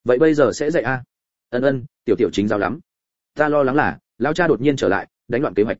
vậy bây giờ sẽ dạy a? Ân, tiểu tiểu chính giáo lắm. Ta lo lắng là lão cha đột nhiên trở lại đánh loạn kế hoạch.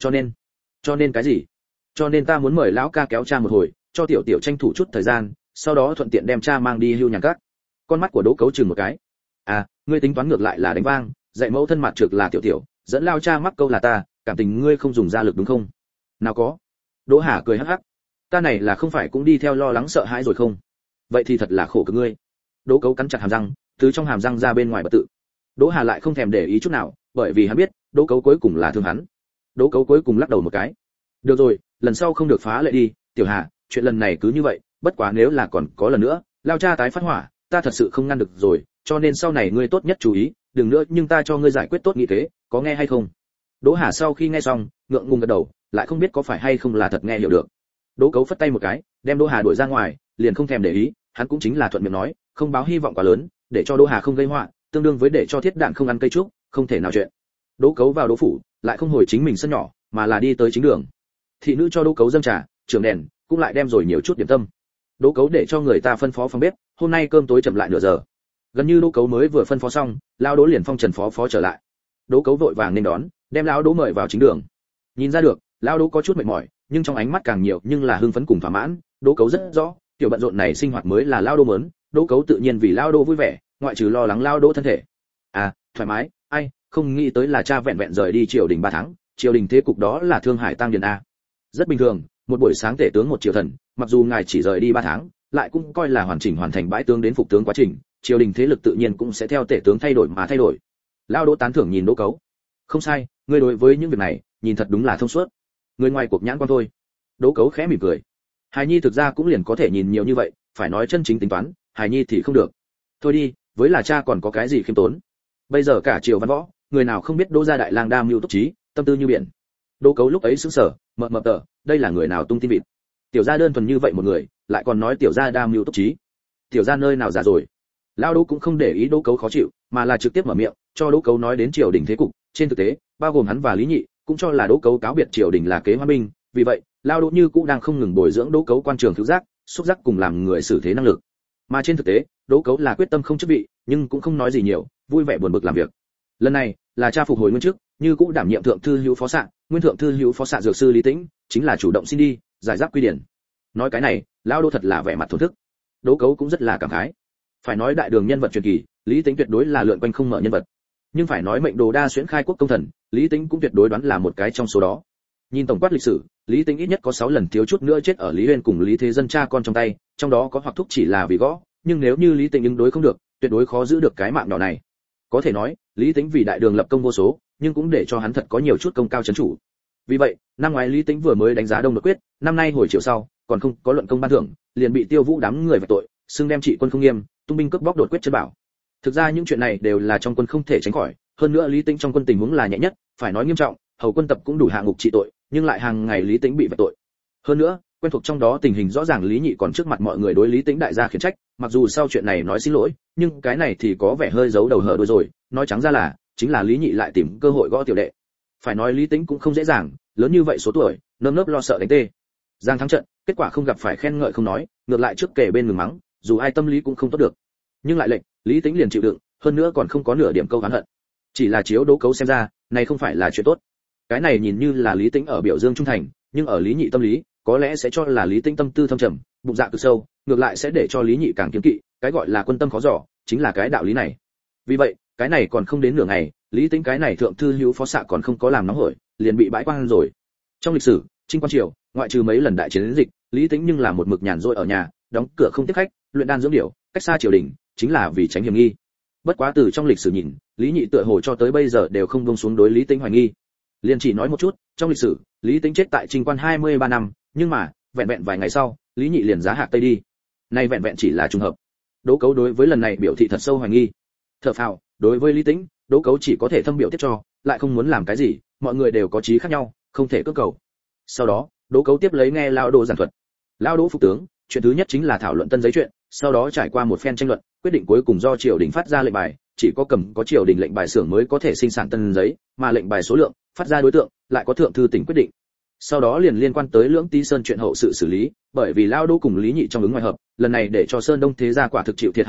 Cho nên cái gì? Cho nên ta muốn mời lão ca kéo cha một hồi, cho tiểu tiểu tranh thủ chút thời gian, sau đó thuận tiện đem cha mang đi hưu nhàn các. Con mắt của Đỗ Cấu chừng một cái. À, ngươi tính toán ngược lại là đánh vang, dạy mẫu thân mặt trực là tiểu tiểu, dẫn lao cha mắc câu là ta, cảm tình ngươi không dùng ra lực đúng không? Nào có. Đỗ Hà cười hắc hắc. Ta này là không phải cũng đi theo lo lắng sợ hãi rồi không? Vậy thì thật là khổ cực ngươi. Đỗ Cấu cắn chặt hàm răng, từ trong hàm răng ra bên ngoài bật tự. Đỗ Hà lại không thèm để ý chút nào, bởi vì hắn biết, Đỗ Cấu cuối cùng là thương hắn. Đỗ Cấu cuối cùng lắc đầu một cái. Được rồi, lần sau không được phá lệ đi, Tiểu Hà, chuyện lần này cứ như vậy, bất quá nếu là còn có lần nữa, lao cha tái phát hỏa, ta thật sự không ngăn được rồi, cho nên sau này ngươi tốt nhất chú ý, đừng nữa nhưng ta cho ngươi giải quyết tốt nghị kế, có nghe hay không? Đỗ Hà sau khi nghe xong, ngượng ngùng gật đầu, lại không biết có phải hay không là thật nghe hiểu được. Đỗ Cấu phất tay một cái, đem Đỗ Hà đuổi ra ngoài, liền không thèm để ý, hắn cũng chính là thuận miệng nói, không báo hy vọng quá lớn, để cho Đỗ Hà không gây họa, tương đương với để cho thiết đạn không ăn cây trúc, không thể nào chuyện. Đỗ Cấu vào Đỗ phủ, lại không hồi chính mình sân nhỏ, mà là đi tới chính đường. Thị nữ cho Đỗ Cấu dâng trà, trưởng đèn, cũng lại đem rồi nhiều chút điểm tâm. Đỗ Cấu để cho người ta phân phó phòng bếp, hôm nay cơm tối chậm lại nửa giờ. Gần như Đỗ Cấu mới vừa phân phó xong, lão Đỗ liền phong trần phó trở lại. Đỗ Cấu vội vàng nên đón, đem lão Đỗ mời vào chính đường. Nhìn ra được, lão Đỗ có chút mệt mỏi, nhưng trong ánh mắt càng nhiều nhưng là hưng phấn cùng thỏa mãn. Đỗ Cấu rất rõ, tiểu bận rộn này sinh hoạt mới là lão Đỗ muốn, Đỗ Cấu tự nhiên vì lão Đỗ vui vẻ, ngoại trừ lo lắng lão Đỗ thân thể. À, thoải mái, ai, không nghĩ tới là cha vẹn vẹn rời đi triều đình 3 tháng, triều đình thế cục đó là Thương Hải tăng điền a. Rất bình thường, một buổi sáng tể tướng một triều thần, mặc dù ngài chỉ rời đi 3 tháng, lại cũng coi là hoàn thành bãi tướng đến phục tướng quá trình, triều đình thế lực tự nhiên cũng sẽ theo tể tướng thay đổi mà thay đổi. Lão Đỗ tán thưởng nhìn Đỗ Cấu. Không sai, ngươi đối với những việc này, nhìn thật đúng là thông suốt. Người ngoài cuộc nhãn quan thôi. Đỗ Cấu khẽ mỉm cười. Hài Nhi thực ra cũng liền có thể nhìn nhiều như vậy, phải nói chân chính tính toán, Hài Nhi thì không được. Thôi đi, với là cha còn có cái gì khiêm tốn. Bây giờ cả triều văn võ, người nào không biết Đỗ gia đại lang đam mưu túc trí, tâm tư như biển. Đỗ Cấu lúc ấy sững sờ, mập tờ, đây là người nào tung tin vịt. Tiểu gia đơn thuần như vậy một người, lại còn nói tiểu gia đam mưu túc trí. Tiểu gia nơi nào già rồi. Lão Đỗ cũng không để ý Đỗ Cấu khó chịu, mà là trực tiếp mở miệng, cho Đỗ Cấu nói đến triều đình thế cục, trên thực tế, bao gồm hắn và Lý Nhị, cũng cho là Đỗ Cấu cáo biệt triều đình là kế hoa binh, vì vậy, Lão Đỗ như cũng đang không ngừng bồi dưỡng Đỗ Cấu quan trường cứu giác, xúc giác cùng làm người xử thế năng lực. Mà trên thực tế, Đỗ Cấu là quyết tâm không chức vị, nhưng cũng không nói gì nhiều, vui vẻ buồn bực làm việc. Lần này, là cha phục hồi nguyên chức, như cũng đảm nhiệm thượng thư hữu phó xạ, nguyên thượng thư hữu phó xạ dược sư Lý Tĩnh, chính là chủ động xin đi, giải giáp quy điển. Nói cái này, Lão Đỗ thật là vẻ mặt thổn thức. Đỗ Cấu cũng rất là cảm khái. Phải nói đại đường nhân vật truyền kỳ, Lý Tĩnh tuyệt đối là lượn quanh không mở nhân vật. Nhưng phải nói mệnh đồ đa xuyễn khai quốc công thần, Lý Tĩnh cũng tuyệt đối đoán là một cái trong số đó. Nhìn tổng quát lịch sử, Lý Tĩnh ít nhất có 6 lần thiếu chút nữa chết ở Lý Uyên cùng Lý Thế Dân cha con trong tay, trong đó có hoặc thúc chỉ là vì gõ, nhưng nếu như Lý Tĩnh ứng đối không được, tuyệt đối khó giữ được cái mạng nhỏ này. Có thể nói, Lý Tĩnh vì đại đường lập công vô số, nhưng cũng để cho hắn thật có nhiều chút công cao chấn chủ. Vì vậy, năm ngoái Lý Tĩnh vừa mới đánh giá Đông Đột quyết, năm nay hồi chiều sau, còn không có luận công ban thưởng, liền bị Tiêu Vũ đám người vạch tội, xưng đem trị quân không nghiêm, tung binh cướp bóc Đột quyết chân bảo. Thực ra những chuyện này đều là trong quân không thể tránh khỏi, hơn nữa Lý Tĩnh trong quân tình huống là nhẹ nhất, phải nói nghiêm trọng, hầu quân tập cũng đủ hạ ngục trị tội, nhưng lại hàng ngày Lý Tĩnh bị vạch tội. Hơn nữa, quen thuộc trong đó tình hình rõ ràng Lý Nhị còn trước mặt mọi người đối Lý Tĩnh đại gia khiển trách, mặc dù sau chuyện này nói xin lỗi, nhưng cái này thì có vẻ hơi giấu đầu hở đuôi rồi, nói trắng ra là chính là Lý Nhị lại tìm cơ hội gõ tiểu đệ. Phải nói Lý Tĩnh cũng không dễ dàng, lớn như vậy số tuổi, nơm nớp lo sợ đánh tê. Giang thắng trận, kết quả không gặp phải khen ngợi không nói, ngược lại trước kể bên ngừng mắng, dù ai tâm lý cũng không tốt được. Nhưng lại lệnh, Lý Tĩnh liền chịu đựng, hơn nữa còn không có nửa điểm câu oán hận. Chỉ là chiếu Đỗ Cấu xem ra, này không phải là chuyện tốt. Cái này nhìn như là Lý Tĩnh ở biểu dương trung thành, nhưng ở Lý Nhị tâm lý, có lẽ sẽ cho là Lý Tĩnh tâm tư thâm trầm, bụng dạ cực sâu, ngược lại sẽ để cho Lý Nhị càng kiêng kỵ, cái gọi là quân tâm khó dò, chính là cái đạo lý này. Vì vậy, cái này còn không đến nửa ngày, Lý Tĩnh cái này thượng thư hữu phó xạ còn không có làm nóng hổi, liền bị bãi quan rồi. Trong lịch sử, Trinh quan triều, ngoại trừ mấy lần đại chiến dịch, Lý Tĩnh nhưng là một mực nhàn rỗi ở nhà, đóng cửa không tiếp khách, luyện đan dưỡng điểu, cách xa triều đình, chính là vì tránh hiểm nghi. Bất quá từ trong lịch sử nhìn, Lý Nhị tựa hồ cho tới bây giờ đều không buông xuống đối Lý Tĩnh hoài nghi. Liên chỉ nói một chút, trong lịch sử, Lý Tĩnh chết tại Trinh quan 23 năm, nhưng mà, vẹn vẹn vài ngày sau, Lý Nhị liền giá hạc tây đi. Nay vẹn vẹn chỉ là trùng hợp. Đỗ Cấu đối với lần này biểu thị thật sâu hoài nghi. Thở phào, đối với Lý Tĩnh, Đỗ Cấu chỉ có thể thâm biểu tiếp cho, lại không muốn làm cái gì, mọi người đều có chí khác nhau, không thể cưỡng cầu. Sau đó, Đỗ Cấu tiếp lấy nghe lão Đỗ giảng thuật. Lão Đỗ phục tướng, chuyện thứ nhất chính là thảo luận tân giấy chuyện, sau đó trải qua một phen tranh luận, quyết định cuối cùng do triều đình phát ra lệnh bài, chỉ có có triều đình lệnh bài xưởng mới có thể sinh sản tân giấy, mà lệnh bài số lượng, phát ra đối tượng, lại có thượng thư tỉnh quyết định. Sau đó liền liên quan tới Lưỡng Tý Sơn chuyện hậu sự xử lý, bởi vì Lão Đỗ cùng Lý Nhị trong ứng ngoài hợp, lần này để cho Sơn Đông thế gia quả thực chịu thiệt hại lớn,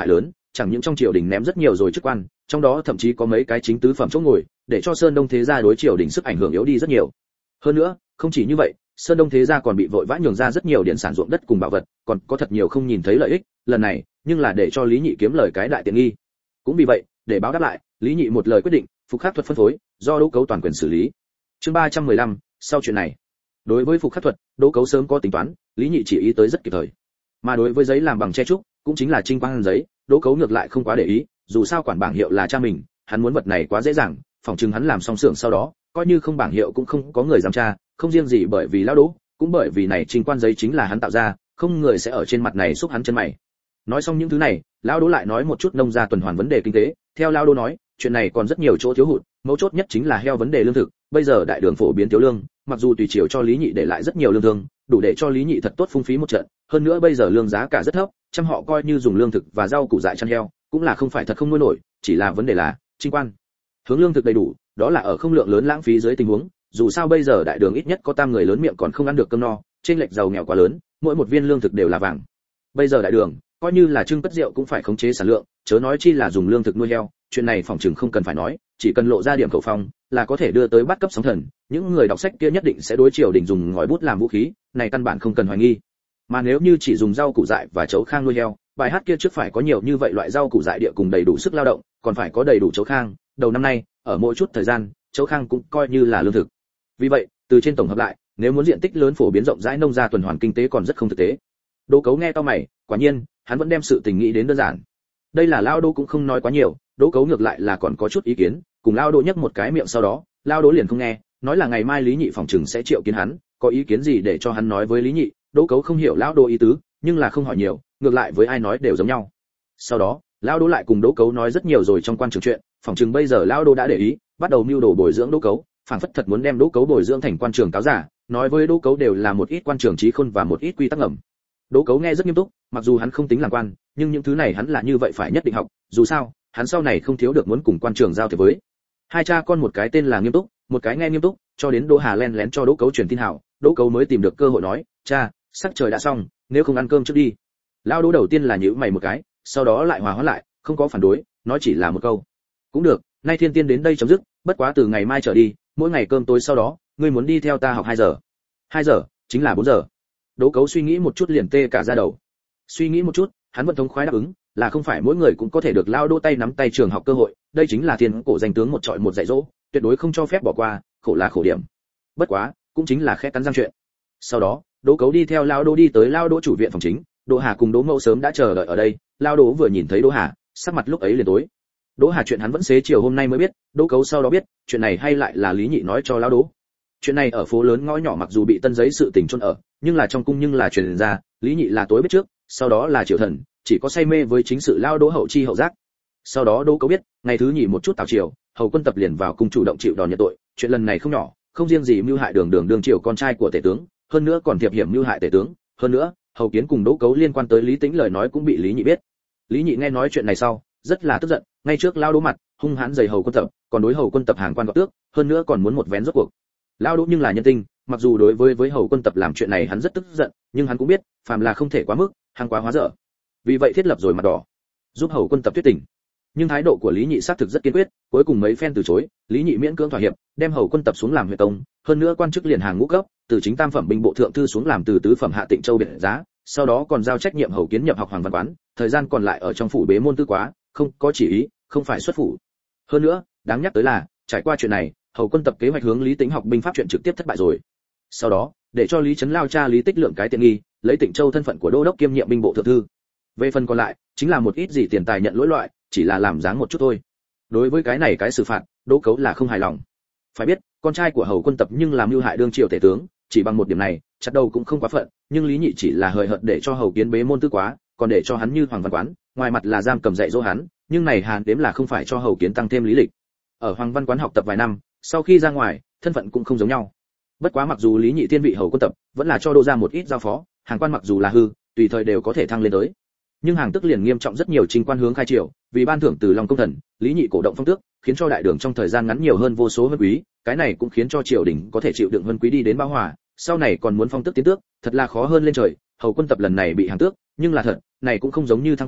chẳng những trong triều đình ném rất nhiều rồi chức quan, trong đó thậm chí có mấy cái chính tứ phẩm chỗ ngồi, để cho Sơn Đông thế gia đối triều đình sức ảnh hưởng yếu đi rất nhiều. Hơn nữa, không chỉ như vậy, Sơn Đông thế gia còn bị vội vã nhường ra rất nhiều điện sản ruộng đất cùng bảo vật, còn có thật nhiều không nhìn thấy lợi ích, lần này, nhưng là để cho Lý Nhị kiếm lời cái đại tiện nghi. Cũng vì vậy, để báo đáp lại, Lý Nhị một lời quyết định, Phục Khắc thuật phân phối, do Đỗ Cấu toàn quyền xử lý. Chương 315, sau chuyện này. Đối với Phục Khắc thuật, Đỗ Cấu sớm có tính toán, Lý Nhị chỉ ý tới rất kịp thời. Mà đối với giấy làm bằng tre trúc, cũng chính là trinh quang giấy, Đỗ Cấu ngược lại không quá để ý, dù sao quản bảng hiệu là cha mình, hắn muốn vật này quá dễ dàng, phòng trưng hắn làm xong xưởng sau đó, coi như không bảng hiệu cũng không có người dám tra, không riêng gì bởi vì lão Đỗ, cũng bởi vì này trinh quan giấy chính là hắn tạo ra, không người sẽ ở trên mặt này xúc hắn chân mày. Nói xong những thứ này, lão Đỗ lại nói một chút nông gia tuần hoàn vấn đề kinh tế, theo lão Đỗ nói, chuyện này còn rất nhiều chỗ thiếu hụt, mấu chốt nhất chính là heo vấn đề lương thực, bây giờ đại đường phổ biến thiếu lương, mặc dù tùy chiều cho Lý Nhị để lại rất nhiều lương thương, đủ để cho Lý Nhị thật tốt phung phí một trận, hơn nữa bây giờ lương giá cả rất thấp, trăm họ coi như dùng lương thực và rau củ dại chăn heo, cũng là không phải thật không nuôi nổi, chỉ là vấn đề là trinh quan hướng lương thực đầy đủ, đó là ở không lượng lớn lãng phí dưới tình huống, dù sao bây giờ đại đường ít nhất có tam người lớn miệng còn không ăn được cơm no, trên lệch giàu nghèo quá lớn, mỗi một viên lương thực đều là vàng. Bây giờ đại đường, coi như là trưng cất rượu cũng phải khống chế sản lượng, chớ nói chi là dùng lương thực nuôi heo, chuyện này phòng chừng không cần phải nói, chỉ cần lộ ra điểm khẩu phong, là có thể đưa tới bắt cấp sóng thần, những người đọc sách kia nhất định sẽ đối triều đình dùng ngòi bút làm vũ khí, này căn bản không cần hoài nghi. Mà nếu như chỉ dùng rau củ dại và chấu khang nuôi heo, bài hát kia trước phải có nhiều như vậy loại rau củ dại địa cùng đầy đủ sức lao động, còn phải có đầy đủ chấu khang, đầu năm nay, ở mỗi chút thời gian, chấu khang cũng coi như là lương thực. Vì vậy, từ trên tổng hợp lại, nếu muốn diện tích lớn phổ biến rộng rãi nông gia tuần hoàn kinh tế còn rất không thực tế. Đỗ Cấu nghe to mày, quả nhiên, hắn vẫn đem sự tình nghĩ đến đơn giản. Đây là Lao Đỗ cũng không nói quá nhiều, Đỗ Cấu ngược lại là còn có chút ý kiến, cùng Lao Đỗ nhắc một cái miệng sau đó, Lao Đỗ liền không nghe, nói là ngày mai Lý Nhị phòng trừng sẽ triệu kiến hắn, có ý kiến gì để cho hắn nói với Lý Nhị. Đỗ Cấu không hiểu Lao Đỗ ý tứ, nhưng là không hỏi nhiều, ngược lại với ai nói đều giống nhau. Sau đó, Lao Đỗ lại cùng Đỗ Cấu nói rất nhiều rồi trong quan trường chuyện, phòng trừng bây giờ Lao Đỗ đã để ý, bắt đầu mưu đồ bồi dưỡng Đỗ Cấu, phảng phất thật muốn đem Đỗ Cấu bồi dưỡng thành quan trường cáo giả, nói với Đỗ Cấu đều là một ít quan trường trí khôn và một ít quy tắc ngầm. Đỗ Cấu nghe rất nghiêm túc, mặc dù hắn không tính làm quan, nhưng những thứ này hắn là như vậy phải nhất định học, dù sao, hắn sau này không thiếu được muốn cùng quan trường giao thiệp với. Hai cha con một cái tên là nghiêm túc, một cái nghe nghiêm túc, cho đến Đỗ Hà lén lén cho Đỗ Cấu truyền tin hảo, Đỗ Cấu mới tìm được cơ hội nói, "Cha, sắc trời đã xong, nếu không ăn cơm trước đi." Lão Đỗ đầu tiên là nhíu mày một cái, sau đó lại hòa hoãn lại, không có phản đối, nói chỉ là một câu, "Cũng được, nay thiên tiên đến đây chấm dứt, bất quá từ ngày mai trở đi, mỗi ngày cơm tối sau đó, ngươi muốn đi theo ta học 2 giờ." 2 giờ, chính là 4 giờ. Đỗ Cấu suy nghĩ một chút liền tê cả da đầu. Suy nghĩ một chút, hắn vẫn thống khoái đáp ứng, là không phải mỗi người cũng có thể được Lao Đỗ tay nắm tay trường học cơ hội, đây chính là thiên cổ danh tướng một trọi một dạy dỗ, tuyệt đối không cho phép bỏ qua, khổ là khổ điểm. Bất quá, cũng chính là khẽ cắn răng chuyện. Sau đó, Đỗ Cấu đi theo Lao Đỗ đi tới Lao Đỗ chủ viện phòng chính, Đỗ Hà cùng Đỗ Mậu sớm đã chờ đợi ở đây, Lao Đỗ vừa nhìn thấy Đỗ Hà, sắc mặt lúc ấy liền tối. Đỗ Hà chuyện hắn vẫn xế chiều hôm nay mới biết, Đỗ Cấu sau đó biết, chuyện này hay lại là Lý Nhị nói cho Lao Đỗ. Chuyện này ở phố lớn ngõ nhỏ mặc dù bị tân giấy sự tình chôn ở, nhưng là trong cung nhưng là truyền ra, Lý Nhị là tối biết trước, sau đó là Triều Thần, chỉ có say mê với chính sự Lao Đỗ hậu chi hậu giác. Sau đó Đỗ Cấu biết, ngày thứ nhì một chút tào triều, hầu quân tập liền vào cung chủ động chịu đòn nhận tội, chuyện lần này không nhỏ, không riêng gì mưu hại đường triều con trai của tể tướng, hơn nữa còn thiệp hiểm mưu hại tể tướng, hơn nữa, hầu kiến cùng Đỗ Cấu liên quan tới Lý Tĩnh lời nói cũng bị Lý Nhị biết. Lý Nhị nghe nói chuyện này sau, rất là tức giận, ngay trước Lao Đỗ mặt, hung hãn giày hầu quân tập, còn đối hầu quân tập hàng quan gọt tước, hơn nữa còn muốn một vén rốt cuộc. Lao Đỗ nhưng là nhân tinh, mặc dù đối với hầu quân tập làm chuyện này hắn rất tức giận, nhưng hắn cũng biết, phàm là không thể quá mức, hàng quá hóa dở. Vì vậy thiết lập rồi mặt đỏ, giúp hầu quân tập thuyết tỉnh. Nhưng thái độ của Lý Nhị xác thực rất kiên quyết, cuối cùng mấy phen từ chối, Lý Nhị miễn cưỡng thỏa hiệp, đem hầu quân tập xuống làm huyện tông, hơn nữa quan chức liền hàng ngũ cấp, từ chính tam phẩm binh bộ thượng thư xuống làm từ tứ phẩm hạ Tịnh Châu biệt giá, sau đó còn giao trách nhiệm hầu kiến nhập học hoàng văn quán, thời gian còn lại ở trong phủ bế môn tư quá, không có chỉ ý, không phải xuất phủ. Hơn nữa, đáng nhắc tới là, trải qua chuyện này, hầu quân tập kế hoạch hướng Lý Tĩnh học binh pháp chuyện trực tiếp thất bại rồi. Sau đó, để cho Lý Trấn Lao cha Lý Tích Lượng cái tiện nghi, lấy Tịnh Châu thân phận của đô đốc kiêm nhiệm binh bộ thượng thư. Về phần còn lại, chính là một ít gì tiền tài nhận lỗi loại, chỉ là làm dáng một chút thôi. Đối với cái này cái xử phạt, Đỗ Cấu là không hài lòng. Phải biết, con trai của hầu quân tập nhưng làm mưu hại đương triều tể tướng, chỉ bằng một điểm này, chặt đầu cũng không quá phận, nhưng Lý Nhị chỉ là hời hợt để cho hầu kiến bế môn tư quá, còn để cho hắn như hoàng văn quán, ngoài mặt là giam cầm dạy dỗ hắn, nhưng này hàn đếm là không phải cho hầu kiến tăng thêm lý lịch. Ở hoàng văn quán học tập vài năm, sau khi ra ngoài, thân phận cũng không giống nhau. Bất quá mặc dù Lý Nhị tiên vị hầu quân tập, vẫn là cho Đỗ ra một ít giao phó, hàng quan mặc dù là hư, tùy thời đều có thể thăng lên tới. Nhưng hàng tức liền nghiêm trọng rất nhiều trình quan hướng khai triều, vì ban thưởng từ Long công thần, Lý Nhị cổ động phong tước, khiến cho đại đường trong thời gian ngắn nhiều hơn vô số vân quý, cái này cũng khiến cho triều đình có thể chịu đựng vân quý đi đến bão hòa, sau này còn muốn phong tước tiến tước, thật là khó hơn lên trời. Hầu quân tập lần này bị hàng tước, nhưng là thật, này cũng không giống như thăng quan,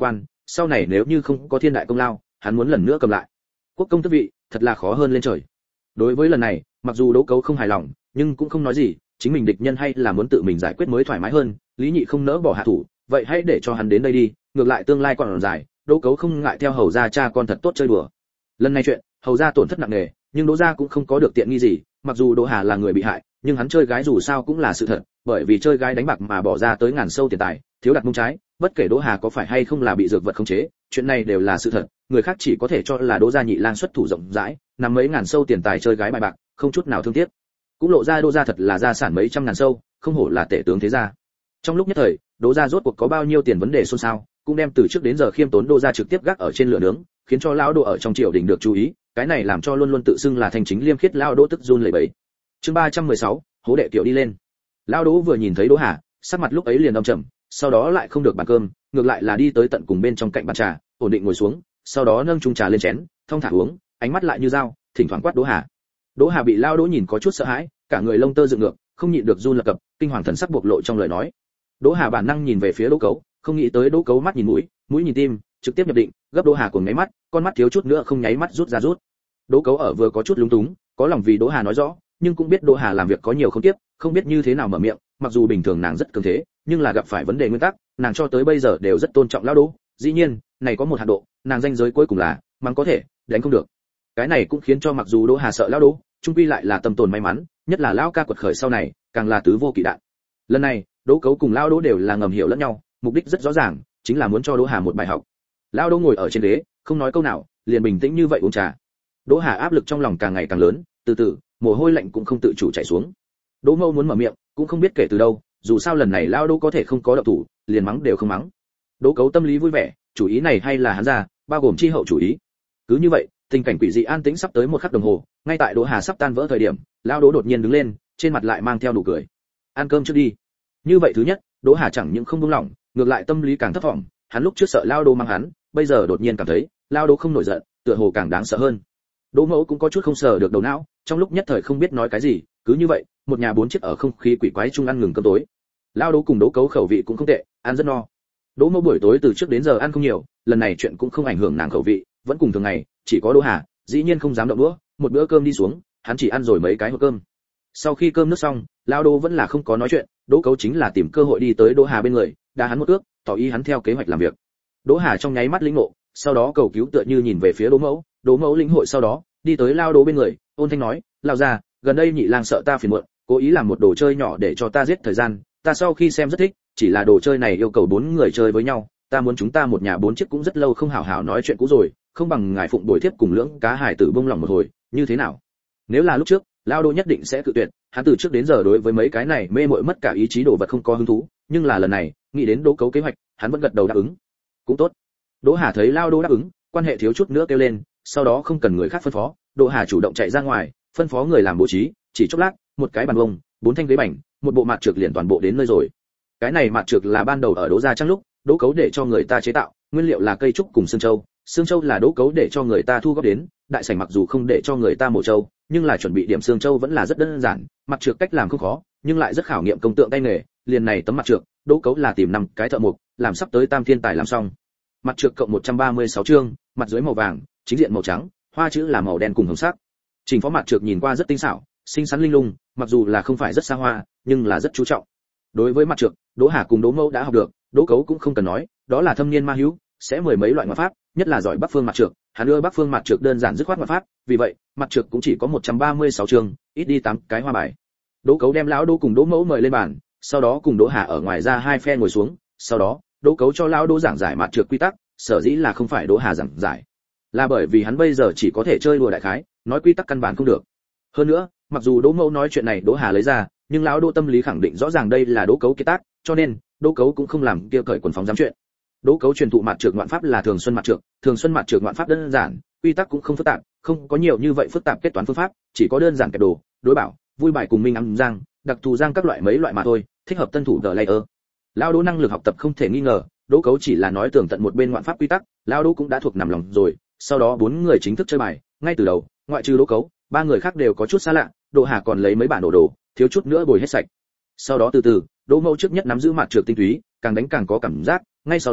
sau này nếu như không có thiên đại công lao, hắn muốn lần nữa cầm lại quốc công tước vị, thật là khó hơn lên trời. Đối với lần này, mặc dù Đỗ Cấu không hài lòng, nhưng cũng không nói gì, chính mình địch nhân hay là muốn tự mình giải quyết mới thoải mái hơn, Lý Nhị không nỡ bỏ hạ thủ, vậy hãy để cho hắn đến đây đi, ngược lại tương lai còn dài, Đỗ Cấu không ngại theo hầu gia cha con thật tốt chơi đùa. Lần này chuyện, hầu gia tổn thất nặng nề, nhưng Đỗ gia cũng không có được tiện nghi gì, mặc dù Đỗ Hà là người bị hại, nhưng hắn chơi gái dù sao cũng là sự thật, bởi vì chơi gái đánh bạc mà bỏ ra tới ngàn sâu tiền tài, thiếu đặt mông trái, bất kể Đỗ Hà có phải hay không là bị dược vật khống chế, chuyện này đều là sự thật, người khác chỉ có thể cho là Đỗ gia nhị lang xuất thủ rộng rãi, nắm mấy ngàn sâu tiền tài chơi gái bài bạc, không chút nào thương tiếc. Cũng lộ ra Đỗ gia thật là gia sản mấy trăm ngàn sâu, không hổ là tể tướng thế gia. Trong lúc nhất thời, Đỗ gia rốt cuộc có bao nhiêu tiền vấn đề xôn xao, cũng đem từ trước đến giờ khiêm tốn Đỗ gia trực tiếp gác ở trên lửa nướng, khiến cho lão Đỗ ở trong triều đình được chú ý, cái này làm cho luôn luôn tự xưng là thành chính liêm khiết lão Đỗ tức run lẩy bẩy. Chương 316, hố đệ tiểu đi lên. Lão Đỗ vừa nhìn thấy Đỗ Hà, sắc mặt lúc ấy liền âm trầm, sau đó lại không được bàn cơm, ngược lại là đi tới tận cùng bên trong cạnh bàn trà, ổn định ngồi xuống, sau đó nâng chung trà lên chén, thong thả uống, ánh mắt lại như dao, thỉnh thoảng quát Đỗ Hà. Đỗ Hà bị Lão Đỗ nhìn có chút sợ hãi, cả người lông tơ dựng ngược, không nhịn được run lập cập, kinh hoàng thần sắc bộc lộ trong lời nói. Đỗ Hà bản năng nhìn về phía Đỗ Cấu, không nghĩ tới Đỗ Cấu mắt nhìn mũi, mũi nhìn tim, trực tiếp nhập định, gấp Đỗ Hà cuồng nháy mắt, con mắt thiếu chút nữa không nháy mắt rút ra rút. Đỗ Cấu ở vừa có chút lúng túng, có lòng vì Đỗ Hà nói rõ, nhưng cũng biết Đỗ Hà làm việc có nhiều không tiếp, không biết như thế nào mở miệng, mặc dù bình thường nàng rất cường thế, nhưng là gặp phải vấn đề nguyên tắc, nàng cho tới bây giờ đều rất tôn trọng Lão Đỗ, dĩ nhiên, này có một hạn độ, nàng danh giới cuối cùng là, mắng có thể, đánh không được. Cái này cũng khiến cho mặc dù Đỗ Hà sợ Lão Đỗ, chung quy lại là tâm tồn may mắn, nhất là lão ca quật khởi sau này, càng là tứ vô kỵ đạn. Lần này, Đỗ Cấu cùng Lão Đỗ đều là ngầm hiểu lẫn nhau, mục đích rất rõ ràng, chính là muốn cho Đỗ Hà một bài học. Lão Đỗ ngồi ở trên ghế, không nói câu nào, liền bình tĩnh như vậy uống trà. Đỗ Hà áp lực trong lòng càng ngày càng lớn, từ từ, mồ hôi lạnh cũng không tự chủ chảy xuống. Đỗ Mâu muốn mở miệng, cũng không biết kể từ đâu, dù sao lần này Lão Đỗ có thể không có động thủ, liền mắng đều không mắng. Đỗ Cấu tâm lý vui vẻ, chủ ý này hay là hắn ra, bao gồm chi hậu chủ ý. Cứ như vậy, tình cảnh quỷ dị an tĩnh sắp tới một khắc đồng hồ, ngay tại Đỗ Hà sắp tan vỡ thời điểm, Lão Đỗ đột nhiên đứng lên, trên mặt lại mang theo nụ cười. Ăn cơm trước đi. Như vậy thứ nhất, Đỗ Hà chẳng những không buông lỏng, ngược lại tâm lý càng thấp vọng, hắn lúc trước sợ Lão Đỗ mang hắn, bây giờ đột nhiên cảm thấy, Lão Đỗ không nổi giận, tựa hồ càng đáng sợ hơn. Đỗ Mẫu cũng có chút không sờ được đầu não, trong lúc nhất thời không biết nói cái gì, cứ như vậy, một nhà bốn chiếc ở không khí quỷ quái chung ăn ngừng cơm tối. Lão Đỗ cùng Đỗ Cấu khẩu vị cũng không tệ, ăn rất no. Đỗ Mẫu buổi tối từ trước đến giờ ăn không nhiều, lần này chuyện cũng không ảnh hưởng nàng khẩu vị, vẫn cùng thường ngày, chỉ có Đỗ Hà, dĩ nhiên không dám động đũa, một bữa cơm đi xuống, hắn chỉ ăn rồi mấy cái hộp cơm. Sau khi cơm nước xong, Lão Đỗ vẫn là không có nói chuyện, Đỗ Cấu chính là tìm cơ hội đi tới Đỗ Hà bên người, đá hắn một cước, tỏ ý hắn theo kế hoạch làm việc. Đỗ Hà trong nháy mắt lĩnh ngộ, sau đó cầu cứu tựa như nhìn về phía Đỗ Mẫu lĩnh hội sau đó, đi tới Lão Đỗ bên người, ôn thanh nói, "Lão gia, gần đây nhị lang sợ ta phiền muộn, cố ý làm một đồ chơi nhỏ để cho ta giết thời gian, ta sau khi xem rất thích, chỉ là đồ chơi này yêu cầu 4 người chơi với nhau, ta muốn chúng ta một nhà 4 chiếc cũng rất lâu không hảo hảo nói chuyện cũ rồi, không bằng ngài phụng bồi tiếp cùng lưỡng cá hải tử bông lòng một hồi, như thế nào?" Nếu là lúc trước, Lão Đỗ nhất định sẽ cự tuyệt, hắn từ trước đến giờ đối với mấy cái này mê muội mất cả ý chí đồ vật không có hứng thú, nhưng là lần này, nghĩ đến Đỗ Cấu kế hoạch, hắn vẫn gật đầu đáp ứng. Cũng tốt. Đỗ Hà thấy Lão Đỗ đáp ứng, quan hệ thiếu chút nữa kêu lên, sau đó không cần người khác phân phó, Đỗ Hà chủ động chạy ra ngoài, phân phó người làm bố trí, chỉ chốc lát, một cái bàn bông, 4 thanh ghế bành, một bộ mạt trược liền toàn bộ đến nơi rồi. Cái này mạt trược là ban đầu ở Đỗ gia Trang lúc, Đỗ Cấu để cho người ta chế tạo, nguyên liệu là cây trúc cùng xương châu là Đỗ Cấu để cho người ta thu góp đến, đại sảnh mặc dù không để cho người ta mổ trâu, nhưng là chuẩn bị điểm xương châu vẫn là rất đơn giản, mặt trược cách làm không khó, nhưng lại rất khảo nghiệm công tượng tay nghề, liền này tấm mặt trược, Đỗ Cấu là tìm 5 cái thợ mộc, làm sắp tới tam thiên tài làm xong. Mặt trược cộng 136 chương, mặt dưới màu vàng, chính diện màu trắng, hoa chữ là màu đen cùng hồng sắc. Trình phó mặt trược nhìn qua rất tinh xảo, xinh xắn linh lung, mặc dù là không phải rất xa hoa, nhưng là rất chú trọng. Đối với mặt trược, Đỗ Hà cùng Đỗ Mẫu đã học được, Đỗ Cấu cũng không cần nói, đó là thâm niên ma hữu, sẽ mười mấy loại ngoại pháp, nhất là giỏi Bắc phương mặt trược, hắn ưa Bắc phương mặt trược đơn giản dứt khoát ngoại pháp, vì vậy, mặt trược cũng chỉ có 136 chương, ít đi 8 cái hoa bài. Đỗ Cấu đem lão Đỗ cùng Đỗ Mẫu mời lên bàn, sau đó cùng Đỗ Hà ở ngoài ra hai phe ngồi xuống, sau đó, Đỗ Cấu cho lão Đỗ giảng giải mặt trược quy tắc, sở dĩ là không phải Đỗ Hà giảng giải, là bởi vì hắn bây giờ chỉ có thể chơi đùa đại khái, nói quy tắc căn bản không được. Hơn nữa, mặc dù Đỗ Mẫu nói chuyện này Đỗ Hà lấy ra, nhưng lão Đỗ tâm lý khẳng định rõ ràng đây là Đỗ Cấu kế tác, cho nên Đỗ Cấu cũng không làm kia cởi quần phóng dám chuyện. Đỗ Cấu truyền thụ mặt trược ngoạn pháp là thường xuân mặt trược ngoạn pháp đơn giản, quy tắc cũng không phức tạp, không có nhiều như vậy phức tạp kết toán phương pháp, chỉ có đơn giản kẹp đồ, đối bảo, vui bài cùng minh âm giang, đặc thù giang các loại mấy loại mà thôi, thích hợp tân thủ the layer. Lão Đỗ năng lực học tập không thể nghi ngờ, Đỗ Cấu chỉ là nói tường tận một bên ngoạn pháp quy tắc, lão Đỗ cũng đã thuộc nằm lòng rồi. Sau đó 4 người chính thức chơi bài, ngay từ đầu, ngoại trừ Đỗ Cấu, 3 người khác đều có chút xa lạ, Đỗ Hà còn lấy mấy bản đồ, thiếu chút nữa bồi hết sạch. Sau đó từ từ, Đỗ Mẫu trước nhất nắm giữ mặt trược tinh túy, càng đánh càng có cảm giác, ngay sau đó,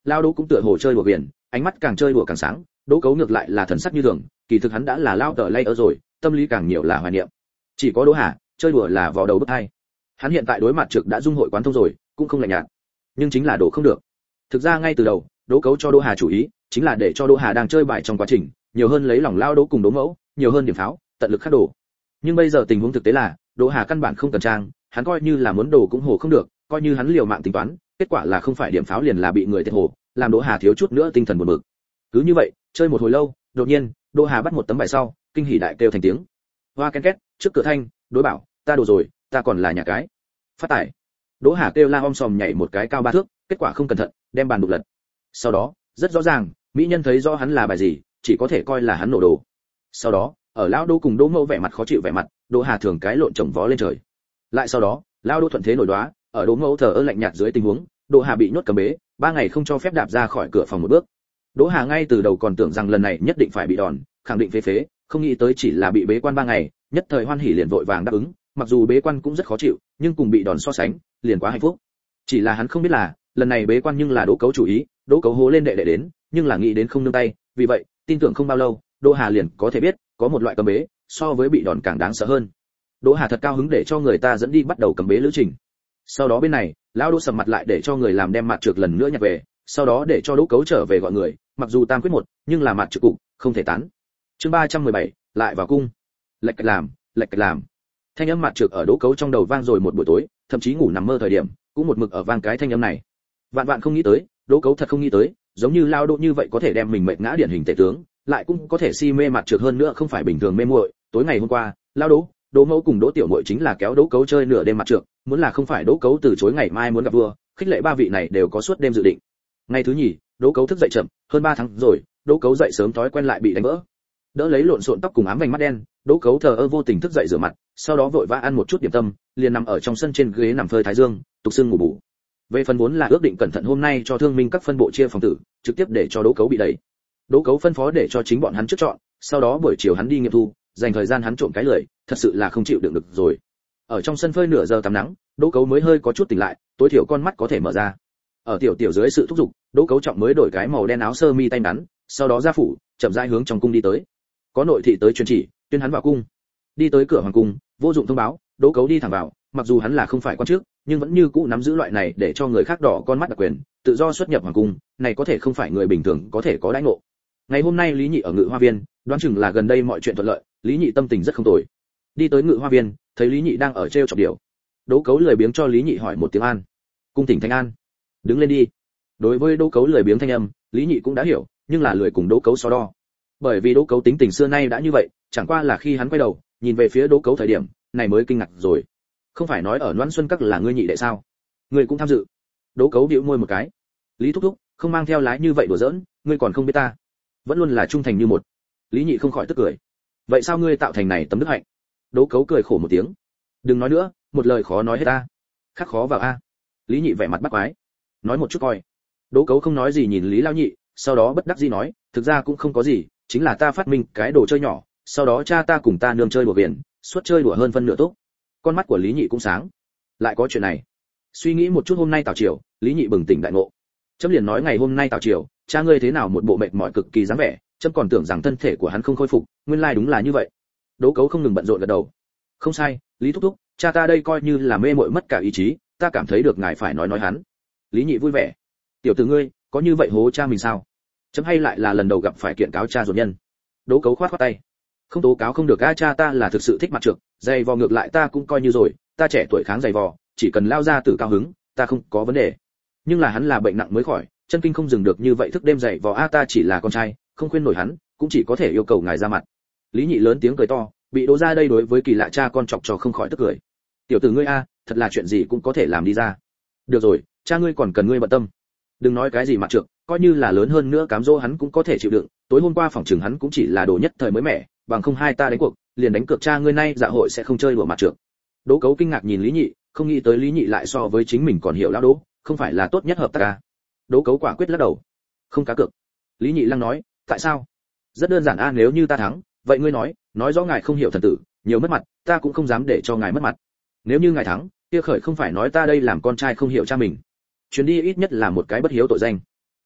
Lao Đỗ cũng tựa hồ chơi đùa biển, ánh mắt càng chơi đùa càng sáng, Đỗ Cấu ngược lại là thần sắc như thường, kỳ thực hắn đã là lao tờ lay ở rồi, tâm lý càng nhiều là hoài niệm. Chỉ có Đỗ Hà, chơi đùa là vò đầu bứt tai. Hắn hiện tại đối mặt trực đã dung hội quán thông rồi, cũng không lạnh nhạt. Nhưng chính là đổ không được. Thực ra ngay từ đầu, Đỗ Cấu cho Đỗ Hà chủ ý, chính là để cho Đỗ Hà đang chơi bài trong quá trình, nhiều hơn lấy lòng Lao Đỗ cùng Đỗ Mẫu, nhiều hơn điểm pháo, tận lực khắc đổ. Nhưng bây giờ tình huống thực tế là, Đỗ Hà căn bản không cần trang, hắn coi như là muốn đổ cũng hồ không được, coi như hắn liều mạng tính toán, kết quả là không phải điểm pháo liền là bị người thiệt hồ, làm Đỗ Hà thiếu chút nữa tinh thần buồn bực. Cứ như vậy, chơi một hồi lâu, đột nhiên, Đỗ Hà bắt một tấm bài sau, kinh hỉ đại kêu thành tiếng. Hoa ken két, trước cửa thanh, đối bảo, ta đổ rồi, ta còn là nhà cái. Phát tải. Đỗ Hà kêu la om sòm nhảy một cái cao 3 thước, kết quả không cẩn thận, đem bàn đục lật. Sau đó, rất rõ ràng, mỹ nhân thấy rõ hắn là bài gì, chỉ có thể coi là hắn nổ đồ. Sau đó, ở lão Đỗ cùng Đỗ Mẫu vẻ mặt khó chịu vẻ mặt, Đỗ Hà thường cái lộn chồng vó lên trời. Lại sau đó, lão Đỗ thuận thế nổi đoá, ở Đỗ Mẫu thờ ơ lạnh nhạt dưới tình huống, Đỗ Hà bị nhốt cầm bế, 3 ngày không cho phép đạp ra khỏi cửa phòng một bước. Đỗ Hà ngay từ đầu còn tưởng rằng lần này nhất định phải bị đòn, khẳng định phế phế, không nghĩ tới chỉ là bị bế quan 3 ngày, nhất thời hoan hỉ liền vội vàng đáp ứng, mặc dù bế quan cũng rất khó chịu, nhưng cùng bị đòn so sánh, liền quá hạnh phúc. Chỉ là hắn không biết là, lần này bế quan nhưng là Đỗ Cấu chủ ý, Đỗ Cấu hố lên đệ đệ đến, nhưng là nghĩ đến không nương tay, vì vậy, tin tưởng không bao lâu, Đỗ Hà liền có thể biết, có một loại cầm bế, so với bị đòn càng đáng sợ hơn. Đỗ Hà thật cao hứng để cho người ta dẫn đi bắt đầu cầm bế lữ trình. Sau đó bên này, lão Đỗ sầm mặt lại để cho người làm đem mặt trược lần nữa nhặt về, sau đó để cho Đỗ Cấu trở về gọi người, mặc dù tam quyết một, nhưng là mặt trược cục, không thể tán. Chương 317, lại vào cung. Lệch cách làm. Thanh âm mặt trược ở Đỗ Cấu trong đầu vang rồi một buổi tối, thậm chí ngủ nằm mơ thời điểm, cũng một mực ở vang cái thanh âm này. Vạn vạn không nghĩ tới, Đỗ Cấu thật không nghĩ tới, giống như lao Đỗ như vậy có thể đem mình mệt ngã điển hình tể tướng, lại cũng có thể si mê mặt trược hơn nữa không phải bình thường mê muội. Tối ngày hôm qua, lao Đỗ, Đỗ Mẫu cùng Đỗ Tiểu Muội chính là kéo Đỗ Cấu chơi nửa đêm mặt trược, muốn là không phải Đỗ Cấu từ chối ngày mai muốn gặp vua, khích lệ ba vị này đều có suốt đêm dự định. Ngày thứ nhì, Đỗ Cấu thức dậy chậm, hơn 3 tháng rồi, Đỗ Cấu dậy sớm thói quen lại bị đánh vỡ. Đỡ lấy lộn xộn tóc cùng ám vành mắt đen, Đỗ Cấu thờ ơ vô tình thức dậy rửa mặt, sau đó vội vã ăn một chút điểm tâm, liền nằm ở trong sân trên ghế nằm phơi thái dương, tục sưng ngủ bù. Về phần vốn là ước định cẩn thận hôm nay cho thương minh các phân bộ chia phòng tử, trực tiếp để cho Đỗ Cấu bị đẩy. Đỗ Cấu phân phó để cho chính bọn hắn trước chọn, sau đó buổi chiều hắn đi nghiệm thu, dành thời gian hắn trộm cái lười, thật sự là không chịu đựng được rồi. Ở trong sân phơi nửa giờ tắm nắng, Đỗ Cấu mới hơi có chút tỉnh lại, tối thiểu con mắt có thể mở ra. Ở tiểu dưới sự thúc giục, Đỗ Cấu trọng mới đổi cái màu đen áo sơ mi tay ngắn, sau đó ra phủ, chậm rãi hướng trong cung đi tới. Có nội thị tới truyền chỉ, tuyên hắn vào cung. Đi tới cửa hoàng cung, vô dụng thông báo, Đỗ Cấu đi thẳng vào, mặc dù hắn là không phải quan chức, nhưng vẫn như cũ nắm giữ loại này để cho người khác đỏ con mắt đặc quyền, tự do xuất nhập hoàng cung, này có thể không phải người bình thường có thể có đãi ngộ. Ngày hôm nay Lý Nhị ở Ngự Hoa Viên, đoán chừng là gần đây mọi chuyện thuận lợi, Lý Nhị tâm tình rất không tồi. Đi tới Ngự Hoa Viên, thấy Lý Nhị đang ở treo chọc điều. Đỗ Cấu lười biếng cho Lý Nhị hỏi một tiếng an. Cung thỉnh thanh an. Đứng lên đi. Đối với Đỗ Cấu lười biếng thanh âm, Lý Nhị cũng đã hiểu, nhưng là lười cùng Đỗ Cấu so đo. Bởi vì Đỗ Cấu tính tình xưa nay đã như vậy, chẳng qua là khi hắn quay đầu, nhìn về phía Đỗ Cấu thời điểm, này mới kinh ngạc rồi. Không phải nói ở Loan Xuân Các là ngươi nhị đệ sao? Ngươi cũng tham dự. Đỗ Cấu bĩu môi một cái. Lý thúc thúc, không mang theo lái như vậy đùa giỡn, ngươi còn không biết ta. Vẫn luôn là trung thành như một. Lý Nhị không khỏi tức cười. Vậy sao ngươi tạo thành này tấm đức hạnh? Đỗ Cấu cười khổ một tiếng. Đừng nói nữa, một lời khó nói hết ta. Khắc khó vào a. Lý Nhị vẻ mặt bắt quái. Nói một chút coi. Đỗ Cấu không nói gì nhìn Lý Lao Nhị, sau đó bất đắc dĩ nói, thực ra cũng không có gì, chính là ta phát minh cái đồ chơi nhỏ, sau đó cha ta cùng ta nương chơi đùa biển, suốt chơi đùa hơn phân nửa tốt. Con mắt của Lý Nhị cũng sáng. Lại có chuyện này. Suy nghĩ một chút hôm nay tào triều, Lý Nhị bừng tỉnh đại ngộ. Chấm liền nói ngày hôm nay tào triều, cha ngươi thế nào một bộ mệt mỏi cực kỳ dáng vẻ, chấm còn tưởng rằng thân thể của hắn không khôi phục, nguyên lai đúng là như vậy. Đỗ Cấu không ngừng bận rộn gật đầu. Không sai, Lý thúc thúc, cha ta đây coi như là mê muội mất cả ý chí, ta cảm thấy được ngài phải nói hắn. Lý Nhị vui vẻ. Tiểu tử ngươi, có như vậy hố cha mình sao? Chấm hay lại là lần đầu gặp phải kiện cáo cha ruột nhân. Đỗ Cấu khoát tay. Không tố cáo không được, a cha ta là thực sự thích mặt trược, dày vò ngược lại ta cũng coi như rồi, ta trẻ tuổi kháng dày vò, chỉ cần lao ra tử cao hứng, ta không có vấn đề. Nhưng là hắn là bệnh nặng mới khỏi, chân kinh không dừng được như vậy thức đêm dày vò, a ta chỉ là con trai, không khuyên nổi hắn, cũng chỉ có thể yêu cầu ngài ra mặt. Lý Nhị lớn tiếng cười to, bị Đỗ ra đây đối với kỳ lạ cha con chọc cho không khỏi tức cười. Tiểu tử ngươi a, thật là chuyện gì cũng có thể làm đi ra. Được rồi, cha ngươi còn cần ngươi bận tâm. Đừng nói cái gì mặt trược, coi như là lớn hơn nữa cám dỗ hắn cũng có thể chịu đựng, tối hôm qua phòng trường hắn cũng chỉ là đồ nhất thời mới mẻ, bằng không hai ta đánh cuộc, liền đánh cược cha ngươi nay dạ hội sẽ không chơi đùa mặt trược. Đỗ Cấu kinh ngạc nhìn Lý Nhị, không nghĩ tới Lý Nhị lại so với chính mình còn hiểu lão Đỗ, không phải là tốt nhất hợp tác à? Đỗ Cấu quả quyết lắc đầu. Không cá cược. Lý Nhị lăng nói, tại sao? Rất đơn giản a, nếu như ta thắng, vậy ngươi nói rõ ngài không hiểu thần tử, nhiều mất mặt, ta cũng không dám để cho ngài mất mặt. Nếu như ngài thắng, kia khởi không phải nói ta đây làm con trai không hiểu cha mình. Chuyến đi ít nhất là một cái bất hiếu tội danh.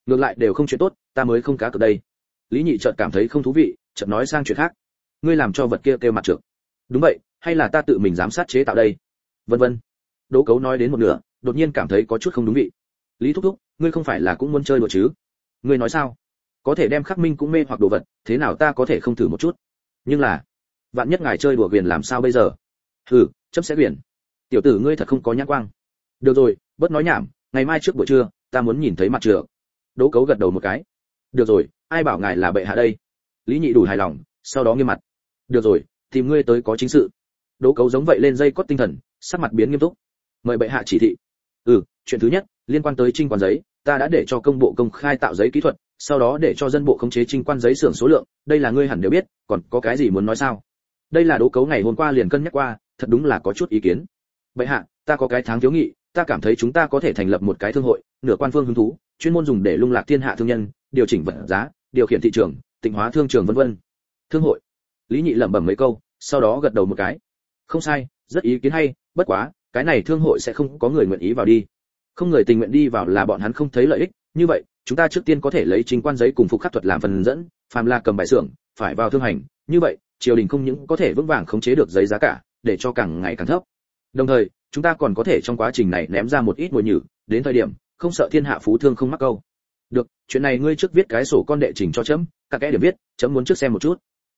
ngược lại đều không chuyện tốt, ta mới không cá cược đây. Lý Nhị chợt cảm thấy không thú vị, chợt nói sang chuyện khác. Ngươi làm cho vật kia kêu mặt trược. Đúng vậy, hay là ta tự mình giám sát chế tạo đây? Vân vân. Đỗ Cấu nói đến một nửa, đột nhiên cảm thấy có chút không đúng vị. Lý thúc thúc, ngươi không phải là cũng muốn chơi đùa chứ? Ngươi nói sao? Có thể đem Khắc Minh cũng mê hoặc đồ vật, thế nào ta có thể không thử một chút? Nhưng là, vạn nhất ngài chơi đùa quyền làm sao bây giờ? Hừ, chấm sẽ quyền. Tiểu tử ngươi thật không có nhãn quang. Được rồi, bớt nói nhảm, ngày mai trước buổi trưa, ta muốn nhìn thấy mặt trược. Đỗ Cấu gật đầu một cái. Được rồi, ai bảo ngài là bệ hạ đây? Lý Nhị đủ hài lòng, sau đó nghiêm mặt. Được rồi, tìm ngươi tới có chính sự. Đỗ Cấu giống vậy lên dây cót tinh thần, sắc mặt biến nghiêm túc. Mời bệ hạ chỉ thị. Chuyện thứ nhất, liên quan tới trinh quan giấy, ta đã để cho công bộ công khai tạo giấy kỹ thuật, sau đó để cho dân bộ khống chế trinh quan giấy xưởng số lượng, đây là ngươi hẳn đều biết, còn có cái gì muốn nói sao? Đây là Đỗ Cấu ngày hôm qua liền cân nhắc qua, thật đúng là có chút ý kiến. Bệ hạ, ta có cái tháng thiếu nghị, ta cảm thấy chúng ta có thể thành lập một cái thương hội, nửa quan phương hứng thú, chuyên môn dùng để lung lạc thiên hạ thương nhân, điều chỉnh vật giá, điều khiển thị trường, tịnh hóa thương trường vân vân. Thương hội. Lý Nhị lẩm bẩm mấy câu, sau đó gật đầu một cái. Không sai, rất ý kiến hay, bất quá, cái này thương hội sẽ không có người nguyện ý vào đi. Không người tình nguyện đi vào là bọn hắn không thấy lợi ích, như vậy, chúng ta trước tiên có thể lấy chính quan giấy cùng phục khắc thuật làm phần dẫn, phàm là cầm bài xưởng, phải vào thương hành, như vậy, triều đình không những có thể vững vàng khống chế được giấy giá cả, để cho càng ngày càng thấp. Đồng thời, chúng ta còn có thể trong quá trình này ném ra một ít mồi nhử, đến thời điểm không sợ thiên hạ phú thương không mắc câu. Được, chuyện này ngươi trước viết cái sổ con đệ trình cho chấm, các kẽ điểm viết, chấm muốn trước xem một chút.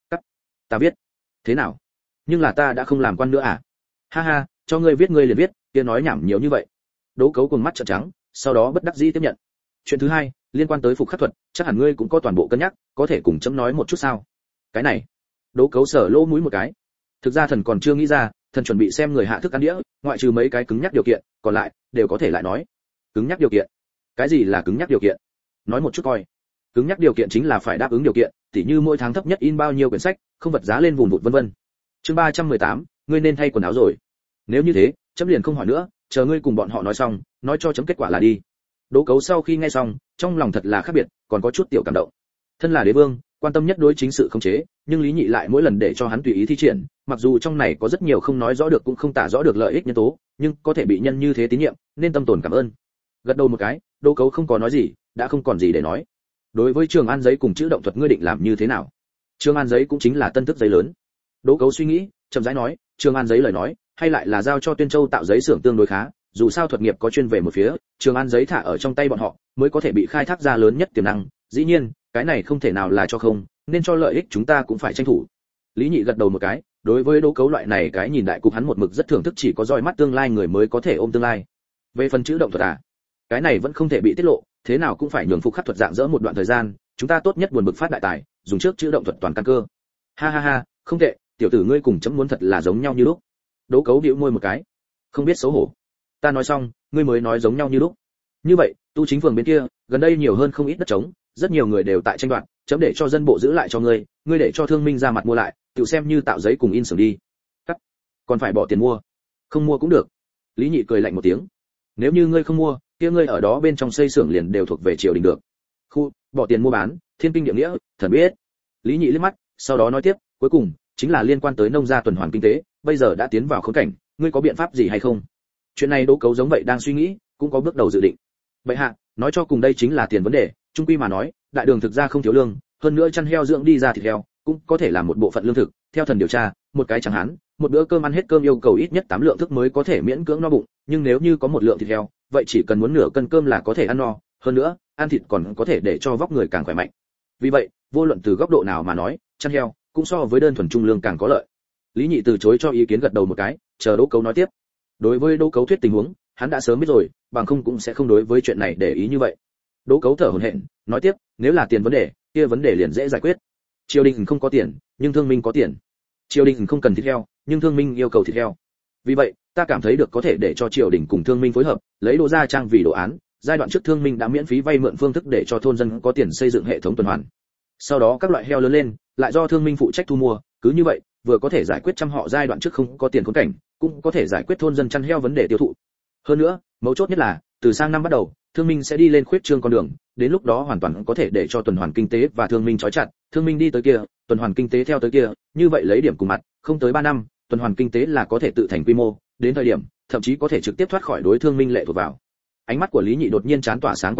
Ta viết. Thế nào? Nhưng là ta đã không làm quan nữa à? Ha ha, cho ngươi viết ngươi liền viết, kia nói nhảm nhiều như vậy. Đỗ Cấu cùng mắt trợn trắng, sau đó bất đắc dĩ tiếp nhận. Chuyện thứ hai, liên quan tới phục khắc thuật, chắc hẳn ngươi cũng có toàn bộ cân nhắc, có thể cùng chấm nói một chút sao? Cái này. Đỗ Cấu sờ lỗ mũi một cái. Thực ra thần còn chưa nghĩ ra, thần chuẩn bị xem người hạ thức ăn đĩa, ngoại trừ mấy cái cứng nhắc điều kiện, còn lại đều có thể lại nói. Cứng nhắc điều kiện? Cái gì là cứng nhắc điều kiện? Nói một chút coi. Cứng nhắc điều kiện chính là phải đáp ứng điều kiện, tỉ như mỗi tháng thấp nhất in bao nhiêu quyển sách, không vật giá lên vùng vụt vân vân. Chương 318, ngươi nên thay quần áo rồi. Nếu như thế, chấm liền không hỏi nữa, chờ ngươi cùng bọn họ nói xong, nói cho chấm kết quả là đi. Đỗ Cấu sau khi nghe xong, trong lòng thật là khác biệt, còn có chút tiểu cảm động. Thân là đế vương, quan tâm nhất đối chính sự khống chế, nhưng Lý Nhị lại mỗi lần để cho hắn tùy ý thi triển, mặc dù trong này có rất nhiều không nói rõ được cũng không tả rõ được lợi ích nhân tố, nhưng có thể bị nhân như thế tín nhiệm, nên tâm tồn cảm ơn. Gật đầu một cái, Đỗ Cấu không có nói gì, đã không còn gì để nói. Đối với Trường An giấy cùng chữ động thuật ngươi định làm như thế nào? Trường An giấy cũng chính là tân thức giấy lớn. Đỗ Cấu suy nghĩ, chậm rãi nói, Trường An giấy lời nói, hay lại là giao cho Tuyên Châu tạo giấy xưởng tương đối khá, dù sao thuật nghiệp có chuyên về một phía, Trường An giấy thả ở trong tay bọn họ, mới có thể bị khai thác ra lớn nhất tiềm năng, dĩ nhiên, cái này không thể nào là cho không, nên cho lợi ích chúng ta cũng phải tranh thủ. Lý Nhị gật đầu một cái, đối với Đỗ Cấu loại này cái nhìn đại cục hắn một mực rất thưởng thức, chỉ có roi mắt tương lai người mới có thể ôm tương lai. Về phần chữ động thuật cái này vẫn không thể bị tiết lộ, thế nào cũng phải nhường phục khắc thuật dạng dỡ một đoạn thời gian, chúng ta tốt nhất buồn bực phát đại tài, dùng trước chữ động thuật toàn căn cơ. Ha ha ha, không tệ, tiểu tử ngươi cùng chấm muốn thật là giống nhau như lúc. Đỗ Cấu bĩu môi một cái, không biết xấu hổ. Ta nói xong, ngươi mới nói giống nhau như lúc. Như vậy, tu chính phường bên kia, gần đây nhiều hơn không ít đất trống, rất nhiều người đều tại tranh đoạt, chấm để cho dân bộ giữ lại cho ngươi, ngươi để cho thương minh ra mặt mua lại, tự xem như tạo giấy cùng in xưởng đi. Cắt. Còn phải bỏ tiền mua. Không mua cũng được. Lý Nhị cười lạnh một tiếng. Nếu như ngươi không mua, kia ngươi ở đó bên trong xây xưởng liền đều thuộc về triều đình được. Khu, bỏ tiền mua bán, thiên kinh địa nghĩa, thần biết. Lý Nhị liếc mắt, sau đó nói tiếp, cuối cùng chính là liên quan tới nông gia tuần hoàn kinh tế, bây giờ đã tiến vào khốn cảnh, ngươi có biện pháp gì hay không? Chuyện này Đỗ Cấu giống vậy đang suy nghĩ, cũng có bước đầu dự định. Bệ hạ, nói cho cùng đây chính là tiền vấn đề, trung quy mà nói, đại đường thực ra không thiếu lương, hơn nữa chăn heo dưỡng đi ra thịt heo, cũng có thể làm một bộ phận lương thực, theo thần điều tra, một cái chẳng hạn, một bữa cơm ăn hết cơm yêu cầu ít nhất 8 lượng thức mới có thể miễn cưỡng no bụng, nhưng nếu như có một lượng thịt heo, vậy chỉ cần muốn nửa cân cơm là có thể ăn no, hơn nữa, ăn thịt còn có thể để cho vóc người càng khỏe mạnh. Vì vậy, vô luận từ góc độ nào mà nói, chăn heo cũng so với đơn thuần trung lương càng có lợi. Lý Nhị từ chối cho ý kiến gật đầu một cái, chờ Đỗ Cấu nói tiếp. Đối với Đỗ Cấu thuyết tình huống, hắn đã sớm biết rồi, bằng không cũng sẽ không đối với chuyện này để ý như vậy. Đỗ Cấu thở hổn hển, nói tiếp, nếu là tiền vấn đề, kia vấn đề liền dễ giải quyết. Triều đình không có tiền, nhưng thương minh có tiền. Triều đình không cần thịt heo, nhưng thương minh yêu cầu thịt heo. Vì vậy, ta cảm thấy được có thể để cho triều đình cùng thương minh phối hợp, lấy Đỗ gia trang vì đồ án, giai đoạn trước thương minh đã miễn phí vay mượn phương thức để cho thôn dân có tiền xây dựng hệ thống tuần hoàn. Sau đó các loại heo lớn lên, lại do thương minh phụ trách thu mua, cứ như vậy, vừa có thể giải quyết trăm họ giai đoạn trước không có tiền khốn cảnh, cũng có thể giải quyết thôn dân chăn heo vấn đề tiêu thụ. Hơn nữa, mấu chốt nhất là, từ sang năm bắt đầu, thương minh sẽ đi lên khuyết trương con đường, đến lúc đó hoàn toàn có thể để cho tuần hoàn kinh tế và thương minh trói chặt, thương minh đi tới kia, tuần hoàn kinh tế theo tới kia, như vậy lấy điểm cùng mặt, không tới 3 năm, tuần hoàn kinh tế là có thể tự thành quy mô, đến thời điểm, thậm chí có thể trực tiếp thoát khỏi đối thương minh lệ thuộc vào. Ánh mắt của Lý Nhị đột nhiên chán tỏa sáng quan hải,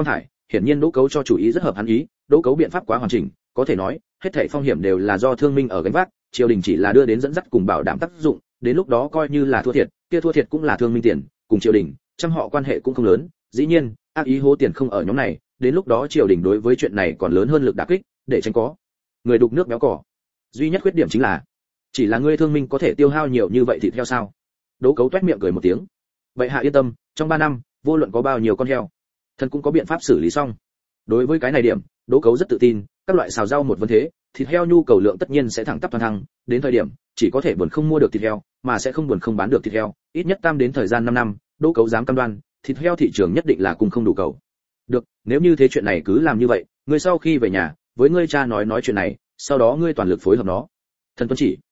hiển nhiên Đỗ Cấu cho chủ ý rất hợp hắn ý, Đỗ Cấu biện pháp quá hoàn chỉnh, có thể nói, hết thảy phong hiểm đều là do Thương Minh ở gánh vác, triều đình chỉ là đưa đến dẫn dắt cùng bảo đảm tác dụng, đến lúc đó coi như là thua thiệt, kia thua thiệt cũng là Thương Minh tiền, cùng triều đình, trăm họ quan hệ cũng không lớn, dĩ nhiên, ác ý hố tiền không ở nhóm này, đến lúc đó triều đình đối với chuyện này còn lớn hơn lực đả kích, để tránh có người đục nước béo cỏ. Duy nhất khuyết điểm chính là, chỉ là ngươi Thương Minh có thể tiêu hao nhiều như vậy thì theo sao? Đỗ Cấu toét miệng cười một tiếng. Vậy hạ yên tâm, trong 3 năm, vô luận có bao nhiêu con heo, thần cũng có biện pháp xử lý xong. Đối với cái này điểm, Đỗ Cấu rất tự tin, các loại xào rau một vấn thế, thịt heo nhu cầu lượng tất nhiên sẽ thẳng tắp toàn thăng, đến thời điểm chỉ có thể buồn không mua được thịt heo, mà sẽ không buồn không bán được thịt heo, ít nhất tam đến thời gian 5 năm, Đỗ Cấu dám cam đoan, thịt heo thị trường nhất định là cùng không đủ cầu. Được, nếu như thế chuyện này cứ làm như vậy, ngươi sau khi về nhà, với ngươi cha nói chuyện này, sau đó ngươi toàn lực phối hợp nó. Thần tuân chỉ.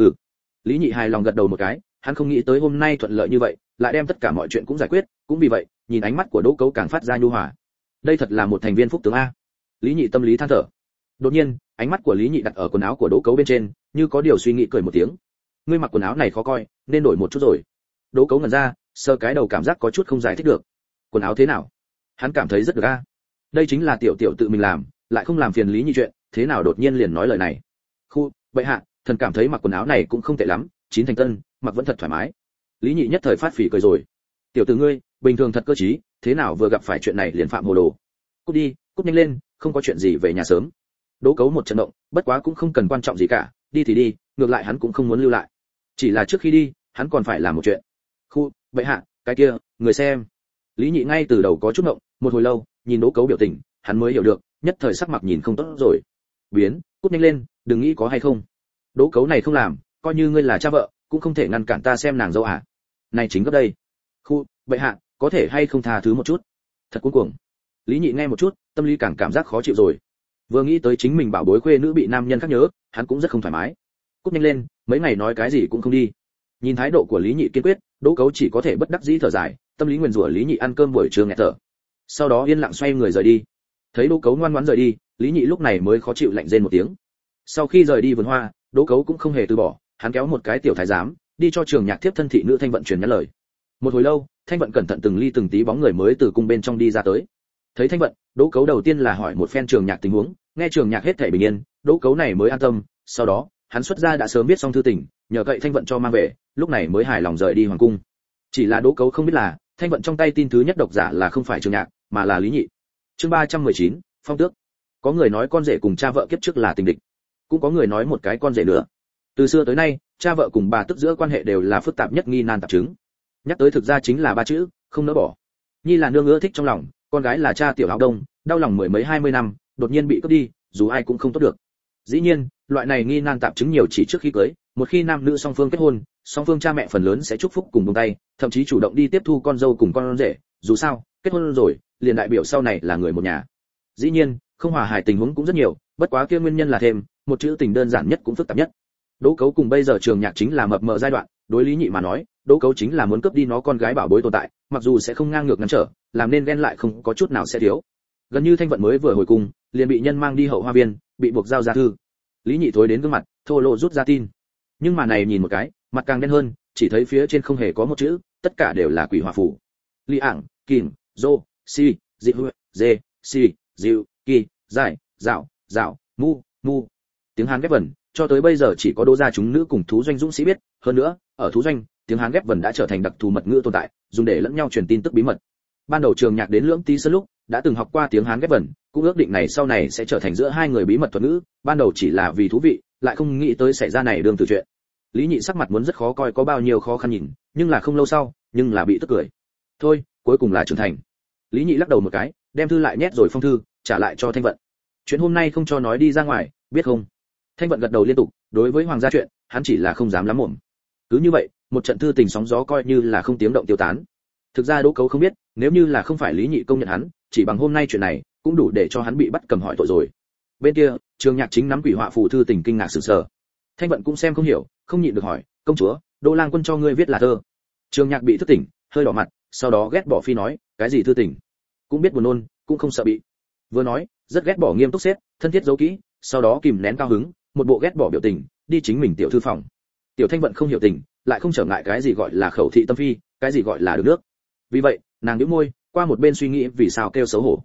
Lý Nhị hài lòng gật đầu một cái, hắn không nghĩ tới hôm nay thuận lợi như vậy, lại đem tất cả mọi chuyện cũng giải quyết, cũng vì vậy, nhìn ánh mắt của Đỗ Cấu càng phát ra nhu hòa. Đây thật là một thành viên phúc tướng a. Lý Nhị tâm lý than thở. Đột nhiên, ánh mắt của Lý Nhị đặt ở quần áo của Đỗ Cấu bên trên, như có điều suy nghĩ cười một tiếng. Ngươi mặc quần áo này khó coi, nên đổi một chút rồi. Đỗ Cấu ngẩn ra, sờ cái đầu cảm giác có chút không giải thích được. Quần áo thế nào? Hắn cảm thấy rất được a. Đây chính là tiểu tiểu tự mình làm, lại không làm phiền Lý Nhị chuyện, thế nào đột nhiên liền nói lời này? Khu, bệ hạ, thần cảm thấy mặc quần áo này cũng không tệ lắm, chín thành tân, mặc vẫn thật thoải mái. Lý Nhị nhất thời phát phỉ cười rồi. Tiểu tử ngươi, bình thường thật cơ trí, thế nào vừa gặp phải chuyện này liền phạm hồ đồ. Cút đi, cút nhanh lên, không có chuyện gì về nhà sớm. Đỗ Cấu một trận động, bất quá cũng không cần quan trọng gì cả, đi thì đi, ngược lại hắn cũng không muốn lưu lại. Chỉ là trước khi đi, hắn còn phải làm một chuyện. Khu, bệ hạ, cái kia, người xem. Lý Nhị ngay từ đầu có chút động, một hồi lâu, nhìn Đỗ Cấu biểu tình, hắn mới hiểu được, nhất thời sắc mặt nhìn không tốt rồi. Biến, cút nhanh lên, đừng nghĩ có hay không. Đỗ Cấu này không làm, coi như ngươi là cha vợ, cũng không thể ngăn cản ta xem nàng dâu à? Này chính gấp đây. Khu, bệ hạ, có thể hay không tha thứ một chút? Thật cuống cuồng. Lý Nhị nghe một chút, tâm lý càng cảm giác khó chịu rồi. Vừa nghĩ tới chính mình bảo bối khuê nữ bị nam nhân khác nhớ, hắn cũng rất không thoải mái. Cút nhanh lên, mấy ngày nói cái gì cũng không đi. Nhìn thái độ của Lý Nhị kiên quyết, Đỗ Cấu chỉ có thể bất đắc dĩ thở dài, tâm lý nguyền rủa Lý Nhị ăn cơm buổi trưa nghẹt thở. Sau đó yên lặng xoay người rời đi. Thấy Đỗ Cấu ngoan ngoãn rời đi, Lý Nhị lúc này mới khó chịu lạnh rên một tiếng. Sau khi rời đi vườn hoa, Đỗ Cấu cũng không hề từ bỏ, hắn kéo một cái tiểu thái giám, đi cho Trường Nhạc tiếp thân thị nữ Thanh Vận truyền nhắn lời. Một hồi lâu, Thanh Vận cẩn thận từng ly từng tí bóng người mới từ cung bên trong đi ra tới. Thấy Thanh Vận, Đỗ Cấu đầu tiên là hỏi một phen Trường Nhạc tình huống, nghe Trường Nhạc hết thảy bình yên, Đỗ Cấu này mới an tâm, sau đó, hắn xuất ra đã sớm viết xong thư tình, nhờ cậy Thanh Vận cho mang về, lúc này mới hài lòng rời đi hoàng cung. Chỉ là Đỗ Cấu không biết là, Thanh Vận trong tay tin thứ nhất độc giả là không phải Trường Nhạc, mà là Lý Nhị. Chương 319, phong tước. Có người nói con rể cùng cha vợ kiếp trước là tình địch, cũng có người nói một cái con rể nữa. Từ xưa tới nay, cha vợ cùng bà tức giữa quan hệ đều là phức tạp nhất nghi nan tạp chứng. Nhắc tới thực ra chính là 3 chữ, không nỡ bỏ. Nhi là nương ưa thích trong lòng, con gái là cha tiểu áo đông, đau lòng mười mấy 20 năm, đột nhiên bị cướp đi, dù ai cũng không tốt được. Dĩ nhiên, loại này nghi nan tạp chứng nhiều chỉ trước khi cưới, một khi nam nữ song phương kết hôn, song phương cha mẹ phần lớn sẽ chúc phúc cùng buông tay, thậm chí chủ động đi tiếp thu con dâu cùng con rể, dù sao, kết hôn rồi, liền đại biểu sau này là người một nhà. Dĩ nhiên, không hòa hài tình huống cũng rất nhiều, bất quá kia nguyên nhân là thêm, một chữ tình đơn giản nhất cũng phức tạp nhất. Đỗ Cấu cùng bây giờ Trường Nhạc chính là mập mờ giai đoạn, đối Lý Nhị mà nói, Đỗ Cấu chính là muốn cướp đi nó con gái bảo bối tồn tại, mặc dù sẽ không ngang ngược ngăn trở, làm nên ghen lại không có chút nào sẽ thiếu. Gần như Thanh Vận mới vừa hồi cung, liền bị nhân mang đi hậu hoa viên, bị buộc giao ra thư. Lý Nhị thối đến gương mặt, thô lỗ rút ra tin. Nhưng mà này nhìn một cái, mặt càng đen hơn, chỉ thấy phía trên không hề có một chữ, tất cả đều là quỷ hỏa phù. Lý ảng, kìm, dô, si, dịu, dê, si, dịu, kỳ, giải, dạo, dạo, mu, mu. Tiếng Hán ghép vần, cho tới bây giờ chỉ có Đỗ gia chúng nữ cùng thú doanh dũng sĩ biết, hơn nữa, ở thú doanh, tiếng Hán ghép vần đã trở thành đặc thù mật ngữ tồn tại, dùng để lẫn nhau truyền tin tức bí mật. Ban đầu Trường Nhạc đến Lưỡng Tý Sơn lúc, đã từng học qua tiếng Hán ghép vần, cũng ước định này sau này sẽ trở thành giữa hai người bí mật thuật ngữ, ban đầu chỉ là vì thú vị, lại không nghĩ tới xảy ra này đường từ chuyện. Lý Nhị sắc mặt muốn rất khó coi có bao nhiêu khó khăn nhìn, nhưng là không lâu sau, nhưng là bị tức cười. Thôi, cuối cùng là trưởng thành. Lý Nhị lắc đầu một cái, đem thư lại nhét rồi phong thư, trả lại cho Thanh Vận. Chuyện hôm nay không cho nói đi ra ngoài, biết không? Thanh Vận gật đầu liên tục, đối với hoàng gia chuyện, hắn chỉ là không dám lắm mồm. Cứ như vậy, một trận thư tình sóng gió coi như là không tiếng động tiêu tán. Thực ra Đỗ Cấu không biết, nếu như là không phải Lý Nhị công nhận hắn, chỉ bằng hôm nay chuyện này, cũng đủ để cho hắn bị bắt cầm hỏi tội rồi. Bên kia, Trường Nhạc chính nắm quỷ họa phù thư tình kinh ngạc sửng sờ. Thanh Vận cũng xem không hiểu, không nhịn được hỏi, công chúa, Đỗ lang quân cho ngươi viết là thơ. Trường Nhạc bị thức tỉnh, hơi đỏ mặt, sau đó ghét bỏ phi nói, cái gì thư tình? Cũng biết buồn nôn, cũng không sợ bị. Vừa nói, rất ghét bỏ nghiêm túc xếp, thân thiết giấu kỹ, sau đó kìm nén cao hứng, một bộ ghét bỏ biểu tình, đi chính mình tiểu thư phòng. Tiểu Thanh Vận không hiểu tình, lại không trở ngại cái gì gọi là khẩu thị tâm phi, cái gì gọi là được nước. Vì vậy, nàng nhếch môi, qua một bên suy nghĩ vì sao kêu xấu hổ.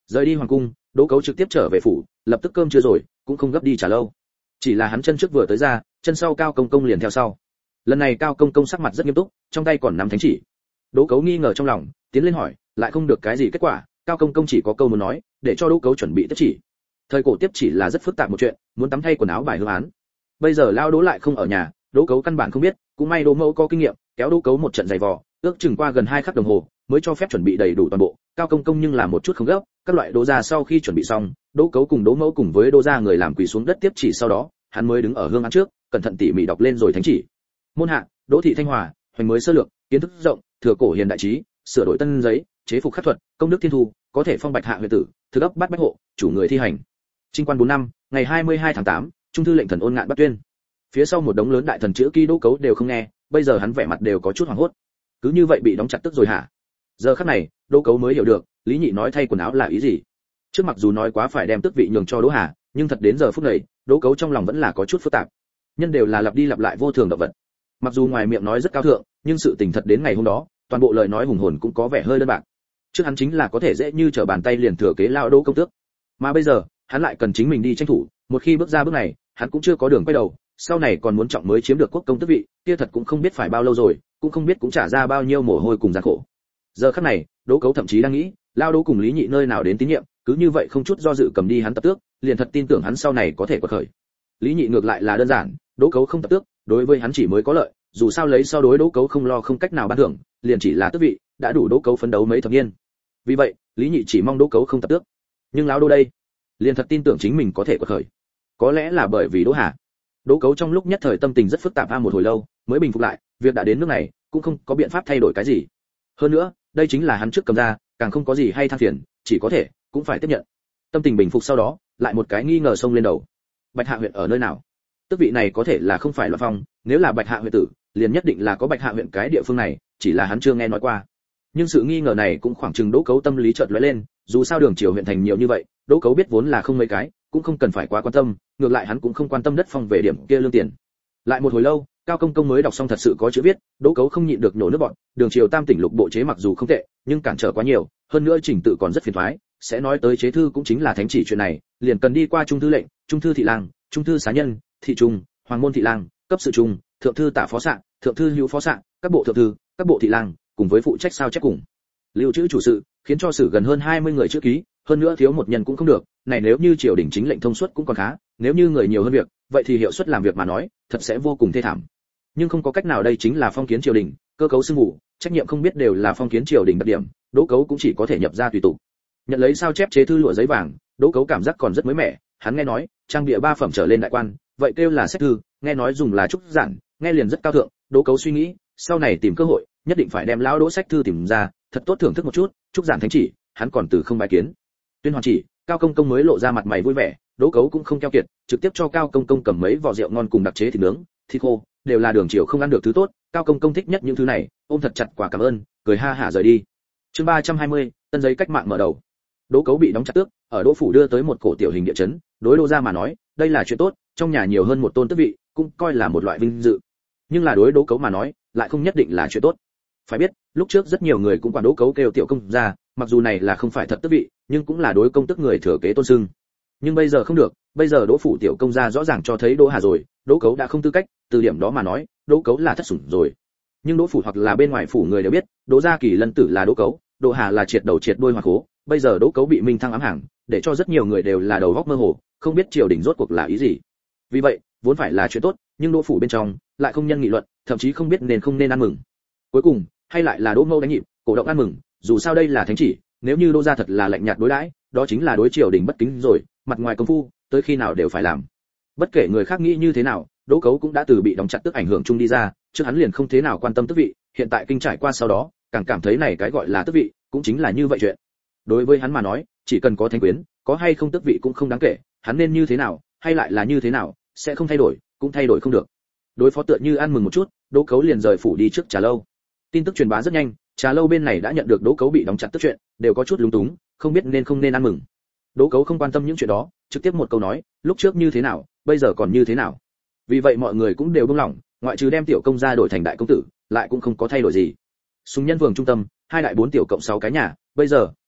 Rời đi hoàng cung, Đỗ Cấu trực tiếp trở về phủ, lập tức cơm chưa rồi, cũng không gấp đi trả lâu. Chỉ là hắn chân trước vừa tới ra, chân sau Cao Công Công liền theo sau. Lần này Cao Công Công sắc mặt rất nghiêm túc, trong tay còn nắm thánh chỉ. Đỗ Cấu nghi ngờ trong lòng, tiến lên hỏi, lại không được cái gì kết quả, Cao Công Công chỉ có câu muốn nói, để cho Đỗ Cấu chuẩn bị tiếp chỉ. Thời cổ tiếp chỉ là rất phức tạp một chuyện, muốn tắm thay quần áo bài hương án. Bây giờ Lao Đỗ lại không ở nhà, Đỗ Cấu căn bản không biết, cũng may Đỗ Mẫu có kinh nghiệm, kéo Đỗ Cấu một trận giày vò, ước chừng qua gần 2 khắc đồng hồ, mới cho phép chuẩn bị đầy đủ toàn bộ. Cao Công Công nhưng là một chút không gấp, các loại Đỗ gia sau khi chuẩn bị xong, Đỗ Cấu cùng Đỗ Mẫu cùng với Đỗ gia người làm quỳ xuống đất tiếp chỉ, sau đó, hắn mới đứng ở hương án trước, cẩn thận tỉ mỉ đọc lên rồi thánh chỉ. Môn hạ, Đỗ thị Thanh Hòa, hoành mới sơ lược, kiến thức rộng, thừa cổ hiền đại trí, sửa đổi tân giấy, chế phục khắc thuật, công đức thiên thu, có thể phong bạch hạ huyện tử, thứ ấp bát bách hộ, chủ người thi hành. Trinh quan 4 năm, ngày 22 tháng 8, trung thư lệnh thần ôn ngạn bắt tuyên. Phía sau một đống lớn đại thần chữ ký Đỗ Cấu đều không nghe, bây giờ hắn vẻ mặt đều có chút hoảng hốt. Cứ như vậy bị đóng chặt tức rồi hả? Giờ khắc này, Đỗ Cấu mới hiểu được, Lý Nhị nói thay quần áo là ý gì. Trước mặc dù nói quá phải đem tước vị nhường cho Đỗ Hà, nhưng thật đến giờ phút này, Đỗ Cấu trong lòng vẫn là có chút phức tạp. Nhân đều là lặp đi lặp lại vô thường động vật. Mặc dù ngoài miệng nói rất cao thượng, nhưng sự tình thật đến ngày hôm đó, toàn bộ lời nói hùng hồn cũng có vẻ hơi đơn bạc. Trước hắn chính là có thể dễ như trở bàn tay liền thừa kế lao Đỗ công tước, mà bây giờ, hắn lại cần chính mình đi tranh thủ, một khi bước ra bước này, hắn cũng chưa có đường quay đầu, sau này còn muốn trọng mới chiếm được quốc công tước vị, kia thật cũng không biết phải bao lâu rồi, cũng không biết cũng trả ra bao nhiêu mồ hôi cùng gian khổ. Giờ khắc này, Đỗ Cấu thậm chí đang nghĩ, lao Đỗ cùng Lý Nhị nơi nào đến tín nhiệm, cứ như vậy không chút do dự cầm đi hắn tập tước, liền thật tin tưởng hắn sau này có thể quật khởi. Lý Nhị ngược lại là đơn giản, Đỗ Cấu không tập tước, đối với hắn chỉ mới có lợi, dù sao lấy sau đối Đỗ Cấu không lo không cách nào ban thưởng, liền chỉ là tước vị, đã đủ Đỗ Cấu phấn đấu mấy thập niên. Vì vậy, Lý Nhị chỉ mong Đỗ Cấu không tập tước. Nhưng lão Đỗ đây, liền thật tin tưởng chính mình có thể quật khởi. Có lẽ là bởi vì Đỗ Hà. Đỗ Cấu trong lúc nhất thời tâm tình rất phức tạp, một hồi lâu mới bình phục lại, việc đã đến nước này, cũng không có biện pháp thay đổi cái gì. Hơn nữa, đây chính là hắn trước cầm ra, càng không có gì hay than phiền, chỉ có thể cũng phải tiếp nhận. Tâm tình bình phục sau đó, lại một cái nghi ngờ xông lên đầu. Bạch Hạ huyện ở nơi nào? Tước vị này có thể là không phải Loan Phong, nếu là Bạch Hạ huyện tử, liền nhất định là có Bạch Hạ huyện cái địa phương này, chỉ là hắn chưa nghe nói qua. Nhưng sự nghi ngờ này cũng khoảng chừng Đỗ Cấu tâm lý chợt lóe lên, dù sao đường triều huyện thành nhiều như vậy, Đỗ Cấu biết vốn là không mấy cái, cũng không cần phải quá quan tâm, ngược lại hắn cũng không quan tâm đất phong về điểm kia lương tiền. Lại một hồi lâu, Cao Công Công mới đọc xong thật sự có chữ viết, Đỗ Cấu không nhịn được nổ nước bọt, đường triều tam tỉnh lục bộ chế mặc dù không tệ, nhưng cản trở quá nhiều, hơn nữa trình tự còn rất phiền toái, sẽ nói tới chế thư cũng chính là thánh chỉ chuyện này, liền cần đi qua trung thư lệnh, trung thư thị lang, trung thư xá nhân, thị trung, hoàng môn thị lang, cấp sự trung, thượng thư tả phó sạ, thượng thư hữu phó sạ, các bộ thượng thư, các bộ thị lang, cùng với phụ trách sao chép cùng lưu trữ chủ sự, khiến cho sử gần hơn 20 người chữ ký, hơn nữa thiếu một nhân cũng không được, này nếu như triều đình chính lệnh thông suốt cũng còn khá, nếu như người nhiều hơn việc, vậy thì hiệu suất làm việc mà nói, thật sẽ vô cùng thê thảm. Nhưng không có cách nào, đây chính là phong kiến triều đình, cơ cấu xưng vụ, trách nhiệm không biết đều là phong kiến triều đình đặc điểm, Đỗ Cấu cũng chỉ có thể nhập ra tùy tục. Nhận lấy sao chép chế thư lụa giấy vàng, Đỗ Cấu cảm giác còn rất mới mẻ, hắn nghe nói, trang bìa 3 phẩm trở lên đại quan, vậy kêu là sách thư, nghe nói dùng là trúc giản, nghe liền rất cao thượng, Đỗ Cấu suy nghĩ, sau này tìm cơ hội, nhất định phải đem lão Đỗ sách thư tìm ra, thật tốt thưởng thức một chút, trúc giản thánh chỉ, hắn còn từ không bài kiến. Tuyên hoàn chỉ, Cao Công Công mới lộ ra mặt mày vui vẻ, Đỗ Cấu cũng không keo kiệt, trực tiếp cho Cao Công Công cầm mấy vò rượu ngon cùng đặc chế thịt nướng, thịt khô, đều là đường triều không ăn được thứ tốt, Cao Công Công thích nhất những thứ này, ôm thật chặt quả cảm ơn, cười ha hả rời đi. Chương 320, tân giấy cách mạng mở đầu. Đỗ Cấu bị đóng chặt tước, ở Đỗ phủ đưa tới một cổ tiểu hình địa chấn, đối Đỗ gia mà nói, đây là chuyện tốt, trong nhà nhiều hơn một tôn tước vị, cũng coi là một loại vinh dự. Nhưng là đối Đỗ Cấu mà nói, lại không nhất định là chuyện tốt. Phải biết, lúc trước rất nhiều người cũng quản Đỗ Cấu kêu tiểu công gia, mặc dù này là không phải thật tước vị, nhưng cũng là đối công tước người thừa kế tôn xưng. Nhưng bây giờ không được, bây giờ Đỗ phủ tiểu công gia rõ ràng cho thấy Đỗ Hà rồi, Đỗ Cấu đã không tư cách, từ điểm đó mà nói, Đỗ Cấu là thất sủng rồi. Nhưng Đỗ phủ hoặc là bên ngoài phủ người đều biết, Đỗ gia kỳ lân tử là Đỗ Cấu, Đỗ Hà là triệt đầu triệt đuôi hoặc khố, bây giờ Đỗ Cấu bị Minh Thăng ám hàng, để cho rất nhiều người đều là đầu óc mơ hồ, không biết triều đình rốt cuộc là ý gì. Vì vậy, vốn phải là chuyện tốt, nhưng Đỗ phủ bên trong lại không nhân nghị luận, thậm chí không biết nên không nên ăn mừng. Cuối cùng, hay lại là Đỗ Mâu đánh nhịp, cổ động ăn mừng, dù sao đây là thánh chỉ, nếu như Đỗ gia thật là lạnh nhạt đối đãi, đó chính là đối triều đình bất kính rồi, mặt ngoài công phu, tới khi nào đều phải làm. Bất kể người khác nghĩ như thế nào, Đỗ Cấu cũng đã từ bị đóng chặt tức ảnh hưởng chung đi ra, trước hắn liền không thế nào quan tâm tước vị, hiện tại kinh trải qua sau đó, càng cảm thấy này cái gọi là tước vị, cũng chính là như vậy chuyện. Đối với hắn mà nói, chỉ cần có thánh quyến, có hay không tước vị cũng không đáng kể, hắn nên như thế nào, hay lại là như thế nào, sẽ không thay đổi, cũng thay đổi không được. Đối phó tựa như ăn mừng một chút, Đỗ Cấu liền rời phủ đi trước trà lâu. Tin tức truyền bá rất nhanh, trà lâu bên này đã nhận được Đỗ Cấu bị đóng chặt tức chuyện, đều có chút lúng túng, không biết nên không nên ăn mừng. Đỗ Cấu không quan tâm những chuyện đó, trực tiếp một câu nói, lúc trước như thế nào, bây giờ còn như thế nào. Vì vậy mọi người cũng đều buông lỏng, ngoại trừ đem tiểu công gia đổi thành đại công tử, lại cũng không có thay đổi gì. Sùng Nhân Phường trung tâm, 2 đại 4 tiểu cộng 6 cái nhà, bây giờ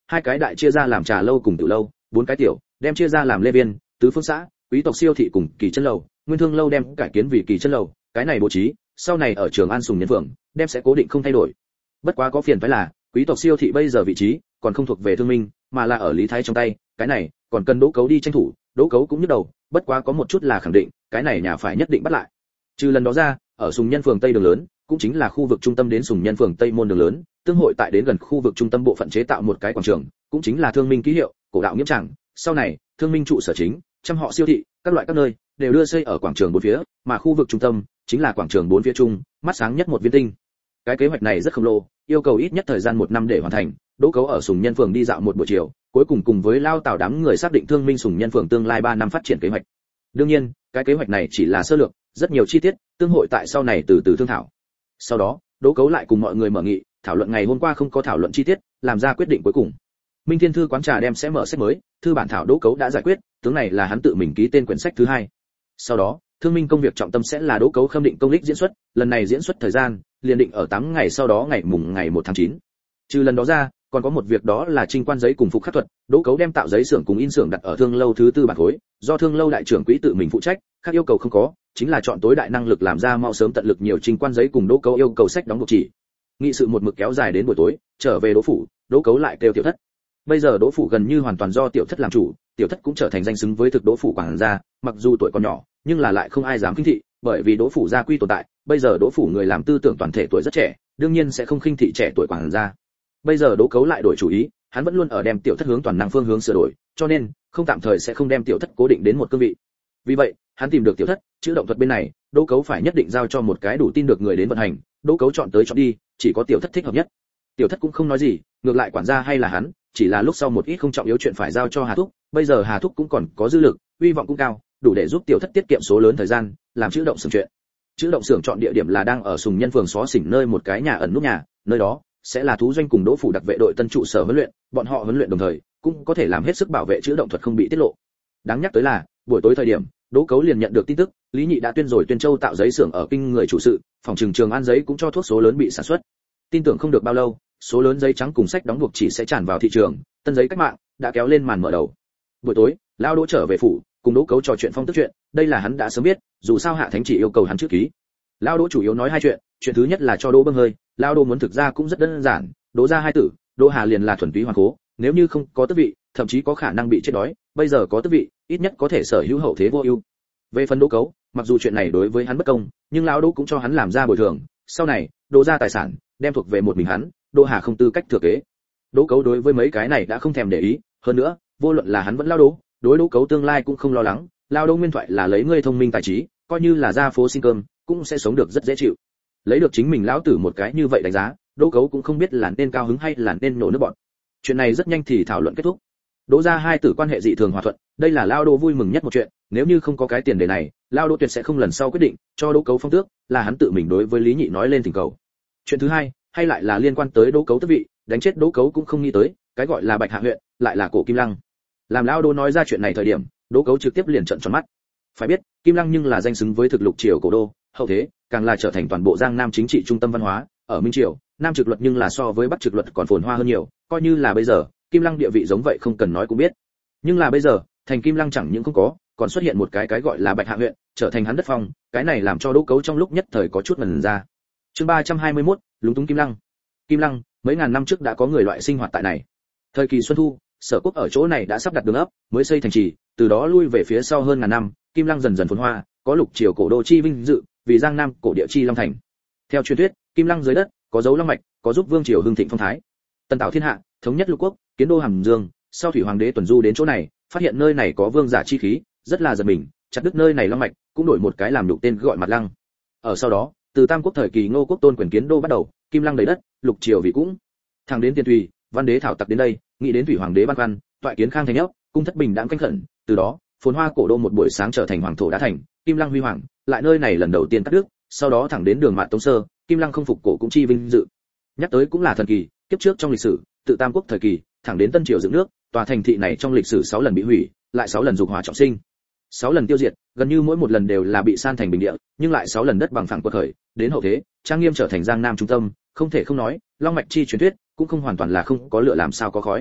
hai cái đại chia ra làm trà lâu cùng tiểu lâu, bốn cái tiểu đem chia ra làm lê viên, tứ phương xã, quý tộc siêu thị cùng kỳ chân lầu, nguyên thương lâu đem cải kiến vì kỳ chân lầu, cái này bố trí, sau này ở Trường An Sùng Nhân Phường, đem sẽ cố định không thay đổi. Bất quá có phiền phải là, quý tộc siêu thị bây giờ vị trí còn không thuộc về Thương Minh, mà là ở Lý Thái trong tay, cái này còn cần Đỗ Cấu đi tranh thủ, Đỗ Cấu cũng nhức đầu, bất quá có một chút là khẳng định, cái này nhà phải nhất định bắt lại. Trừ lần đó ra, ở Sùng Nhân Phường Tây đường lớn, cũng chính là khu vực trung tâm đến Sùng Nhân Phường Tây môn đường lớn, tương hội tại đến gần khu vực trung tâm bộ phận chế tạo một cái quảng trường, cũng chính là Thương Minh ký hiệu, cổ đạo nghiêm tràng. Sau này, Thương Minh trụ sở chính, trăm họ siêu thị, các loại các nơi đều đưa xây ở quảng trường bốn phía, mà khu vực trung tâm chính là quảng trường bốn phía trung, mắt sáng nhất một viên tinh. Cái kế hoạch này rất khổng lồ, yêu cầu ít nhất thời gian 1 năm để hoàn thành. Đỗ Cấu ở Sùng Nhân Phường đi dạo một buổi chiều, cuối cùng với Lao Tào đám người xác định Thương Minh Sùng Nhân Phường tương lai 3 năm phát triển kế hoạch. Đương nhiên, cái kế hoạch này chỉ là sơ lược, rất nhiều chi tiết tương hội tại sau này từ từ thương thảo. Sau đó, Đỗ Cấu lại cùng mọi người mở nghị, thảo luận ngày hôm qua không có thảo luận chi tiết, làm ra quyết định cuối cùng. Minh Thiên Thư quán trà đem sẽ mở sách mới, thư bản thảo Đỗ Cấu đã giải quyết, tướng này là hắn tự mình ký tên quyển sách thứ 2. Sau đó, Thương Minh công việc trọng tâm sẽ là Đỗ Cấu khâm định công lịch diễn xuất, lần này diễn xuất thời gian liền định ở 8 ngày sau đó ngày 1 tháng 9. Trừ lần đó ra, còn có một việc đó là trinh quan giấy cùng phục khắc thuật, Đỗ Cấu đem tạo giấy xưởng cùng in xưởng đặt ở Thương lâu thứ 4 bản khối, do Thương lâu đại trưởng quỹ tự mình phụ trách, khác yêu cầu không có, chính là chọn tối đại năng lực làm ra mau sớm tận lực nhiều trinh quan giấy cùng Đỗ Cấu yêu cầu sách đóng buộc chỉ. Nghị sự một mực kéo dài đến buổi tối, trở về Đỗ phủ, Đỗ Cấu lại kêu Tiểu Thất. Bây giờ Đỗ phủ gần như hoàn toàn do Tiểu Thất làm chủ, Tiểu Thất cũng trở thành danh xứng với thực Đỗ phủ quản gia, mặc dù tuổi còn nhỏ, nhưng là lại không ai dám khinh thị, bởi vì Đỗ phủ gia quy tồn tại, bây giờ Đỗ phủ người làm tư tưởng toàn thể tuổi rất trẻ, đương nhiên sẽ không khinh thị trẻ tuổi quản gia. Bây giờ Đỗ Cấu lại đổi chủ ý, hắn vẫn luôn ở đem Tiểu Thất hướng toàn năng phương hướng sửa đổi, cho nên không tạm thời sẽ không đem Tiểu Thất cố định đến một cương vị. Vì vậy, hắn tìm được Tiểu Thất, chữ động thuật bên này, Đỗ Cấu phải nhất định giao cho một cái đủ tin được người đến vận hành, Đỗ Cấu chọn tới chọn đi, chỉ có Tiểu Thất thích hợp nhất. Tiểu Thất cũng không nói gì, ngược lại quản gia hay là hắn, chỉ là lúc sau một ít không trọng yếu chuyện phải giao cho Hà Thúc, bây giờ Hà Thúc cũng còn có dư lực, uy vọng cũng cao, đủ để giúp Tiểu Thất tiết kiệm số lớn thời gian, làm chữ động xưởng chuyện. Chữ động xưởng chọn địa điểm là đang ở Sùng Nhân Phường xó xỉnh nơi một cái nhà ẩn núp nhà, nơi đó sẽ là thú doanh cùng Đỗ phủ đặc vệ đội tân trụ sở huấn luyện, bọn họ huấn luyện đồng thời cũng có thể làm hết sức bảo vệ chữ động thuật không bị tiết lộ. Đáng nhắc tới là, buổi tối thời điểm, Đỗ Cấu liền nhận được tin tức, Lý Nhị đã tuyên rồi Tuyên Châu tạo giấy xưởng ở kinh người chủ sự, phòng Trường An giấy cũng cho thuốc số lớn bị sản xuất. Tin tưởng không được bao lâu, số lớn giấy trắng cùng sách đóng buộc chỉ sẽ tràn vào thị trường, tân giấy cách mạng đã kéo lên màn mở đầu. Buổi tối, Lão Đỗ trở về phủ, cùng Đỗ Cấu trò chuyện phong tức chuyện, đây là hắn đã sớm biết, dù sao Hạ Thánh chỉ yêu cầu hắn chữ ký. Lão Đỗ chủ yếu nói 2 chuyện, chuyện thứ nhất là cho Đỗ bưng hơi, Lão Đỗ muốn thực ra cũng rất đơn giản, Đỗ gia 2 tử, Đỗ Hà liền là thuần túy hoàng cố, nếu như không có tước vị, thậm chí có khả năng bị chết đói, bây giờ có tước vị, ít nhất có thể sở hữu hậu thế vô ưu. Về phần Đỗ Cấu, mặc dù chuyện này đối với hắn bất công, nhưng Lão Đỗ cũng cho hắn làm ra bồi thường, sau này, Đỗ gia tài sản đem thuộc về một mình hắn, Đỗ Hà không tư cách thừa kế. Đỗ Cấu đối với mấy cái này đã không thèm để ý, hơn nữa, vô luận là hắn vẫn Lão Đỗ, đối Đỗ Cấu tương lai cũng không lo lắng, Lão Đỗ nguyên thoại là lấy ngươi thông minh tài trí, coi như là ra phố xin cơm, cũng sẽ sống được rất dễ chịu. Lấy được chính mình lão tử một cái như vậy đánh giá, Đỗ Cấu cũng không biết là nên cao hứng hay là nên nổ nước bọt. Chuyện này rất nhanh thì thảo luận kết thúc. Đỗ gia 2 tử quan hệ dị thường hòa thuận, đây là Lão Đỗ vui mừng nhất một chuyện, nếu như không có cái tiền đề này, Lão Đỗ tuyệt sẽ không lần sau quyết định cho Đỗ Cấu phong tước, là hắn tự mình đối với Lý Nhị nói lên thỉnh cầu. Chuyện thứ hai, hay lại là liên quan tới Đỗ Cấu tước vị, đánh chết Đỗ Cấu cũng không nghĩ tới, cái gọi là Bạch Hạ huyện, lại là Cổ Kim Lăng. Làm Lão Đỗ nói ra chuyện này thời điểm, Đỗ Cấu trực tiếp liền trợn tròn mắt. Phải biết, Kim Lăng nhưng là danh xứng với thực lục triều cổ đô, hậu thế, càng là trở thành toàn bộ Giang Nam chính trị trung tâm văn hóa, ở Minh triều, Nam trực luật nhưng là so với Bắc trực luật còn phồn hoa hơn nhiều, coi như là bây giờ, Kim Lăng địa vị giống vậy không cần nói cũng biết. Nhưng là bây giờ, thành Kim Lăng chẳng những không có, còn xuất hiện một cái gọi là Bạch Hạ huyện, trở thành hắn đất phong, cái này làm cho Đỗ Cấu trong lúc nhất thời có chút ngẩn ra. Chương 321, lúng túng Kim Lăng. Kim Lăng, mấy ngàn năm trước đã có người loại sinh hoạt tại này. Thời kỳ Xuân Thu, Sở Quốc ở chỗ này đã sắp đặt đường ấp, mới xây thành trì, từ đó lui về phía sau hơn ngàn năm, Kim Lăng dần dần phồn hoa, có lục triều cổ đô chi vinh dự, vì Giang Nam cổ địa chi long thành. Theo truyền thuyết, Kim Lăng dưới đất có dấu long mạch, có giúp vương triều hưng thịnh phong thái. Tần Tảo thiên hạ, thống nhất lục quốc, kiến đô Hàm Dương, sau thủy hoàng đế tuần du đến chỗ này, phát hiện nơi này có vương giả chi khí, rất là giật mình, chặt đứt nơi này long mạch, cũng đổi một cái làm nhục tên gọi Mặt Lăng. Ở sau đó, từ Tam Quốc thời kỳ Ngô Quốc tôn quyền kiến đô bắt đầu, Kim Lăng đầy đất, lục triều vị cũng. Thẳng đến Tiền Thùy, Văn đế thảo tặc đến đây, nghĩ đến thủy hoàng đế băn khoăn, toại kiến Khang thành ấp, cung thất bình đãng canh khẩn, từ đó, phồn hoa cổ đô một buổi sáng trở thành hoàng thổ đã thành, Kim Lăng huy hoàng, lại nơi này lần đầu tiên cắt đứt, sau đó thẳng đến đường Mạn Tông Sơ, Kim Lăng không phục cổ cũng chi vinh dự. Nhắc tới cũng là thần kỳ, kiếp trước trong lịch sử, tự Tam Quốc thời kỳ, thẳng đến Tân Triều dựng nước, tòa thành thị này trong lịch sử 6 lần bị hủy, lại 6 lần dục hỏa trọng sinh. 6 lần tiêu diệt, gần như mỗi một lần đều là bị san thành bình địa, nhưng lại 6 lần đất bằng phẳng quật khởi, đến hậu thế, trang nghiêm trở thành Giang Nam trung tâm, không thể không nói, long mạch chi truyền thuyết, cũng không hoàn toàn là không có lửa làm sao có khói.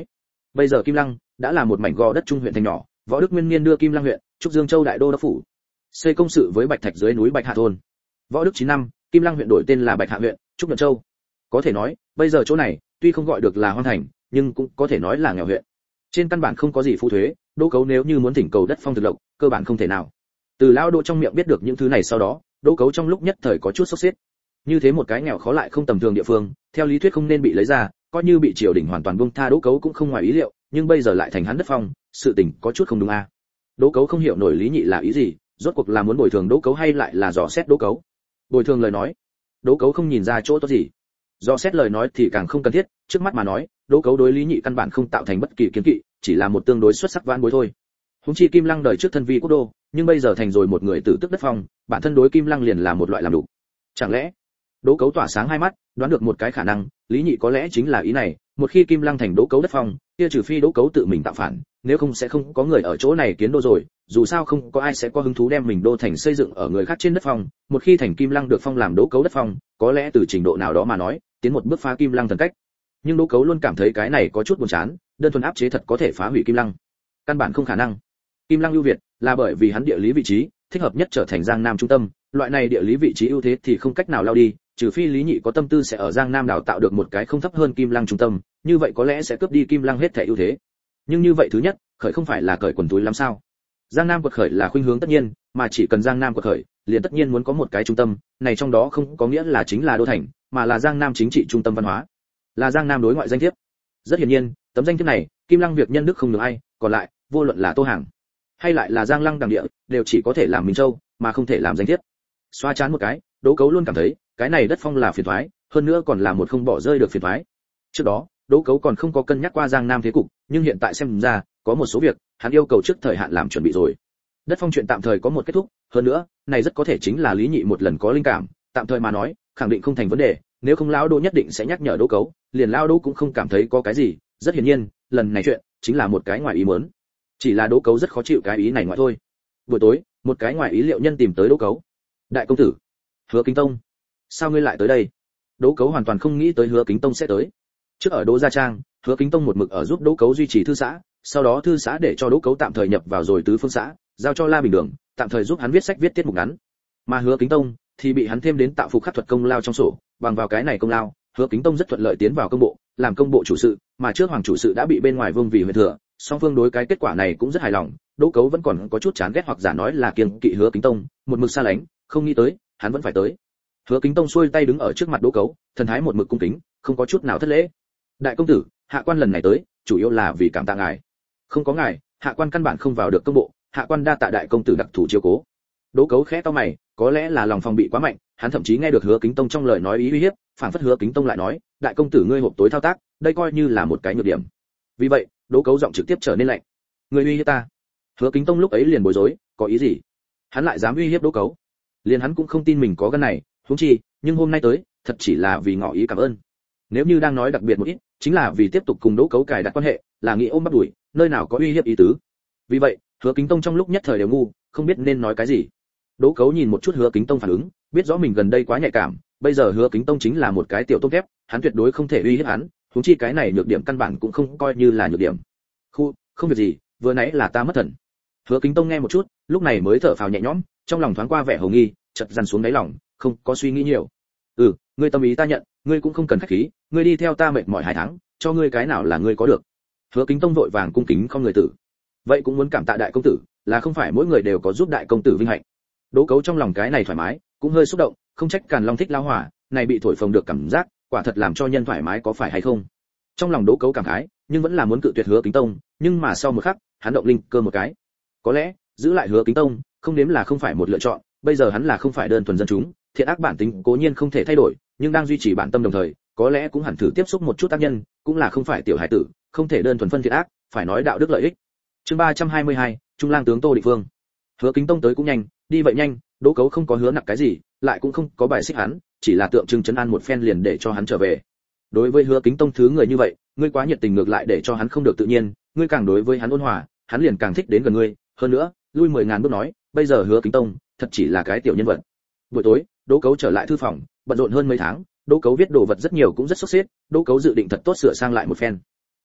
Bây giờ Kim Lăng đã là một mảnh gò đất trung huyện thành nhỏ, Võ Đức Nguyên Niên đưa Kim Lăng huyện, Trúc Dương Châu đại đô đốc phủ. Xây công sự với Bạch Thạch dưới núi Bạch Hạ thôn. Võ Đức 9 năm, Kim Lăng huyện đổi tên là Bạch Hạ huyện, Trúc Nhuận Châu. Có thể nói, bây giờ chỗ này tuy không gọi được là hoang thành, nhưng cũng có thể nói là nghèo huyện. Trên căn bản không có gì phú thuế, Đỗ Cấu nếu như muốn thỉnh cầu đất phong thực lộc, cơ bản không thể nào. Từ lão Đỗ trong miệng biết được những thứ này sau đó, Đỗ Cấu trong lúc nhất thời có chút sốc xếp. Như thế một cái nghèo khó lại không tầm thường địa phương, theo lý thuyết không nên bị lấy ra, coi như bị triều đình hoàn toàn buông tha Đỗ Cấu cũng không ngoài ý liệu, nhưng bây giờ lại thành hắn đất phong, sự tình có chút không đúng a. Đỗ Cấu không hiểu nổi Lý Nhị là ý gì, rốt cuộc là muốn bồi thường Đỗ Cấu hay lại là dò xét Đỗ Cấu. Bồi thường lời nói, Đỗ Cấu không nhìn ra chỗ tốt gì. Dò xét lời nói thì càng không cần thiết, trước mắt mà nói, Đỗ Cấu đối Lý Nhị căn bản không tạo thành bất kỳ kiến kỵ, chỉ là một tương đối xuất sắc vãn bối thôi. Huống chi Kim Lăng đời trước thân vi quốc đô, nhưng bây giờ thành rồi một người tử tức đất phong, bản thân đối Kim Lăng liền là một loại làm đủ. Chẳng lẽ? Đỗ Cấu tỏa sáng hai mắt, đoán được một cái khả năng, Lý Nhị có lẽ chính là ý này, một khi Kim Lăng thành Đỗ Cấu đất phong, kia trừ phi Đỗ Cấu tự mình tạo phản, nếu không sẽ không có người ở chỗ này kiến đô rồi, dù sao không có ai sẽ có hứng thú đem mình đô thành xây dựng ở người khác trên đất phong, một khi thành Kim Lăng được phong làm Đỗ Cấu đất phong, có lẽ từ trình độ nào đó mà nói, tiến một bước phá Kim Lăng thần cách. Nhưng Đỗ Cấu luôn cảm thấy cái này có chút buồn chán, đơn thuần áp chế thật có thể phá hủy Kim Lăng. Căn bản không khả năng. Kim Lăng ưu việt là bởi vì hắn địa lý vị trí thích hợp nhất trở thành Giang Nam trung tâm, loại này địa lý vị trí ưu thế thì không cách nào lao đi, trừ phi Lý Nhị có tâm tư sẽ ở Giang Nam đào tạo được một cái không thấp hơn Kim Lăng trung tâm, như vậy có lẽ sẽ cướp đi Kim Lăng hết thảy ưu thế. Nhưng như vậy thứ nhất, khởi không phải là cởi quần túi lắm sao? Giang Nam quật khởi là khuynh hướng tất nhiên, mà chỉ cần Giang Nam quật khởi, liền tất nhiên muốn có một cái trung tâm, này trong đó không có nghĩa là chính là đô thành, mà là Giang Nam chính trị trung tâm văn hóa, là Giang Nam đối ngoại danh thiếp. Rất hiển nhiên, tấm danh thiếp này, Kim Lăng việc nhân đức không được ai, còn lại, vô luận là Tô Hàng hay lại là Giang Lăng đằng địa, đều chỉ có thể làm Minh Châu, mà không thể làm danh thiếp. Xoa chán một cái, Đỗ Cấu luôn cảm thấy, cái này đất phong là phiền toái, hơn nữa còn là một không bỏ rơi được phiền toái. Trước đó, Đỗ Cấu còn không có cân nhắc qua Giang Nam thế cục, nhưng hiện tại xem ra, có một số việc, hắn yêu cầu trước thời hạn làm chuẩn bị rồi. Đất phong chuyện tạm thời có một kết thúc, hơn nữa, này rất có thể chính là Lý Nhị một lần có linh cảm, tạm thời mà nói, khẳng định không thành vấn đề, nếu không lão Đỗ nhất định sẽ nhắc nhở Đỗ Cấu, liền lão Đỗ cũng không cảm thấy có cái gì, rất hiển nhiên, lần này chuyện chính là một cái ngoài ý muốn. Chỉ là Đỗ Cấu rất khó chịu cái ý này ngoại thôi. Buổi tối, một cái ngoài ý liệu nhân tìm tới Đỗ Cấu. Đại công tử, Hứa Kính Tông, sao ngươi lại tới đây? Đỗ Cấu hoàn toàn không nghĩ tới Hứa Kính Tông sẽ tới. Trước ở Đỗ Gia Trang, Hứa Kính Tông một mực ở giúp Đỗ Cấu duy trì thư xã, sau đó thư xã để cho Đỗ Cấu tạm thời nhập vào rồi tứ phương xã, giao cho La Bình Đường, tạm thời giúp hắn viết sách viết tiết mục ngắn. Mà Hứa Kính Tông thì bị hắn thêm đến tạo phục khắc thuật công lao trong sổ, bằng vào cái này công lao, Hứa Kính Tông rất thuận lợi tiến vào công bộ, làm công bộ chủ sự, mà trước hoàng chủ sự đã bị bên ngoài vương vì huyện thừa, song phương đối cái kết quả này cũng rất hài lòng. Đỗ Cấu vẫn còn có chút chán ghét hoặc giả nói là kiêng kỵ Hứa Kính Tông, một mực xa lánh, không nghĩ tới, hắn vẫn phải tới. Hứa Kính Tông xuôi tay đứng ở trước mặt Đỗ Cấu, thần thái một mực cung kính, không có chút nào thất lễ. Đại công tử, hạ quan lần này tới, chủ yếu là vì cảm tạ ngài. Không có ngài, hạ quan căn bản không vào được công bộ, hạ quan đa tạ đại công tử đặc thủ chiếu cố. Đỗ Cấu khẽ cau mày, có lẽ là lòng phòng bị quá mạnh, hắn thậm chí nghe được Hứa Kính Tông trong lời nói ý uy hiếp, phản phất Hứa Kính Tông lại nói, đại công tử ngươi hộp tối thao tác, đây coi như là một cái nhược điểm. Vì vậy, Đỗ Cấu giọng trực tiếp trở nên lạnh. Ngươi uy hiếp ta? Hứa Kính Tông lúc ấy liền bối rối, có ý gì? Hắn lại dám uy hiếp Đỗ Cấu? Liền hắn cũng không tin mình có gan này, huống chi, nhưng hôm nay tới, thật chỉ là vì ngỏ ý cảm ơn. Nếu như đang nói đặc biệt một ít, chính là vì tiếp tục cùng Đỗ Cấu cài đặt quan hệ, là nghĩ ôm bắt đuổi, nơi nào có uy hiếp ý tứ. Vì vậy, Hứa Kính Tông trong lúc nhất thời đều ngu, không biết nên nói cái gì. Đỗ Cấu nhìn một chút Hứa Kính Tông phản ứng, biết rõ mình gần đây quá nhạy cảm, bây giờ Hứa Kính Tông chính là một cái tiểu tốt kép, hắn tuyệt đối không thể uy hiếp hắn, huống chi cái này nhược điểm căn bản cũng không coi như là nhược điểm. Không việc gì, vừa nãy là ta mất thần. Hứa Kính Tông nghe một chút, lúc này mới thở phào nhẹ nhõm, trong lòng thoáng qua vẻ hồ nghi, chợt dằn xuống đáy lòng, không có suy nghĩ nhiều. Ngươi tâm ý ta nhận, ngươi cũng không cần khách khí, ngươi đi theo ta mệt mỏi 2 tháng, cho ngươi cái nào là ngươi có được. Hứa Kính Tông vội vàng cung kính không người tử. Vậy cũng muốn cảm tạ đại công tử, là không phải mỗi người đều có giúp đại công tử vinh hạnh. Đỗ Cấu trong lòng cái này thoải mái, cũng hơi xúc động, không trách Càn Long thích lao hỏa, này bị thổi phồng được cảm giác, quả thật làm cho nhân thoải mái có phải hay không? Trong lòng Đỗ Cấu cảm khái, nhưng vẫn là muốn cự tuyệt Hứa Kính Tông, nhưng mà sau một khắc, hắn động linh cơ một cái. Có lẽ, giữ lại Hứa Kính Tông, không đếm là không phải một lựa chọn, bây giờ hắn là không phải đơn thuần dân chúng, thiện ác bản tính cố nhiên không thể thay đổi, nhưng đang duy trì bản tâm đồng thời, có lẽ cũng hẳn thử tiếp xúc một chút tác nhân, cũng là không phải tiểu hải tử, không thể đơn thuần phân thiện ác, phải nói đạo đức lợi ích. Chương 322, Trung lang tướng Tô Định Phương. Hứa Kính Tông tới cũng nhanh, đi vậy nhanh, Đỗ Cấu không có hứa nặng cái gì, lại cũng không có bài xích hắn, chỉ là tượng trưng trấn an một phen liền để cho hắn trở về. Đối với Hứa Kính Tông thứ người như vậy, ngươi quá nhiệt tình ngược lại để cho hắn không được tự nhiên, ngươi càng đối với hắn ôn hòa, hắn liền càng thích đến gần ngươi, hơn nữa, lui 10.000 bước nói, bây giờ Hứa Kính Tông thật chỉ là cái tiểu nhân vật. Buổi tối, Đỗ Cấu trở lại thư phòng, bận rộn hơn mấy tháng, Đỗ Cấu viết đồ vật rất nhiều cũng rất sốt xếp, Đỗ Cấu dự định thật tốt sửa sang lại một phen.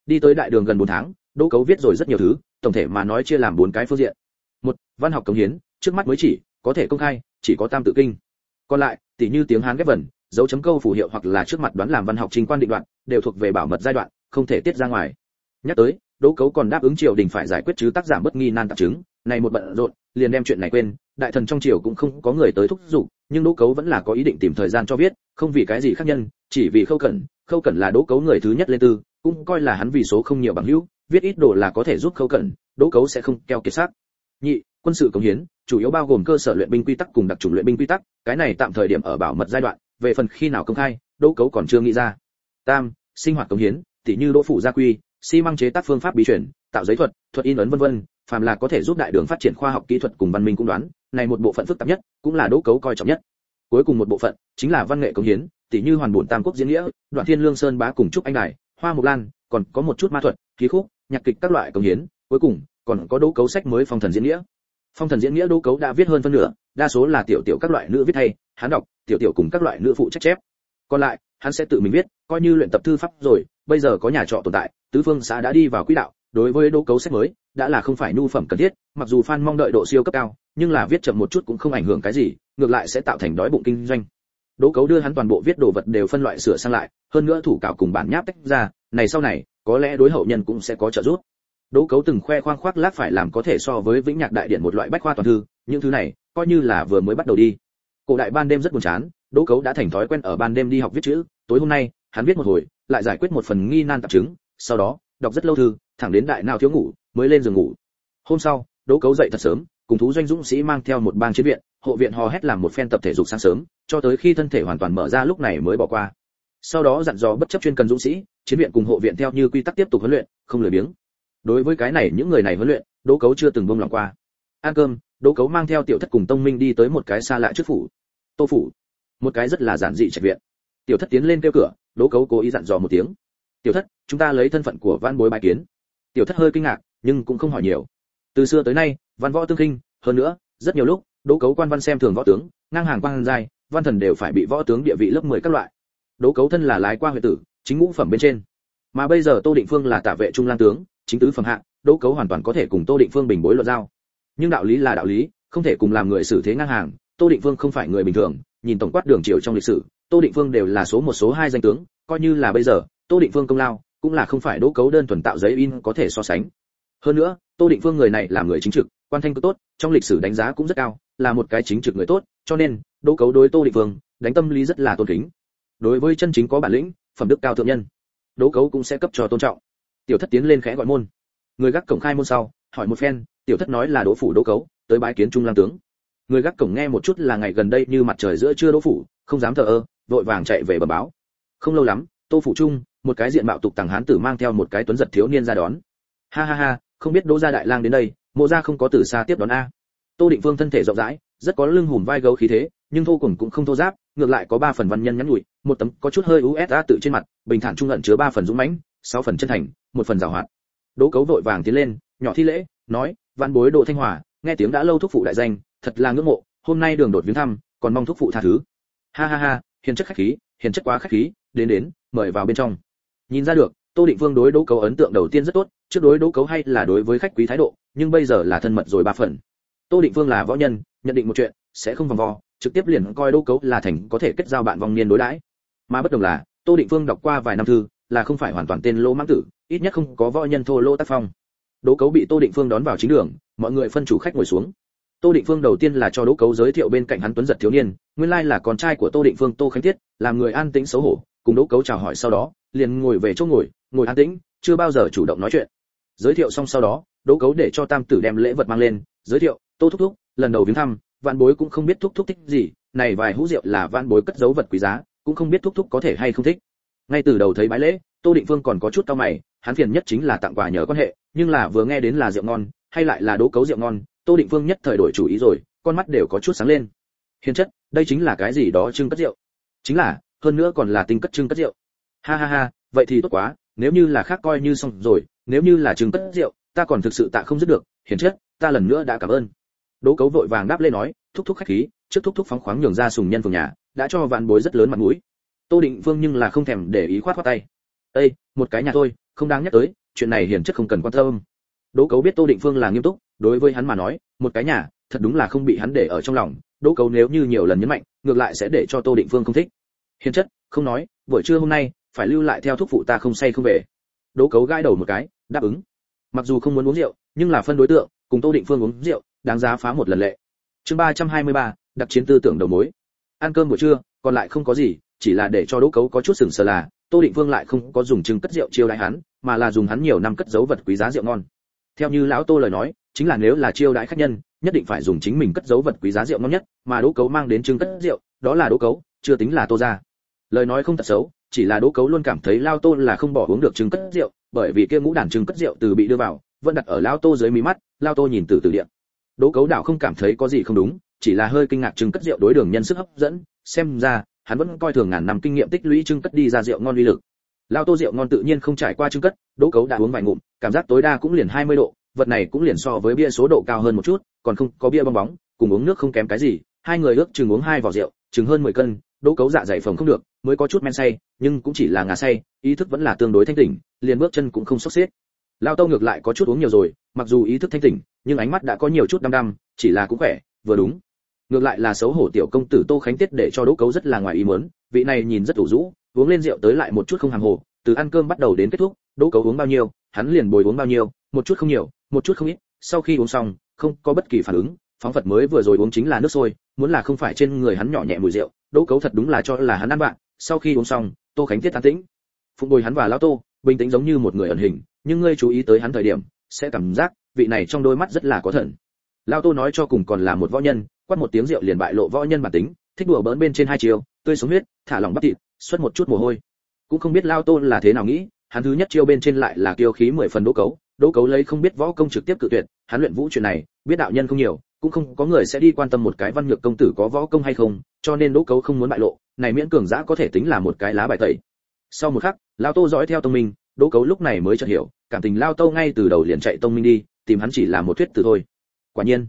Đi tới đại đường gần 4 tháng, Đỗ Cấu viết rồi rất nhiều thứ, tổng thể mà nói chia làm 4 cái phương diện. Một, văn học cống hiến, trước mắt mới chỉ có thể công khai, chỉ có Tam tự kinh. Còn lại, tỉ như tiếng Hán ghép vần, dấu chấm câu phù hiệu hoặc là trước mặt đoán làm văn học trình quan định đoạn, đều thuộc về bảo mật giai đoạn, không thể tiết ra ngoài. Nhắc tới, Đỗ Cấu còn đáp ứng triều đình phải giải quyết chứ tác giảm bất nghi nan tạp chứng, này một bận rộn, liền đem chuyện này quên, đại thần trong triều cũng không có người tới thúc giục, nhưng Đỗ Cấu vẫn là có ý định tìm thời gian cho viết, không vì cái gì khác nhân, chỉ vì Khâu Cẩn là Đỗ Cấu người thứ nhất lên tư, cũng coi là hắn vì số không nhiều bằng hữu, viết ít đồ là có thể giúp Khâu Cẩn, Đỗ Cấu sẽ không keo kiệt xác. Nhị, quân sự cống hiến, chủ yếu bao gồm cơ sở luyện binh quy tắc cùng đặc chủng luyện binh quy tắc, cái này tạm thời điểm ở bảo mật giai đoạn, về phần khi nào công khai, Đỗ Cấu còn chưa nghĩ ra. Tam, sinh hoạt cống hiến, tỉ như Đỗ phủ gia quy, xi măng chế tác phương pháp bí truyền, tạo giấy thuật, thuật in ấn vân vân, phàm là có thể giúp đại đường phát triển khoa học kỹ thuật cùng văn minh cũng đoán, này một bộ phận phức tạp nhất, cũng là Đỗ Cấu coi trọng nhất. Cuối cùng một bộ phận chính là văn nghệ cống hiến, tỉ như hoàn bổn tam quốc diễn nghĩa, đoạn thiên lương sơn bá cùng trúc anh đài, hoa mộc lan, còn có một chút ma thuật, khí khúc, nhạc kịch các loại cống hiến, cuối cùng còn có Đỗ Cấu sách mới phong thần diễn nghĩa. Phong thần diễn nghĩa Đỗ Cấu đã viết hơn phân nửa, đa số là tiểu tiểu các loại nữ viết thay, hắn đọc, tiểu tiểu cùng các loại nữ phụ trách chép. Còn lại, hắn sẽ tự mình viết, coi như luyện tập thư pháp rồi, bây giờ có nhà trọ tồn tại, tứ phương xã đã đi vào quỹ đạo, đối với Đỗ Cấu sách mới, đã là không phải nhu phẩm cần thiết, mặc dù fan mong đợi độ siêu cấp cao, nhưng là viết chậm một chút cũng không ảnh hưởng cái gì, ngược lại sẽ tạo thành đói bụng kinh doanh. Đỗ Cấu đưa hắn toàn bộ viết đồ vật đều phân loại sửa sang lại, hơn nữa thủ cảo cùng bản nháp tách ra, này sau này, có lẽ đối hậu nhân cũng sẽ có trợ giúp. Đỗ Cấu từng khoe khoang khoác lác phải làm có thể so với Vĩnh Nhạc Đại Điển một loại bách khoa toàn thư, những thứ này coi như là vừa mới bắt đầu đi. Cổ đại ban đêm rất buồn chán, Đỗ Cấu đã thành thói quen ở ban đêm đi học viết chữ, tối hôm nay, hắn viết một hồi, lại giải quyết một phần nghi nan tạp chứng, sau đó, đọc rất lâu thư, thẳng đến đại nào thiếu ngủ, mới lên giường ngủ. Hôm sau, Đỗ Cấu dậy thật sớm, cùng thú doanh dũng sĩ mang theo một bang chiến viện, hộ viện hò hét làm một phen tập thể dục sáng sớm, cho tới khi thân thể hoàn toàn mở ra lúc này mới bỏ qua. Sau đó dặn dò bất chấp chuyên cần dũng sĩ, chiến viện cùng hộ viện theo như quy tắc tiếp tục huấn luyện, không lười biếng. Đối với cái này những người này huấn luyện, Đỗ Cấu chưa từng buông lòng qua. Ăn cơm, Đỗ Cấu mang theo Tiểu Thất cùng Tông Minh đi tới một cái xa lạ trước phủ. Tô phủ, một cái rất là giản dị trạch viện. Tiểu Thất tiến lên kêu cửa, Đỗ Cấu cố ý dặn dò một tiếng. Tiểu Thất, chúng ta lấy thân phận của văn bối bái kiến. Tiểu Thất hơi kinh ngạc, nhưng cũng không hỏi nhiều. Từ xưa tới nay, văn võ tương khinh, hơn nữa, rất nhiều lúc, Đỗ Cấu quan văn xem thường võ tướng, ngang hàng quan giai, văn thần đều phải bị võ tướng địa vị lớp 10 các loại. Đỗ Cấu thân là lái qua huyện tử, chính ngũ phẩm bên trên. Mà bây giờ Tô Định Phương là tạ vệ trung lang tướng, chính tứ phẩm hạ, Đỗ Cấu hoàn toàn có thể cùng Tô Định Phương bình bối luận giao. Nhưng đạo lý là đạo lý, không thể cùng làm người xử thế ngang hàng, Tô Định Phương không phải người bình thường, nhìn tổng quát đường triều trong lịch sử, Tô Định Phương đều là số một số hai danh tướng, coi như là bây giờ, Tô Định Phương công lao cũng là không phải Đỗ Cấu đơn thuần tạo giấy in có thể so sánh. Hơn nữa, Tô Định Phương người này là người chính trực, quan thanh cực tốt, trong lịch sử đánh giá cũng rất cao, là một cái chính trực người tốt, cho nên, Đỗ Cấu đối Tô Định Phương đánh tâm lý rất là tôn kính. Đối với chân chính có bản lĩnh, phẩm đức cao thượng nhân, Đỗ Cấu cũng sẽ cấp cho tôn trọng. Tiểu Thất tiến lên khẽ gọi môn. Người gác cổng khai môn sau, hỏi một phen, Tiểu Thất nói là Đỗ phủ Đỗ Cấu, tới bái kiến trung lang tướng. Người gác cổng nghe một chút là ngày gần đây như mặt trời giữa trưa Đỗ phủ, không dám thờ ơ, vội vàng chạy về bẩm báo. Không lâu lắm, Tô phủ trung, một cái diện mạo tục tằng hán tử mang theo một cái tuấn giật thiếu niên ra đón. Ha ha ha, không biết Đỗ gia đại lang đến đây, Mộ gia không có từ xa tiếp đón a. Tô Định Phương thân thể rộng rãi, rất có lưng hùm vai gấu khí thế, nhưng thô cùng cũng không thô giáp, ngược lại có 3 phần văn nhân nhắn nhủi, một tấm có chút hơi USA tự trên mặt, bình thản trung ẩn chứa 3 phần dũng mãnh, 6 phần chân thành, 1 phần giàu hoạt. Đỗ Cấu vội vàng tiến lên, nhỏ thi lễ, nói, vạn bối Đỗ Thanh Hòa, nghe tiếng đã lâu thúc phụ đại danh, thật là ngưỡng mộ, hôm nay đường đột viếng thăm, còn mong thúc phụ tha thứ. Ha ha ha, hiền chất khách khí, hiền chất quá khách khí, đến, mời vào bên trong. Nhìn ra được, Tô Định Phương đối Đỗ Cấu ấn tượng đầu tiên rất tốt, trước đối Đỗ Cấu hay là đối với khách quý thái độ, nhưng bây giờ là thân mật rồi 3 phần. Tô Định Phương là võ nhân, nhận định một chuyện, sẽ không vòng vo, trực tiếp liền coi Đỗ Cấu là thành có thể kết giao bạn vong niên đối đãi. Mà bất đồng là, Tô Định Phương đọc qua vài năm thư, là không phải hoàn toàn tên lỗ mãng tử, ít nhất không có võ nhân thô lỗ tác phong. Đỗ Cấu bị Tô Định Phương đón vào chính đường, mọi người phân chủ khách ngồi xuống. Tô Định Phương đầu tiên là cho Đỗ Cấu giới thiệu bên cạnh hắn tuấn giật thiếu niên, nguyên lai là con trai của Tô Định Phương Tô Khánh Tiết, làm người an tĩnh xấu hổ, cùng Đỗ Cấu chào hỏi sau đó, liền ngồi về chỗ ngồi an tĩnh, chưa bao giờ chủ động nói chuyện. Giới thiệu xong sau đó, Đỗ Cấu để cho tam tử đem lễ vật mang lên, giới thiệu, Tô thúc thúc, lần đầu viếng thăm, vạn bối cũng không biết thúc thúc thích gì, này vài hũ rượu là vạn bối cất giấu vật quý giá, cũng không biết thúc thúc có thể hay không thích. Ngay từ đầu thấy bái lễ, Tô Định Phương còn có chút cau mày, hắn phiền nhất chính là tặng quà nhờ quan hệ, nhưng là vừa nghe đến là rượu ngon, hay lại là Đỗ Cấu rượu ngon, Tô Định Phương nhất thời đổi chủ ý rồi, con mắt đều có chút sáng lên. Hiền chất, đây chính là cái gì đó trưng cất rượu? Chính là, hơn nữa còn là tinh cất trưng cất rượu. Ha ha ha, vậy thì tốt quá, nếu như là khác coi như xong rồi, nếu như là trưng cất rượu, ta còn thực sự tạ không dứt được, hiền chất, ta lần nữa đã cảm ơn. Đỗ Cấu vội vàng đáp lên nói, thúc thúc khách khí, trước thúc thúc phóng khoáng nhường ra sùng nhân phường nhà, đã cho vạn bối rất lớn mặt mũi. Tô Định Phương nhưng là không thèm để ý khoát tay. Ê, một cái nhà thôi, không đáng nhắc tới, chuyện này hiển chất không cần quan tâm. Đỗ Cấu biết Tô Định Phương là nghiêm túc, đối với hắn mà nói, một cái nhà, thật đúng là không bị hắn để ở trong lòng. Đỗ Cấu nếu như nhiều lần nhấn mạnh, ngược lại sẽ để cho Tô Định Phương không thích. Hiền chất, không nói, buổi trưa hôm nay phải lưu lại theo thúc phụ ta không say không về. Đỗ Cấu gãi đầu một cái, đáp ứng. Mặc dù không muốn uống rượu, nhưng là phân đối tượng, cùng Tô Định Phương uống rượu, đáng giá phá một lần lệ. Chương 323, đặc chiến tư tưởng đầu mối. Ăn cơm buổi trưa, còn lại không có gì, chỉ là để cho Đỗ Cấu có chút sửng sờ là, Tô Định Phương lại không có dùng trứng cất rượu chiêu đãi hắn, mà là dùng hắn nhiều năm cất giấu vật quý giá rượu ngon. Theo như lão Tô lời nói, chính là nếu là chiêu đãi khách nhân, nhất định phải dùng chính mình cất giấu vật quý giá rượu ngon nhất, mà Đỗ Cấu mang đến trứng cất rượu, đó là Đỗ Cấu, chưa tính là Tô gia. Lời nói không thật xấu, chỉ là Đỗ Cấu luôn cảm thấy Lao Tô là không bỏ uống được trứng cất rượu, bởi vì kia ngũ đàn trứng cất rượu từ bị đưa vào, vẫn đặt ở Lao Tô dưới mí mắt, Lao Tô nhìn từ từ điện. Đỗ Cấu đảo không cảm thấy có gì không đúng, chỉ là hơi kinh ngạc trứng cất rượu đối đường nhân sức hấp dẫn, xem ra hắn vẫn coi thường ngàn năm kinh nghiệm tích lũy trứng cất đi ra rượu ngon uy lực. Lao Tô rượu ngon tự nhiên không trải qua trứng cất, Đỗ Cấu đã uống vài ngụm, cảm giác tối đa cũng liền 20 độ, vật này cũng liền so với bia số độ cao hơn một chút, còn không có bia bong bóng, cùng uống nước không kém cái gì, hai người ước chừng uống 2 vò rượu, chừng hơn 10 cân, Đỗ Cấu dạ dày phồng không được, mới có chút men say, nhưng cũng chỉ là ngà say, ý thức vẫn là tương đối thanh tỉnh, liền bước chân cũng không sốc xếp. Lao Tô ngược lại có chút uống nhiều rồi, mặc dù ý thức thanh tỉnh, nhưng ánh mắt đã có nhiều chút đăm đăm, chỉ là cũng khỏe, vừa đúng. Ngược lại là xấu hổ tiểu công tử Tô Khánh Tiết để cho Đỗ Cấu rất là ngoài ý muốn, vị này nhìn rất ủ rũ, uống lên rượu tới lại một chút không hàng hồ, từ ăn cơm bắt đầu đến kết thúc, Đỗ Cấu uống bao nhiêu, hắn liền bồi uống bao nhiêu, một chút không nhiều, một chút không ít, sau khi uống xong, không có bất kỳ phản ứng, phóng phật mới vừa rồi uống chính là nước sôi, muốn là không phải trên người hắn nhỏ nhẹ mùi rượu, Đỗ Cấu thật đúng là cho là hắn ăn bạn. Sau khi uống xong, Tô Khánh Tiết an tĩnh, phụng bồi hắn và lão Tô, bình tĩnh giống như một người ẩn hình, nhưng ngươi chú ý tới hắn thời điểm, sẽ cảm giác vị này trong đôi mắt rất là có thần. Lão Tô nói cho cùng còn là một võ nhân, quát một tiếng rượu liền bại lộ võ nhân bản tính, thích đùa bỡn bên trên hai chiều, tươi sống huyết, thả lỏng bắp thịt, xuất một chút mồ hôi. Cũng không biết Lão Tô là thế nào nghĩ, hắn thứ nhất chiêu bên trên lại là kiêu khí 10 phần. Đỗ Cấu lấy không biết võ công trực tiếp cự tuyệt, hắn luyện vũ chuyện này, biết đạo nhân không nhiều, cũng không có người sẽ đi quan tâm một cái văn nhược công tử có võ công hay không, cho nên Đỗ Cấu không muốn bại lộ, này miễn cường dã có thể tính là một cái lá bài tẩy. Sau một khắc, Lão Tô dõi theo tông minh, Đỗ Cấu lúc này mới chợt hiểu, cảm tình Lão Tô ngay từ đầu liền chạy tông minh đi, tìm hắn chỉ là một thuyết từ thôi. Quả nhiên,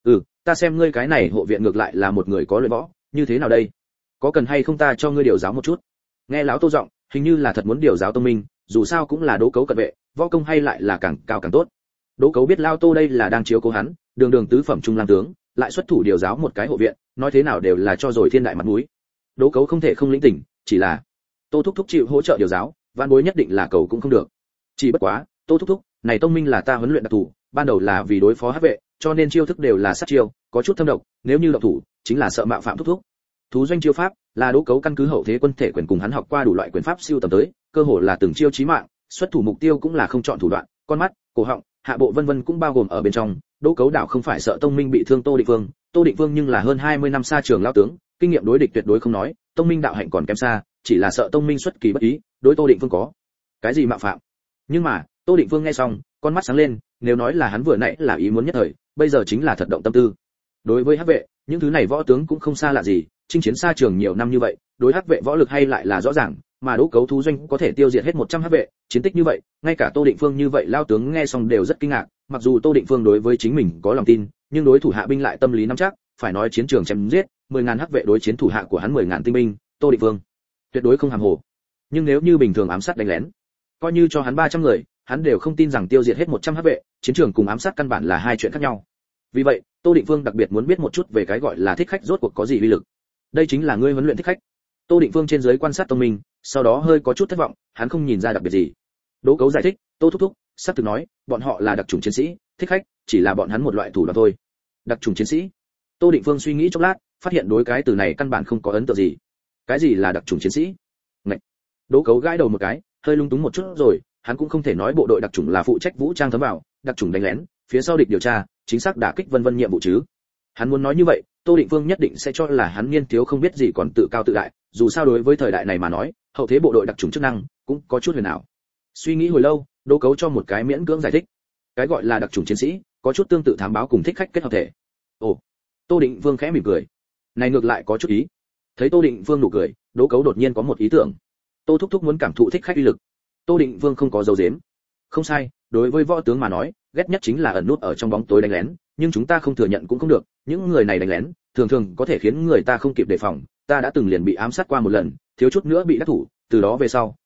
ta xem ngươi cái này hộ viện ngược lại là một người có luyện võ, như thế nào đây? Có cần hay không ta cho ngươi điều giáo một chút? Nghe Lão Tô giọng, hình như là thật muốn điều giáo tông minh, dù sao cũng là Đỗ Cấu cận vệ, võ công hay lại là càng cao càng tốt. Đỗ Cấu biết Lão Tô đây là đang chiếu cố hắn, đường đường tứ phẩm trung lang tướng, lại xuất thủ điều giáo một cái hộ viện, nói thế nào đều là cho rồi thiên đại mặt mũi. Đỗ Cấu không thể không lĩnh tỉnh, chỉ là Tô thúc thúc chịu hỗ trợ điều giáo, van bối nhất định là cầu cũng không được. Chỉ bất quá, Tô thúc thúc, này tông minh là ta huấn luyện đặc thủ, ban đầu là vì đối phó hắc vệ, cho nên chiêu thức đều là sát chiêu, có chút thâm độc, nếu như động thủ, chính là sợ mạo phạm thúc thúc. Thú doanh chiêu pháp là Đỗ Cấu căn cứ hậu thế quân thể quyền cùng hắn học qua đủ loại quyền pháp siêu tầm tới, cơ hồ là từng chiêu chí mạng, xuất thủ mục tiêu cũng là không chọn thủ đoạn, con mắt, cổ họng, hạ bộ vân vân cũng bao gồm ở bên trong. Đỗ Cấu đảo không phải sợ tông minh bị thương Tô Định Vương nhưng là hơn 20 năm xa trường lão tướng, kinh nghiệm đối địch tuyệt đối không nói, tông minh đạo hạnh còn kém xa, chỉ là sợ tông minh xuất kỳ bất ý, đối Tô Định Vương có cái gì mạo phạm. Nhưng mà, Tô Định Vương nghe xong, con mắt sáng lên, nếu nói là hắn vừa nãy là ý muốn nhất thời, bây giờ chính là thật động tâm tư. Đối với hắc vệ, những thứ này võ tướng cũng không xa lạ gì, chinh chiến xa trường nhiều năm như vậy, đối hắc vệ võ lực hay lại là rõ ràng, mà Đỗ Cấu thú doanh có thể tiêu diệt hết 100 hắc vệ, chiến tích như vậy, ngay cả Tô Định Phương như vậy lao tướng nghe xong đều rất kinh ngạc, mặc dù Tô Định Phương đối với chính mình có lòng tin, nhưng đối thủ hạ binh lại tâm lý nắm chắc, phải nói chiến trường chém giết, 10.000 hắc vệ đối chiến thủ hạ của hắn 10.000 tinh binh, Tô Định Phương tuyệt đối không hàm hồ. Nhưng nếu như bình thường ám sát đánh lén, coi như cho hắn 300 người, hắn đều không tin rằng tiêu diệt hết 100 hắc vệ, chiến trường cùng ám sát căn bản là hai chuyện khác nhau. Vì vậy, Tô Định Phương đặc biệt muốn biết một chút về cái gọi là thích khách rốt cuộc có gì uy lực. Đây chính là ngươi huấn luyện thích khách. Tô Định Phương trên dưới quan sát tông minh, sau đó hơi có chút thất vọng, hắn không nhìn ra đặc biệt gì. Đỗ Cấu giải thích, Tô thúc thúc, sắp từ nói, bọn họ là đặc chủng chiến sĩ, thích khách chỉ là bọn hắn một loại thủ đoạn thôi. Đặc chủng chiến sĩ? Tô Định Phương suy nghĩ chốc lát, phát hiện đối cái từ này căn bản không có ấn tượng gì. Cái gì là đặc chủng chiến sĩ? Ngậy. Đỗ Cấu gãi đầu một cái, hơi lung túng một chút rồi, hắn cũng không thể nói bộ đội đặc chủng là phụ trách vũ trang thấm vào, đặc chủng đánh lén, phía sau địch điều tra, chính xác đả kích vân vân nhiệm vụ chứ. Hắn muốn nói như vậy, Tô Định Phương nhất định sẽ cho là hắn niên thiếu không biết gì còn tự cao tự đại, dù sao đối với thời đại này mà nói, hậu thế bộ đội đặc chủng chức năng cũng có chút huyền ảo. Suy nghĩ hồi lâu, Đỗ Cấu cho một cái miễn cưỡng giải thích. Cái gọi là đặc chủng chiến sĩ, có chút tương tự thám báo cùng thích khách kết hợp thể. Ồ. Tô Định Phương khẽ mỉm cười. Này ngược lại có chút ý. Thấy Tô Định Phương nụ cười, Đỗ Cấu đột nhiên có một ý tưởng. Tô thúc thúc muốn cảm thụ thích khách uy lực. Tô Định Phương không có dấu giếm. Không sai, đối với võ tướng mà nói, ghét nhất chính là ẩn nút ở trong bóng tối đánh lén, nhưng chúng ta không thừa nhận cũng không được, những người này đánh lén, thường thường có thể khiến người ta không kịp đề phòng, ta đã từng liền bị ám sát qua một lần, thiếu chút nữa bị đắc thủ, từ đó về sau,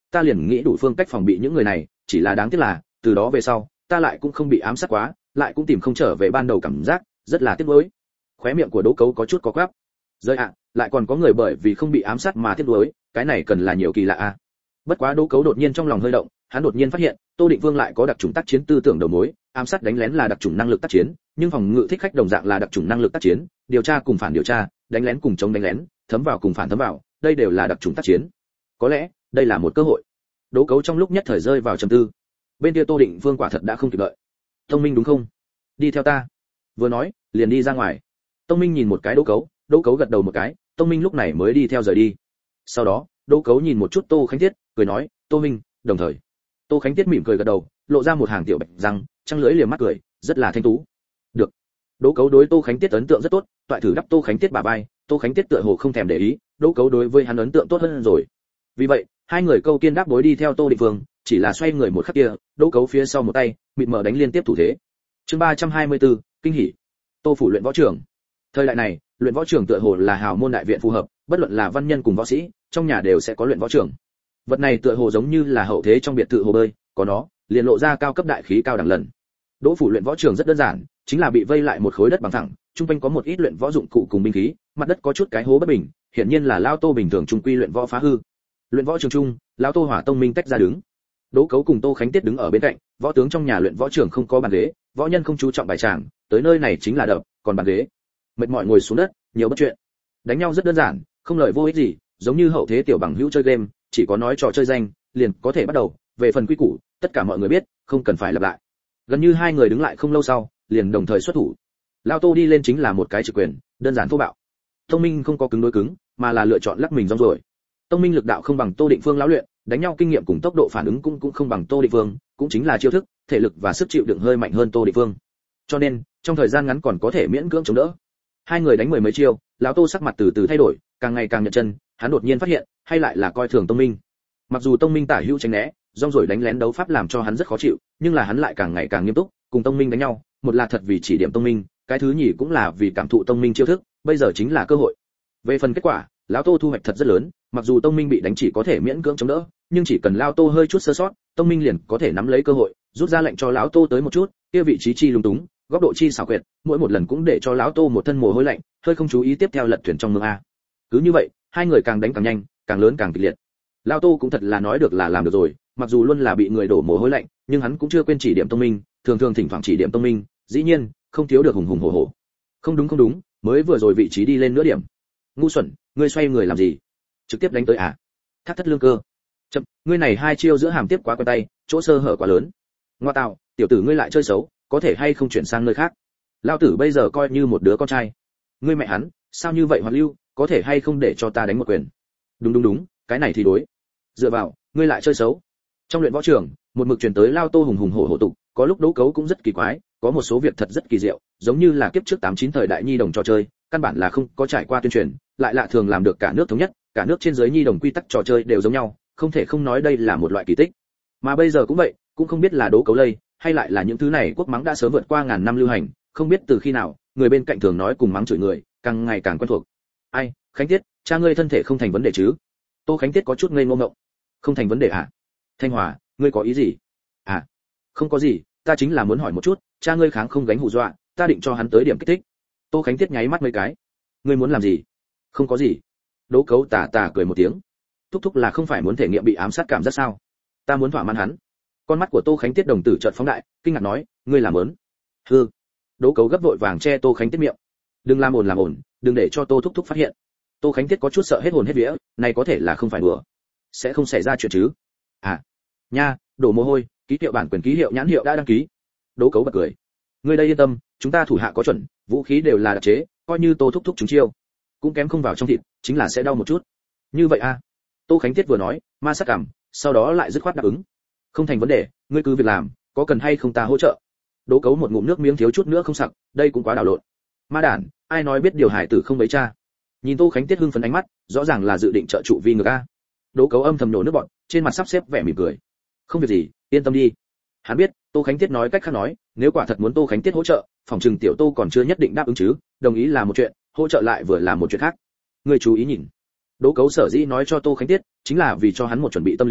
ta liền nghĩ đủ phương cách phòng bị những người này, chỉ là đáng tiếc là từ đó về sau ta lại cũng không bị ám sát quá, lại cũng tìm không trở về ban đầu cảm giác, rất là tiếc nuối. Khóe miệng của Đỗ Cấu có chút có quắp. Rơi ạ, lại còn có người bởi vì không bị ám sát mà tiếc nuối, cái này cần là nhiều kỳ lạ a. Bất quá Đỗ Cấu đột nhiên trong lòng hơi động, hắn đột nhiên phát hiện Tô Định Vương lại có đặc chủng tác chiến tư tưởng đầu mối, ám sát đánh lén là đặc chủng năng lực tác chiến, nhưng phòng ngự thích khách đồng dạng là đặc chủng năng lực tác chiến, điều tra cùng phản điều tra, đánh lén cùng chống đánh lén, thấm vào cùng phản thấm vào, đây đều là đặc chủng tác chiến. Có lẽ đây là một cơ hội. Đỗ Cấu trong lúc nhất thời rơi vào trầm tư. Bên kia Tô Định Vương quả thật đã không kịp đợi. Tông Minh đúng không? Đi theo ta. Vừa nói, liền đi ra ngoài. Tông Minh nhìn một cái Đỗ Cấu gật đầu một cái, Tông Minh lúc này mới đi theo rời đi. Sau đó, Đỗ Cấu nhìn một chút Tô Khánh Tiết, cười nói, Tô Minh, đồng thời. Tô Khánh Tiết mỉm cười gật đầu, lộ ra một hàng tiểu bạch răng, trăng lưỡi liềm mắt cười, rất là thanh tú. Được. Đỗ Cấu đối Tô Khánh Tiết ấn tượng rất tốt, toại thử đắp Tô Khánh Tiết bả vai, Tô Khánh Tiết tựa hồ không thèm để ý, Đỗ Cấu đối với hắn ấn tượng tốt hơn rồi. Vì vậy, hai người câu kiên đáp bối đi theo Tô Định Vương, chỉ là xoay người một khắc kia, Đỗ Cấu phía sau một tay, mịt mờ đánh liên tiếp thủ thế. Chương 324, kinh hỉ. Tô phủ luyện võ trường. Thời đại này, luyện võ trường tựa hồ là hào môn đại viện phù hợp, bất luận là văn nhân cùng võ sĩ, trong nhà đều sẽ có luyện võ trường. Vật này tựa hồ giống như là hậu thế trong biệt thự hồ bơi, có nó, liền lộ ra cao cấp đại khí cao đẳng lần. Đỗ phủ luyện võ trường rất đơn giản, chính là bị vây lại một khối đất bằng thẳng, trung quanh có một ít luyện võ dụng cụ cùng binh khí, mặt đất có chút cái hố bất bình, hiển nhiên là lao Tô bình thường trung quy luyện võ phá hư. Luyện võ trường trung, lão Tô Hỏa Tông Minh tách ra đứng. Đỗ Cấu cùng Tô Khánh Tiết đứng ở bên cạnh, võ tướng trong nhà luyện võ trường không có bàn ghế, võ nhân không chú trọng bài tràng, tới nơi này chính là đập, còn bàn ghế. Mệt mỏi ngồi xuống đất, nhiều bất chuyện. Đánh nhau rất đơn giản, không lợi vô ích gì, giống như hậu thế tiểu bằng hữu chơi game, chỉ có nói trò chơi danh, liền có thể bắt đầu, về phần quy củ, tất cả mọi người biết, không cần phải lặp lại. Gần như hai người đứng lại không lâu sau, liền đồng thời xuất thủ. Lão Tô đi lên chính là một cái trực quyền, đơn giản thô bạo. Tông Minh không có cứng đối cứng, mà là lựa chọn lắc mình rong rồi. Tông Minh lực đạo không bằng Tô Định Phương lão luyện, đánh nhau kinh nghiệm cùng tốc độ phản ứng cũng không bằng Tô Định Phương, cũng chính là chiêu thức, thể lực và sức chịu đựng hơi mạnh hơn Tô Định Phương. Cho nên, trong thời gian ngắn còn có thể miễn cưỡng chống đỡ. Hai người đánh mười mấy chiêu, lão Tô sắc mặt từ từ thay đổi, càng ngày càng nhận chân, hắn đột nhiên phát hiện, hay lại là coi thường Tông Minh. Mặc dù Tông Minh tả hữu tránh né, rong rồi đánh lén đấu pháp làm cho hắn rất khó chịu, nhưng là hắn lại càng ngày càng nghiêm túc, cùng Tông Minh đánh nhau, một là thật vì chỉ điểm Tông Minh, cái thứ nhì cũng là vì cảm thụ Tông Minh chiêu thức, bây giờ chính là cơ hội. Về phần kết quả, lão Tô thu hoạch thật rất lớn, mặc dù Tông Minh bị đánh chỉ có thể miễn cưỡng chống đỡ, nhưng chỉ cần lão Tô hơi chút sơ sót, Tông Minh liền có thể nắm lấy cơ hội, rút ra lệnh cho lão Tô tới một chút, kia vị trí chi lung túng, góc độ chi xảo quyệt, mỗi một lần cũng để cho lão Tô một thân mồ hôi lạnh, hơi không chú ý tiếp theo lật thuyền trong mương a. Cứ như vậy, hai người càng đánh càng nhanh, càng lớn càng kịch liệt. Lão Tô cũng thật là nói được là làm được rồi, mặc dù luôn là bị người đổ mồ hôi lạnh, nhưng hắn cũng chưa quên chỉ điểm Tông Minh, thường thường thỉnh thoảng chỉ điểm Tông Minh, dĩ nhiên, không thiếu được hùng hùng hổ hổ. Không đúng, mới vừa rồi vị trí đi lên nửa điểm. Ngu xuẩn, ngươi xoay người làm gì? Trực tiếp đánh tới à? Thác thất lương cơ. Chậm, ngươi này hai chiêu giữa hàm tiếp quá quen tay, chỗ sơ hở quá lớn. Ngoa tạo, tiểu tử ngươi lại chơi xấu, có thể hay không chuyển sang nơi khác? Lão tử bây giờ coi như một đứa con trai. Ngươi mẹ hắn, sao như vậy Hoạt Lưu, có thể hay không để cho ta đánh một quyền? Đúng, cái này thì đối. Dựa vào, ngươi lại chơi xấu. Trong luyện võ trường, một mực truyền tới lao Tô hùng hùng hổ hổ tục, có lúc Đỗ Cấu cũng rất kỳ quái, có một số việc thật rất kỳ diệu, giống như là kiếp trước 89 thời đại nhi đồng trò chơi, căn bản là không có trải qua tuyên truyền, lại lạ thường làm được cả nước thống nhất, cả nước trên dưới nhi đồng quy tắc trò chơi đều giống nhau, không thể không nói đây là một loại kỳ tích. Mà bây giờ cũng vậy, cũng không biết là Đỗ Cấu lây, hay lại là những thứ này quốc mắng đã sớm vượt qua ngàn năm lưu hành, không biết từ khi nào, người bên cạnh thường nói cùng mắng chửi người, càng ngày càng quen thuộc. Ai, Khánh Tiết, cha ngươi thân thể không thành vấn đề chứ? Tô Khánh Tiết có chút ngây ngô ngộng. Không thành vấn đề à? Thanh Hòa, ngươi có ý gì? À, không có gì, ta chính là muốn hỏi một chút, cha ngươi kháng không gánh hù dọa, ta định cho hắn tới điểm kích thích. Tô Khánh Tiết nháy mắt mấy cái. Ngươi muốn làm gì? Không có gì. Đỗ Cấu tà cười một tiếng. Thúc là không phải muốn thể nghiệm bị ám sát cảm giác sao? Ta muốn thỏa mãn hắn. Con mắt của Tô Khánh Tiết đồng tử chợt phóng đại, kinh ngạc nói, ngươi làm ớn? Hừ. Đỗ Cấu gấp vội vàng che Tô Khánh Tiết miệng. Đừng làm ồn, đừng để cho Tô thúc phát hiện. Tô Khánh Tiết có chút sợ hết hồn hết vía, này có thể là không phải đùa. Sẽ không xảy ra chuyện chứ? À, nha, đổ mồ hôi, ký hiệu bản quyền ký hiệu nhãn hiệu đã đăng ký. Đỗ Cấu bật cười. Ngươi đây yên tâm, chúng ta thủ hạ có chuẩn, vũ khí đều là đặc chế, coi như Tô thúc chúng chiêu, cũng kém không vào trong thịt, chính là sẽ đau một chút. Như vậy à? Tô Khánh Tiết vừa nói, ma sắc cảm, sau đó lại dứt khoát đáp ứng. Không thành vấn đề, ngươi cứ việc làm, có cần hay không ta hỗ trợ? Đỗ Cấu một ngụm nước miếng thiếu chút nữa không sặc, đây cũng quá đảo lộn. Ma đản, ai nói biết điều hải tử không bấy cha. Nhìn Tô Khánh Tiết hưng phấn ánh mắt, rõ ràng là dự định trợ trụ vi ngược a. Đỗ Cấu âm thầm nổ nước bọt, trên mặt sắp xếp vẻ mỉm cười. Không việc gì, yên tâm đi. Hắn biết, Tô Khánh Tiết nói cách khác nói, nếu quả thật muốn Tô Khánh Tiết hỗ trợ, phòng trừng tiểu Tô còn chưa nhất định đáp ứng chứ, đồng ý là một chuyện, hỗ trợ lại vừa là một chuyện khác. Ngươi chú ý nhìn. Đỗ Cấu sở dĩ nói cho Tô Khánh Tiết, chính là vì cho hắn một chuẩn bị tâm lý,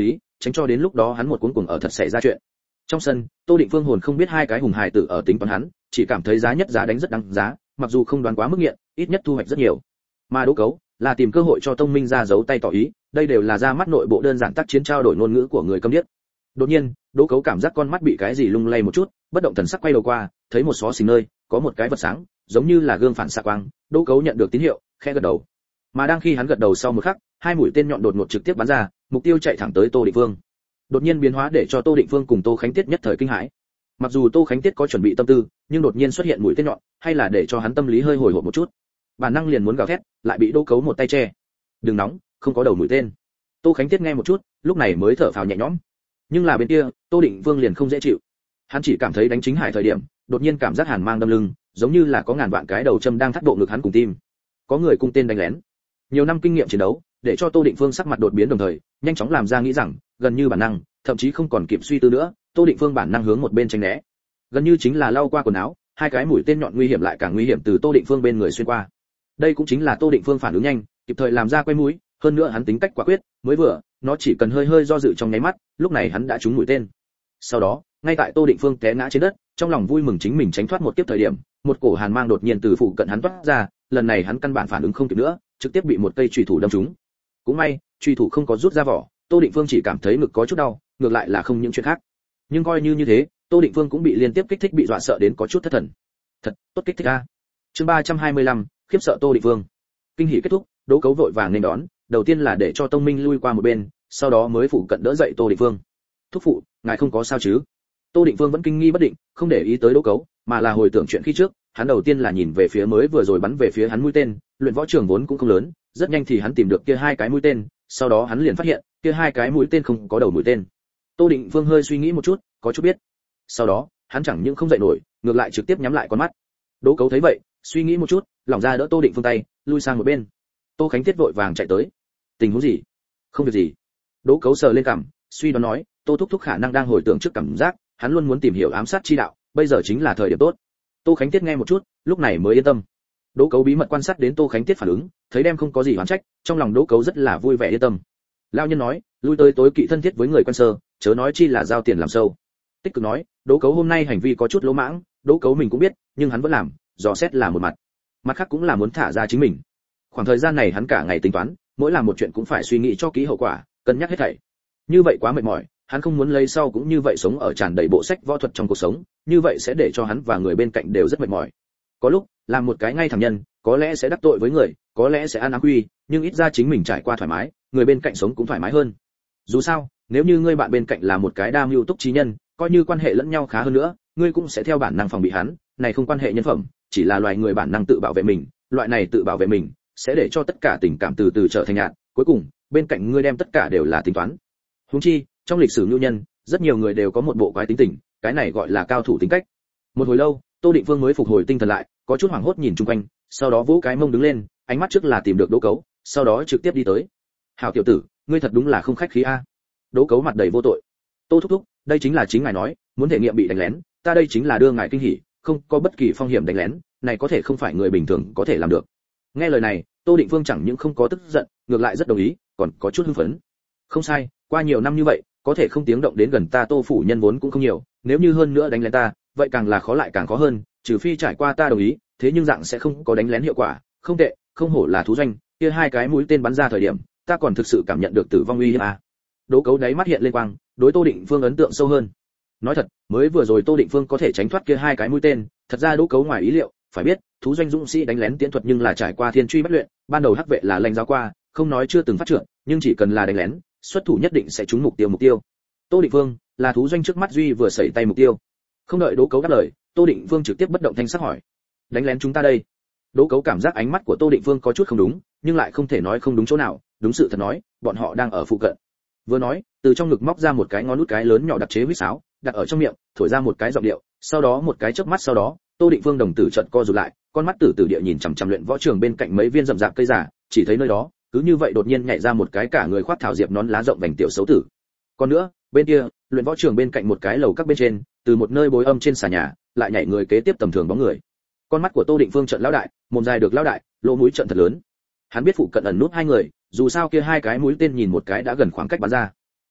tránh cho đến lúc đó hắn một cuống cuồng ở thật xảy ra chuyện. Trong sân, Tô Định Phương hồn không biết hai cái hùng hài tử ở tính toán hắn, chỉ cảm thấy giá nhất giá đánh rất đáng giá, mặc dù không đoán quá mức nghiện, ít nhất thu hoạch rất nhiều. Mà Đỗ Cấu là tìm cơ hội cho Tông Minh ra giấu tay tỏ ý, đây đều là ra mắt nội bộ đơn giản tác chiến trao đổi ngôn ngữ của người câm điếc. Đột nhiên, Đỗ Cấu cảm giác con mắt bị cái gì lung lay một chút, bất động thần sắc quay đầu qua, thấy một xó xỉnh nơi, có một cái vật sáng, giống như là gương phản xạ quang, Đỗ Cấu nhận được tín hiệu, khẽ gật đầu. Mà đang khi hắn gật đầu sau một khắc, hai mũi tên nhọn đột ngột trực tiếp bắn ra, mục tiêu chạy thẳng tới Tô Định Phương. Đột nhiên biến hóa để cho Tô Định Phương cùng Tô Khánh Tiết nhất thời kinh hãi. Mặc dù Tô Khánh Tiết có chuẩn bị tâm tư, nhưng đột nhiên xuất hiện mũi tên nhọn, hay là để cho hắn tâm lý hơi hồi hộp một chút. Bản năng liền muốn gào thét, lại bị Đỗ Cấu một tay che. "Đừng nóng, không có đầu mũi tên." Tô Khánh Tiết nghe một chút, lúc này mới thở phào nhẹ nhõm. Nhưng là bên kia, Tô Định Vương liền không dễ chịu. Hắn chỉ cảm thấy đánh chính hải thời điểm, đột nhiên cảm giác hàn mang đâm lưng, giống như là có ngàn vạn cái đầu châm đang thắt bộ ngực hắn cùng tim. Có người cung tên đánh lén. Nhiều năm kinh nghiệm chiến đấu, để cho Tô Định Vương sắc mặt đột biến đồng thời, nhanh chóng làm ra nghĩ rằng, gần như bản năng, thậm chí không còn kịp suy tư nữa, Tô Định Vương bản năng hướng một bên tránh né. Gần như chính là lau qua quần áo, hai cái mũi tên nhọn nguy hiểm lại càng nguy hiểm từ Tô Định Vương bên người xuyên qua. Đây cũng chính là Tô Định Vương phản ứng nhanh, kịp thời làm ra quay mũi, hơn nữa hắn tính cách quả quyết, mới vừa, nó chỉ cần hơi hơi do dự trong nháy mắt, lúc này hắn đã trúng mũi tên. Sau đó, ngay tại Tô Định Phương té ngã trên đất, trong lòng vui mừng chính mình tránh thoát một kiếp thời điểm, một cổ hàn mang đột nhiên từ phụ cận hắn toát ra, lần này hắn căn bản phản ứng không kịp nữa, trực tiếp bị một cây chùy thủ đâm trúng. Cũng may, chùy thủ không có rút ra vỏ, Tô Định Phương chỉ cảm thấy ngực có chút đau, ngược lại là không những chuyện khác. Nhưng coi như thế, Tô Định Phương cũng bị liên tiếp kích thích bị dọa sợ đến có chút thất thần. Thật, tốt kích thích a. Chương 325, khiếp sợ Tô Định Phương. Kinh hỉ kết thúc, Đỗ Cấu vội vàng nên đón, đầu tiên là để cho Tông Minh lui qua một bên, sau đó mới phụ cận đỡ dậy Tô Định Phương. "Thúc phụ, ngài không có sao chứ?" Tô Định Phương vẫn kinh nghi bất định, không để ý tới Đỗ Cấu, mà là hồi tưởng chuyện khi trước, hắn đầu tiên là nhìn về phía mới vừa rồi bắn về phía hắn mũi tên, luyện võ trường vốn cũng không lớn, rất nhanh thì hắn tìm được kia hai cái mũi tên, sau đó hắn liền phát hiện, kia hai cái mũi tên không có đầu mũi tên. Tô Định Phương hơi suy nghĩ một chút, có chút biết. Sau đó, hắn chẳng những không dậy nổi, ngược lại trực tiếp nhắm lại con mắt. Đỗ Cấu thấy vậy, suy nghĩ một chút, lỏng ra đỡ Tô Định Phương tay, lui sang một bên. Tô Khánh Tiết vội vàng chạy tới. "Tình huống gì?" "Không việc gì." Đỗ Cấu sờ lên cằm, suy đoán nói, Tô thúc thúc khả năng đang hồi tưởng trước cảm giác, hắn luôn muốn tìm hiểu ám sát chi đạo, bây giờ chính là thời điểm tốt. Tô Khánh Tiết nghe một chút, lúc này mới yên tâm. Đỗ Cấu bí mật quan sát đến Tô Khánh Tiết phản ứng, thấy đem không có gì oán trách, trong lòng Đỗ Cấu rất là vui vẻ yên tâm. Lão nhân nói, lui tới tối kỵ thân thiết với người quen sơ, chớ nói chi là giao tiền làm sâu. Tích cực nói, Đỗ Cấu hôm nay hành vi có chút lỗ mãng, Đỗ Cấu mình cũng biết, nhưng hắn vẫn làm, dò xét là một mặt. Mặt khác cũng là muốn thả ra chính mình. Khoảng thời gian này hắn cả ngày tính toán, mỗi làm một chuyện cũng phải suy nghĩ cho kỹ hậu quả, cân nhắc hết thảy. Như vậy quá mệt mỏi, hắn không muốn lấy sau cũng như vậy sống ở tràn đầy bộ sách võ thuật trong cuộc sống, như vậy sẽ để cho hắn và người bên cạnh đều rất mệt mỏi. Có lúc, làm một cái ngay thẳng nhân, có lẽ sẽ đắc tội với người, có lẽ sẽ ăn ác quy, nhưng ít ra chính mình trải qua thoải mái, người bên cạnh sống cũng thoải mái hơn. Dù sao, nếu như ngươi bạn bên cạnh là một cái đam mưu túc trí nhân, coi như quan hệ lẫn nhau khá hơn nữa, ngươi cũng sẽ theo bản năng phòng bị hắn, này không quan hệ nhân phẩm, chỉ là loài người bản năng tự bảo vệ mình, loại này tự bảo vệ mình sẽ để cho tất cả tình cảm từ từ trở thành nhạt, cuối cùng, bên cạnh ngươi đem tất cả đều là tính toán. Huống chi, trong lịch sử nhu nhân, rất nhiều người đều có một bộ quái tính tình, cái này gọi là cao thủ tính cách. Một hồi lâu, Tô Định Vương mới phục hồi tinh thần lại, có chút hoảng hốt nhìn chung quanh, sau đó vỗ cái mông đứng lên, ánh mắt trước là tìm được Đỗ Cấu, sau đó trực tiếp đi tới. "Hảo tiểu tử, ngươi thật đúng là không khách khí a." Đỗ Cấu mặt đầy vô tội. "Tô thúc thúc, đây chính là chính ngài nói, muốn thể nghiệm bị đánh lén, ta đây chính là đưa ngài kinh hỉ, không có bất kỳ phong hiểm đánh lén, này có thể không phải người bình thường có thể làm được." Nghe lời này, Tô Định Vương chẳng những không có tức giận, ngược lại rất đồng ý, còn có chút hưng phấn. "Không sai, qua nhiều năm như vậy, có thể không tiếng động đến gần ta Tô phủ nhân vốn cũng không nhiều, nếu như hơn nữa đánh lén ta, vậy càng là khó lại càng khó hơn, trừ phi trải qua ta đồng ý, thế nhưng dạng sẽ không có đánh lén hiệu quả, không tệ, không hổ là thú doanh, kia hai cái mũi tên bắn ra thời điểm, ta còn thực sự cảm nhận được tử vong uy hiếp à." Đỗ Cấu đáy mắt hiện lên quang, đối Tô Định Phương ấn tượng sâu hơn. Nói thật, mới vừa rồi Tô Định Phương có thể tránh thoát kia hai cái mũi tên, thật ra Đỗ Cấu ngoài ý liệu, phải biết, thú doanh dũng sĩ đánh lén tiễn thuật nhưng là trải qua thiên truy bất luyện, ban đầu hắc vệ là lãnh giáo qua, không nói chưa từng phát triển, nhưng chỉ cần là đánh lén, xuất thủ nhất định sẽ trúng mục tiêu. Tô Định Phương là thú doanh trước mắt duy vừa sẩy tay mục tiêu. Không đợi Đỗ Cấu đáp lời, Tô Định Phương trực tiếp bất động thanh sắc hỏi: "Đánh lén chúng ta đây?" Đỗ Cấu cảm giác ánh mắt của Tô Định Phương có chút không đúng, nhưng lại không thể nói không đúng chỗ nào, đúng sự thật nói, bọn họ đang ở phụ cận. Vừa nói, từ trong ngực móc ra một cái ngón nút cái lớn nhỏ đặc chế huýt sáo, đặt ở trong miệng, thổi ra một cái giọng điệu, sau đó một cái chớp mắt sau đó, Tô Định Phương đồng tử chợt co rụt lại, con mắt tử tử địa nhìn chằm chằm luyện võ trường bên cạnh mấy viên rậm rạp cây giả, chỉ thấy nơi đó, cứ như vậy đột nhiên nhảy ra một cái cả người khoác thảo diệp nón lá rộng vành tiểu xấu tử. Còn nữa, bên kia, luyện võ trường bên cạnh một cái lầu các bên trên, từ một nơi bối âm trên xà nhà, lại nhảy người kế tiếp tầm thường bóng người. Con mắt của Tô Định Phương trợn lão đại, mồm dài được lão đại, lỗ mũi trợn thật lớn. Hắn biết phụ cận ẩn nút hai người, dù sao kia hai cái mũi tên nhìn một cái đã gần khoảng cách bắn ra.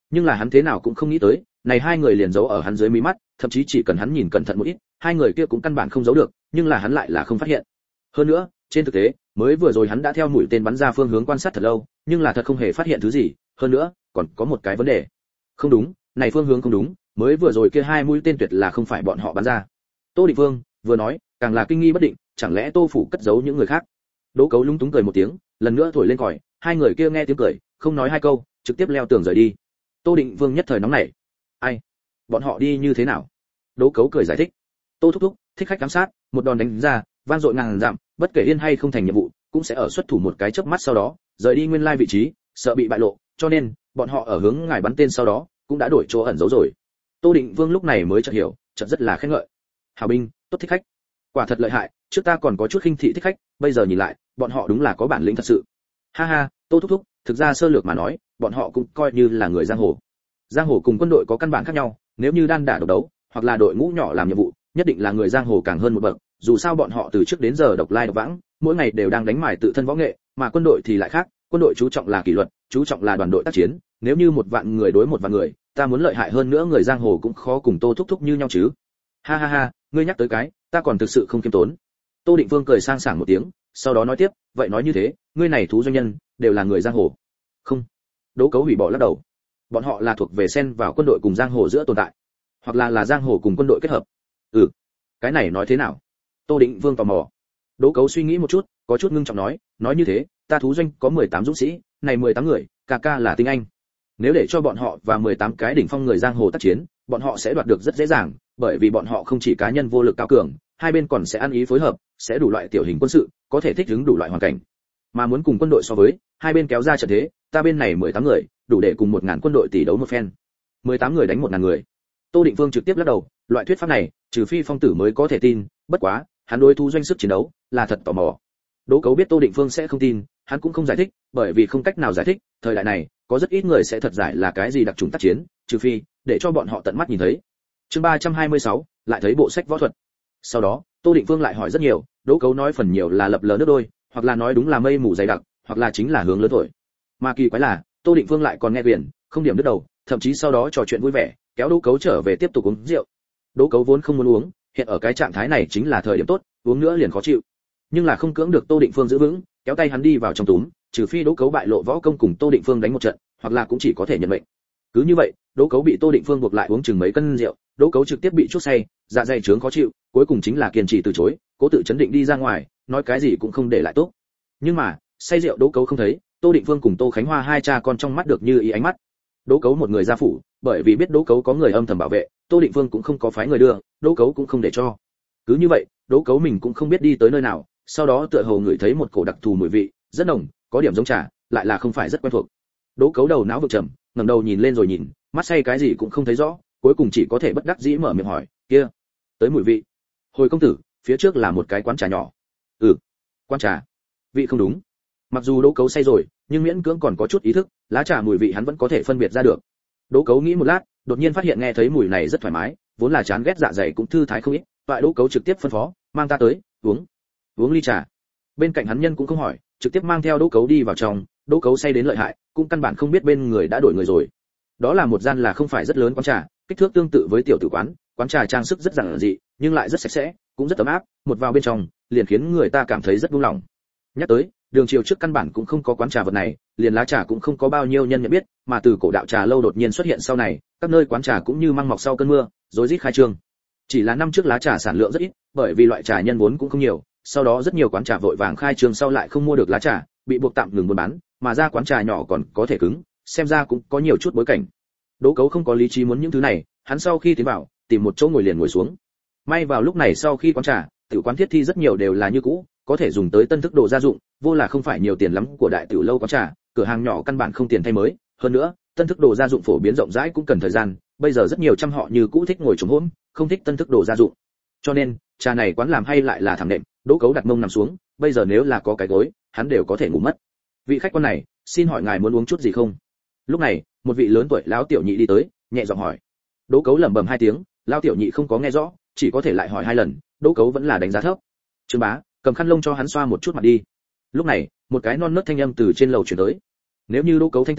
Nhưng là hắn thế nào cũng không nghĩ tới, này hai người liền giấu ở hắn dưới mí mắt, thậm chí chỉ cần hắn nhìn cẩn thận một ít, hai người kia cũng căn bản không giấu được, nhưng là hắn lại là không phát hiện. Hơn nữa, trên thực tế, mới vừa rồi hắn đã theo mũi tên bắn ra phương hướng quan sát thật lâu, nhưng là thật không hề phát hiện thứ gì, hơn nữa, còn có một cái vấn đề. Không đúng, này phương hướng không đúng, mới vừa rồi kia hai mũi tên tuyệt là không phải bọn họ bắn ra. Tô Định Vương vừa nói, càng là kinh nghi bất định, chẳng lẽ Tô phủ cất giấu những người khác? Đỗ Cấu lúng túng cười một tiếng, lần nữa thổi lên còi, hai người kia nghe tiếng cười, không nói hai câu, trực tiếp leo tường rời đi. Tô Định Vương nhất thời nóng nảy. Ai? Bọn họ đi như thế nào? Đỗ Cấu cười giải thích. Tô thúc thúc, thích khách giám sát, một đòn đánh ra, vang dội ngàn dặm, bất kể yên hay không thành nhiệm vụ, cũng sẽ ở xuất thủ một cái chớp mắt sau đó, rời đi nguyên lai vị trí, sợ bị bại lộ, cho nên bọn họ ở hướng ngài bắn tên sau đó, cũng đã đổi chỗ ẩn giấu rồi. Tô Định Vương lúc này mới chợt hiểu, chợt rất là khen ngợi. Hảo binh, tốt thích khách. Quả thật lợi hại, trước ta còn có chút khinh thị thích khách, bây giờ nhìn lại, bọn họ đúng là có bản lĩnh thật sự. Ha ha, Tô thúc thúc, thực ra sơ lược mà nói, bọn họ cũng coi như là người giang hồ. Giang hồ cùng quân đội có căn bản khác nhau, nếu như đan đả độc đấu, hoặc là đội ngũ nhỏ làm nhiệm vụ, nhất định là người giang hồ càng hơn một bậc, dù sao bọn họ từ trước đến giờ độc lai độc vãng, mỗi ngày đều đang đánh mải tự thân võ nghệ, mà quân đội thì lại khác, quân đội chú trọng là kỷ luật, chú trọng là đoàn đội tác chiến, nếu như 1.000 người đối 1.000 người, ta muốn lợi hại hơn nữa người giang hồ cũng khó cùng Tô thúc thúc như nhau chứ. Ha ha ha, ngươi nhắc tới cái, ta còn thực sự không kiêm tốn. Tô Định Vương cười sang sảng một tiếng, sau đó nói tiếp, vậy nói như thế, ngươi này thú doanh nhân đều là người giang hồ? Không. Đỗ Cấu hủy bỏ lắc đầu. Bọn họ là thuộc về xen vào quân đội cùng giang hồ giữa tồn tại, hoặc là giang hồ cùng quân đội kết hợp. Ừ, cái này nói thế nào? Tô Định Vương tò mò. Đỗ Cấu suy nghĩ một chút, có chút ngưng trọng nói như thế, ta thú doanh có 18 dũng sĩ, này 18 người, ca là tinh anh. Nếu để cho bọn họ và 18 cái đỉnh phong người giang hồ tác chiến, bọn họ sẽ đoạt được rất dễ dàng, bởi vì bọn họ không chỉ cá nhân vô lực cao cường, hai bên còn sẽ ăn ý phối hợp, sẽ đủ loại tiểu hình quân sự, có thể thích ứng đủ loại hoàn cảnh. Mà muốn cùng quân đội so với, hai bên kéo ra trận thế, ta bên này 18 người, đủ để cùng 1.000 quân đội tỷ đấu một phen. 18 người đánh 1.000 người. Tô Định Vương trực tiếp lắc đầu, loại thuyết pháp này, trừ phi phong tử mới có thể tin, bất quá, hắn đối thú doanh sức chiến đấu, là thật tò mò. Đỗ Cấu biết Tô Định Vương sẽ không tin, hắn cũng không giải thích, bởi vì không cách nào giải thích, thời đại này, có rất ít người sẽ thật giải là cái gì đặc trùng tác chiến, trừ phi để cho bọn họ tận mắt nhìn thấy. Chương 326, lại thấy bộ sách võ thuật. Sau đó, Tô Định Vương lại hỏi rất nhiều, Đỗ Cấu nói phần nhiều là lập lờ nước đôi, hoặc là nói đúng là mây mù dày đặc, hoặc là chính là hướng lớn thổi. Mà kỳ quái là, Tô Định Vương lại còn nghe quyển, không điểm đứt đầu, thậm chí sau đó trò chuyện vui vẻ, kéo Đỗ Cấu trở về tiếp tục uống rượu. Đỗ Cấu vốn không muốn uống, hiện ở cái trạng thái này chính là thời điểm tốt, uống nữa liền khó chịu. Nhưng là không cưỡng được Tô Định Vương giữ vững, kéo tay hắn đi vào trong túm, trừ phi Đỗ Cấu bại lộ võ công cùng Tô Định Vương đánh một trận, hoặc là cũng chỉ có thể nhận mệnh. Cứ như vậy, Đỗ Cấu bị Tô Định Vương buộc lại uống chừng mấy cân rượu, Đỗ Cấu trực tiếp bị chuốc say, dạ dày trướng khó chịu, cuối cùng chính là kiên trì từ chối, cố tự chấn định đi ra ngoài, nói cái gì cũng không để lại tốt. Nhưng mà, say rượu Đỗ Cấu không thấy, Tô Định Vương cùng Tô Khánh Hoa hai cha con trong mắt được như ý ánh mắt. Đỗ Cấu một người ra phủ, bởi vì biết Đỗ Cấu có người âm thầm bảo vệ, Tô Định Vương cũng không có phái người đưa, Đỗ Cấu cũng không để cho. Cứ như vậy, Đỗ Cấu mình cũng không biết đi tới nơi nào, sau đó tựa hồ ngửi thấy một cổ đặc thù mùi vị, rất nồng, có điểm giống trà, lại là không phải rất quen thuộc. Đỗ Cấu đầu não vực trầm, ngẩng đầu nhìn lên rồi nhìn, mắt say cái gì cũng không thấy rõ, cuối cùng chỉ có thể bất đắc dĩ mở miệng hỏi, kia, tới mùi vị. Hồi công tử, phía trước là một cái quán trà nhỏ. Ừ, quán trà. Vị không đúng. Mặc dù Đỗ Cấu say rồi, nhưng miễn cưỡng còn có chút ý thức, lá trà mùi vị hắn vẫn có thể phân biệt ra được. Đỗ Cấu nghĩ một lát, đột nhiên phát hiện nghe thấy mùi này rất thoải mái, vốn là chán ghét dạ dày cũng thư thái không ít, vậy Đỗ Cấu trực tiếp phân phó, mang ta tới, uống ly trà. Bên cạnh hắn nhân cũng không hỏi, trực tiếp mang theo Đỗ Cấu đi vào trong, Đỗ Cấu say đến lợi hại, cũng căn bản không biết bên người đã đổi người rồi. Đó là một gian là không phải rất lớn quán trà, kích thước tương tự với tiểu tử quán, quán trà trang sức rất giản dị, nhưng lại rất sạch sẽ, cũng rất ấm áp, một vào bên trong, liền khiến người ta cảm thấy rất buông lòng. Nhắc tới, đường triều trước căn bản cũng không có quán trà vật này, liền lá trà cũng không có bao nhiêu nhân nhận biết, mà từ cổ đạo trà lâu đột nhiên xuất hiện sau này, các nơi quán trà cũng như măng mọc sau cơn mưa, rối rít khai trương. Chỉ là năm trước lá trà sản lượng rất ít, bởi vì loại trà nhân vốn cũng không nhiều, sau đó rất nhiều quán trà vội vàng khai trương sau lại không mua được lá trà, bị buộc tạm ngừng buôn bán, mà ra quán trà nhỏ còn có thể cứng, xem ra cũng có nhiều chút bối cảnh. Đỗ Cấu không có lý trí muốn những thứ này, hắn sau khi tiến vào, tìm một chỗ ngồi liền ngồi xuống. May vào lúc này sau khi quán trà, tiểu quán thiết thi rất nhiều đều là như cũ, có thể dùng tới tân thức đồ gia dụng, vô là không phải nhiều tiền lắm của đại tiểu lâu quán trà, cửa hàng nhỏ căn bản không tiền thay mới, hơn nữa, tân thức đồ gia dụng phổ biến rộng rãi cũng cần thời gian, bây giờ rất nhiều trăm họ như cũ thích ngồi trống hỗn, không thích tân thức đồ gia dụng. Cho nên, trà này quán làm hay lại là thảm đệm, Đỗ Cấu đặt mông nằm xuống, bây giờ nếu là có cái gối, hắn đều có thể ngủ mất. Vị khách quan này, xin hỏi ngài muốn uống chút gì không? Lúc này, một vị lớn tuổi lão tiểu nhị đi tới, nhẹ giọng hỏi. Đỗ Cấu lẩm bẩm hai tiếng, lão tiểu nhị không có nghe rõ, chỉ có thể lại hỏi hai lần, Đỗ Cấu vẫn là đánh giá thấp. Trương bá, cầm khăn lông cho hắn xoa một chút mặt đi. Lúc này, một cái non nớt thanh âm từ trên lầu truyền tới. Nếu như Đỗ Cấu thanh tỉnh,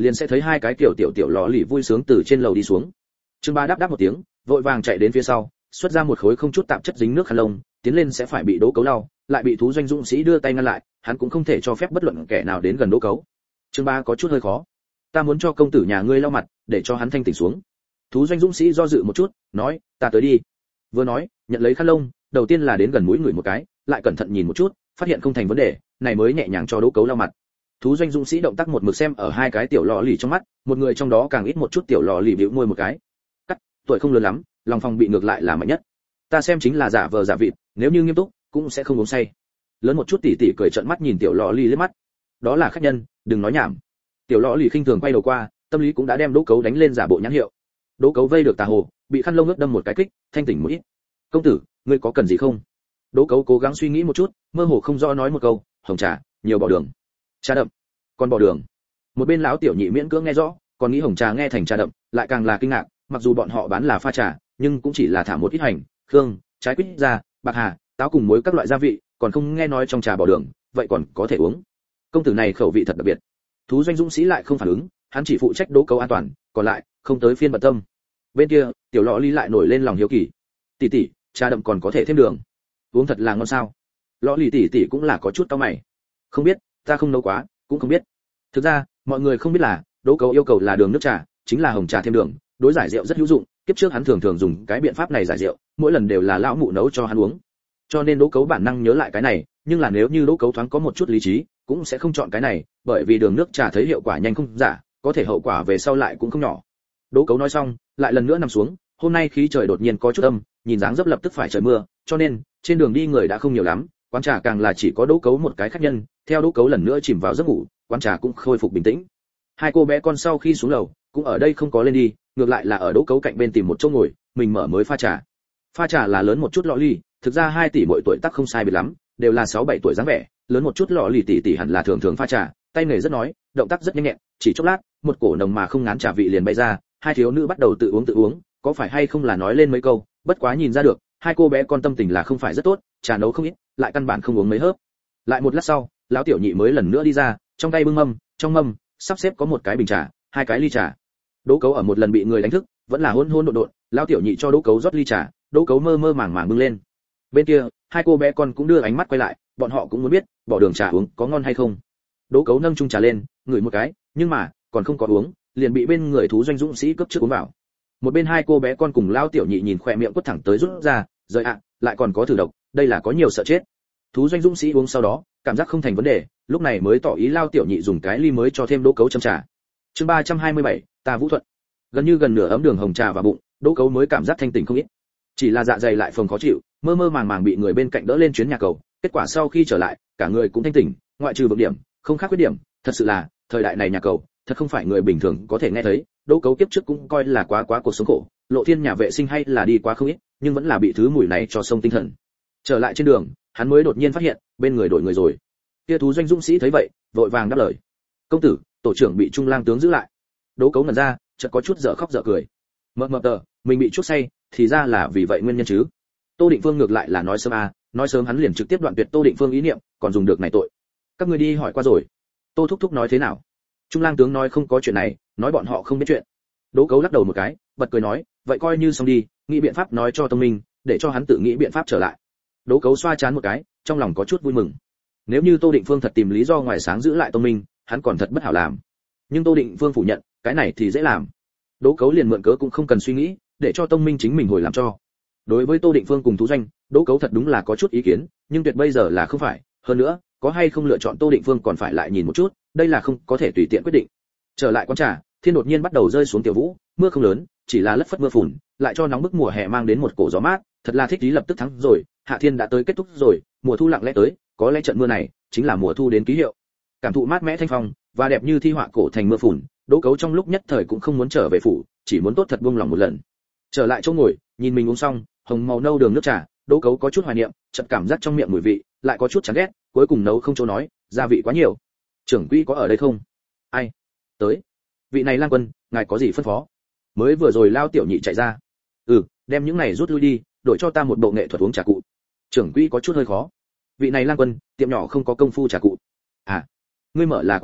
liền sẽ thấy hai cái tiểu lọ lì vui sướng từ trên lầu đi xuống. Trương Ba đáp đáp một tiếng, vội vàng chạy đến phía sau, xuất ra một khối không chút tạp chất dính nước khăn lông, tiến lên sẽ phải bị Đỗ Cấu lau, lại bị Thú Doanh Dũng sĩ đưa tay ngăn lại, hắn cũng không thể cho phép bất luận kẻ nào đến gần Đỗ Cấu. Trương Ba có chút hơi khó. Ta muốn cho công tử nhà ngươi lau mặt, để cho hắn thanh tỉnh xuống. Thú Doanh Dũng sĩ do dự một chút, nói, ta tới đi. Vừa nói, nhận lấy khăn lông, đầu tiên là đến gần mũi người một cái, lại cẩn thận nhìn một chút, phát hiện không thành vấn đề, này mới nhẹ nhàng cho Đỗ Cấu lau mặt. Thú Doanh Dũng sĩ động tác một mực xem ở hai cái tiểu lọ lì trong mắt, một người trong đó càng ít một chút tiểu lọ lì bĩu môi một cái. Cắt, tuổi không lớn lắm, lòng phòng bị ngược lại là mạnh nhất. Ta xem chính là giả vờ giả vịt, nếu như nghiêm túc, cũng sẽ không uống say. Lớn một chút tỉ tỉ cười trợn mắt nhìn tiểu lọ lì liếc mắt. Đó là khách nhân, đừng nói nhảm. Tiểu lọ lì khinh thường quay đầu qua, tâm lý cũng đã đem Đỗ Cấu đánh lên giả bộ nhãn hiệu. Đỗ Cấu vây được tà hồ, bị khăn lông ướt đâm một cái kích, thanh tỉnh một ít. Công tử, ngươi có cần gì không? Đỗ Cấu cố gắng suy nghĩ một chút, mơ hồ không rõ nói một câu, hồng trà, nhiều bỏ đường. Trà đậm, còn bỏ đường. Một bên lão tiểu nhị miễn cưỡng nghe rõ, còn nghĩ hồng trà nghe thành trà đậm, lại càng là kinh ngạc, mặc dù bọn họ bán là pha trà, nhưng cũng chỉ là thả một ít hành, khương, trái quýt ra, bạc hà, táo cùng muối các loại gia vị, còn không nghe nói trong trà bỏ đường, vậy còn có thể uống. Công tử này khẩu vị thật đặc biệt. Thú Doanh Dũng sĩ lại không phản ứng, hắn chỉ phụ trách Đỗ Cấu an toàn, còn lại không tới phiên bận tâm. Bên kia, tiểu lọ ly lại nổi lên lòng hiếu kỳ. Tỷ tỷ, trà đậm còn có thể thêm đường, uống thật là ngon sao? Lọ ly tỷ tỷ cũng là có chút cau mày. Không biết, ta không nấu quá, cũng không biết. Thực ra, mọi người không biết là, Đỗ Cấu yêu cầu là đường nước trà, chính là hồng trà thêm đường, đối giải rượu rất hữu dụng, kiếp trước hắn thường dùng cái biện pháp này giải rượu, mỗi lần đều là lão mụ nấu cho hắn uống. Cho nên Đỗ Cấu bản năng nhớ lại cái này, nhưng là nếu như Đỗ Cấu thoáng có một chút lý trí, cũng sẽ không chọn cái này, bởi vì đường nước trà thấy hiệu quả nhanh không giả, có thể hậu quả về sau lại cũng không nhỏ. Đỗ Cấu nói xong, lại lần nữa nằm xuống, hôm nay khí trời đột nhiên có chút âm, nhìn dáng dấp lập tức phải trời mưa, cho nên trên đường đi người đã không nhiều lắm, quán trà càng là chỉ có Đỗ Cấu một cái khách nhân, theo Đỗ Cấu lần nữa chìm vào giấc ngủ, quán trà cũng khôi phục bình tĩnh. Hai cô bé con sau khi xuống lầu, cũng ở đây không có lên đi, ngược lại là ở Đỗ Cấu cạnh bên tìm một chỗ ngồi, mình mở mới pha trà. Pha trà là lớn một chút lọ ly, thực ra 2 tỷ mỗi tuổi tác không sai biệt lắm, đều là 6-7 tuổi dáng vẻ, lớn một chút lọ lì tỷ hẳn là thường pha trà, tay nghề rất nói, động tác rất nhanh nhẹn, chỉ chốc lát, một cổ nồng mà không ngán trà vị liền bay ra, hai thiếu nữ bắt đầu tự uống, có phải hay không là nói lên mấy câu, bất quá nhìn ra được, hai cô bé con tâm tình là không phải rất tốt, trà nấu không ít, lại căn bản không uống mấy hớp. Lại một lát sau, lão tiểu nhị mới lần nữa đi ra, trong tay bưng mâm, trong mâm sắp xếp có một cái bình trà, 2 cái ly trà. Đỗ Cấu ở một lần bị người đánh thức, vẫn là hôn độn, lão tiểu nhị cho Đỗ Cấu rót ly trà, Đỗ Cấu mơ màng bưng lên. Bên kia, hai cô bé con cũng đưa ánh mắt quay lại, bọn họ cũng muốn biết, bỏ đường trà uống có ngon hay không. Đỗ Cấu nâng chung trà lên, ngửi một cái, nhưng mà còn không có uống, liền bị bên người Thú Doanh Dũng sĩ cướp trước uống vào. Một bên hai cô bé con cùng lão tiểu nhị nhìn khỏe miệng quất thẳng tới rút ra, rời ạ, lại còn có thử độc, đây là có nhiều sợ chết. Thú Doanh Dũng sĩ uống sau đó, cảm giác không thành vấn đề, lúc này mới tỏ ý lão tiểu nhị dùng cái ly mới cho thêm Đỗ Cấu châm trà. Chương 327, ta Vũ Thuận. Gần nửa ấm đường hồng trà vào bụng, Đỗ Cấu mới cảm giác thanh tỉnh không ít. Chỉ là dạ dày lại phồng khó chịu, mơ màng bị người bên cạnh đỡ lên chuyến nhà cầu, kết quả sau khi trở lại, cả người cũng thanh tỉnh, ngoại trừ vượng điểm, không khác khuyết điểm, thật sự là, thời đại này nhà cầu, thật không phải người bình thường có thể nghe thấy. Đỗ Cấu kiếp trước cũng coi là quá cuộc sống khổ, lộ thiên nhà vệ sinh hay là đi quá không ít, nhưng vẫn là bị thứ mùi này cho sông tinh thần. Trở lại trên đường, hắn mới đột nhiên phát hiện, bên người đổi người rồi. Kia Thú Doanh Dũng sĩ thấy vậy, vội vàng đáp lời. Công tử, tổ trưởng bị Trung Lang tướng giữ lại. Đỗ Cấu ngẩn ra, chợt có chút dở khóc dở cười. Mập tờ, mình bị chuốc say, thì ra là vì vậy nguyên nhân chứ. Tô Định Phương ngược lại là nói sớm hắn liền trực tiếp đoạn tuyệt Tô Định Phương ý niệm, còn dùng được này tội. Các ngươi đi hỏi qua rồi. Tô thúc thúc nói thế nào? Trung Lang tướng nói không có chuyện này, nói bọn họ không biết chuyện. Đỗ Cấu lắc đầu một cái, bật cười nói, vậy coi như xong đi, nghĩ biện pháp nói cho Tông Minh, để cho hắn tự nghĩ biện pháp trở lại. Đỗ Cấu xoa chán một cái, trong lòng có chút vui mừng. Nếu như Tô Định Phương thật tìm lý do ngoài sáng giữ lại Tông Minh, hắn còn thật bất hảo làm. Nhưng Tô Định Phương phủ nhận, cái này thì dễ làm. Đỗ Cấu liền mượn cớ cũng không cần suy nghĩ, để cho Tông Minh chính mình hồi làm cho. Đối với Tô Định Phương cùng Thú Doanh, Đỗ Cấu thật đúng là có chút ý kiến, nhưng tuyệt bây giờ là không phải, hơn nữa, có hay không lựa chọn Tô Định Phương còn phải lại nhìn một chút, đây là không có thể tùy tiện quyết định. Trở lại quán trà, thiên đột nhiên bắt đầu rơi xuống tiểu vũ, mưa không lớn, chỉ là lất phất mưa phùn, lại cho nóng bức mùa hè mang đến một cổ gió mát, thật là thích ý lập tức thắng rồi, hạ thiên đã tới kết thúc rồi, mùa thu lặng lẽ tới, có lẽ trận mưa này chính là mùa thu đến ký hiệu. Cảm thụ mát mẻ thanh phong và đẹp như thi họa cổ thành mưa phùn, Đỗ Cấu trong lúc nhất thời cũng không muốn trở về phủ, chỉ muốn tốt thật buông lòng một lần. Trở lại chỗ ngồi, nhìn mình uống xong hồng màu nâu đường nước trà, Đỗ Cấu có chút hoài niệm, chợt cảm giác trong miệng mùi vị lại có chút chán ghét, cuối cùng nấu không chỗ nói, gia vị quá nhiều. Trưởng quỹ có ở đây không? Ai? Tới. Vị này Lang Quân, ngài có gì phân phó? Mới vừa rồi lao tiểu nhị chạy ra. Đem những này rút lui đi, đổi cho ta một bộ nghệ thuật uống trà cụ. Trưởng quỹ có chút hơi khó. Vị này Lang Quân, tiệm nhỏ không có công phu trà cụ. À, ngươi mở là quán trà,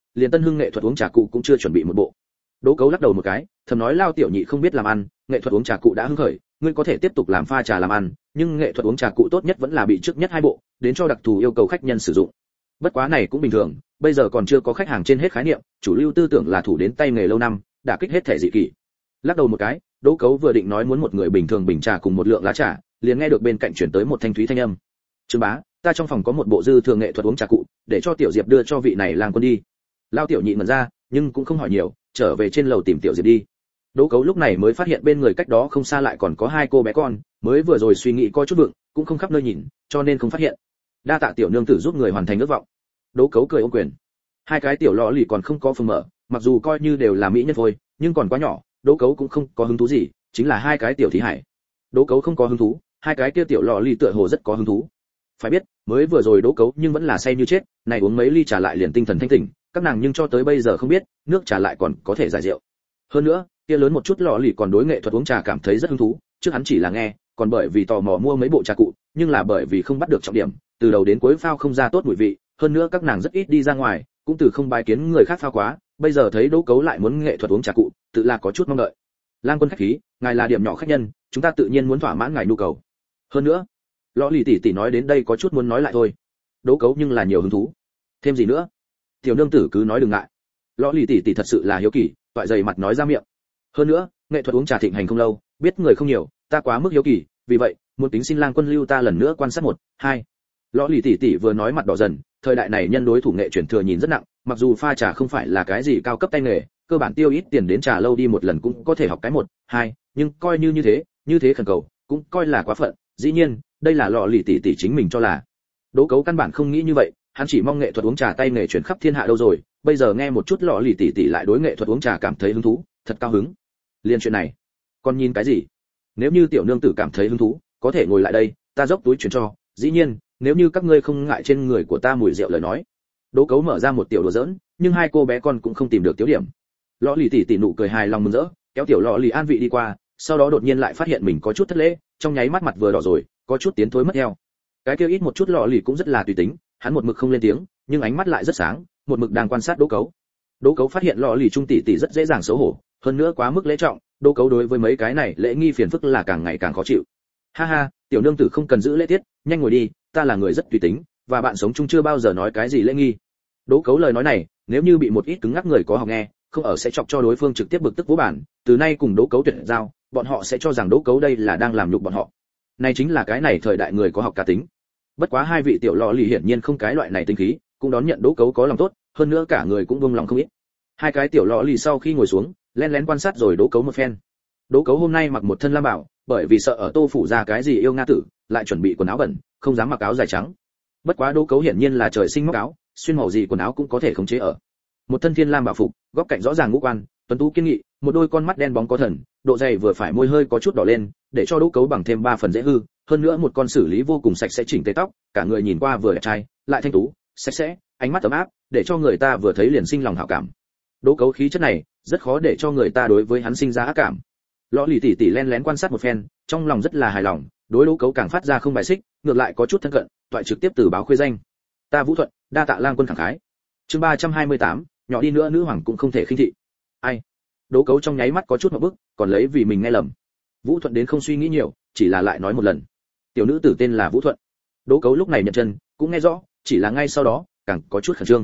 liền Tân Hưng nghệ thuật uống trà cụ cũng chưa chuẩn bị một bộ. Đỗ Cấu lắc đầu một cái, thầm nói Lao tiểu nhị không biết làm ăn, nghệ thuật uống trà cụ đã hưng khởi, ngươi có thể tiếp tục làm pha trà làm ăn, nhưng nghệ thuật uống trà cụ tốt nhất vẫn là bị trước nhất 2 bộ, đến cho đặc thù yêu cầu khách nhân sử dụng. Bất quá này cũng bình thường, bây giờ còn chưa có khách hàng trên hết khái niệm, chủ lưu tư tưởng là thủ đến tay nghề lâu năm, đã kích hết thể dị kỷ. Lắc đầu một cái, Đỗ Cấu vừa định nói muốn một người bình thường bình trà cùng một lượng lá trà, liền nghe được bên cạnh chuyển tới một thanh thúy thanh âm. Trương bá, ta trong phòng có một bộ dư thừa nghệ thuật uống trà cụ, để cho tiểu Diệp đưa cho vị này lang quân đi. Lao tiểu nhị ngẩn ra, nhưng cũng không hỏi nhiều, trở về trên lầu tìm tiểu Diệp đi. Đỗ Cấu lúc này mới phát hiện bên người cách đó không xa lại còn có 2 cô bé con, mới vừa rồi suy nghĩ có chút vượng, cũng không khắp nơi nhìn, cho nên không phát hiện. Đa tạ tiểu nương tử giúp người hoàn thành ước vọng. Đỗ Cấu cười ôm quyền. 2 cái tiểu lọ lì còn không có phường mở, mặc dù coi như đều là mỹ nhân thôi, nhưng còn quá nhỏ, Đỗ Cấu cũng không có hứng thú gì, chính là 2 cái tiểu thí hải. Đỗ Cấu không có hứng thú, 2 cái kia tiểu lọ lì tựa hồ rất có hứng thú. Phải biết, mới vừa rồi Đỗ Cấu nhưng vẫn là say như chết, này uống mấy ly trà lại liền tinh thần thanh tỉnh, các nàng nhưng cho tới bây giờ không biết, nước trà lại còn có thể giải rượu. Hơn nữa, kia lớn một chút lọ lì còn đối nghệ thuật uống trà cảm thấy rất hứng thú, trước hắn chỉ là nghe, còn bởi vì tò mò mua mấy bộ trà cụ, nhưng là bởi vì không bắt được trọng điểm, từ đầu đến cuối phao không ra tốt mùi vị, hơn nữa các nàng rất ít đi ra ngoài, cũng từ không bái kiến người khác phao quá, bây giờ thấy Đỗ Cấu lại muốn nghệ thuật uống trà cụ, tự là có chút mong đợi. Lang quân khách khí, ngài là điểm nhỏ khách nhân, chúng ta tự nhiên muốn thỏa mãn ngài nhu cầu. Hơn nữa, lọ lì tỷ tỷ nói đến đây có chút muốn nói lại thôi. Đỗ Cấu nhưng là nhiều hứng thú. Thêm gì nữa? Tiểu nương tử cứ nói đừng ngại. Lọ lì tỷ tỷ thật sự là hiếu kỳ, toại dày mặt nói ra miệng. Hơn nữa, nghệ thuật uống trà thịnh hành không lâu, biết người không nhiều, ta quá mức hiếu kỳ, vì vậy, muốn tính xin lang quân lưu ta lần nữa quan sát 1, 2. Lọ lì tỷ tỷ vừa nói mặt đỏ dần, thời đại này nhân đối thủ nghệ truyền thừa nhìn rất nặng, mặc dù pha trà không phải là cái gì cao cấp tay nghề, cơ bản tiêu ít tiền đến trà lâu đi một lần cũng có thể học cái 1, 2, nhưng coi như thế khẩn cầu, cũng coi là quá phận, dĩ nhiên, đây là lọ lì tỷ tỷ chính mình cho là. Đỗ Cấu căn bản không nghĩ như vậy, hắn chỉ mong nghệ thuật uống trà tay nghề truyền khắp thiên hạ đâu rồi, bây giờ nghe một chút lọ lì tỷ tỷ lại đối nghệ thuật uống trà cảm thấy hứng thú, thật cao hứng. Liên chuyện này, còn nhìn cái gì? Nếu như tiểu nương tử cảm thấy hứng thú, có thể ngồi lại đây, ta dốc túi chuyển cho, dĩ nhiên, nếu như các ngươi không ngại trên người của ta mùi rượu lời nói. Đỗ Cấu mở ra một tiểu đùa giỡn, nhưng 2 cô bé con cũng không tìm được tiêu điểm. Lọ lì tỷ tỷ nụ cười hài lòng mừng rỡ, kéo tiểu lọ lì an vị đi qua, sau đó đột nhiên lại phát hiện mình có chút thất lễ, trong nháy mắt mặt vừa đỏ rồi, có chút tiến thối mất theo. Cái kia ít một chút lọ lì cũng rất là tùy tính, hắn một mực không lên tiếng, nhưng ánh mắt lại rất sáng, một mực đang quan sát Đỗ Cấu. Đỗ Cấu phát hiện lọ lì trung tỷ tỷ rất dễ dàng xấu hổ, hơn nữa quá mức lễ trọng, Đỗ Cấu đối với mấy cái này lễ nghi phiền phức là càng ngày càng khó chịu. Ha ha, tiểu nương tử không cần giữ lễ tiết, nhanh ngồi đi, ta là người rất tùy tính, và bạn sống chung chưa bao giờ nói cái gì lễ nghi. Đỗ Cấu lời nói này, nếu như bị một ít cứng ngắc người có học nghe, không ở sẽ chọc cho đối phương trực tiếp bực tức vỗ bản, từ nay cùng Đỗ Cấu tuyệt giao, bọn họ sẽ cho rằng Đỗ Cấu đây là đang làm nhục bọn họ. Này chính là cái này thời đại người có học cá tính. Bất quá 2 vị tiểu lọ lì hiển nhiên không cái loại này tính khí, cũng đón nhận Đỗ Cấu có lòng tốt, hơn nữa cả người cũng buông lòng không ít. 2 cái tiểu lọ lì sau khi ngồi xuống, lén lén quan sát rồi Đỗ Cấu một phen. Đỗ Cấu hôm nay mặc một thân lam bảo, bởi vì sợ ở Tô phủ ra cái gì yêu nga tử, lại chuẩn bị quần áo bẩn, không dám mặc áo dài trắng. Bất quá Đỗ Cấu hiển nhiên là trời sinh móc áo, xuyên màu gì quần áo cũng có thể khống chế ở. Một thân thiên lam bảo phục, góc cạnh rõ ràng ngũ quan, tuấn tú kiên nghị, một đôi con mắt đen bóng có thần, độ dày vừa phải, môi hơi có chút đỏ lên, để cho Đỗ Cấu bằng thêm 3 phần dễ hư, hơn nữa một con xử lý vô cùng sạch sẽ chỉnh tề tóc, cả người nhìn qua vừa đẹp trai, lại thanh tú, sạch sẽ, ánh mắt ấm áp, để cho người ta vừa thấy liền sinh lòng hảo cảm. Đỗ Cấu khí chất này, rất khó để cho người ta đối với hắn sinh ra ác cảm. Lọ lì tỷ tỷ lén lén quan sát một phen, trong lòng rất là hài lòng, đối Đỗ Cấu càng phát ra không bài xích, ngược lại có chút thân cận, toại trực tiếp từ báo khuê danh. Ta Vũ Thuận, đa tạ lang quân khẳng khái. Chương 328, nhỏ đi nữa nữ hoàng cũng không thể khinh thị. Ai? Đỗ Cấu trong nháy mắt có chút một bức, còn lấy vì mình nghe lầm. Vũ Thuận đến không suy nghĩ nhiều, chỉ là lại nói một lần. Tiểu nữ tử tên là Vũ Thuận. Đỗ Cấu lúc này nhận chân, cũng nghe rõ, chỉ là ngay sau đó, càng có chút khẩn trương.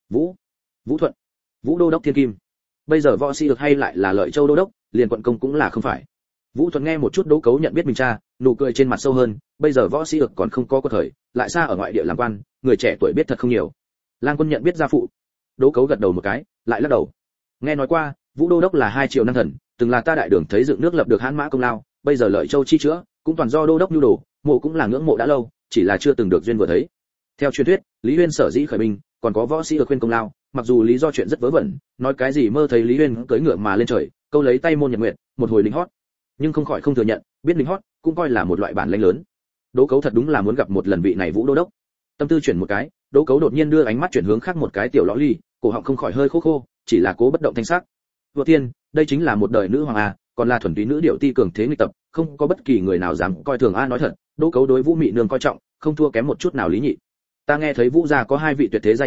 Vũ Thuận, Vũ Đô đốc Thiên Kim. Bây giờ võ sĩ được hay lại là Lợi Châu đô đốc, liền quận công cũng là không phải. Vũ Thuận nghe một chút Đỗ Cấu nhận biết mình cha, nụ cười trên mặt sâu hơn, bây giờ võ sĩ được còn không có cơ thời, lại xa ở ngoại địa làm quan, người trẻ tuổi biết thật không nhiều. Lang quân nhận biết gia phụ. Đỗ Cấu gật đầu một cái, lại lắc đầu. Nghe nói qua, Vũ Đô đốc là 2 triệu năm thần, từng là ta đại đường thấy dựng nước lập được Hán Mã công lao, bây giờ Lợi Châu chi chữa, cũng toàn do đô đốc nhu đồ, mộ cũng là ngưỡng mộ đã lâu, chỉ là chưa từng được duyên vừa thấy. Theo truyền thuyết, Lý Huyên sở dĩ khởi binh, còn có võ sĩ được khuyên công lao, mặc dù lý do chuyện rất vớ vẩn, nói cái gì mơ thấy Lý Huyên cưỡi ngựa mà lên trời, câu lấy tay môn nhật nguyện, một hồi lính hót. Nhưng không khỏi không thừa nhận, biết lính hót cũng coi là một loại bản lĩnh lớn. Đỗ Cấu thật đúng là muốn gặp một lần vị này Vũ Đô đốc. Tâm tư chuyển một cái, Đỗ Cấu đột nhiên đưa ánh mắt chuyển hướng khác một cái tiểu lõ ly, cổ họng không khỏi hơi khô khô, chỉ là cố bất động thanh sắc. Vừa tiên, đây chính là một đời nữ hoàng à, còn là thuần túy nữ điệu ti cường thế nghịch tập, không có bất kỳ người nào dám coi thường a. Nói thật, Đỗ Cấu đối Vũ Mị nương coi trọng, không thua kém một chút nào Lý Nhị. Ta nghe thấy Vũ gia có 2 vị tuyệt thế gia nhân,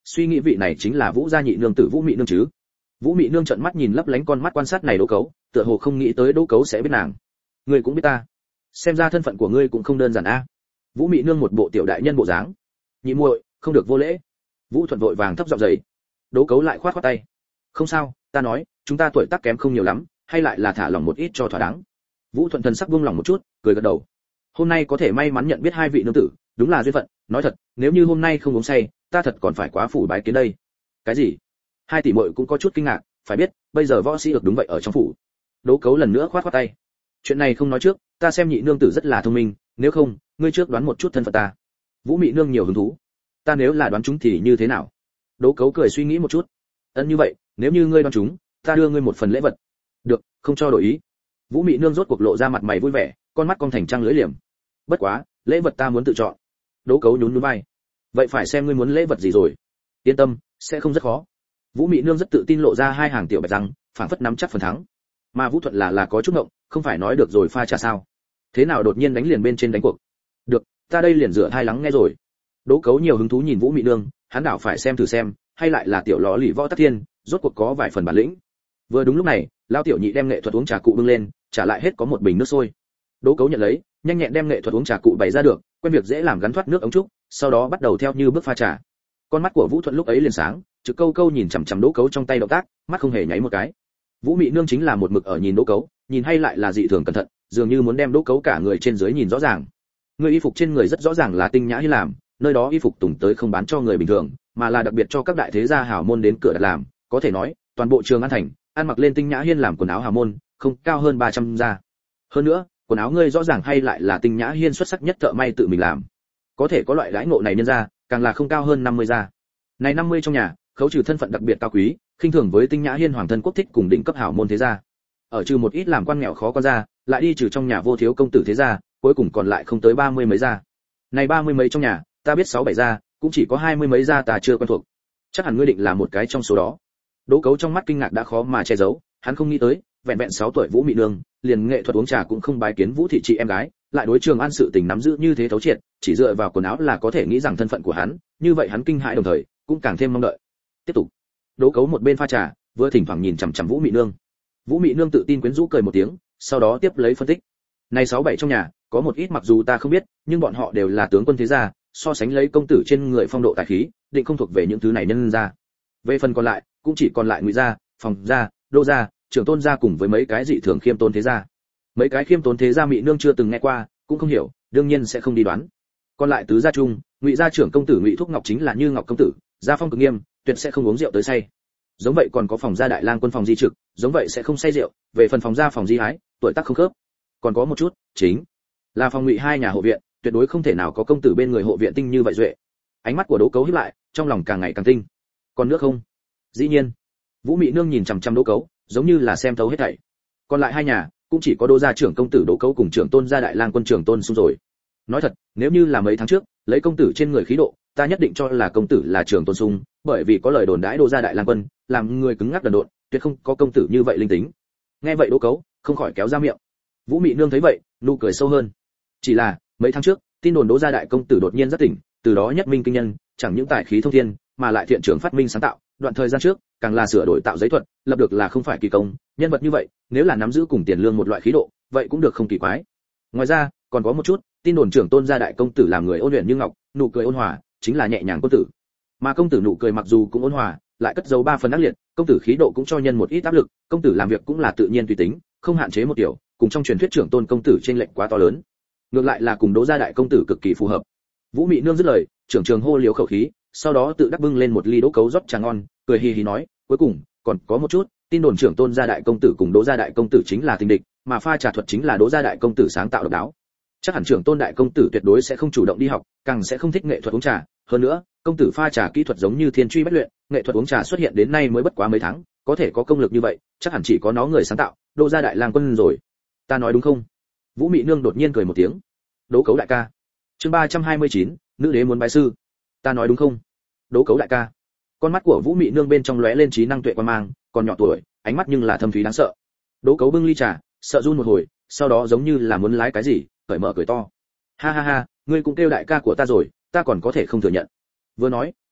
suy nghĩ vị này chính là Vũ gia nhị nương tử Vũ Mị nương chứ. Vũ Mị nương trợn mắt nhìn lấp lánh con mắt quan sát này Đỗ Cấu, tựa hồ không nghĩ tới Đỗ Cấu sẽ biết nàng. Ngươi cũng biết ta, xem ra thân phận của ngươi cũng không đơn giản a. Vũ Mị nương một bộ tiểu đại nhân bộ dáng. Nhị muội, không được vô lễ. Vũ Thuận vội vàng thấp giọng dậy. Đỗ Cấu lại khoát khoát tay. Không sao, ta nói, chúng ta tuổi tác kém không nhiều lắm, hay lại là thả lỏng một ít cho thỏa đáng. Vũ Thuận thần sắc buông lỏng một chút, cười gật đầu. Hôm nay có thể may mắn nhận biết hai vị nương tử, đúng là duyên phận, nói thật, nếu như hôm nay không uống say, ta thật còn phải quá phủ bái kiến đây. Cái gì? Hai tỷ muội cũng có chút kinh ngạc, phải biết, bây giờ võ sĩ được đúng vậy ở trong phủ. Đỗ Cấu lần nữa khoát khoát tay. Chuyện này không nói trước, ta xem nhị nương tử rất là thông minh, nếu không, ngươi trước đoán một chút thân phận ta. Vũ Mị nương nhiều hứng thú. Ta nếu là đoán chúng thì như thế nào? Đỗ Cấu cười suy nghĩ một chút. Như vậy, nếu như ngươi đoán chúng, ta đưa ngươi một phần lễ vật. Được, không cho đổi ý. Vũ Mị nương rốt cuộc lộ ra mặt mày vui vẻ, con mắt cong thành trăng lưỡi liềm. Bất quá, lễ vật ta muốn tự chọn. Đỗ Cấu nhún nhún vai. Vậy phải xem ngươi muốn lễ vật gì rồi. Yên tâm, sẽ không rất khó. Vũ Mị nương rất tự tin lộ ra hai hàng tiểu bạch răng, phảng phất nắm chắc phần thắng. Mà Vũ Thuận là có chút ngộng, không phải nói được rồi pha trà sao? Thế nào đột nhiên đánh liền bên trên đánh cuộc? Được, ta đây liền dựa hai lắng nghe rồi. Đỗ Cấu nhiều hứng thú nhìn Vũ Mị nương, hắn đảo phải xem thử xem, hay lại là tiểu ló lì võ tắc thiên, rốt cuộc có vài phần bản lĩnh. Vừa đúng lúc này, lão tiểu nhị đem nghệ thuật uống trà cụ bưng lên, trả lại hết có một bình nước sôi. Đỗ Cấu nhận lấy, nhanh nhẹn đem nghệ thuật uống trà cụ bày ra được, quen việc dễ làm gắn thoát nước ống trúc, sau đó bắt đầu theo như bước pha trà. Con mắt của Vũ Thuận lúc ấy liền sáng, trực câu câu nhìn chằm chằm Đỗ Cấu trong tay động tác, mắt không hề nháy một cái. Vũ Mị nương chính là một mực ở nhìn Đỗ Cấu, nhìn hay lại là dị thường cẩn thận, dường như muốn đem Đỗ Cấu cả người trên dưới nhìn rõ ràng. Người y phục trên người rất rõ ràng là tinh nhã hiên làm, nơi đó y phục tùng tới không bán cho người bình thường, mà là đặc biệt cho các đại thế gia hào môn đến cửa đặt làm, có thể nói, toàn bộ Trường An thành, ăn mặc lên tinh nhã hiên làm quần áo hào môn, không cao hơn 300 gia. Hơn nữa, quần áo ngươi rõ ràng hay lại là tinh nhã hiên xuất sắc nhất thợ may tự mình làm. Có thể có loại đãi ngộ này nhân ra, càng là không cao hơn 50 gia. Này 50 trong nhà, khấu trừ thân phận đặc biệt cao quý, khinh thường với tinh nhã hiên hoàng thân quốc thích cùng đỉnh cấp hảo môn thế gia. Ở trừ một ít làm quan nghèo khó con ra, lại đi trừ trong nhà vô thiếu công tử thế gia, cuối cùng còn lại không tới 30 mấy gia. Này 30 mấy trong nhà, ta biết 6 7 gia, cũng chỉ có 20 mấy gia ta chưa quen thuộc. Chắc hẳn ngươi định là một cái trong số đó. Đỗ Cấu trong mắt kinh ngạc đã khó mà che giấu, hắn không nghĩ tới, vẹn vẹn 6 tuổi Vũ Mị nương, liền nghệ thuật uống trà cũng không bái kiến Vũ thị chị em gái, lại đối Trường An sự tình nắm giữ như thế thấu triệt, chỉ dựa vào quần áo là có thể nghĩ rằng thân phận của hắn, như vậy hắn kinh hãi đồng thời, cũng càng thêm mong đợi. Tiếp tục. Đỗ Cấu một bên pha trà, vừa thỉnh thoảng nhìn chằm chằm Vũ Mị nương. Vũ Mị nương tự tin quyến rũ cười một tiếng, sau đó tiếp lấy phân tích. Này 6 7 trong nhà, có một ít mặc dù ta không biết, nhưng bọn họ đều là tướng quân thế gia, so sánh lấy công tử trên người phong độ tài khí, định không thuộc về những thứ này nhân gia. Về phần còn lại, cũng chỉ còn lại Ngụy gia, Phòng gia, Đô gia, Trưởng Tôn gia cùng với mấy cái dị thường khiêm tốn thế gia. Mấy cái khiêm tốn thế gia Mị nương chưa từng nghe qua, cũng không hiểu, đương nhiên sẽ không đi đoán. Còn lại tứ gia chung, Ngụy gia trưởng công tử Ngụy Thúc Ngọc chính là Như Ngọc công tử, gia phong cực nghiêm, tuyệt sẽ không uống rượu tới say. Giống vậy còn có Phòng gia đại lang quân Phòng Di Trực, giống vậy sẽ không say rượu, về phần Phòng gia Phòng Di Hái, tuổi tác không khớp. Còn có một chút, chính là Phòng Ngụy hai nhà hộ viện, tuyệt đối không thể nào có công tử bên người hộ viện tinh như vậy duệ. Ánh mắt của Đỗ Cấu híp lại, trong lòng càng ngày càng tinh. Còn nước không? Dĩ nhiên. Vũ Mị nương nhìn chằm chằm Đỗ Cấu, giống như là xem thấu hết thảy. Còn lại hai nhà, cũng chỉ có Đỗ gia trưởng công tử Đỗ Cấu cùng trưởng Tôn gia đại lang quân trưởng Tôn Xung rồi. Nói thật, nếu như là mấy tháng trước, lấy công tử trên người khí độ, ta nhất định cho là công tử là trưởng Tôn Xung, bởi vì có lời đồn đãi Đỗ gia đại lang quân, làm người cứng ngắc đần độn, tuyệt không có công tử như vậy linh tính. Nghe vậy Đỗ Cấu không khỏi kéo ra miệng. Vũ Mị nương thấy vậy, nụ cười sâu hơn. Chỉ là, mấy tháng trước, tin đồn Đỗ gia đại công tử đột nhiên rất tỉnh, từ đó nhất minh kinh nhân, chẳng những tài khí thông thiên, mà lại thiện trưởng phát minh sáng tạo, đoạn thời gian trước, càng là sửa đổi tạo giấy thuật, lập được là không phải kỳ công, nhân vật như vậy, nếu là nắm giữ cùng tiền lương một loại khí độ, vậy cũng được không kỳ quái. Ngoài ra, còn có một chút, tin đồn trưởng Tôn gia đại công tử làm người ôn luyện như ngọc, nụ cười ôn hòa, chính là nhẹ nhàng công tử. Mà công tử nụ cười mặc dù cũng ôn hòa, lại cất giấu 3 phần ác liệt, công tử khí độ cũng cho nhân một ít áp lực, công tử làm việc cũng là tự nhiên tùy tính, không hạn chế một điều, cùng trong truyền thuyết trưởng Tôn công tử trên lệnh quá to lớn. Ngược lại là cùng Đỗ gia đại công tử cực kỳ phù hợp. Vũ Mị nương dứt lời, trưởng trường hô liếu khẩu khí, sau đó tự đắc bưng lên một ly Đỗ Cấu rót trà ngon, cười hì hì nói, cuối cùng còn có một chút, tin đồn trưởng Tôn gia đại công tử cùng Đỗ gia đại công tử chính là tình địch, mà pha trà thuật chính là Đỗ gia đại công tử sáng tạo độc đáo. Chắc hẳn trưởng Tôn đại công tử tuyệt đối sẽ không chủ động đi học, càng sẽ không thích nghệ thuật uống trà, hơn nữa, công tử pha trà kỹ thuật giống như thiên truy bách luyện, nghệ thuật uống trà xuất hiện đến nay mới bất quá mấy tháng, có thể có công lực như vậy, chắc hẳn chỉ có nó người sáng tạo, Đỗ gia đại lang quân rồi. Ta nói đúng không? Vũ Mị nương đột nhiên cười một tiếng. Đỗ Cấu đại ca. Chương 329, nữ đế muốn bái sư. Ta nói đúng không? Đỗ Cấu đại ca. Con mắt của Vũ Mị nương bên trong lóe lên trí năng tuệ quan mang, còn nhỏ tuổi, ánh mắt nhưng là thâm thúy đáng sợ. Đỗ Cấu bưng ly trà, sợ run một hồi, sau đó giống như là muốn lái cái gì, cởi mở cười to. Ha ha ha, ngươi cũng kêu đại ca của ta rồi, ta còn có thể không thừa nhận. Vừa nói,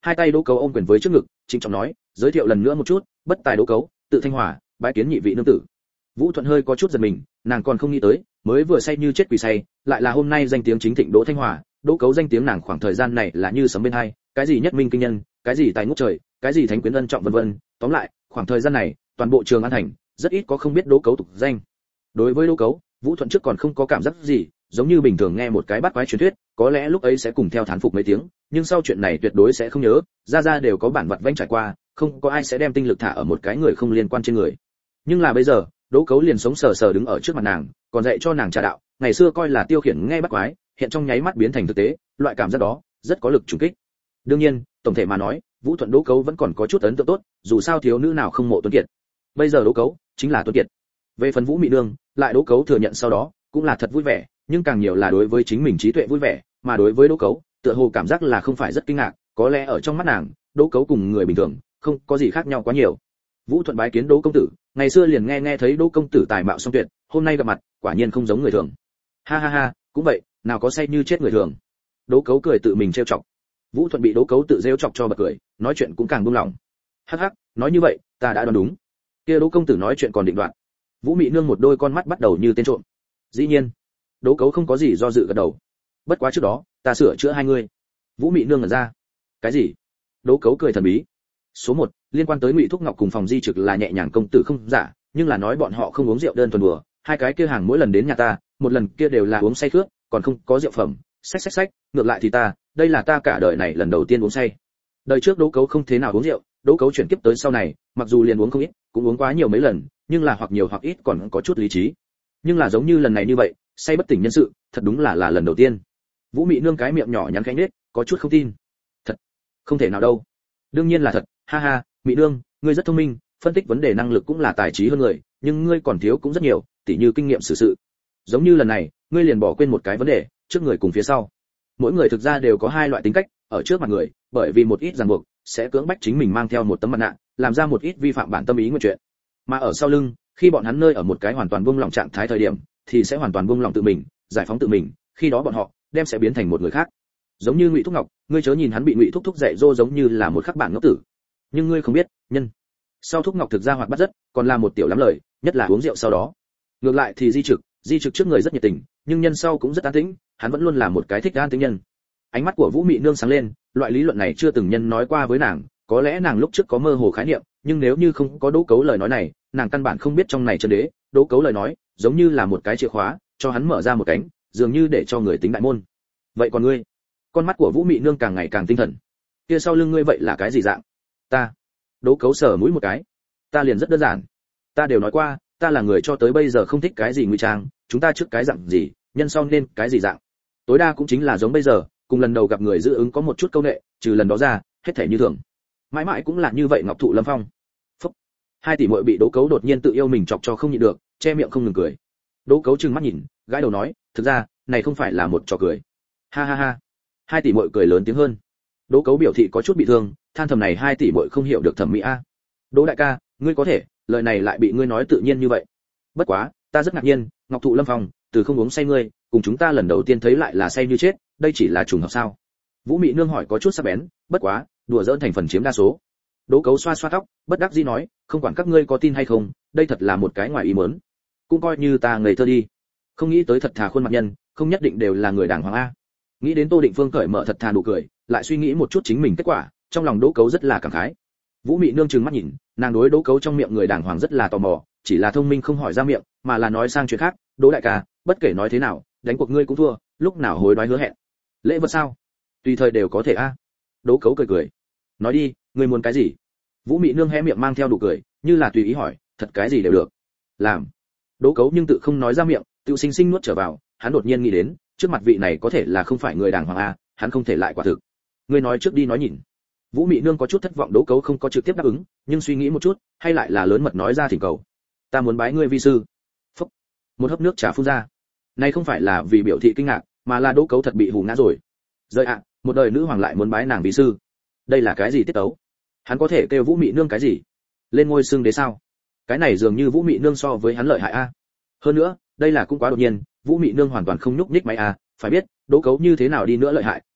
hai tay Đỗ Cấu ôm quyền với trước ngực, trịnh trọng nói, giới thiệu lần nữa một chút, bất tài Đỗ Cấu, tự Thanh Hòa, bái kiến nhị vị nương tử. Vũ Thuận hơi có chút giật mình, nàng còn không nghĩ tới, mới vừa say như chết quỷ say, lại là hôm nay danh tiếng chính thịnh Đỗ Thanh Hòa, Đỗ Cấu danh tiếng nàng khoảng thời gian này là như sấm bên hai, cái gì nhất minh kinh nhân, cái gì tài ngút trời, cái gì thánh quyến ân trọng vân vân, tóm lại, khoảng thời gian này, toàn bộ Trường An thành, rất ít có không biết Đỗ Cấu tục danh. Đối với Đỗ Cấu, Vũ Thuận trước còn không có cảm giác gì, giống như bình thường nghe một cái bát quái truyền thuyết, có lẽ lúc ấy sẽ cùng theo thán phục mấy tiếng, nhưng sau chuyện này tuyệt đối sẽ không nhớ, ra đều có bản vật vãnh trải qua, không có ai sẽ đem tinh lực thả ở một cái người không liên quan trên người. Nhưng là bây giờ, Đỗ Cấu liền sống sờ sờ đứng ở trước mặt nàng, còn dạy cho nàng trà đạo, ngày xưa coi là tiêu khiển nghe bắt quái, hiện trong nháy mắt biến thành thực tế, loại cảm giác đó rất có lực trùng kích. Đương nhiên, tổng thể mà nói, Vũ Thuận Đỗ Cấu vẫn còn có chút ấn tượng tốt, dù sao thiếu nữ nào không mộ Tuấn Kiệt. Bây giờ Đỗ Cấu chính là Tuấn Kiệt. Về phần Vũ Mị Nương, lại Đỗ Cấu thừa nhận sau đó, cũng là thật vui vẻ, nhưng càng nhiều là đối với chính mình trí tuệ vui vẻ, mà đối với Đỗ Cấu, tựa hồ cảm giác là không phải rất kinh ngạc, có lẽ ở trong mắt nàng, Đỗ Cấu cùng người bình thường, không có gì khác nhau quá nhiều. Vũ Thuận bái kiến Đỗ công tử, ngày xưa liền nghe thấy Đỗ công tử tài mạo song tuyệt, hôm nay gặp mặt, quả nhiên không giống người thường. Ha ha ha, cũng vậy, nào có say như chết người thường. Đỗ Cấu cười tự mình trêu chọc. Vũ Thuận bị Đỗ Cấu tự trêu chọc cho bật cười, nói chuyện cũng càng buông lòng. Hắc hắc, nói như vậy, ta đã đoán đúng. Kia Đỗ công tử nói chuyện còn định đoạn. Vũ Mị Nương một đôi con mắt bắt đầu như tên trộm. Dĩ nhiên, Đỗ Cấu không có gì do dự gật đầu. Bất quá trước đó, ta sửa chữa hai người. Vũ Mị Nương ngẩn ra. Cái gì? Đỗ Cấu cười thần bí. Số 1, liên quan tới Ngụy Thúc Ngọc cùng Phòng Di Trực là nhẹ nhàng công tử không giả, nhưng là nói bọn họ không uống rượu đơn thuần đùa, hai cái kia hàng mỗi lần đến nhà ta, một lần kia đều là uống say khướt, còn không có rượu phẩm, xách, ngược lại thì ta, đây là ta cả đời này lần đầu tiên uống say. Đời trước Đỗ Cấu không thế nào uống rượu, Đỗ Cấu chuyển kiếp tới sau này, mặc dù liền uống không ít, cũng uống quá nhiều mấy lần, nhưng là hoặc nhiều hoặc ít còn có chút lý trí. Nhưng là giống như lần này như vậy, say bất tỉnh nhân sự, thật đúng là lần đầu tiên. Vũ Mị Nương cái miệng nhỏ nhắn khẽ nhếch, có chút không tin. Thật, không thể nào đâu. Đương nhiên là thật, ha ha, Mị Nương, ngươi rất thông minh, phân tích vấn đề năng lực cũng là tài trí hơn người, nhưng ngươi còn thiếu cũng rất nhiều, tỉ như kinh nghiệm xử sự. Giống như lần này, ngươi liền bỏ quên một cái vấn đề, trước người cùng phía sau. Mỗi người thực ra đều có hai loại tính cách, ở trước mặt người, bởi vì một ít ràng buộc, sẽ cưỡng bách chính mình mang theo một tấm mặt nạ, làm ra một ít vi phạm bản tâm ý nguyện chuyện. Mà ở sau lưng, khi bọn hắn nơi ở một cái hoàn toàn buông lỏng trạng thái thời điểm, thì sẽ hoàn toàn buông lỏng tự mình, giải phóng tự mình, khi đó bọn họ đem sẽ biến thành một người khác. Giống như Ngụy Thúc Ngọc, ngươi chớ nhìn hắn bị Ngụy Thúc Thúc dạy dỗ giống như là một khắc bạn ngốc tử, nhưng ngươi không biết, nhân sau Thúc Ngọc thực ra hoạt bát rất, còn là một tiểu lắm lời, nhất là uống rượu sau đó. Ngược lại thì Di Trực trước người rất nhiệt tình, nhưng nhân sau cũng rất an tĩnh, hắn vẫn luôn là một cái thích an tĩnh nhân. Ánh mắt của Vũ Mị Nương sáng lên, loại lý luận này chưa từng nhân nói qua với nàng, có lẽ nàng lúc trước có mơ hồ khái niệm, nhưng nếu như không có Đỗ Cấu lời nói này, nàng căn bản không biết trong này chân đế. Đỗ Cấu lời nói, giống như là một cái chìa khóa, cho hắn mở ra một cánh, dường như để cho người tính đại môn. Vậy còn ngươi? Con mắt của Vũ Mị Nương càng ngày càng tinh thần. Kia sau lưng ngươi vậy là cái gì dạng? Ta. Đỗ Cấu sờ mũi một cái. Ta liền rất đơn giản. Ta đều nói qua, ta là người cho tới bây giờ không thích cái gì ngụy trang, chúng ta trước cái dạng gì, nhân sau nên cái gì dạng. Tối đa cũng chính là giống bây giờ, cùng lần đầu gặp người giữ ứng có một chút câu nệ, trừ lần đó ra, hết thảy như thường. Mãi mãi cũng là như vậy Ngọc Thụ Lâm Phong. Phúc. Hai tỷ muội bị Đỗ Cấu đột nhiên tự yêu mình chọc cho không nhịn được, che miệng không ngừng cười. Đỗ Cấu trừng mắt nhìn, gãi đầu nói, thực ra, này không phải là một trò cười. Ha ha ha. Hai tỷ muội cười lớn tiếng hơn. Đỗ Cấu biểu thị có chút bị thương, than thầm này hai tỷ muội không hiểu được thẩm mỹ a. Đỗ đại ca, ngươi có thể, lời này lại bị ngươi nói tự nhiên như vậy. Bất quá, ta rất ngạc nhiên, Ngọc Thụ Lâm Phong, từ không uống say ngươi, cùng chúng ta lần đầu tiên thấy lại là say như chết, đây chỉ là trùng hợp sao? Vũ Mị Nương hỏi có chút sắc bén, bất quá, đùa giỡn thành phần chiếm đa số. Đỗ Cấu xoa xoa tóc, bất đắc dĩ nói, không quản các ngươi có tin hay không, đây thật là một cái ngoài ý muốn. Cũng coi như ta ngây thơ đi. Không nghĩ tới thật thà khuôn mặt nhân, không nhất định đều là người đàng hoàng a. Nghĩ đến Tô Định Phương cởi mở thật thà nụ cười, lại suy nghĩ một chút chính mình kết quả, trong lòng Đỗ Cấu rất là cảm khái. Vũ Mị Nương trừng mắt nhìn, nàng đối Đỗ Cấu trong miệng người đàng hoàng rất là tò mò, chỉ là thông minh không hỏi ra miệng, mà là nói sang chuyện khác, Đỗ đại ca, bất kể nói thế nào, đánh cuộc ngươi cũng thua, lúc nào hối đoái hứa hẹn. Lễ vật sao? Tùy thời đều có thể a. Đỗ Cấu cười cười. Nói đi, ngươi muốn cái gì? Vũ Mị Nương hé miệng mang theo nụ cười, như là tùy ý hỏi, thật cái gì đều được. Làm. Đỗ Cấu nhưng tự không nói ra miệng, tự sinh sinh nuốt trở vào, hắn đột nhiên nghĩ đến, trước mặt vị này có thể là không phải người đàng hoàng a, hắn không thể lại quả thực. Ngươi nói trước đi nói nhìn. Vũ Mị Nương có chút thất vọng Đỗ Cấu không có trực tiếp đáp ứng, nhưng suy nghĩ một chút, hay lại là lớn mật nói ra thỉnh cầu. Ta muốn bái ngươi vi sư. Phúc. Một hớp nước trà phun ra. Này không phải là vì biểu thị kinh ngạc, mà là Đỗ Cấu thật bị hù ngã rồi. Rơi ạ, một đời nữ hoàng lại muốn bái nàng vi sư. Đây là cái gì tiết tấu? Hắn có thể kêu Vũ Mị Nương cái gì? Lên ngôi xưng đế sao? Cái này dường như Vũ Mị Nương so với hắn lợi hại a. Hơn nữa, đây là cũng quá đột nhiên, Vũ Mị Nương hoàn toàn không nhúc nhích máy a, phải biết, Đỗ Cấu như thế nào đi nữa lợi hại,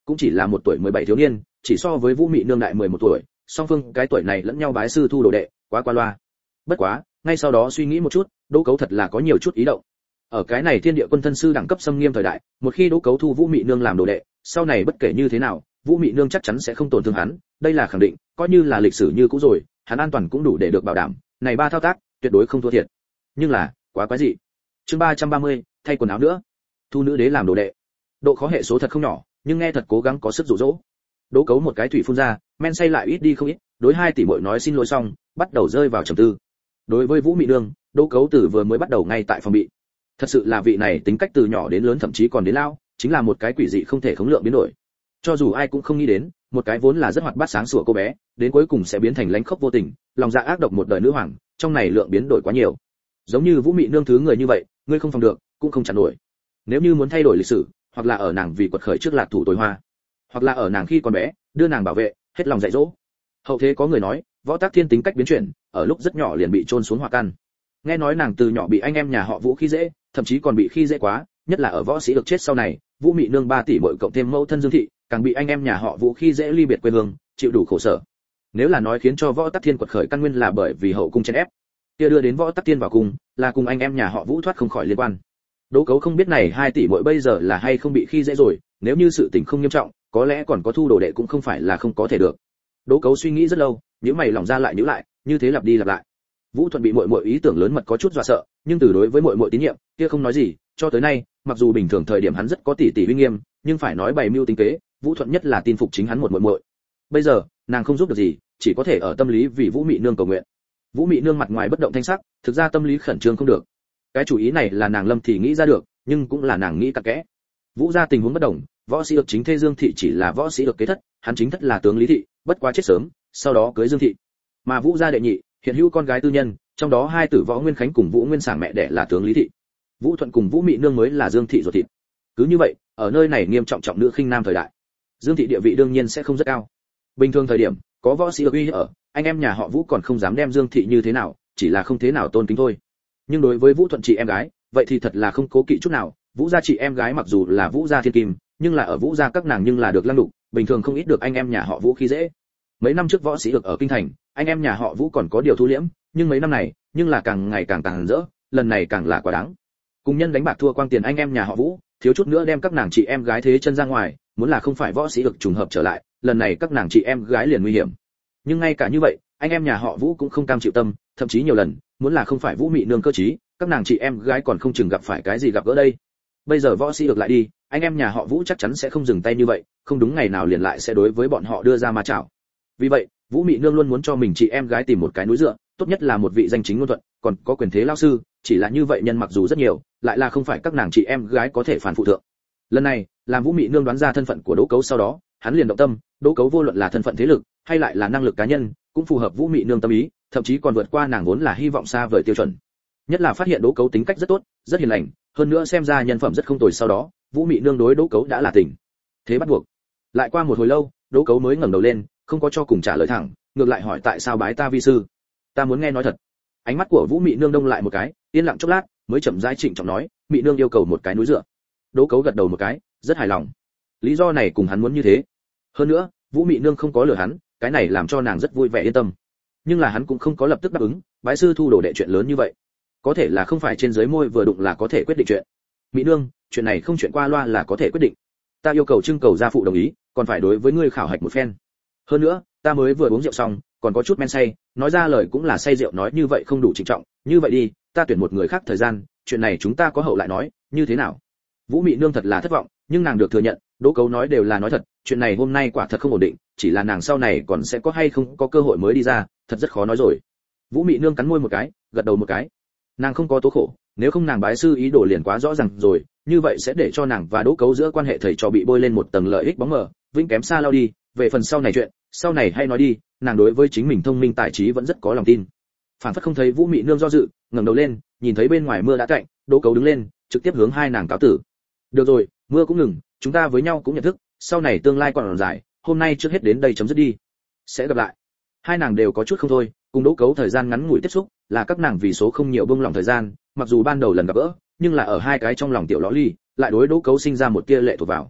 cũng chỉ là một tuổi 17 thiếu niên, chỉ so với Vũ Mị Nương đại 11 tuổi, song phương cái tuổi này lẫn nhau bái sư thu đồ đệ, quá qua loa. Bất quá, ngay sau đó suy nghĩ một chút, Đỗ Cấu thật là có nhiều chút ý động. Ở cái này Thiên Địa Quân thân sư đẳng cấp xâm nghiêm thời đại, một khi Đỗ Cấu thu Vũ Mị Nương làm đồ đệ, sau này bất kể như thế nào, Vũ Mị Nương chắc chắn sẽ không tổn thương hắn, đây là khẳng định, coi như là lịch sử như cũ rồi, hắn an toàn cũng đủ để được bảo đảm, này ba thao tác, tuyệt đối không thua thiệt. Nhưng là, quá quái dị. Chương 330, thay quần áo nữa. Thu nữ đế làm đồ đệ. Độ khó hệ số thật không nhỏ, nhưng nghe thật cố gắng có sức dụ dỗ. Đỗ Cấu một cái thủy phun ra, men say lại ít đi không ít, đối hai tỷ muội nói xin lỗi xong, bắt đầu rơi vào trầm tư. Đối với Vũ Mị Nương, Đỗ Cấu từ vừa mới bắt đầu ngay tại phòng bị. Thật sự là vị này tính cách từ nhỏ đến lớn thậm chí còn đến lao, chính là một cái quỷ dị không thể khống lượng biến đổi. Cho dù ai cũng không nghĩ đến, một cái vốn là rất hoạt bát sáng sủa cô bé, đến cuối cùng sẽ biến thành lánh khốc vô tình, lòng dạ ác độc một đời nữ hoàng, trong này lượng biến đổi quá nhiều. Giống như Vũ Mị Nương thứ người như vậy, ngươi không phòng được, cũng không chặn nổi. Nếu như muốn thay đổi lịch sử, hoặc là ở nàng vì quật khởi trước lạc thủ tối hoa, hoặc là ở nàng khi còn bé, đưa nàng bảo vệ, hết lòng dạy dỗ. Hậu thế có người nói, Võ Tắc Thiên tính cách biến chuyển, ở lúc rất nhỏ liền bị chôn xuống hỏa căn. Nghe nói nàng từ nhỏ bị anh em nhà họ Vũ khi dễ, thậm chí còn bị khi dễ quá, nhất là ở võ sĩ được chết sau này, Vũ Mị Nương 3 tỷ muội cộng thêm mẫu thân Dương thị, càng bị anh em nhà họ Vũ khi dễ ly biệt quê hương, chịu đủ khổ sở. Nếu là nói khiến cho Võ Tắc Thiên quật khởi căn nguyên là bởi vì hậu cung chen ép, kia đưa đến Võ Tắc Thiên vào cung, là cùng anh em nhà họ Vũ thoát không khỏi liên quan. Đỗ Cấu không biết này 2 tỷ muội bây giờ là hay không bị khi dễ rồi, nếu như sự tình không nghiêm trọng, có lẽ còn có thu đồ đệ cũng không phải là không có thể được. Đỗ Cấu suy nghĩ rất lâu, nhíu mày lỏng ra lại nhíu lại, như thế lặp đi lặp lại. Vũ Thuận bị muội muội ý tưởng lớn mật có chút dọa sợ, nhưng từ đối với muội muội tín nhiệm, kia không nói gì, cho tới nay, mặc dù bình thường thời điểm hắn rất có tỷ tỷ uy nghiêm, nhưng phải nói bày mưu tính kế, Vũ Thuận nhất là tin phục chính hắn một muội muội. Bây giờ, nàng không giúp được gì, chỉ có thể ở tâm lý vì Vũ Mị Nương cầu nguyện. Vũ Mị Nương mặt ngoài bất động thanh sắc, thực ra tâm lý khẩn trương không được. Cái chủ ý này là nàng Lâm thì nghĩ ra được, nhưng cũng là nàng nghĩ cặn kẽ. Vũ gia tình huống bất đồng, võ sĩ được chính thê Dương thị chỉ là võ sĩ được kế thất, hắn chính thất là tướng Lý thị, bất quá chết sớm, sau đó cưới Dương thị. Mà Vũ gia đệ nhị, hiện hữu con gái tư nhân, trong đó hai tử Võ Nguyên Khánh cùng Vũ Nguyên Sảng mẹ đẻ là tướng Lý thị. Vũ Thuận cùng Vũ Mị Nương mới là Dương thị ruột thịt. Cứ như vậy, ở nơi này nghiêm trọng trọng nữ khinh nam thời đại, Dương thị địa vị đương nhiên sẽ không rất cao. Bình thường thời điểm, có võ sĩ được uy ở, anh em nhà họ Vũ còn không dám đem Dương thị như thế nào, chỉ là không thế nào tôn kính thôi. Nhưng đối với Vũ Thuận chị em gái, vậy thì thật là không cố kỵ chút nào. Vũ gia chị em gái mặc dù là Vũ gia thiên kim, nhưng là ở Vũ gia các nàng nhưng là được lăng đục, bình thường không ít được anh em nhà họ Vũ khi dễ. Mấy năm trước võ sĩ được ở kinh thành, anh em nhà họ Vũ còn có điều thu liễm, nhưng mấy năm này, nhưng là càng ngày càng tàn rỡ, lần này càng là quá đáng. Cùng nhân đánh bạc thua quang tiền anh em nhà họ Vũ, thiếu chút nữa đem các nàng chị em gái thế chân ra ngoài, muốn là không phải võ sĩ được trùng hợp trở lại, lần này các nàng chị em gái liền nguy hiểm. Nhưng ngay cả như vậy, anh em nhà họ Vũ cũng không cam chịu tâm, thậm chí nhiều lần, muốn là không phải Vũ Mị Nương cơ trí, các nàng chị em gái còn không chừng gặp phải cái gì gặp gỡ đây. Bây giờ võ sĩ được lại đi, anh em nhà họ Vũ chắc chắn sẽ không dừng tay như vậy, không đúng ngày nào liền lại sẽ đối với bọn họ đưa ra ma chảo. Vì vậy, Vũ Mị Nương luôn muốn cho mình chị em gái tìm một cái núi dựa, tốt nhất là một vị danh chính ngôn thuận, còn có quyền thế lao sư, chỉ là như vậy nhân mặc dù rất nhiều, lại là không phải các nàng chị em gái có thể phản phụ thượng. Lần này, làm Vũ Mị Nương đoán ra thân phận của Đỗ Cấu sau đó, hắn liền động tâm, Đỗ Cấu vô luận là thân phận thế lực, hay lại là năng lực cá nhân, cũng phù hợp Vũ Mị Nương tâm ý, thậm chí còn vượt qua nàng vốn là hy vọng xa vời tiêu chuẩn. Nhất là phát hiện Đỗ Cấu tính cách rất tốt, rất hiền lành, hơn nữa xem ra nhân phẩm rất không tồi, sau đó, Vũ Mị Nương đối Đỗ Cấu đã là tình. Thế bắt buộc. Lại qua một hồi lâu, Đỗ Cấu mới ngẩng đầu lên, không có cho cùng trả lời thẳng, ngược lại hỏi tại sao bái ta vi sư. Ta muốn nghe nói thật. Ánh mắt của Vũ Mị Nương đông lại một cái, yên lặng chốc lát, mới chậm rãi trịnh trọng nói, Mị Nương yêu cầu một cái núi dựa. Đỗ Cấu gật đầu một cái, rất hài lòng. Lý do này cùng hắn muốn như thế. Hơn nữa, Vũ Mị Nương không có lừa hắn, cái này làm cho nàng rất vui vẻ yên tâm. Nhưng là hắn cũng không có lập tức đáp ứng, bái sư thu đồ đệ chuyện lớn như vậy, có thể là không phải trên dưới môi vừa đụng là có thể quyết định chuyện. Mị Nương, chuyện này không chuyện qua loa là có thể quyết định. Ta yêu cầu trưng cầu gia phụ đồng ý, còn phải đối với ngươi khảo hạch một phen. Hơn nữa, ta mới vừa uống rượu xong, còn có chút men say, nói ra lời cũng là say rượu, nói như vậy không đủ trịnh trọng, như vậy đi, ta tuyển một người khác thời gian, chuyện này chúng ta có hậu lại nói, như thế nào? Vũ Mị Nương thật là thất vọng, nhưng nàng được thừa nhận, Đỗ Cấu nói đều là nói thật, chuyện này hôm nay quả thật không ổn định, chỉ là nàng sau này còn sẽ có hay không có cơ hội mới đi ra, thật rất khó nói rồi. Vũ Mị Nương cắn môi một cái, gật đầu một cái. Nàng không có tố khổ, nếu không nàng bái sư ý đồ liền quá rõ ràng rồi, như vậy sẽ để cho nàng và Đỗ Cấu giữa quan hệ thầy trò bị bôi lên một tầng lợi ích bóng mờ, vĩnh kém xa lao đi. Về phần sau này chuyện, sau này hay nói đi, nàng đối với chính mình thông minh tài trí vẫn rất có lòng tin. Phản phất không thấy Vũ Mị Nương do dự, ngẩng đầu lên, nhìn thấy bên ngoài mưa đã cạnh, Đỗ Cấu đứng lên, trực tiếp hướng hai nàng cáo tử. Được rồi, mưa cũng ngừng, chúng ta với nhau cũng nhận thức, sau này tương lai còn dài, hôm nay trước hết đến đây chấm dứt đi. Sẽ gặp lại. Hai nàng đều có chút không thôi, cùng Đỗ Cấu thời gian ngắn ngủi tiếp xúc, là các nàng vì số không nhiều buông lòng thời gian, mặc dù ban đầu lần gặp gỡ, nhưng là ở hai cái trong lòng tiểu lõ ly, lại đối Đỗ Cấu sinh ra một tia lệ thuộc vào.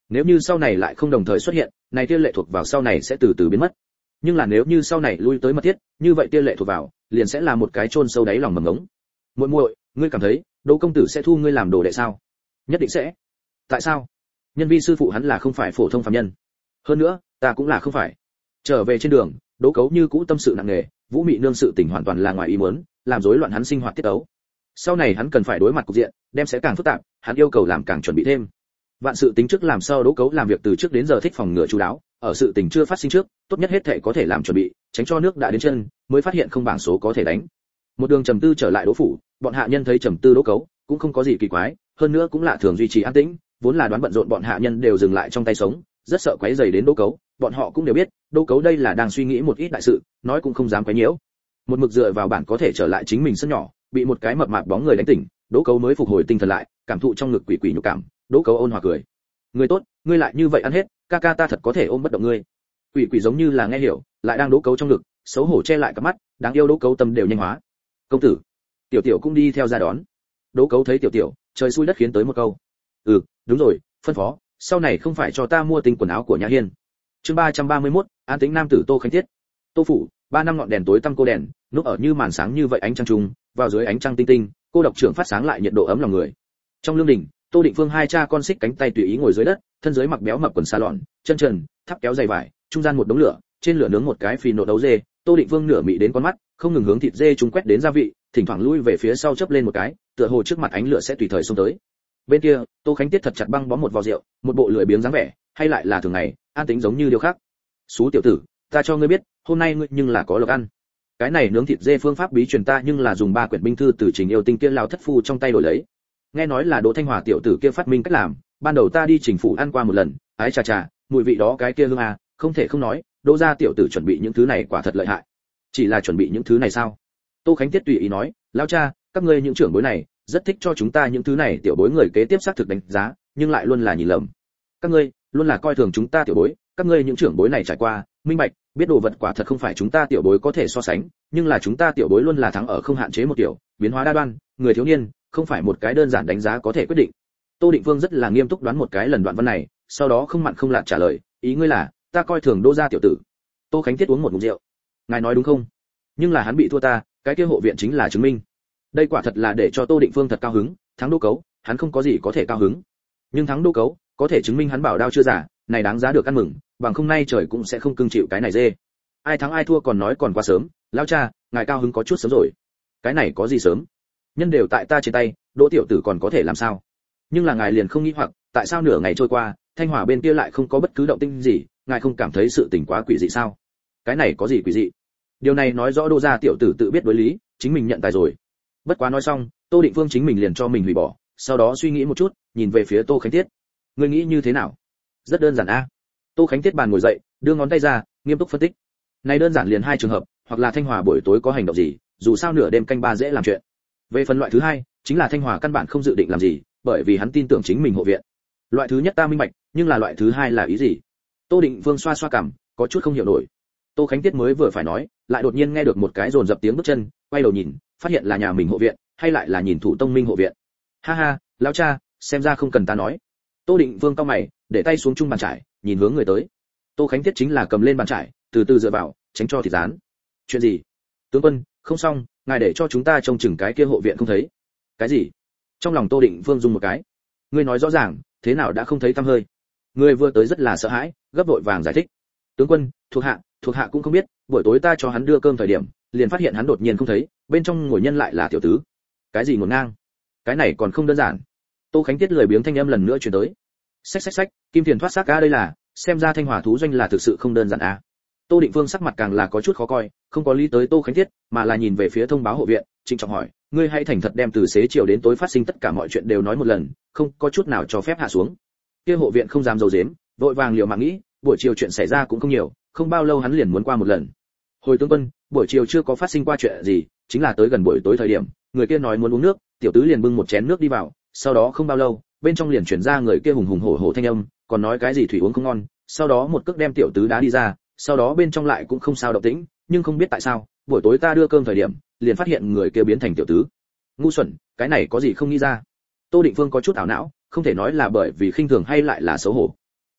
Nếu như sau này lại không đồng thời xuất hiện, này tia lệ thuộc vào sau này sẽ từ từ biến mất. Nhưng là nếu như sau này lui tới mật thiết, như vậy tia lệ thuộc vào liền sẽ là một cái chôn sâu đáy lòng mầm ngống. Muội muội, ngươi cảm thấy Đỗ công tử sẽ thu ngươi làm đồ đệ sao? Nhất định sẽ. Tại sao? Nhân vi sư phụ hắn là không phải phổ thông phàm nhân. Hơn nữa, ta cũng là không phải. Trở về trên đường, Đỗ Cấu như cũ tâm sự nặng nề, Vũ Mị nương sự tình hoàn toàn là ngoài ý muốn, làm rối loạn hắn sinh hoạt tiết tấu. Sau này hắn cần phải đối mặt cục diện, đem sẽ càng phức tạp, hắn yêu cầu làm càng chuẩn bị thêm. Vạn sự tính trước làm sao Đỗ Cấu làm việc từ trước đến giờ thích phòng ngừa chu đáo, ở sự tình chưa phát sinh trước, tốt nhất hết thảy có thể làm chuẩn bị, tránh cho nước đã đến chân, mới phát hiện không bảng số có thể đánh. Một đường trầm tư trở lại Đỗ phủ, bọn hạ nhân thấy trầm tư Đỗ Cấu, cũng không có gì kỳ quái, hơn nữa cũng lạ thường duy trì an tĩnh, vốn là đoán bận rộn bọn hạ nhân đều dừng lại trong tay sống, rất sợ quấy rầy đến Đỗ Cấu, bọn họ cũng đều biết, Đỗ Cấu đây là đang suy nghĩ một ít đại sự, nói cũng không dám quấy nhiễu. Một mực dựa vào bản có thể trở lại chính mình sân nhỏ, bị một cái mập mạp bóng người đánh tỉnh, Đỗ Cấu mới phục hồi tinh thần lại, cảm thụ trong ngực quỷ quỷ nhục cảm, Đỗ Cấu ôn hòa cười. Người tốt, ngươi lại như vậy ăn hết, ca ca ta thật có thể ôm bất động ngươi. Quỷ quỷ giống như là nghe hiểu, lại đang Đỗ Cấu trong ngực, xấu hổ che lại cặp mắt, đáng yêu Đỗ Cấu tâm đều nhanh hóa. Công tử. Tiểu Tiểu cũng đi theo ra đón. Đỗ Cấu thấy Tiểu Tiểu, trời xui đất khiến tới một câu. Đúng rồi, phân phó, sau này không phải cho ta mua tinh quần áo của Nhã Hiên. Chương 331, an tính nam tử Tô Khánh Thiết. Tô phủ, 3 năm ngọn đèn tối tăm cô đèn, lúc ở như màn sáng như vậy ánh trăng trùng, vào dưới ánh trăng tinh tinh, cô độc trưởng phát sáng lại nhiệt độ ấm lòng người. Trong lương đình, Tô Định Phương hai cha con xích cánh tay tùy ý ngồi dưới đất, thân dưới mặc béo mập quần sa lọn, chân trần, thắt kéo dày vải, trung gian một đống lửa, trên lửa nướng một cái phì nộn đấu dê, Tô Định Phương nửa mị đến con mắt, không ngừng hướng thịt dê chúng quét đến gia vị, thỉnh thoảng lui về phía sau chớp lên một cái, tựa hồ trước mặt ánh lửa sẽ tùy thời xông tới. Bên kia, Tô Khánh Tiết thật chặt băng bó một vò rượu, một bộ lười biếng dáng vẻ, hay lại là thường ngày, an tính giống như điều khác. Sú tiểu tử, ta cho ngươi biết, hôm nay ngươi nhưng là có lộc ăn. Cái này nướng thịt dê phương pháp bí truyền ta nhưng là dùng 3 quyển binh thư từ Trình Yêu Tinh kia lao thất phu trong tay đổi lấy. Nghe nói là Đỗ Thanh Hòa tiểu tử kia phát minh cách làm, ban đầu ta đi Trình phủ ăn qua một lần, ái chà chà, mùi vị đó cái kia hương à, không thể không nói, Đỗ gia tiểu tử chuẩn bị những thứ này quả thật lợi hại. Chỉ là chuẩn bị những thứ này sao? Tô Khánh Tiết tùy ý nói, lão cha, các ngươi những trưởng bối này rất thích cho chúng ta những thứ này tiểu bối người kế tiếp xác thực đánh giá, nhưng lại luôn là nhìn lầm. Các ngươi luôn là coi thường chúng ta tiểu bối, các ngươi những trưởng bối này trải qua, minh bạch, biết đồ vật quả thật không phải chúng ta tiểu bối có thể so sánh, nhưng là chúng ta tiểu bối luôn là thắng ở không hạn chế một kiểu, biến hóa đa đoan, người thiếu niên, không phải một cái đơn giản đánh giá có thể quyết định. Tô Định Vương rất là nghiêm túc đoán một cái lần đoạn văn này, sau đó không mặn không lạt trả lời, ý ngươi là, ta coi thường Đỗ gia tiểu tử. Tô Khánh Tiết uống một ngụm rượu. Ngài nói đúng không? Nhưng là hắn bị thua ta, cái kia hộ viện chính là chứng minh. Đây quả thật là để cho Tô Định Phương thật cao hứng, thắng Đỗ Cấu, hắn không có gì có thể cao hứng. Nhưng thắng Đỗ Cấu, có thể chứng minh hắn bảo đao chưa giả, này đáng giá được ăn mừng, bằng không nay trời cũng sẽ không cưng chịu cái này dê. Ai thắng ai thua còn nói còn quá sớm, lão cha, ngài cao hứng có chút sớm rồi. Cái này có gì sớm? Nhân đều tại ta trên tay, Đỗ tiểu tử còn có thể làm sao? Nhưng là ngài liền không nghĩ hoặc, tại sao nửa ngày trôi qua, Thanh Hòa bên kia lại không có bất cứ động tĩnh gì, ngài không cảm thấy sự tình quá quỷ dị sao? Cái này có gì quỷ dị? Điều này nói rõ Đỗ gia tiểu tử tự biết đối lý, chính mình nhận tài rồi. Bất quá nói xong, Tô Định Phương chính mình liền cho mình hủy bỏ, sau đó suy nghĩ một chút, nhìn về phía Tô Khánh Tiết. Ngươi nghĩ như thế nào? Rất đơn giản a. Tô Khánh Tiết bàn ngồi dậy, đưa ngón tay ra, nghiêm túc phân tích. Này đơn giản liền 2 trường hợp, hoặc là Thanh Hòa buổi tối có hành động gì, dù sao nửa đêm canh 3 dễ làm chuyện. Về phần loại thứ hai, chính là Thanh Hòa căn bản không dự định làm gì, bởi vì hắn tin tưởng chính mình hộ viện. Loại thứ nhất ta minh bạch, nhưng là loại thứ hai là ý gì? Tô Định Vương xoa xoa cằm, có chút không hiểu nổi. Tô Khánh Tiết mới vừa phải nói, lại đột nhiên nghe được một cái rồn dập tiếng bước chân, quay đầu nhìn, phát hiện là nhà mình hộ viện, hay lại là nhìn Thủ Tông Minh hộ viện. Ha ha, lão cha, xem ra không cần ta nói. Tô Định Vương cau mày, để tay xuống chung bàn trải, nhìn hướng người tới. Tô Khánh Tiết chính là cầm lên bàn trải, từ từ dựa vào, tránh cho thịt rán. Chuyện gì? Tướng quân, không xong, ngài để cho chúng ta trông chừng cái kia hộ viện không thấy. Cái gì? Trong lòng Tô Định Vương rung một cái. Ngươi nói rõ ràng, thế nào đã không thấy tăm hơi? Người vừa tới rất là sợ hãi, gấp vội vàng giải thích. Tướng quân, thuộc hạ cũng không biết, buổi tối ta cho hắn đưa cơm thời điểm, liền phát hiện hắn đột nhiên không thấy, bên trong ngồi nhân lại là tiểu tứ. Cái gì ngổn ngang? Cái này còn không đơn giản. Tô Khánh Tiết lười biếng thanh âm lần nữa truyền tới. Xách, kim tiền thoát xác a đây là, xem ra Thanh Hòa thú doanh là thực sự không đơn giản a. Tô Định Phương sắc mặt càng là có chút khó coi, không có lý tới Tô Khánh Tiết, mà là nhìn về phía thông báo hộ viện, trịnh trọng hỏi, ngươi hãy thành thật đem từ xế chiều đến tối phát sinh tất cả mọi chuyện đều nói một lần, không có chút nào cho phép hạ xuống. Kia hộ viện không dám giấu giếm, vội vàng liều mạng nghĩ, buổi chiều chuyện xảy ra cũng không nhiều, không bao lâu hắn liền muốn qua một lần. Hồi tướng quân, buổi chiều chưa có phát sinh qua chuyện gì, chính là tới gần buổi tối thời điểm, người kia nói muốn uống nước, tiểu tứ liền bưng một chén nước đi vào, sau đó không bao lâu, bên trong liền truyền ra người kia hùng hùng hổ hổ thanh âm, còn nói cái gì thủy uống không ngon, sau đó một cước đem tiểu tứ đá đi ra, sau đó bên trong lại cũng không sao động tĩnh, nhưng không biết tại sao, buổi tối ta đưa cơm thời điểm, liền phát hiện người kia biến thành tiểu tứ. Ngu xuẩn, cái này có gì không nghĩ ra? Tô Định Phương có chút ảo não, không thể nói là bởi vì khinh thường hay lại là xấu hổ.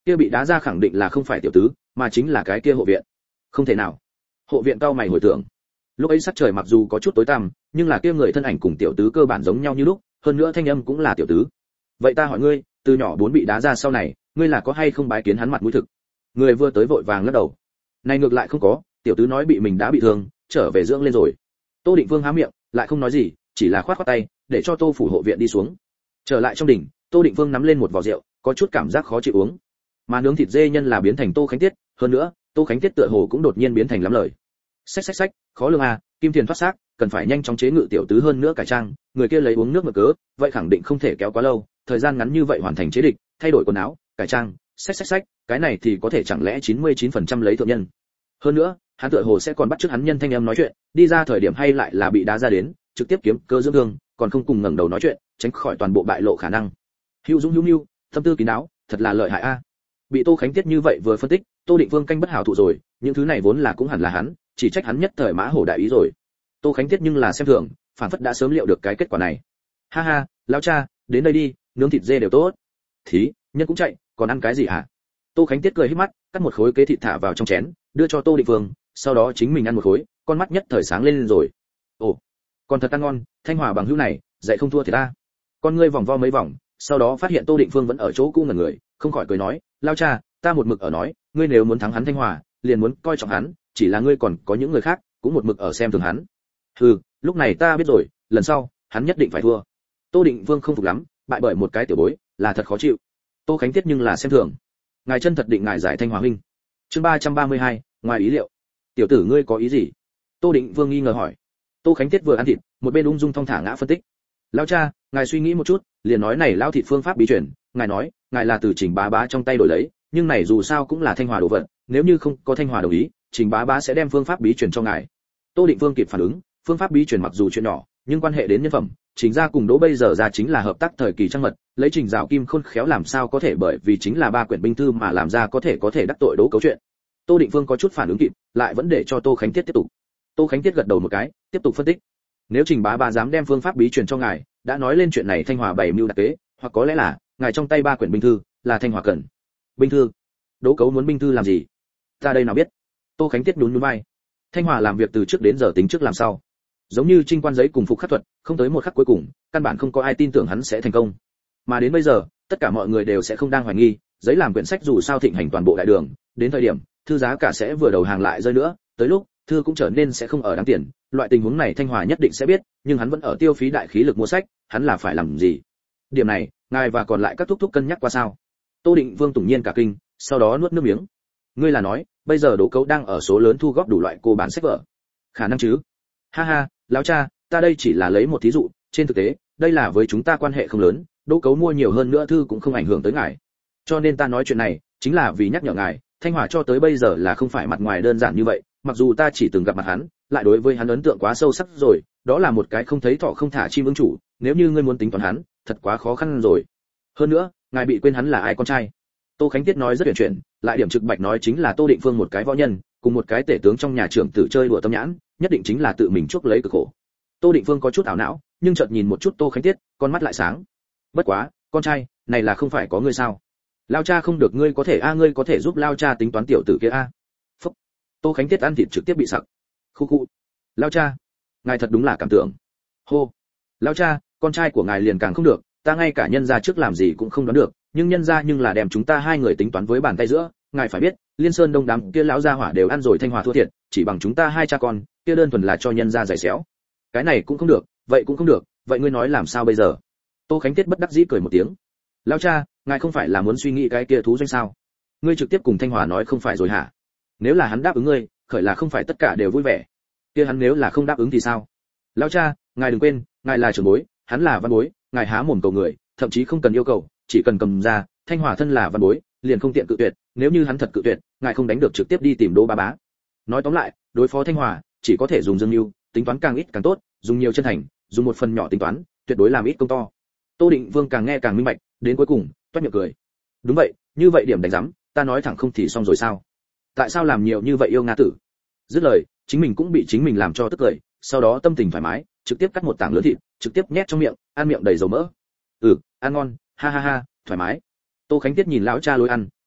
Kia bị đá ra khẳng định là không phải tiểu tứ, mà chính là cái kia hộ viện. Không thể nào. Hộ viện cao mày hồi tưởng. Lúc ấy sắc trời mặc dù có chút tối tăm, nhưng là kia người thân ảnh cùng tiểu tứ cơ bản giống nhau như lúc, hơn nữa thanh âm cũng là tiểu tứ. Vậy ta hỏi ngươi, từ nhỏ bốn bị đá ra sau này, ngươi là có hay không bái kiến hắn mặt mũi thực? Người vừa tới vội vàng lắc đầu. Này ngược lại không có, tiểu tứ nói bị mình đã bị thương, trở về dưỡng lên rồi. Tô Định Vương há miệng, lại không nói gì, chỉ là khoát khoát tay, để cho Tô phủ hộ viện đi xuống. Trở lại trong đỉnh, Tô Định Vương nắm lên một vò rượu, có chút cảm giác khó chịu uống. Mà nướng thịt dê nhân là biến thành Tô Khánh Tiết, hơn nữa, Tô Khánh Tiết tựa hồ cũng đột nhiên biến thành lắm lời. Xách, khó lường à, Kim Tiền thoát xác, cần phải nhanh chóng chế ngự tiểu tứ hơn nữa cải trang, người kia lấy uống nước mà cớ, vậy khẳng định không thể kéo quá lâu, thời gian ngắn như vậy hoàn thành chế địch, thay đổi quần áo, cải trang, xách, cái này thì có thể chẳng lẽ 99% lấy thượng nhân. Hơn nữa, hắn tựa hồ sẽ còn bắt chước hắn nhân thanh em nói chuyện, đi ra thời điểm hay lại là bị đá ra đến, trực tiếp kiếm cơ dưỡng thương, còn không cùng ngẩng đầu nói chuyện, tránh khỏi toàn bộ bại lộ khả năng. Hữu Dũng hữu nưu, tâm tư kín đáo, thật là lợi hại a. Bị Tô Khánh Tiết như vậy vừa phân tích, Tô Định Vương canh bất hảo thụ rồi, những thứ này vốn là cũng hẳn là hắn, chỉ trách hắn nhất thời mã hổ đại ý rồi. Tô Khánh Tiết nhưng là xem thường, phản phất đã sớm liệu được cái kết quả này. Ha ha, lão cha, đến đây đi, nướng thịt dê đều tốt. Thí, nhân cũng chạy, còn ăn cái gì hả? Tô Khánh Tiết cười híp mắt, cắt một khối kế thịt thả vào trong chén, đưa cho Tô Định Vương, sau đó chính mình ăn một khối, con mắt nhất thời sáng lên rồi. Ồ, còn thật ăn ngon, Thanh Hòa bằng hữu này, dạy không thua thì ta. Con ngươi vòng vo mấy vòng, sau đó phát hiện Tô Định Vương vẫn ở chỗ cũ ngẩn người, không khỏi cười nói, lão cha, ta một mực ở nói, ngươi nếu muốn thắng hắn Thanh Hòa, liền muốn coi trọng hắn, chỉ là ngươi còn có những người khác, cũng một mực ở xem thường hắn. Hừ, lúc này ta biết rồi, lần sau, hắn nhất định phải thua. Tô Định Vương không phục lắm, bại bởi một cái tiểu bối, là thật khó chịu. Tô Khánh Tiết nhưng là xem thường. Ngài chân thật định ngài giải Thanh Hòa huynh. Chương 332, ngoài ý liệu. Tiểu tử ngươi có ý gì? Tô Định Vương nghi ngờ hỏi. Tô Khánh Tiết vừa ăn thịt, một bên ung dung thong thả ngã phân tích. Lão cha, ngài suy nghĩ một chút, liền nói này lão thịt phương pháp bí truyền, ngài nói, ngài là từ Trình Bá Bá trong tay đổi lấy, nhưng này dù sao cũng là Thanh Hòa đồ vật, nếu như không có Thanh Hòa đồng ý, Trình Bá Bá sẽ đem phương pháp bí truyền cho ngài. Tô Định Vương kịp phản ứng, phương pháp bí truyền mặc dù chuyện nhỏ, nhưng quan hệ đến nhân phẩm, Trình gia cùng Đỗ bây giờ ra chính là hợp tác thời kỳ trăng mật, lấy Trình Dạo Kim khôn khéo làm sao có thể bởi vì chính là ba quyển binh thư mà làm ra có thể đắc tội Đỗ cấu chuyện. Tô Định Vương có chút phản ứng kịp, lại vẫn để cho Tô Khánh Tiết tiếp tục. Tô Khánh Tiết gật đầu một cái, tiếp tục phân tích. Nếu Trình Bá Bá dám đem phương pháp bí truyền cho ngài, đã nói lên chuyện này Thanh Hòa bày mưu đặc kế, hoặc có lẽ là ngài trong tay ba quyển binh thư là Thanh Hòa cần. Binh thư? Đỗ cấu muốn binh thư làm gì? Ta đây nào biết. Tô Khánh Tiết nhún nhún vai. Thanh Hòa làm việc từ trước đến giờ tính trước làm sau. Giống như trinh quan giấy cùng phục khắc thuật, không tới một khắc cuối cùng, căn bản không có ai tin tưởng hắn sẽ thành công. Mà đến bây giờ, tất cả mọi người đều sẽ không đang hoài nghi, giấy làm quyển sách dù sao thịnh hành toàn bộ đại đường, đến thời điểm, thư giá cả sẽ vừa đầu hàng lại rơi nữa, tới lúc, thư cũng trở nên sẽ không ở đáng tiền, loại tình huống này Thanh Hòa nhất định sẽ biết, nhưng hắn vẫn ở tiêu phí đại khí lực mua sách, hắn là phải làm gì? Điểm này, ngài và còn lại các thúc thúc cân nhắc qua sao? Tô Định Vương tủng nhiên cả kinh, sau đó nuốt nước miếng. Ngươi là nói, bây giờ Đỗ Cấu đang ở số lớn thu góp đủ loại cô bán sách vở? Khả năng chứ? Ha ha, lão cha, ta đây chỉ là lấy một thí dụ, trên thực tế, đây là với chúng ta quan hệ không lớn, Đỗ Cấu mua nhiều hơn nữa thư cũng không ảnh hưởng tới ngài. Cho nên ta nói chuyện này, chính là vì nhắc nhở ngài, Thanh Hòa cho tới bây giờ là không phải mặt ngoài đơn giản như vậy, mặc dù ta chỉ từng gặp mặt hắn, lại đối với hắn ấn tượng quá sâu sắc rồi, đó là một cái không thấy thọ không thả chim ưng chủ, nếu như ngươi muốn tính toán hắn, thật quá khó khăn rồi. Hơn nữa, ngài bị quên hắn là ai con trai? Tô Khánh Tiết nói rất huyền chuyển, lại điểm trực bạch nói chính là Tô Định Phương một cái võ nhân, cùng một cái tể tướng trong nhà trưởng tử chơi đùa tâm nhãn, nhất định chính là tự mình chuốc lấy cực khổ. Tô Định Phương có chút ảo não, nhưng chợt nhìn một chút Tô Khánh Tiết, con mắt lại sáng. Bất quá, con trai, này là không phải có ngươi sao? Lao cha không được ngươi có thể ngươi có thể giúp lao cha tính toán tiểu tử kia a. Phúc. Tô Khánh Tiết ăn thịt trực tiếp bị sặc. Khu khu. Lao cha, ngài thật đúng là cảm tưởng. Hô. Lao cha, con trai của ngài liền càng không được, ta ngay cả nhân gia trước làm gì cũng không đoán được, nhưng nhân gia nhưng là đem chúng ta hai người tính toán với bàn tay giữa, ngài phải biết, Liên Sơn Đông đám kia lão gia hỏa đều ăn rồi Thanh Hòa thua thiệt, chỉ bằng chúng ta hai cha con, kia đơn thuần là cho nhân gia giày xéo. Cái này cũng không được, vậy cũng không được, vậy ngươi nói làm sao bây giờ? Tô Khánh Tiết bất đắc dĩ cười một tiếng. Lão cha, ngài không phải là muốn suy nghĩ cái kia thú doanh sao? Ngươi trực tiếp cùng Thanh Hòa nói không phải rồi hả? Nếu là hắn đáp ứng ngươi, khởi là không phải tất cả đều vui vẻ. Kia hắn nếu là không đáp ứng thì sao? Lão cha, ngài đừng quên, ngài là trưởng bối, hắn là văn bối, ngài há mồm cầu người, thậm chí không cần yêu cầu, chỉ cần cầm ra, Thanh Hòa thân là văn bối, liền không tiện cự tuyệt, nếu như hắn thật cự tuyệt, ngài không đánh được trực tiếp đi tìm Đỗ Bá Bá. Nói tóm lại, đối phó Thanh Hòa, chỉ có thể dùng dương lưu, tính toán càng ít càng tốt, dùng nhiều chân thành, dùng một phần nhỏ tính toán, tuyệt đối làm ít công to. Tô Định Vương càng nghe càng minh bạch, đến cuối cùng, toát miệng cười. Đúng vậy, như vậy điểm đánh giám, ta nói thẳng không thì xong rồi sao? Tại sao làm nhiều như vậy yêu nga tử? Dứt lời, chính mình cũng bị chính mình làm cho tức cười, sau đó tâm tình thoải mái, trực tiếp cắt một tảng lớn thịt, trực tiếp nhét trong miệng, ăn miệng đầy dầu mỡ. Ăn ngon, ha ha ha, thoải mái. Tô Khánh Tiết nhìn lão cha lối ăn,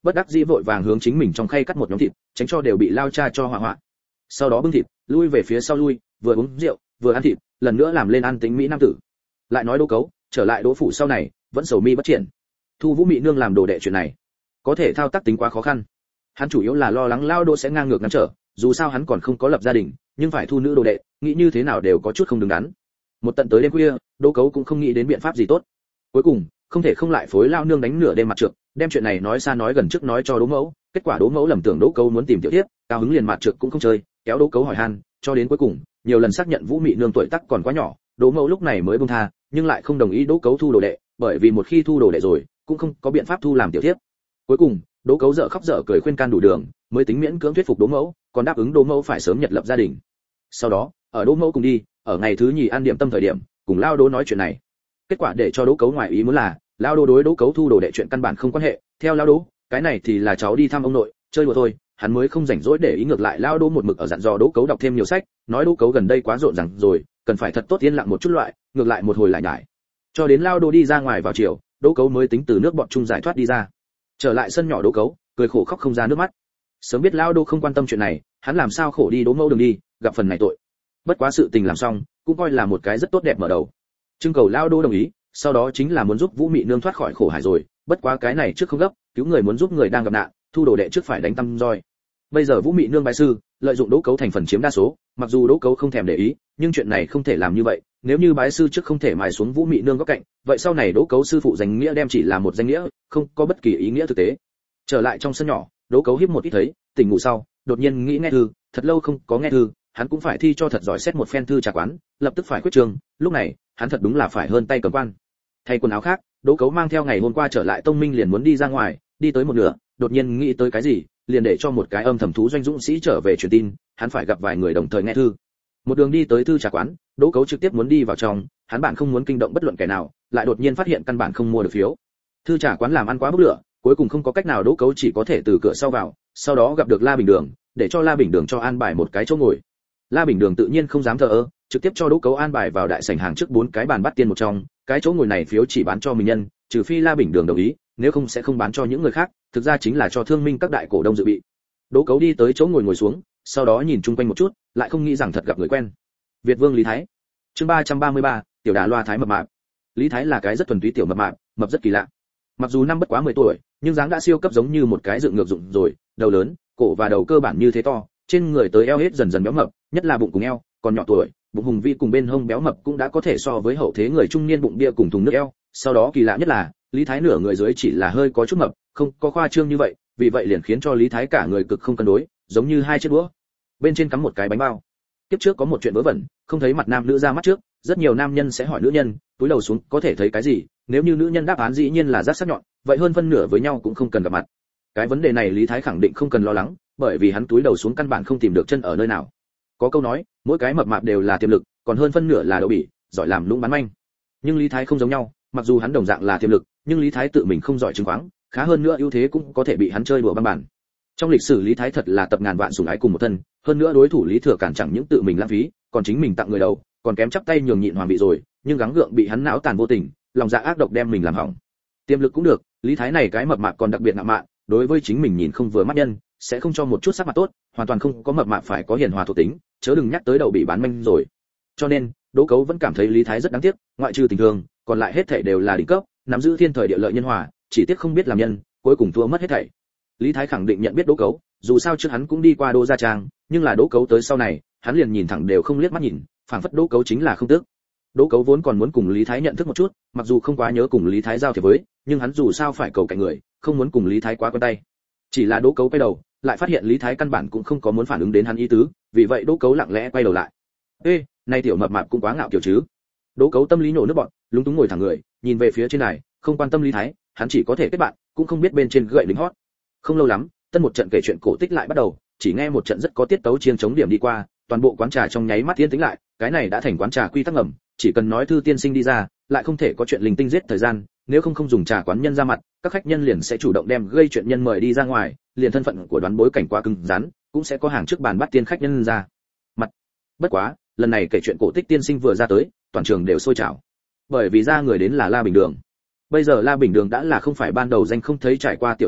bất đắc dĩ vội vàng hướng chính mình trong khay cắt một nhóm thịt, tránh cho đều bị lao cha cho hỏa hoạn. Sau đó bưng thịt, lui về phía sau lui, vừa uống rượu, vừa ăn thịt, lần nữa làm lên ăn tính mỹ nam tử. Lại nói Đỗ Cấu, trở lại Đỗ phủ sau này, vẫn sầu mi bất triển. Thu Vũ Mị nương làm đồ đệ chuyện này, có thể thao tác tính quá khó khăn. Hắn chủ yếu là lo lắng lao Đỗ sẽ ngang ngược ngăn trở, dù sao hắn còn không có lập gia đình, nhưng phải thu nữ đồ đệ, nghĩ như thế nào đều có chút không đứng đắn. Một tận tới đêm khuya, Đỗ Cấu cũng không nghĩ đến biện pháp gì tốt. Cuối cùng, không thể không lại phối lao nương đánh nửa đêm mặt trược, đem chuyện này nói xa nói gần trước nói cho Đỗ Mẫu, kết quả Đỗ Mẫu lầm tưởng Đỗ Cấu muốn tìm tiểu thiếp, cao hứng liền mặt trược cũng không chơi, kéo Đỗ Cấu hỏi han, cho đến cuối cùng, nhiều lần xác nhận Vũ Mị nương tuổi tác còn quá nhỏ, Đỗ Mẫu lúc này mới buông tha, nhưng lại không đồng ý Đỗ Cấu thu đồ đệ, bởi vì một khi thu đồ đệ rồi, cũng không có biện pháp thu làm tiểu thiếp. Cuối cùng, Đỗ Cấu dở khóc dở cười khuyên can đủ đường, mới tính miễn cưỡng thuyết phục Đỗ Mẫu, còn đáp ứng Đỗ Mẫu phải sớm nhật lập gia đình. Sau đó, ở Đỗ Mẫu cùng đi, ở ngày thứ nhì ăn điểm tâm thời điểm, cùng lao Đỗ nói chuyện này. Kết quả để cho Đỗ Cấu ngoài ý muốn là, lao Đỗ đối Đỗ Cấu thu đồ đệ chuyện căn bản không quan hệ, theo lao Đỗ, cái này thì là cháu đi thăm ông nội, chơi đùa thôi, hắn mới không rảnh rỗi để ý, ngược lại lao Đỗ một mực ở dặn dò Đỗ Cấu đọc thêm nhiều sách, nói Đỗ Cấu gần đây quá rộn ràng rồi, cần phải thật tốt yên lặng một chút loại, ngược lại một hồi lại nhải. Cho đến lao Đỗ đi ra ngoài vào chiều, Đỗ Cấu mới tính từ nước bọt chung giải thoát đi ra. Trở lại sân nhỏ Đỗ Cấu, cười khổ khóc không ra nước mắt. Sớm biết lao Đỗ không quan tâm chuyện này, hắn làm sao khổ đi Đỗ Mẫu đường đi, gặp phần này tội. Bất quá sự tình làm xong, cũng coi là một cái rất tốt đẹp mở đầu. Trưng cầu lao Đỗ đồng ý, sau đó chính là muốn giúp Vũ Mị nương thoát khỏi khổ hải rồi, bất quá cái này trước không gấp, cứu người muốn giúp người đang gặp nạn, thu đồ đệ trước phải đánh tâm roi. Bây giờ Vũ Mị nương bái sư, lợi dụng Đỗ Cấu thành phần chiếm đa số, mặc dù Đỗ Cấu không thèm để ý, nhưng chuyện này không thể làm như vậy, nếu như bái sư trước không thể mài xuống Vũ Mị nương góc cạnh, vậy sau này Đỗ Cấu sư phụ danh nghĩa đem chỉ là một danh nghĩa, không có bất kỳ ý nghĩa thực tế. Trở lại trong sân nhỏ, Đỗ Cấu híp một ít thấy, tỉnh ngủ sau, đột nhiên nghĩ nghe thư, thật lâu không có nghe thư, hắn cũng phải thi cho thật giỏi xét một phen thư trà quán, lập tức phải quyết trường, lúc này, hắn thật đúng là phải hơn tay cầm quan. Thay quần áo khác, Đỗ Cấu mang theo ngày hôm qua trở lại Tông Minh liền muốn đi ra ngoài, đi tới một nửa, đột nhiên nghĩ tới cái gì, liền để cho một cái âm thầm thú doanh dũng sĩ trở về truyền tin, hắn phải gặp vài người đồng thời nghe thư. Một đường đi tới thư trà quán, Đỗ Cấu trực tiếp muốn đi vào trong, hắn bản không muốn kinh động bất luận kẻ nào, lại đột nhiên phát hiện căn bản không mua được phiếu. Thư trà quán làm ăn quá bốc lửa, cuối cùng không có cách nào Đỗ Cấu chỉ có thể từ cửa sau vào, sau đó gặp được La Bình Đường, để cho La Bình Đường cho an bài một cái chỗ ngồi. La Bình Đường tự nhiên không dám thờ ơ, trực tiếp cho Đỗ Cấu an bài vào đại sảnh hàng trước 4 cái bàn bắt tiên một trong, cái chỗ ngồi này phiếu chỉ bán cho mình nhân, trừ phi La Bình Đường đồng ý, nếu không sẽ không bán cho những người khác, thực ra chính là cho thương minh các đại cổ đông dự bị. Đỗ Cấu đi tới chỗ ngồi xuống, sau đó nhìn chung quanh một chút, lại không nghĩ rằng thật gặp người quen. Việt Vương Lý Thái. Chương 333, tiểu đà loa thái mập mạp. Lý Thái là cái rất thuần túy tiểu mập mạp, mập rất kỳ lạ. Mặc dù năm bất quá 10 tuổi, nhưng dáng đã siêu cấp giống như một cái dựng ngược dụng rồi, đầu lớn, cổ và đầu cơ bản như thế to, trên người tới eo hết dần dần béo mập, nhất là bụng cùng eo, còn nhỏ tuổi, bụng hùng vĩ cùng bên hông béo mập cũng đã có thể so với hậu thế người trung niên bụng bia cùng thùng nước eo. Sau đó kỳ lạ nhất là, Lý Thái nửa người dưới chỉ là hơi có chút mập, không có khoa trương như vậy, vì vậy liền khiến cho Lý Thái cả người cực không cân đối, giống như hai chiếc đũa, bên trên cắm một cái bánh bao. Tiếp trước có một chuyện vớ vẩn, không thấy mặt nam nữ ra mắt trước, rất nhiều nam nhân sẽ hỏi nữ nhân, túi đầu xuống có thể thấy cái gì, nếu như nữ nhân đáp án dĩ nhiên là rác sắc nhọn, vậy hơn phân nửa với nhau cũng không cần gặp mặt. Cái vấn đề này Lý Thái khẳng định không cần lo lắng, bởi vì hắn túi đầu xuống căn bản không tìm được chân ở nơi nào. Có câu nói, mỗi cái mập mạp đều là tiềm lực, còn hơn phân nửa là đậu bỉ, giỏi làm lũng bán manh. Nhưng Lý Thái không giống nhau, mặc dù hắn đồng dạng là tiềm lực, nhưng Lý Thái tự mình không giỏi chứng khoáng, khá hơn nữa ưu thế cũng có thể bị hắn chơi đùa băng bản. Trong lịch sử Lý Thái thật là tập ngàn vạn sủng ái cùng một thân, hơn nữa đối thủ Lý Thừa Cản chẳng những tự mình lãng phí, còn chính mình tặng người đầu, còn kém chắp tay nhường nhịn hoàng vị rồi, nhưng gắng gượng bị hắn não tàn vô tình, lòng dạ ác độc đem mình làm hỏng. Tiềm lực cũng được, Lý Thái này cái mập mạp còn đặc biệt ngạo mạn, đối với chính mình nhìn không vừa mắt nhân, sẽ không cho một chút sắc mặt tốt, hoàn toàn không có mập mạp phải có hiền hòa thuộc tính, chớ đừng nhắc tới đầu bị bán manh rồi. Cho nên, Đỗ Cấu vẫn cảm thấy Lý Thái rất đáng tiếc, ngoại trừ tình thương, còn lại hết thảy đều là đỉnh cấp, nắm giữ thiên thời địa lợi nhân hòa, chỉ tiếc không biết làm nhân, cuối cùng thua mất hết thảy. Lý Thái khẳng định nhận biết Đỗ Cấu, dù sao trước hắn cũng đi qua Đỗ gia trang, nhưng là Đỗ Cấu tới sau này, hắn liền nhìn thẳng đều không liếc mắt nhìn, phảng phất Đỗ Cấu chính là không tức. Đỗ Cấu vốn còn muốn cùng Lý Thái nhận thức một chút, mặc dù không quá nhớ cùng Lý Thái giao thiệp với, nhưng hắn dù sao phải cầu cạnh người, không muốn cùng Lý Thái quá quen tay. Chỉ là Đỗ Cấu quay đầu, lại phát hiện Lý Thái căn bản cũng không có muốn phản ứng đến hắn ý tứ, vì vậy Đỗ Cấu lặng lẽ quay đầu lại. "Ê, này tiểu mập mạp cũng quá ngạo kiểu chứ." Đỗ Cấu tâm lý nổ nước bọt, lúng túng ngồi thẳng người, nhìn về phía trên này, không quan tâm Lý Thái, hắn chỉ có thể kết bạn, cũng không biết bên trên gậy lính hót. Không lâu lắm, tân một trận kể chuyện cổ tích lại bắt đầu, chỉ nghe một trận rất có tiết tấu chiêng chống điểm đi qua, toàn bộ quán trà trong nháy mắt yên tĩnh lại, cái này đã thành quán trà quy tắc ngầm, chỉ cần nói thư tiên sinh đi ra, lại không thể có chuyện linh tinh giết thời gian, nếu không dùng trà quán nhân ra mặt, các khách nhân liền sẽ chủ động đem gây chuyện nhân mời đi ra ngoài, liền thân phận của đoán bối cảnh quá cứng rắn, cũng sẽ có hàng trước bàn bắt tiên khách nhân ra mặt. Bất quá, lần này kể chuyện cổ tích tiên sinh vừa ra tới, toàn trường đều sôi trào, bởi vì ra người đến là La Bình Đường. Bây giờ La Bình Đường đã là không phải ban đầu danh không thấy trải qua tiểu nhân vật,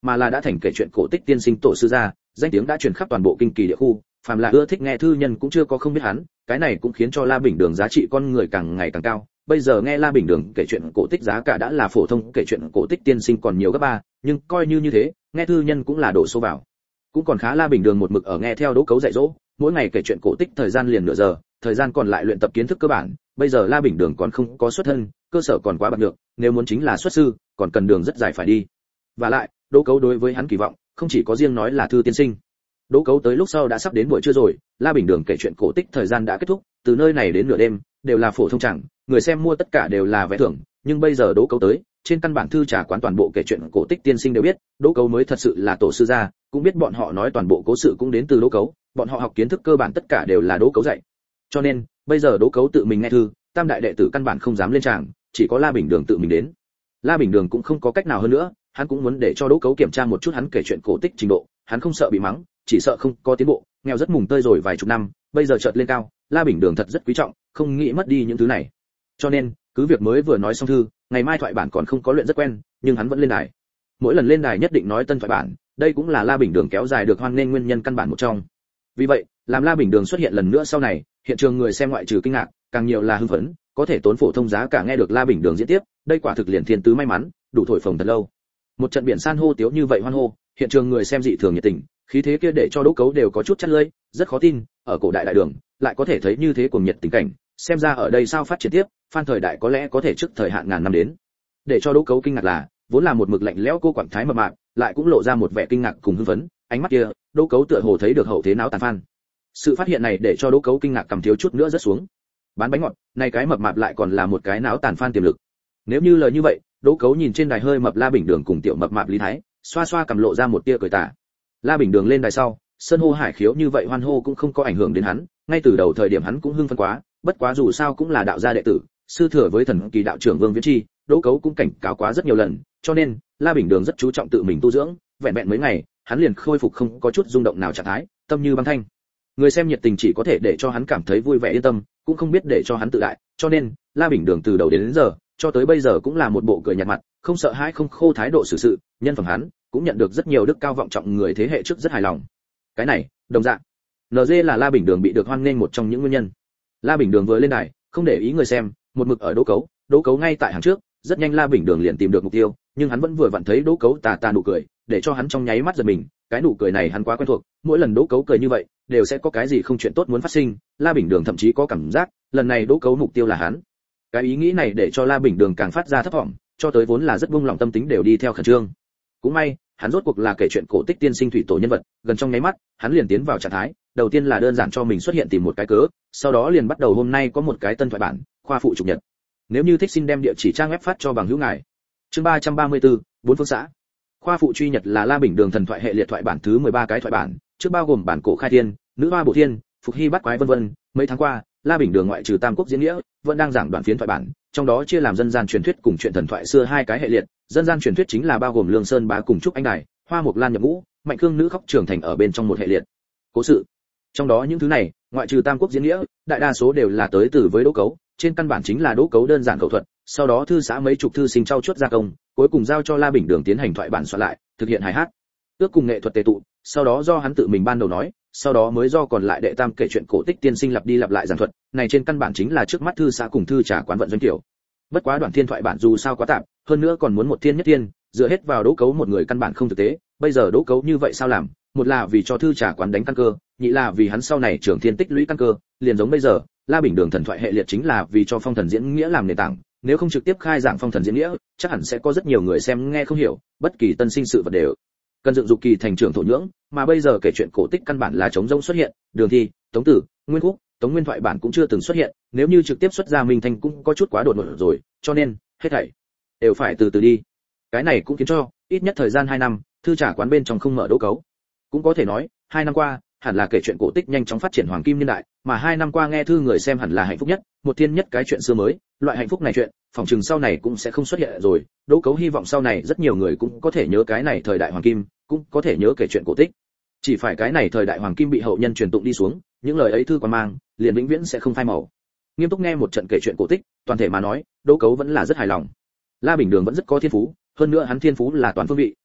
mà là đã thành kể chuyện cổ tích tiên sinh tổ sư gia, danh tiếng đã truyền khắp toàn bộ kinh kỳ địa khu, phàm là ưa thích nghe thư nhân cũng chưa có không biết hắn, cái này cũng khiến cho La Bình Đường giá trị con người càng ngày càng cao. Bây giờ nghe La Bình Đường kể chuyện cổ tích giá cả đã là phổ thông kể chuyện cổ tích tiên sinh còn nhiều gấp ba, nhưng coi như thế, nghe thư nhân cũng là đổ số vào. Cũng còn khá. La Bình Đường một mực ở nghe theo Đỗ Cấu dạy dỗ, mỗi ngày kể chuyện cổ tích thời gian liền nửa giờ, thời gian còn lại luyện tập kiến thức cơ bản. Bây giờ La Bình Đường còn không có xuất thân, cơ sở còn quá bạc được, nếu muốn chính là xuất sư, còn cần đường rất dài phải đi. Và lại, Đỗ Cấu đối với hắn kỳ vọng, không chỉ có riêng nói là thư tiên sinh. Đỗ Cấu tới lúc sau đã sắp đến buổi trưa rồi, La Bình Đường kể chuyện cổ tích thời gian đã kết thúc, từ nơi này đến nửa đêm đều là phổ thông chẳng, người xem mua tất cả đều là vé thưởng, nhưng bây giờ Đỗ Cấu tới, trên căn bản thư trà quán toàn bộ kể chuyện cổ tích tiên sinh đều biết, Đỗ Cấu mới thật sự là tổ sư gia, cũng biết bọn họ nói toàn bộ cố sự cũng đến từ Đỗ Cấu, bọn họ học kiến thức cơ bản tất cả đều là Đỗ Cấu dạy. Cho nên, bây giờ Đỗ Cấu tự mình nghe thư, tam đại đệ tử căn bản không dám lên tràng, chỉ có La Bình Đường tự mình đến. La Bình Đường cũng không có cách nào hơn nữa, hắn cũng muốn để cho Đỗ Cấu kiểm tra một chút hắn kể chuyện cổ tích trình độ, hắn không sợ bị mắng, chỉ sợ không có tiến bộ, nghèo rất mùng tơi rồi vài chục năm, bây giờ chợt lên cao, La Bình Đường thật rất quý trọng, không nghĩ mất đi những thứ này. Cho nên, cứ việc mới vừa nói xong thư, ngày mai thoại bản còn không có luyện rất quen, nhưng hắn vẫn lên đài. Mỗi lần lên đài nhất định nói tân thoại bản, đây cũng là La Bình Đường kéo dài được hoan nghênh nguyên nhân căn bản một trong. Vì vậy, làm La Bình Đường xuất hiện lần nữa sau này, hiện trường người xem ngoại trừ kinh ngạc, càng nhiều là hưng phấn, có thể tốn phổ thông giá cả nghe được La Bình Đường diễn tiếp, đây quả thực liền thiên tứ may mắn, đủ thổi phồng thật lâu. Một trận biển san hô tiếu như vậy hoan hô, hiện trường người xem dị thường nhiệt tình, khí thế kia để cho Đỗ Cấu đều có chút chắt lưỡi, rất khó tin, ở cổ đại đại đường lại có thể thấy như thế cuồng nhiệt tình cảnh, xem ra ở đây sao phát triển tiếp, Phan thời đại có lẽ có thể trước thời hạn ngàn năm đến. Để cho Đỗ Cấu kinh ngạc là, vốn là một mực lạnh lẽo cô quảng thái mập mạp, lại cũng lộ ra một vẻ kinh ngạc cùng hưng phấn, ánh mắt kia, Đỗ Cấu tựa hồ thấy được hậu thế náo tàn Phan. Sự phát hiện này để cho Đỗ Cấu kinh ngạc cầm thiếu chút nữa rớt xuống. Bán bánh ngọt, này cái mập mạp lại còn là một cái náo tàn Phan tiềm lực. Nếu như lời như vậy, Đỗ Cấu nhìn trên đài hơi mập La Bình Đường cùng tiểu mập mạp Lý Thái, xoa xoa cầm lộ ra một tia cười tà. La Bình Đường lên đài sau, sơn hô hải khiếu như vậy hoan hô cũng không có ảnh hưởng đến hắn, ngay từ đầu thời điểm hắn cũng hưng phấn quá, bất quá dù sao cũng là đạo gia đệ tử, sư thừa với thần kỳ đạo trưởng Vương Viễn Chi, Đỗ Cấu cũng cảnh cáo quá rất nhiều lần, cho nên La Bình Đường rất chú trọng tự mình tu dưỡng, vẹn vẹn mấy ngày, hắn liền khôi phục không có chút rung động nào trạng thái, tâm như băng thanh. Người xem nhiệt tình chỉ có thể để cho hắn cảm thấy vui vẻ yên tâm, cũng không biết để cho hắn tự đại, cho nên La Bình Đường từ đầu đến giờ, cho tới bây giờ cũng là một bộ cười nhạt mặt, không sợ hãi không khô thái độ xử sự, nhân phẩm hắn cũng nhận được rất nhiều đức cao vọng trọng người thế hệ trước rất hài lòng. Cái này, đồng dạng, NG là La Bình Đường bị được hoan nghênh một trong những nguyên nhân. La Bình Đường vừa lên đài, không để ý người xem, một mực ở Đỗ Cấu ngay tại hàng trước, rất nhanh La Bình Đường liền tìm được mục tiêu, nhưng hắn vẫn vừa vặn thấy Đỗ Cấu tà nụ cười, để cho hắn trong nháy mắt giật mình, cái nụ cười này hắn quá quen thuộc, mỗi lần Đỗ Cấu cười như vậy, đều sẽ có cái gì không chuyện tốt muốn phát sinh, La Bình Đường thậm chí có cảm giác, lần này Đỗ Cấu mục tiêu là hắn. Cái ý nghĩ này để cho La Bình Đường càng phát ra thấp vọng, cho tới vốn là rất buông lòng tâm tính đều đi theo khẩn trương. Cũng may, hắn rốt cuộc là kể chuyện cổ tích tiên sinh thủy tổ nhân vật, gần trong nháy mắt, hắn liền tiến vào trạng thái, đầu tiên là đơn giản cho mình xuất hiện tìm một cái cớ, sau đó liền bắt đầu hôm nay có một cái tân thoại bản, khoa phụ chủ nhật. Nếu như thích xin đem địa chỉ trang web phát cho bằng hữu ngài. Chương 334, bốn phương xã. Khoa phụ truy nhật là La Bình Đường thần thoại hệ liệt thoại bản thứ 13 cái thoại bản, trước bao gồm bản cổ khai thiên, nữ hoa bổ thiên, phục hy bắt quái vân vân. Mấy tháng qua, La Bình Đường ngoại trừ Tam Quốc diễn nghĩa, vẫn đang giảng đoạn phiến thoại bản, trong đó chia làm dân gian truyền thuyết cùng chuyện thần thoại xưa hai cái hệ liệt. Dân gian truyền thuyết chính là bao gồm Lương Sơn Bá cùng Trúc Anh Đài, Hoa Mộc Lan nhập ngũ, Mạnh Khương nữ khóc trưởng thành ở bên trong một hệ liệt. Cố sự. Trong đó những thứ này, ngoại trừ Tam Quốc diễn nghĩa, đại đa số đều là tới từ với Đỗ Cấu, trên căn bản chính là Đỗ Cấu đơn giản khẩu thuật, sau đó thư xã mấy chục thư sinh trau chuốt gia công, cuối cùng giao cho La Bình Đường tiến hành thoại bản soạn lại, thực hiện hài hát. Ước cùng nghệ thuật tề tụ, sau đó do hắn tự mình ban đầu nói, sau đó mới do còn lại đệ tam kể chuyện cổ tích tiên sinh lặp đi lặp lại giảng thuật, này trên căn bản chính là trước mắt thư xã cùng thư trà quán vận doanh tiểu. Bất quá đoạn thiên thoại bản dù sao quá tạm, hơn nữa còn muốn một thiên nhất thiên, dựa hết vào Đỗ Cấu một người căn bản không thực tế, bây giờ Đỗ Cấu như vậy sao làm, một là vì cho thư trà quán đánh căn cơ, nhị là vì hắn sau này trưởng thiên tích lũy căn cơ, liền giống bây giờ, La Bình Đường thần thoại hệ liệt chính là vì cho phong thần diễn nghĩa làm nền tảng, nếu không trực tiếp khai giảng phong thần diễn nghĩa, chắc hẳn sẽ có rất nhiều người xem nghe không hiểu, bất kỳ tân sinh sự vật đều cần dựng dục kỳ thành trưởng thổ nhưỡng, mà bây giờ kể chuyện cổ tích căn bản là trống rỗng xuất hiện, Đường Thi, Tống Tử, Nguyên Khúc, Tống Nguyên thoại bản cũng chưa từng xuất hiện, nếu như trực tiếp xuất ra Minh Thanh cũng có chút quá đột ngột rồi, cho nên, hết thảy đều phải từ từ đi. Cái này cũng khiến cho, ít nhất thời gian 2 năm, thư trà quán bên trong không mở Đỗ Cấu. Cũng có thể nói, 2 năm qua, hẳn là kể chuyện cổ tích nhanh chóng phát triển hoàng kim niên đại, mà 2 năm qua nghe thư người xem hẳn là hạnh phúc nhất, một thiên nhất cái chuyện xưa mới, loại hạnh phúc này chuyện, phòng trường sau này cũng sẽ không xuất hiện rồi. Đỗ Cấu hy vọng sau này rất nhiều người cũng có thể nhớ cái này thời đại hoàng kim, cũng có thể nhớ kể chuyện cổ tích. Chỉ phải cái này thời đại hoàng kim bị hậu nhân truyền tụng đi xuống, những lời ấy thư quan mang, liền vĩnh viễn sẽ không phai màu. Nghiêm túc nghe một trận kể chuyện cổ tích, toàn thể mà nói, Đỗ Cấu vẫn là rất hài lòng. La Bình Đường vẫn rất có thiên phú, hơn nữa hắn thiên phú là toàn phương vị,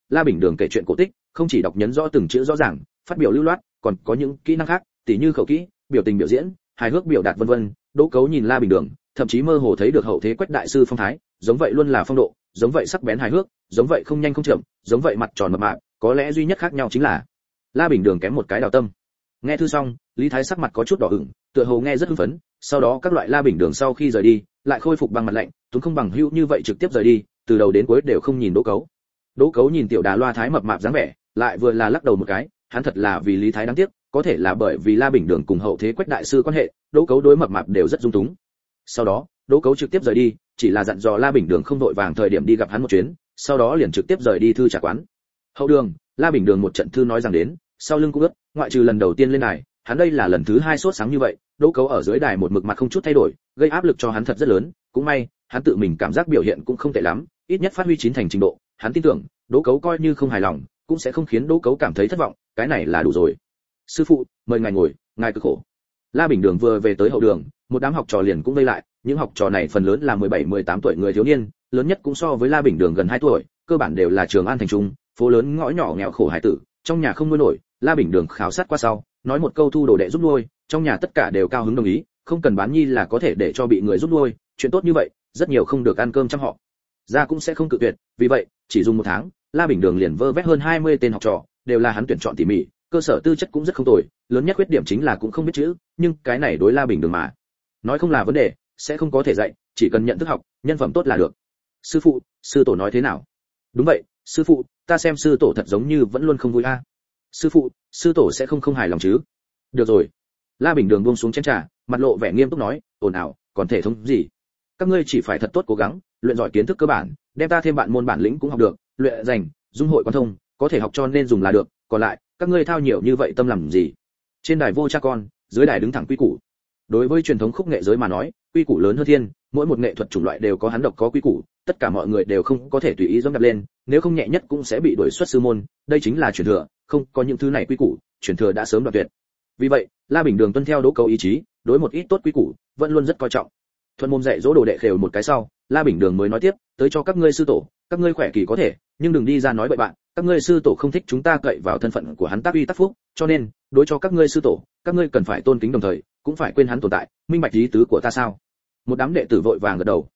La Bình Đường kể chuyện cổ tích, không chỉ đọc nhấn rõ từng chữ rõ ràng, phát biểu lưu loát, còn có những kỹ năng khác, tỉ như khẩu kỹ, biểu tình biểu diễn, hài hước biểu đạt vân vân. Đỗ Cấu nhìn La Bình Đường, thậm chí mơ hồ thấy được hậu thế Quách đại sư phong thái, giống vậy luôn là phong độ, giống vậy sắc bén hài hước, giống vậy không nhanh không chậm, giống vậy mặt tròn mập mạp, có lẽ duy nhất khác nhau chính là La Bình Đường kém một cái đào tâm. Nghe thư xong, Lý Thái sắc mặt có chút đỏ ửng, tựa hồ nghe rất hưng phấn, sau đó các loại La Bình Đường sau khi rời đi, lại khôi phục bằng mặt lạnh, Tuấn không bằng hữu như vậy trực tiếp rời đi, từ đầu đến cuối đều không nhìn Đỗ Cấu. Đỗ Cấu nhìn tiểu Đà Loa Thái mập mạp dáng vẻ, lại vừa là lắc đầu một cái, hắn thật là vì Lý Thái đáng tiếc, có thể là bởi vì La Bình Đường cùng hậu thế Quách đại sư quan hệ, Đỗ Cấu đối mập mạp đều rất dung túng. Sau đó, Đỗ Cấu trực tiếp rời đi, chỉ là dặn dò La Bình Đường không đội vàng thời điểm đi gặp hắn một chuyến, sau đó liền trực tiếp rời đi thư trà quán. Hậu đường, La Bình Đường một trận thư nói rằng đến, sau lưng cũng ướt, ngoại trừ lần đầu tiên lên đài, hắn đây là lần thứ hai sốt sáng như vậy. Đỗ Cấu ở dưới đài một mực mặt không chút thay đổi, gây áp lực cho hắn thật rất lớn, cũng may, hắn tự mình cảm giác biểu hiện cũng không tệ lắm, ít nhất phát huy chín thành trình độ, hắn tin tưởng, Đỗ Cấu coi như không hài lòng, cũng sẽ không khiến Đỗ Cấu cảm thấy thất vọng, cái này là đủ rồi. Sư phụ, mời ngài ngồi, ngài cực khổ. La Bình Đường vừa về tới hậu đường, một đám học trò liền cũng vây lại, những học trò này phần lớn là 17-18 tuổi người thiếu niên, lớn nhất cũng so với La Bình Đường gần 2 tuổi, cơ bản đều là Trường An thành trung, phố lớn ngõ nhỏ nghèo khổ hải tử, trong nhà không nuôi nổi. La Bình Đường khảo sát qua sau, nói một câu thu đồ đệ giúp nuôi, trong nhà tất cả đều cao hứng đồng ý, không cần bán nhi là có thể để cho bị người giúp nuôi, chuyện tốt như vậy, rất nhiều không được ăn cơm trăm họ. Gia cũng sẽ không cự tuyệt, vì vậy, chỉ dùng 1 tháng, La Bình Đường liền vơ vét hơn 20 tên học trò, đều là hắn tuyển chọn tỉ mỉ, cơ sở tư chất cũng rất không tồi, lớn nhất khuyết điểm chính là cũng không biết chữ, nhưng cái này đối La Bình Đường mà nói không là vấn đề, sẽ không có thể dạy, chỉ cần nhận thức học, nhân phẩm tốt là được. Sư phụ, sư tổ nói thế nào? Đúng vậy, sư phụ, ta xem sư tổ thật giống như vẫn luôn không vui a. Sư phụ, sư tổ sẽ không hài lòng chứ? Được rồi. La Bình Đường buông xuống chén trà, mặt lộ vẻ nghiêm túc nói, ồn ào, còn thể thống gì? Các ngươi chỉ phải thật tốt cố gắng, luyện giỏi kiến thức cơ bản, đem ta thêm bạn môn bản lĩnh cũng học được, luyện rành, dung hội quan thông, có thể học cho nên dùng là được, còn lại, các ngươi thao nhiều như vậy tâm làm gì? Trên đài vô cha con, dưới đài đứng thẳng quy củ. Đối với truyền thống khúc nghệ giới mà nói, quy củ lớn hơn thiên, mỗi một nghệ thuật chủng loại đều có hắn độc có quy củ, tất cả mọi người đều không có thể tùy ý dẫm đạp lên, nếu không nhẹ nhất cũng sẽ bị đuổi xuất sư môn, đây chính là truyền thừa, không có những thứ này quy củ, truyền thừa đã sớm đoạn tuyệt. Vì vậy, La Bình Đường tuân theo Đỗ Cấu ý chí, đối một ít tốt quy củ, vẫn luôn rất coi trọng. Thuận môn dạy dỗ đồ đệ khều một cái sau, La Bình Đường mới nói tiếp, tới cho các ngươi sư tổ, các ngươi khỏe kỳ có thể, nhưng đừng đi ra nói bậy bạn, các ngươi sư tổ không thích chúng ta cậy vào thân phận của hắn tác uy tác phúc, cho nên, đối cho các ngươi sư tổ, các ngươi cần phải tôn kính đồng thời, cũng phải quên hắn tồn tại, minh bạch ý tứ của ta sao? Một đám đệ tử vội vàng gật đầu.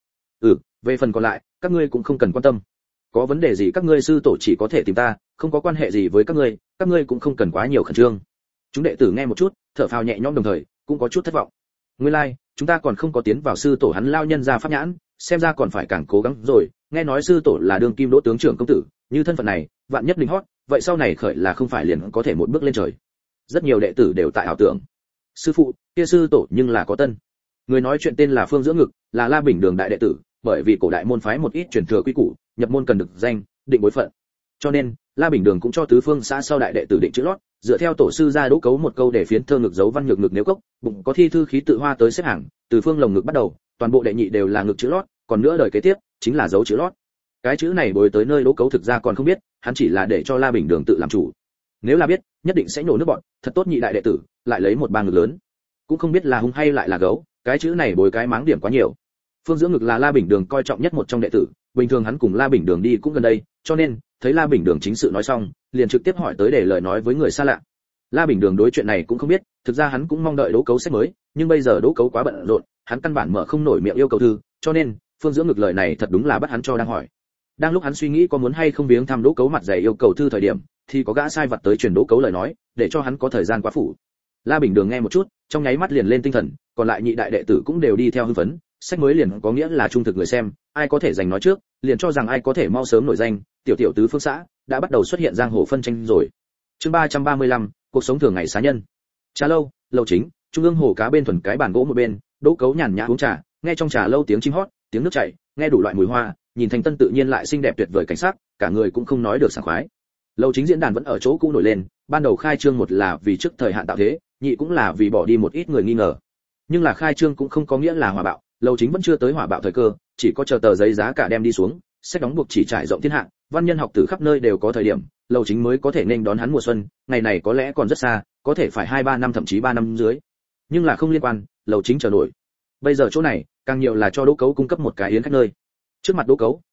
Về phần còn lại, các ngươi cũng không cần quan tâm. Có vấn đề gì các ngươi sư tổ chỉ có thể tìm ta, không có quan hệ gì với các ngươi cũng không cần quá nhiều khẩn trương. Chúng đệ tử nghe một chút, thở phào nhẹ nhõm đồng thời, cũng có chút thất vọng. Nguyên lai, chúng ta còn không có tiến vào sư tổ hắn lao nhân ra pháp nhãn, xem ra còn phải càng cố gắng rồi. Nghe nói sư tổ là đương kim đỗ tướng trưởng công tử, như thân phận này, vạn nhất linh hót, vậy sau này khởi là không phải liền có thể một bước lên trời. Rất nhiều đệ tử đều tại ảo tưởng. Sư phụ, kia sư tổ nhưng là có tân. Người nói chuyện tên là Phương Dưỡng Ngực, là La Bình Đường đại đệ tử, bởi vì cổ đại môn phái một ít truyền thừa quy củ, nhập môn cần được danh, định bối phận. Cho nên, La Bình Đường cũng cho tứ phương xã sau đại đệ tử định chữ lót, dựa theo tổ sư gia Đỗ Cấu một câu để phiến thơ ngực dấu văn nhược ngực nếu cốc, bụng có thi thư khí tự hoa tới xếp hàng, từ phương lồng ngực bắt đầu, toàn bộ đệ nhị đều là ngực chữ lót, còn nữa đời kế tiếp chính là dấu chữ lót. Cái chữ này bồi tới nơi Đỗ Cấu thực ra còn không biết, hắn chỉ là để cho La Bình Đường tự làm chủ. Nếu là biết, nhất định sẽ nhổ nước bọn, thật tốt nhị đại đệ tử, lại lấy một ba ngực lớn. Cũng không biết là hung hay lại là gấu, cái chữ này bồi cái máng điểm quá nhiều. Phương Dưỡng Ngực là La Bình Đường coi trọng nhất một trong đệ tử, bình thường hắn cùng La Bình Đường đi cũng gần đây, cho nên, thấy La Bình Đường chính sự nói xong, liền trực tiếp hỏi tới để lời nói với người xa lạ. La Bình Đường đối chuyện này cũng không biết, thực ra hắn cũng mong đợi Đỗ Cấu sách mới, nhưng bây giờ Đỗ Cấu quá bận rộn, hắn căn bản mở không nổi miệng yêu cầu thư, cho nên, Phương Dưỡng Ngực lời này thật đúng là bắt hắn cho đang hỏi. Đang lúc hắn suy nghĩ có muốn hay không viếng thăm Đỗ Cấu mặt dày yêu cầu thư thời điểm, thì có gã sai vặt tới truyền Đỗ Cấu lời nói, để cho hắn có thời gian quá phủ. La Bình Đường nghe một chút, trong nháy mắt liền lên tinh thần, còn lại nhị đại đệ tử cũng đều đi theo hưng phấn, sách mới liền có nghĩa là trung thực người xem, ai có thể giành nói trước, liền cho rằng ai có thể mau sớm nổi danh, tiểu tiểu tứ phương xã đã bắt đầu xuất hiện giang hồ phân tranh rồi. Chương 335, cuộc sống thường ngày xá nhân. Trà lâu, lầu chính, trung ương hồ cá bên thuần cái bàn gỗ một bên, Đỗ Cấu nhàn nhã uống trà, nghe trong trà lâu tiếng chim hót, tiếng nước chảy, nghe đủ loại mùi hoa, nhìn thành tân tự nhiên lại xinh đẹp tuyệt vời cảnh sắc, cả người cũng không nói được sảng khoái. Lầu chính diễn đàn vẫn ở chỗ cũ nổi lên, ban đầu khai trương một là vì trước thời hạn tạo thế, nhị cũng là vì bỏ đi một ít người nghi ngờ. Nhưng là khai trương cũng không có nghĩa là hỏa bạo, lầu chính vẫn chưa tới hỏa bạo thời cơ, chỉ có chờ tờ giấy giá cả đem đi xuống, sách đóng buộc chỉ trải rộng thiên hạ, văn nhân học tử khắp nơi đều có thời điểm, lầu chính mới có thể nên đón hắn mùa xuân, ngày này có lẽ còn rất xa, có thể phải 2-3 năm thậm chí 3 năm dưới. Nhưng là không liên quan, lầu chính chờ nổi. Bây giờ chỗ này, càng nhiều là cho Đỗ Cấu cung cấp một cái yến khách nơi. Trước mặt Đỗ Cấu,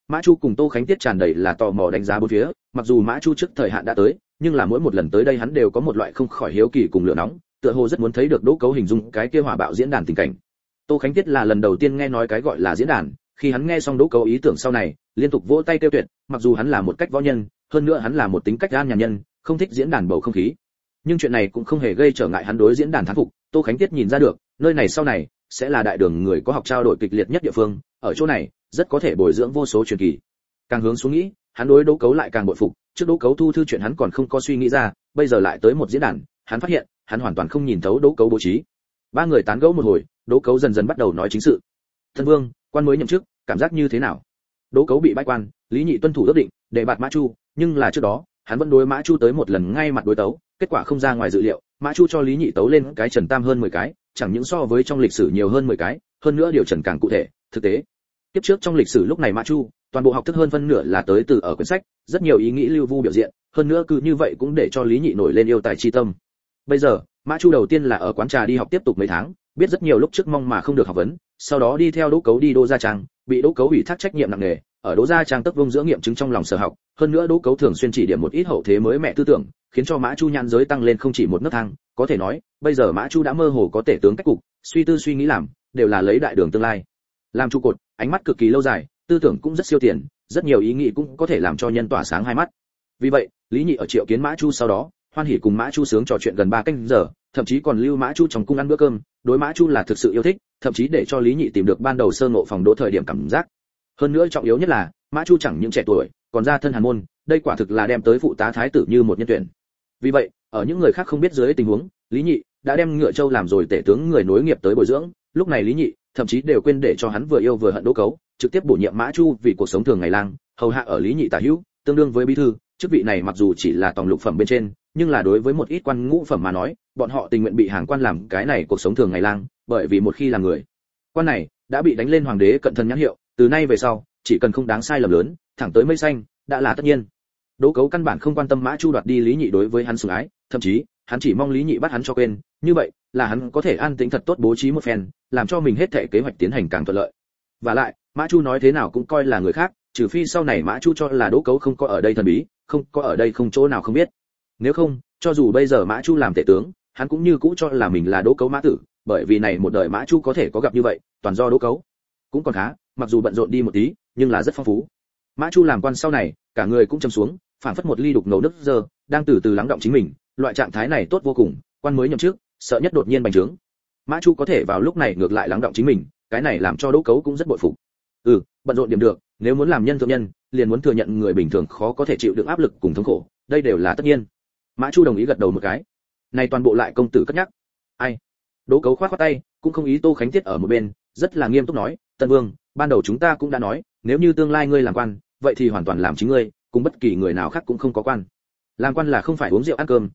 Mã Chu cùng Tô Khánh Tiết tràn đầy là tò mò đánh giá bốn phía, mặc dù Mã Chu trước thời hạn đã tới, nhưng là mỗi một lần tới đây hắn đều có một loại không khỏi hiếu kỳ cùng lửa nóng, tựa hồ rất muốn thấy được Đỗ Cấu hình dung cái kia hỏa bạo diễn đàn tình cảnh. Tô Khánh Tiết là lần đầu tiên nghe nói cái gọi là diễn đàn, khi hắn nghe xong Đỗ Cấu ý tưởng sau này, liên tục vỗ tay kêu tuyệt, mặc dù hắn là một cách võ nhân, hơn nữa hắn là một tính cách gan nhàn nhân, không thích diễn đàn bầu không khí. Nhưng chuyện này cũng không hề gây trở ngại hắn đối diễn đàn thán phục, Tô Khánh Tiết nhìn ra được, nơi này sau này sẽ là đại đường người có học trao đổi kịch liệt nhất địa phương, ở chỗ này rất có thể bồi dưỡng vô số truyền kỳ. Càng hướng xuống nghĩ, hắn đối Đỗ Cấu lại càng bội phục, trước Đỗ Cấu thu thư chuyện hắn còn không có suy nghĩ ra, bây giờ lại tới một diễn đàn, hắn phát hiện, hắn hoàn toàn không nhìn thấu Đỗ Cấu bố trí. Ba người tán gẫu một hồi, Đỗ Cấu dần dần bắt đầu nói chính sự. Thân vương, quan mới nhậm chức, cảm giác như thế nào? Đỗ Cấu bị bãi quan, Lý Nhị tuân thủ ước định, để bạt Mã Chu, nhưng là trước đó, hắn vẫn đối Mã Chu tới một lần ngay mặt đối tấu, kết quả không ra ngoài dự liệu, Mã Chu cho Lý Nhị tấu lên cái trần tam hơn 10 cái, chẳng những so với trong lịch sử nhiều hơn 10 cái, hơn nữa điều trần càng cụ thể, thực tế. Tiếp trước trong lịch sử lúc này Mã Chu, toàn bộ học thức hơn phân nửa là tới từ ở quyển sách, rất nhiều ý nghĩ lưu vu biểu diện, hơn nữa cứ như vậy cũng để cho Lý Nhị nổi lên yêu tài chi tâm. Bây giờ, Mã Chu đầu tiên là ở quán trà đi học tiếp tục mấy tháng, biết rất nhiều lúc trước mong mà không được học vấn, sau đó đi theo Đỗ Cấu đi Đỗ Gia Trang, bị Đỗ Cấu ủy thác trách nhiệm nặng nề, ở Đỗ Gia Trang tất vung dưỡng nghiệm chứng trong lòng sở học, hơn nữa Đỗ Cấu thường xuyên chỉ điểm một ít hậu thế mới mẹ tư tưởng, khiến cho Mã Chu nhãn giới tăng lên không chỉ một nấc thang, có thể nói, bây giờ Mã Chu đã mơ hồ có tể tướng cách cục, suy tư suy nghĩ làm, đều là lấy đại đường tương lai làm trụ cột, ánh mắt cực kỳ lâu dài, tư tưởng cũng rất siêu tiền, rất nhiều ý nghĩ cũng có thể làm cho nhân tỏa sáng hai mắt. Vì vậy, Lý Nhị ở triệu kiến Mã Chu sau đó, hoan hỉ cùng Mã Chu sướng trò chuyện gần 3 canh giờ, thậm chí còn lưu Mã Chu trong cung ăn bữa cơm, đối Mã Chu là thực sự yêu thích, thậm chí để cho Lý Nhị tìm được ban đầu sơ ngộ phòng Đỗ thời điểm cảm giác. Hơn nữa trọng yếu nhất là, Mã Chu chẳng những trẻ tuổi, còn ra thân hàn môn, đây quả thực là đem tới phụ tá thái tử như một nhân tuyển. Vì vậy, ở những người khác không biết dưới tình huống, Lý Nhị đã đem Ngựa Châu làm rồi tể tướng người nối nghiệp tới bồi dưỡng, lúc này Lý Nhị thậm chí đều quên để cho hắn vừa yêu vừa hận Đỗ Cấu, trực tiếp bổ nhiệm Mã Chu vì cuộc sống thường ngày lang, hầu hạ ở Lý Nhị tả hữu, tương đương với bí thư, chức vị này mặc dù chỉ là tòng lục phẩm bên trên, nhưng là đối với một ít quan ngũ phẩm mà nói, bọn họ tình nguyện bị hàng quan làm cái này cuộc sống thường ngày lang, bởi vì một khi làm người quan này đã bị đánh lên hoàng đế cận thân nhãn hiệu, từ nay về sau, chỉ cần không đáng sai lầm lớn, thẳng tới mây xanh, đã là tất nhiên. Đỗ Cấu căn bản không quan tâm Mã Chu đoạt đi Lý Nhị đối với hắn sủng ái, thậm chí, hắn chỉ mong Lý Nhị bắt hắn cho quên, như vậy, là hắn có thể an tĩnh thật tốt bố trí một phen, làm cho mình hết thảy kế hoạch tiến hành càng thuận lợi. Và lại, Mã Chu nói thế nào cũng coi là người khác, trừ phi sau này Mã Chu cho là Đỗ Cấu không có ở đây thần bí, không có ở đây không chỗ nào không biết. Nếu không, cho dù bây giờ Mã Chu làm tể tướng, hắn cũng như cũ cho là mình là Đỗ Cấu Mã tử, bởi vì này một đời Mã Chu có thể có gặp như vậy, toàn do Đỗ Cấu. Cũng còn khá, mặc dù bận rộn đi một tí, nhưng là rất phong phú. Mã Chu làm quan sau này, cả người cũng trầm xuống, phảng phất một ly đục ngầu nước dơ, đang từ từ lắng động chính mình, loại trạng thái này tốt vô cùng, quan mới nhậm chức, sợ nhất đột nhiên bành trướng. Mã Chu có thể vào lúc này ngược lại lắng động chính mình, cái này làm cho Đỗ Cấu cũng rất bội phục. Bận rộn điểm được, nếu muốn làm nhân thượng nhân, liền muốn thừa nhận người bình thường khó có thể chịu được áp lực cùng thống khổ, đây đều là tất nhiên. Mã Chu đồng ý gật đầu một cái. Này toàn bộ lại công tử cất nhắc. Ai? Đỗ Cấu khoát khoát tay, cũng không ý Tô Khánh Tiết ở một bên, rất là nghiêm túc nói, Tân Vương, ban đầu chúng ta cũng đã nói, nếu như tương lai ngươi làm quan, vậy thì hoàn toàn làm chính ngươi, cùng bất kỳ người nào khác cũng không có quan. Làm quan là không phải uống rượu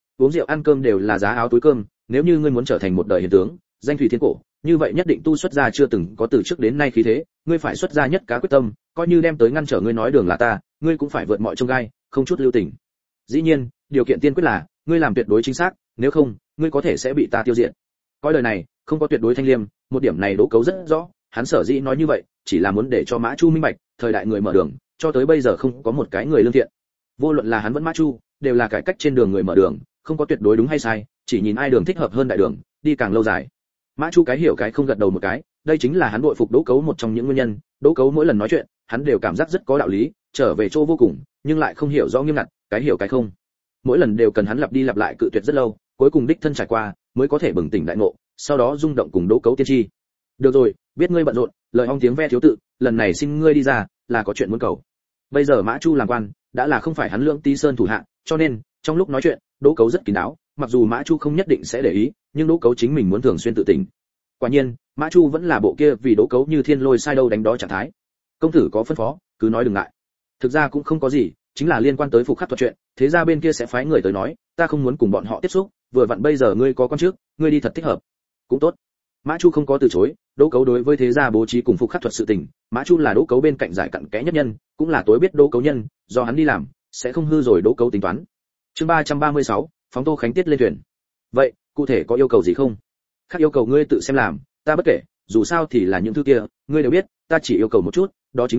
ăn cơm đều là giá áo túi cơm, nếu như ngươi muốn trở thành một đời hiền tướng, danh thủy thiên cổ, như vậy nhất định tu xuất gia chưa từng có từ trước đến nay khí thế, ngươi phải xuất gia nhất cá quyết tâm, coi như đem tới ngăn trở ngươi nói đường là ta, ngươi cũng phải vượt mọi chông gai, không chút lưu tình. Dĩ nhiên, điều kiện tiên quyết là ngươi làm tuyệt đối chính xác, nếu không, ngươi có thể sẽ bị ta tiêu diệt. Coi đời này không có tuyệt đối thanh liêm, một điểm này Đỗ Cấu rất rõ, hắn sở dĩ nói như vậy, chỉ là muốn để cho Mã Chu minh bạch, thời đại người mở đường, cho tới bây giờ không có một cái người lương thiện. Vô luận là hắn vẫn Mã Chu, đều là cải cách trên đường người mở đường, không có tuyệt đối đúng hay sai, chỉ nhìn ai đường thích hợp hơn đại đường, đi càng lâu dài. Mã Chu cái hiểu cái không gật đầu một cái, đây chính là hắn bội phục Đỗ Cấu một trong những nguyên nhân. Đỗ Cấu mỗi lần nói chuyện, hắn đều cảm giác rất có đạo lý, trở về chỗ vô cùng, nhưng lại không hiểu rõ nghiêm ngặt, cái hiểu cái không. Mỗi lần đều cần hắn lặp đi lặp lại cự tuyệt rất lâu, cuối cùng đích thân trải qua, mới có thể bừng tỉnh đại ngộ, sau đó rung động cùng Đỗ Cấu tiên tri. Được rồi, biết ngươi bận rộn, lời ong tiếng ve thiếu tự, lần này xin ngươi đi ra, là có chuyện muốn cầu. Bây giờ Mã Chu làm quan, đã là không phải hắn Lưỡng Tí Sơn thủ hạ, cho nên, trong lúc nói chuyện, Đỗ Cấu rất kín đáo, mặc dù Mã Chu không nhất định sẽ để ý, nhưng Đỗ Cấu chính mình muốn thường xuyên tự tỉnh. Quả nhiên, Mã Chu vẫn là bộ kia vì Đỗ Cấu như thiên lôi sai đâu đánh đó trạng thái. Công tử có phân phó, cứ nói đừng ngại. Thực ra cũng không có gì, chính là liên quan tới phục khắc thuật chuyện, thế ra bên kia sẽ phái người tới nói, ta không muốn cùng bọn họ tiếp xúc, vừa vặn bây giờ ngươi có con trước, ngươi đi thật thích hợp. Cũng tốt. Mã Chu không có từ chối, Đỗ Cấu đối với thế gia bố trí cùng phục khắc thuật sự tình, Mã Chu là Đỗ Cấu bên cạnh giải cặn kẽ nhất nhân, cũng là tối biết Đỗ Cấu nhân, do hắn đi làm, sẽ không hư rồi Đỗ Cấu tính toán. Chương 336, phóng Tô Khánh Tiết lên thuyền. Vậy, cụ thể có yêu cầu gì không? Khác yêu cầu ngươi tự xem làm, ta bất kể, dù sao thì là những thứ kia, ngươi đều biết, ta chỉ yêu cầu một chút, đó chính là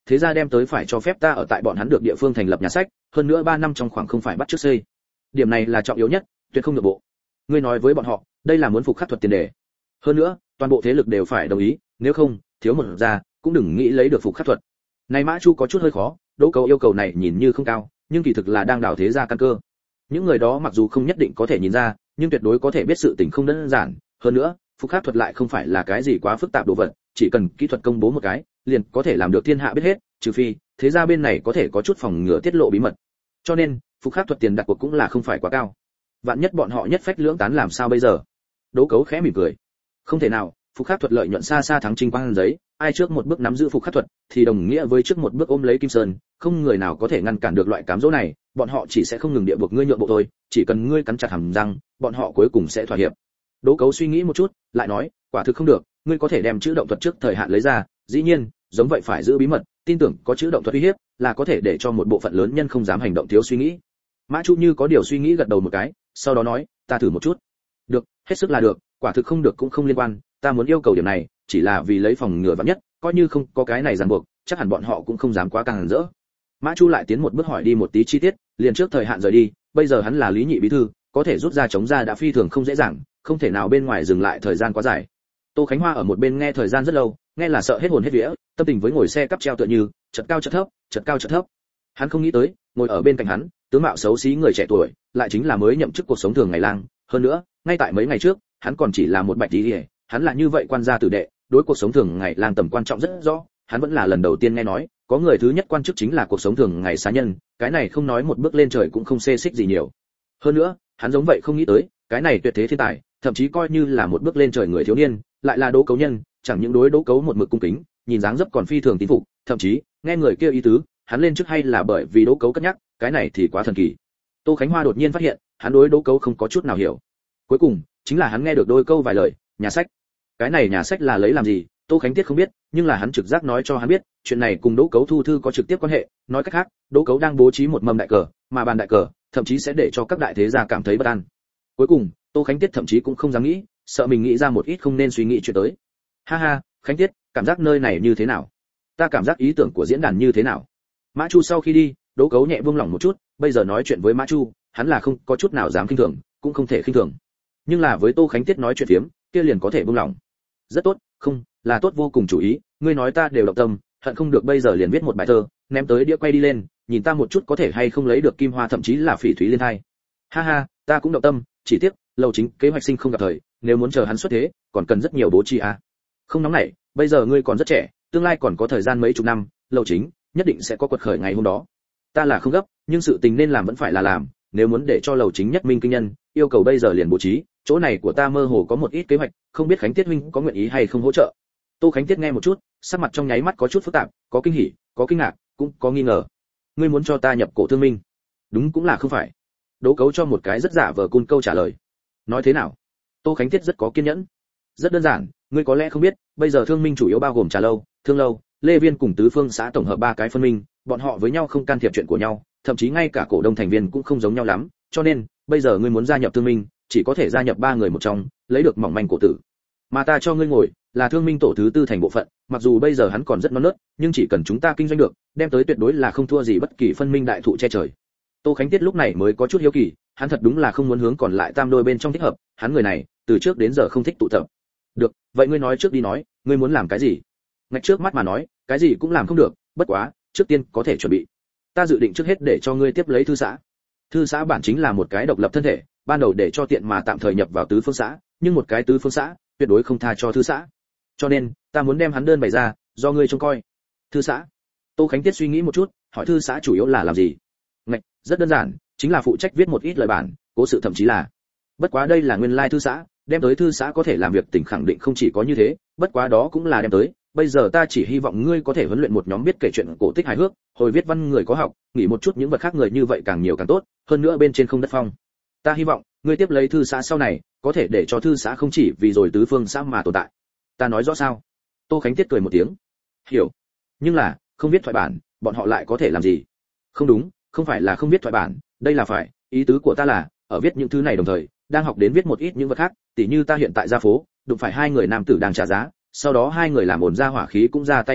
thế gia đem tới phải cho phép ta ở tại bọn hắn được địa phương thành lập nhà sách, hơn nữa 3 năm trong khoảng không phải bắt trước xây. Điểm này là trọng yếu nhất, tuyệt không nhượng bộ. Ngươi nói với bọn họ, đây là muốn phục khắc thuật tiền đề. Hơn nữa, toàn bộ thế lực đều phải đồng ý, nếu không, thiếu một gia cũng đừng nghĩ lấy được phục khắc thuật. Này Mã Chu có chút hơi khó, Đỗ Cấu yêu cầu này nhìn như không cao, nhưng kỳ thực là đang đào thế gia căn cơ. Những người đó mặc dù không nhất định có thể nhìn ra, nhưng tuyệt đối có thể biết sự tình không đơn giản, hơn nữa, phục khắc thuật lại không phải là cái gì quá phức tạp đồ vật, chỉ cần kỹ thuật công bố một cái, liền có thể làm được thiên hạ biết hết, trừ phi thế gia bên này có thể có chút phòng ngừa tiết lộ bí mật. Cho nên, phục khắc thuật tiền đặt cuộc cũng là không phải quá cao. Vạn nhất bọn họ nhất phách lưỡng tán làm sao bây giờ? Đỗ Cấu khẽ mỉm cười. Không thể nào, phục khắc thuật lợi nhuận xa xa thắng Trinh Quang giấy, ai trước một bước nắm giữ phục khắc thuật thì đồng nghĩa với trước một bước ôm lấy Kim Sơn, không người nào có thể ngăn cản được loại cám dỗ này, bọn họ chỉ sẽ không ngừng địa buộc ngươi nhượng bộ thôi, chỉ cần ngươi cắn chặt hàm răng, bọn họ cuối cùng sẽ thỏa hiệp. Đỗ Cấu suy nghĩ một chút, lại nói, quả thực không được, ngươi có thể đem chữ động thuật trước thời hạn lấy ra, dĩ nhiên, giống vậy phải giữ bí mật, tin tưởng có chữ động thuật uy hiếp, là có thể để cho một bộ phận lớn nhân không dám hành động thiếu suy nghĩ. Mã Chu như có điều suy nghĩ gật đầu một cái, sau đó nói, ta thử một chút. Được, hết sức là được, quả thực không được cũng không liên quan, ta muốn yêu cầu điểm này, chỉ là vì lấy phòng ngừa vạn nhất, coi như không có cái này ràng buộc, chắc hẳn bọn họ cũng không dám quá càng rỡ. Mã Chu lại tiến một bước hỏi đi một tí chi tiết, liền trước thời hạn rời đi, bây giờ hắn là Lý Nhị bí thư, có thể rút ra chống ra đã phi thường không dễ dàng, không thể nào bên ngoài dừng lại thời gian quá dài. Tô Khánh Hoa ở một bên nghe thời gian rất lâu, nghe là sợ hết hồn hết vía, tâm tình với ngồi xe cắp treo tựa như, chật cao chật thấp, chật cao chật thấp. Hắn không nghĩ tới, ngồi ở bên cạnh hắn, tướng mạo xấu xí người trẻ tuổi, lại chính là mới nhậm chức cuộc sống thường ngày lang, hơn nữa, ngay tại mấy ngày trước, hắn còn chỉ là một bạch tí, hắn là như vậy quan gia tử đệ, đối cuộc sống thường ngày lang tầm quan trọng rất rõ, hắn vẫn là lần đầu tiên nghe nói, có người thứ nhất quan chức chính là cuộc sống thường ngày xá nhân, cái này không nói một bước lên trời cũng không xê xích gì nhiều. Hơn nữa, hắn giống vậy không nghĩ tới, cái này tuyệt thế thiên tài, thậm chí coi như là một bước lên trời người thiếu niên, lại là Đỗ Cấu nhân, chẳng những đối Đỗ Cấu một mực cung kính, nhìn dáng dấp còn phi thường tín phục, thậm chí, nghe người kia ý tứ, hắn lên trước hay là bởi vì Đỗ Cấu cất nhắc, cái này thì quá thần kỳ. Tô Khánh Hoa đột nhiên phát hiện, hắn đối Đỗ Cấu không có chút nào hiểu. Cuối cùng, chính là hắn nghe được đôi câu vài lời, nhà sách. Cái này nhà sách là lấy làm gì, Tô Khánh Tiết không biết, nhưng là hắn trực giác nói cho hắn biết, chuyện này cùng Đỗ Cấu thu thư có trực tiếp quan hệ, nói cách khác, Đỗ Cấu đang bố trí một mầm đại cờ, mà bàn đại cờ, thậm chí sẽ để cho các đại thế gia cảm thấy bất an. Cuối cùng, Tô Khánh Tiết thậm chí cũng không dám nghĩ, sợ mình nghĩ ra một ít không nên suy nghĩ chuyện tới. Ha ha, Khánh Tiết, cảm giác nơi này như thế nào? Ta cảm giác ý tưởng của diễn đàn như thế nào? Mã Chu sau khi đi, Đỗ Cấu nhẹ buông lỏng một chút, bây giờ nói chuyện với Mã Chu, hắn là không có chút nào dám khinh thường, cũng không thể khinh thường. Nhưng là với Tô Khánh Tiết nói chuyện phiếm, kia liền có thể buông lỏng. Rất tốt, không, là tốt vô cùng chủ ý, ngươi nói ta đều động tâm, hận không được bây giờ liền viết một bài thơ, ném tới đĩa quay đi lên, nhìn ta một chút có thể hay không lấy được kim hoa thậm chí là phỉ thúy liên thai. Ha ha, ta cũng động tâm, chỉ tiếc, Lầu Chính kế hoạch sinh không gặp thời, nếu muốn chờ hắn xuất thế, còn cần rất nhiều bố trí à. Không nóng nảy, bây giờ ngươi còn rất trẻ, tương lai còn có thời gian mấy chục năm, Lầu Chính nhất định sẽ có quật khởi ngày hôm đó. Ta là không gấp, nhưng sự tình nên làm vẫn phải là làm, nếu muốn để cho Lầu Chính nhất minh kinh nhân, yêu cầu bây giờ liền bố trí, chỗ này của ta mơ hồ có một ít kế hoạch, không biết Khánh Tiết huynh có nguyện ý hay không hỗ trợ. Tô Khánh Tiết nghe một chút, sắc mặt trong nháy mắt có chút phức tạp, có kinh hỉ, có kinh ngạc, cũng có nghi ngờ. Ngươi muốn cho ta nhập cổ thương minh? Đúng cũng là không phải. Đỗ Cấu cho một cái rất giả vờ cun câu trả lời. Nói thế nào? Tô Khánh Tiết rất có kiên nhẫn. Rất đơn giản, ngươi có lẽ không biết, bây giờ thương minh chủ yếu bao gồm Trà Lâu, Thương Lâu, Lê Viên cùng Tứ Phương xã tổng hợp ba cái phân minh, bọn họ với nhau không can thiệp chuyện của nhau, thậm chí ngay cả cổ đông thành viên cũng không giống nhau lắm, cho nên, bây giờ ngươi muốn gia nhập thương minh, chỉ có thể gia nhập ba người một trong, lấy được mỏng manh cổ tử. Mà ta cho ngươi ngồi, là thương minh tổ thứ tư thành bộ phận, mặc dù bây giờ hắn còn rất non nớt, nhưng chỉ cần chúng ta kinh doanh được, đem tới tuyệt đối là không thua gì bất kỳ phân minh đại thụ che trời. Tô Khánh Tiết lúc này mới có chút hiếu kỳ, hắn thật đúng là không muốn hướng còn lại tam đôi bên trong thích hợp, hắn người này, từ trước đến giờ không thích tụ tập. Được, vậy ngươi nói trước đi nói, ngươi muốn làm cái gì? Ngạch trước mắt mà nói, cái gì cũng làm không được, bất quá, trước tiên có thể chuẩn bị. Ta dự định trước hết để cho ngươi tiếp lấy thư xã. Thư xã bản chính là một cái độc lập thân thể, ban đầu để cho tiện mà tạm thời nhập vào tứ phương xã, nhưng một cái tứ phương xã, tuyệt đối không tha cho thư xã. Cho nên, ta muốn đem hắn đơn bày ra, do ngươi trông coi. Thư xã. Tô Khánh Tiết suy nghĩ một chút, hỏi thư xã chủ yếu là làm gì? Ngạch, rất đơn giản, chính là phụ trách viết một ít lời bản, cố sự thậm chí là. Bất quá đây là nguyên lai thư xã, đem tới thư xã có thể làm việc tỉnh khẳng định không chỉ có như thế, bất quá đó cũng là đem tới. Bây giờ ta chỉ hy vọng ngươi có thể huấn luyện một nhóm biết kể chuyện cổ tích hài hước, hồi viết văn người có học, nghỉ một chút những vật khác người như vậy càng nhiều càng tốt, hơn nữa bên trên không đất phong. Ta hy vọng ngươi tiếp lấy thư xã sau này, có thể để cho thư xã không chỉ vì rồi tứ phương xã mà tồn tại. Ta nói rõ sao? Tô Khánh Tiết cười một tiếng. Hiểu. Nhưng là, không viết thoại bản, bọn họ lại có thể làm gì? Không đúng, không phải là không viết thoại bản, đây là phải, ý tứ của ta là, ở viết những thứ này đồng thời, đang học đến viết một ít những vật khác, tỉ như ta hiện tại ra phố, đụng phải hai người nam tử đang trả giá, sau đó hai người làm ồn ra hỏa khí cũng ra tay đánh nhau,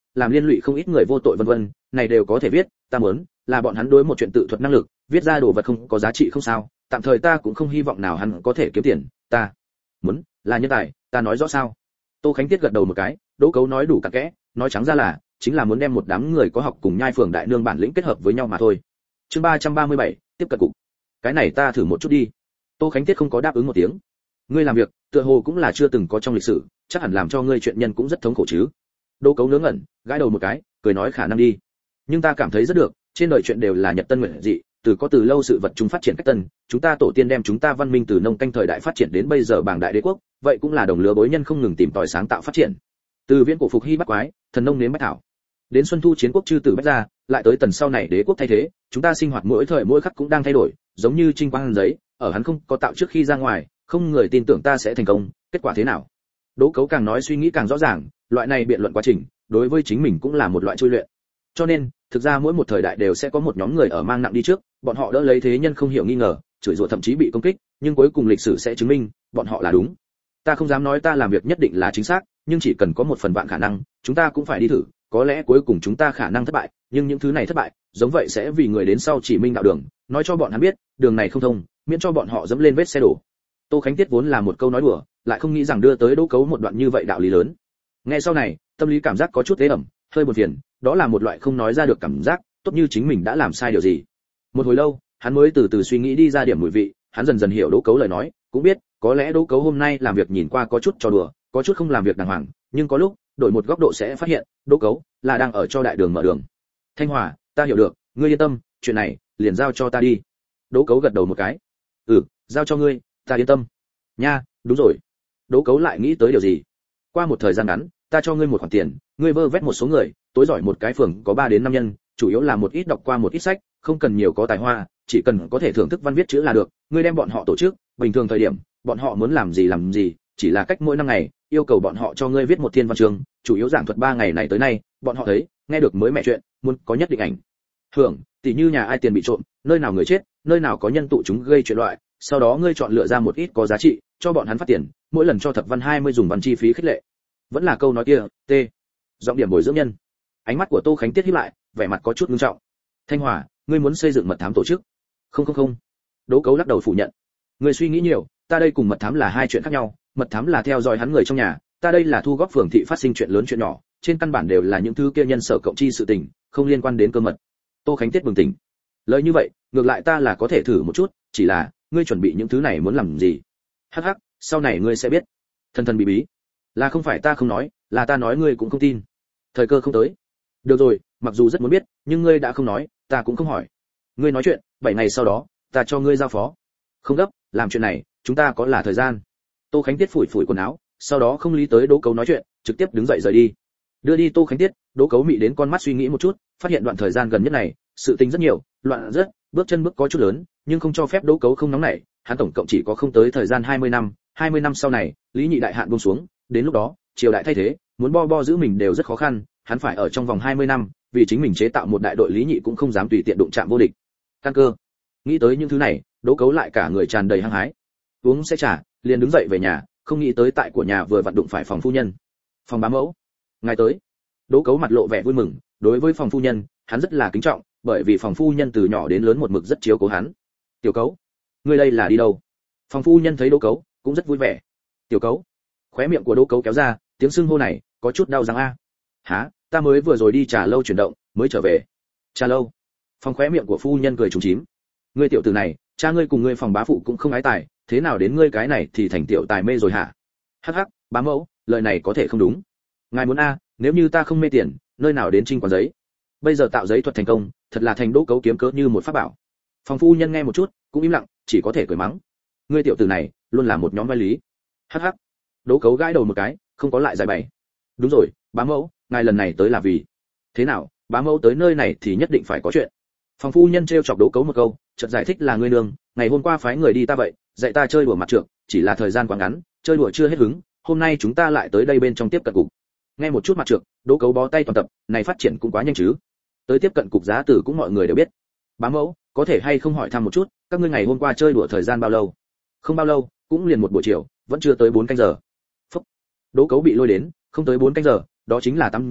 làm liên lụy không ít người vô tội vân vân, này đều có thể viết, ta muốn là bọn hắn đối một chuyện tự thuật năng lực, viết ra đồ vật không có giá trị không sao, tạm thời ta cũng không hy vọng nào hắn có thể kiếm tiền, ta muốn là nhân tài, ta nói rõ sao? Tô Khánh Tiết gật đầu một cái, Đỗ Cấu nói đủ cặn kẽ, nói trắng ra là chính là muốn đem một đám người có học cùng nhai phường đại nương bản lĩnh kết hợp với nhau mà thôi. Chương 337, tiếp cận cục. Cái này ta thử một chút đi. Tô Khánh Tiết không có đáp ứng một tiếng. Ngươi làm việc, tựa hồ cũng là chưa từng có trong lịch sử, chắc hẳn làm cho ngươi chuyện nhân cũng rất thống khổ chứ. Đỗ Cấu ngớ ngẩn, gãi đầu một cái, cười nói khả năng đi. Nhưng ta cảm thấy rất được, trên đời chuyện đều là nhật tân nguyện dị, từ lâu sự vật chúng phát triển cách tân, chúng ta tổ tiên đem chúng ta văn minh từ nông canh thời đại phát triển đến bây giờ bảng đại đế quốc, vậy cũng là đồng lứa bối nhân không ngừng tìm tòi sáng tạo phát triển. Từ viễn cổ phục hy bắt quái, thần nông nếm bách thảo, đến xuân thu chiến quốc chư tử bách gia, lại tới tần sau này đế quốc thay thế, chúng ta sinh hoạt mỗi thời mỗi khắc cũng đang thay đổi, giống như trinh quang giấy, ở hắn không có tạo trước khi ra ngoài, không người tin tưởng ta sẽ thành công, kết quả thế nào? Đỗ Cấu càng nói suy nghĩ càng rõ ràng, loại này biện luận quá trình, đối với chính mình cũng là một loại chui luyện. Cho nên, thực ra mỗi một thời đại đều sẽ có một nhóm người ở mang nặng đi trước, bọn họ đỡ lấy thế nhân không hiểu nghi ngờ, chửi rủa thậm chí bị công kích, nhưng cuối cùng lịch sử sẽ chứng minh, bọn họ là đúng. Ta không dám nói ta làm việc nhất định là chính xác, nhưng chỉ cần có một phần vạn khả năng, chúng ta cũng phải đi thử, có lẽ cuối cùng chúng ta khả năng thất bại, nhưng những thứ này thất bại, giống vậy sẽ vì người đến sau chỉ minh đạo đường, nói cho bọn hắn biết, đường này không thông, miễn cho bọn họ dẫm lên vết xe đổ. Tô Khánh Tiết vốn là một câu nói đùa, lại không nghĩ rằng đưa tới Đỗ Cấu một đoạn như vậy đạo lý lớn. Nghe sau này, tâm lý cảm giác có chút ế ẩm, hơi buồn phiền, đó là một loại không nói ra được cảm giác, tốt như chính mình đã làm sai điều gì. Một hồi lâu, hắn mới từ từ suy nghĩ đi ra điểm mùi vị, hắn dần dần hiểu Đỗ Cấu lời nói, cũng biết, có lẽ Đỗ Cấu hôm nay làm việc nhìn qua có chút trò đùa, có chút không làm việc đàng hoàng, nhưng có lúc, đổi một góc độ sẽ phát hiện, Đỗ Cấu là đang ở cho đại đường mở đường. Thanh Hòa, ta hiểu được, ngươi yên tâm, chuyện này liền giao cho ta đi. Đỗ Cấu gật đầu một cái. Giao cho ngươi, ta yên tâm. Nha, đúng rồi. Đỗ Cấu lại nghĩ tới điều gì. Qua một thời gian ngắn, ta cho ngươi một khoản tiền, ngươi vơ vét một số người, tối giỏi một cái phường có 3 đến 5 nhân, chủ yếu là một ít đọc qua một ít sách, không cần nhiều có tài hoa, chỉ cần có thể thưởng thức văn viết chữ là được, ngươi đem bọn họ tổ chức, bình thường thời điểm, bọn họ muốn làm gì, chỉ là cách mỗi 5 ngày, yêu cầu bọn họ cho ngươi viết một thiên văn chương, chủ yếu giảng thuật 3 ngày này tới nay, bọn họ thấy, nghe được mới mẻ chuyện, muốn có nhất định ảnh hưởng, tỉ như nhà ai tiền bị trộm, nơi nào người chết, nơi nào có nhân tụ chúng gây chuyện loại, sau đó ngươi chọn lựa ra một ít có giá trị, cho bọn hắn phát tiền, mỗi lần cho thập văn 20 dùng văn chi phí khích lệ. Vẫn là câu nói kia, t. Giọng điểm bồi dưỡng nhân. Ánh mắt của Tô Khánh Tiết híp lại, vẻ mặt có chút nghiêm trọng. Thanh Hòa, ngươi muốn xây dựng mật thám tổ chức? Không. Đỗ Cấu lắc đầu phủ nhận. Ngươi suy nghĩ nhiều, ta đây cùng mật thám là hai chuyện khác nhau, mật thám là theo dõi hắn người trong nhà, ta đây là thu góp phường thị phát sinh chuyện lớn chuyện nhỏ, trên căn bản đều là những thứ kia nhân sở cộng chi sự tình, không liên quan đến cơ mật. Tô Khánh Tiết bừng tỉnh. Lời như vậy, ngược lại ta là có thể thử một chút, chỉ là, ngươi chuẩn bị những thứ này muốn làm gì? Hắc hắc, sau này ngươi sẽ biết. Thần bí bí. Là không phải ta không nói, là ta nói ngươi cũng không tin. Thời cơ không tới. Được rồi, mặc dù rất muốn biết, nhưng ngươi đã không nói, ta cũng không hỏi. Ngươi nói chuyện, 7 ngày sau đó, ta cho ngươi giao phó. Không gấp, làm chuyện này, chúng ta có là thời gian. Tô Khánh Tiết phủi quần áo, sau đó không lý tới Đỗ Cấu nói chuyện, trực tiếp đứng dậy rời đi. Đưa đi Tô Khánh Tiết, Đỗ Cấu mị đến con mắt suy nghĩ một chút, phát hiện đoạn thời gian gần nhất này, sự tình rất nhiều, loạn rất, bước chân bước có chút lớn, nhưng không cho phép Đỗ Cấu không nóng nảy, hắn tổng cộng chỉ có không tới thời gian 20 năm sau này, Lý Nhị đại hạn buông xuống, đến lúc đó, triều đại thay thế, muốn bo giữ mình đều rất khó khăn, hắn phải ở trong vòng 20 năm, vì chính mình chế tạo một đại đội Lý Nhị cũng không dám tùy tiện đụng chạm vô địch. Căn cơ. Nghĩ tới những thứ này, Đỗ Cấu lại cả người tràn đầy hăng hái. Uống sẽ trà, liền đứng dậy về nhà, không nghĩ tới tại của nhà vừa vặn đụng phải phòng phu nhân. Phòng bá mẫu, ngài tới. Đỗ Cấu mặt lộ vẻ vui mừng, đối với phòng phu nhân, hắn rất là kính trọng, bởi vì phòng phu nhân từ nhỏ đến lớn một mực rất chiếu cố hắn. Tiểu Cấu, ngươi đây là đi đâu? Phòng phu nhân thấy Đỗ Cấu, cũng rất vui vẻ. Tiểu Cấu. Khóe miệng của Đỗ Cấu kéo ra, tiếng xưng hô này có chút đau răng a. Hả, ta mới vừa rồi đi trà lâu chuyển động, mới trở về. Trà lâu? Phòng khóe miệng của phu nhân cười trúng chím. Ngươi tiểu tử này, cha ngươi cùng ngươi phòng bá phụ cũng không ái tài, thế nào đến ngươi cái này thì thành tiểu tài mê rồi hả? Hắc hắc, bá mẫu, lời này có thể không đúng. Ngài muốn a, nếu như ta không mê tiền, nơi nào đến trinh quán giấy? Bây giờ tạo giấy thuật thành công, thật là thành Đỗ Cấu kiếm cớ như một pháp bảo. Phòng phu nhân nghe một chút, cũng im lặng, chỉ có thể cười mắng. Ngươi tiểu tử này, luôn là một nhóm vai lý. Hắc hắc. Đỗ Cấu gãi đầu một cái, không có lại giải bày. Đúng rồi, bá mẫu, ngài lần này tới là vì thế nào? Bá mẫu tới nơi này thì nhất định phải có chuyện. Phòng phu nhân trêu chọc Đỗ Cấu một câu, chợt giải thích là ngươi nương, ngày hôm qua phái người đi ta vậy, dạy ta chơi đùa mặt trược, chỉ là thời gian quá ngắn, chơi đùa chưa hết hứng, hôm nay chúng ta lại tới đây bên trong tiếp cận cục. Nghe một chút mặt trược, Đỗ Cấu bó tay toàn tập, này phát triển cũng quá nhanh chứ. Tới tiếp cận cục giá tử cũng mọi người đều biết. Bá mẫu, có thể hay không hỏi thăm một chút, các ngươi ngày hôm qua chơi đùa thời gian bao lâu? Không bao lâu, cũng liền một buổi chiều, vẫn chưa tới 4 canh giờ. Phúc. Đỗ Cấu bị lôi đến, không tới 4 canh giờ, đó chính là 8 giờ,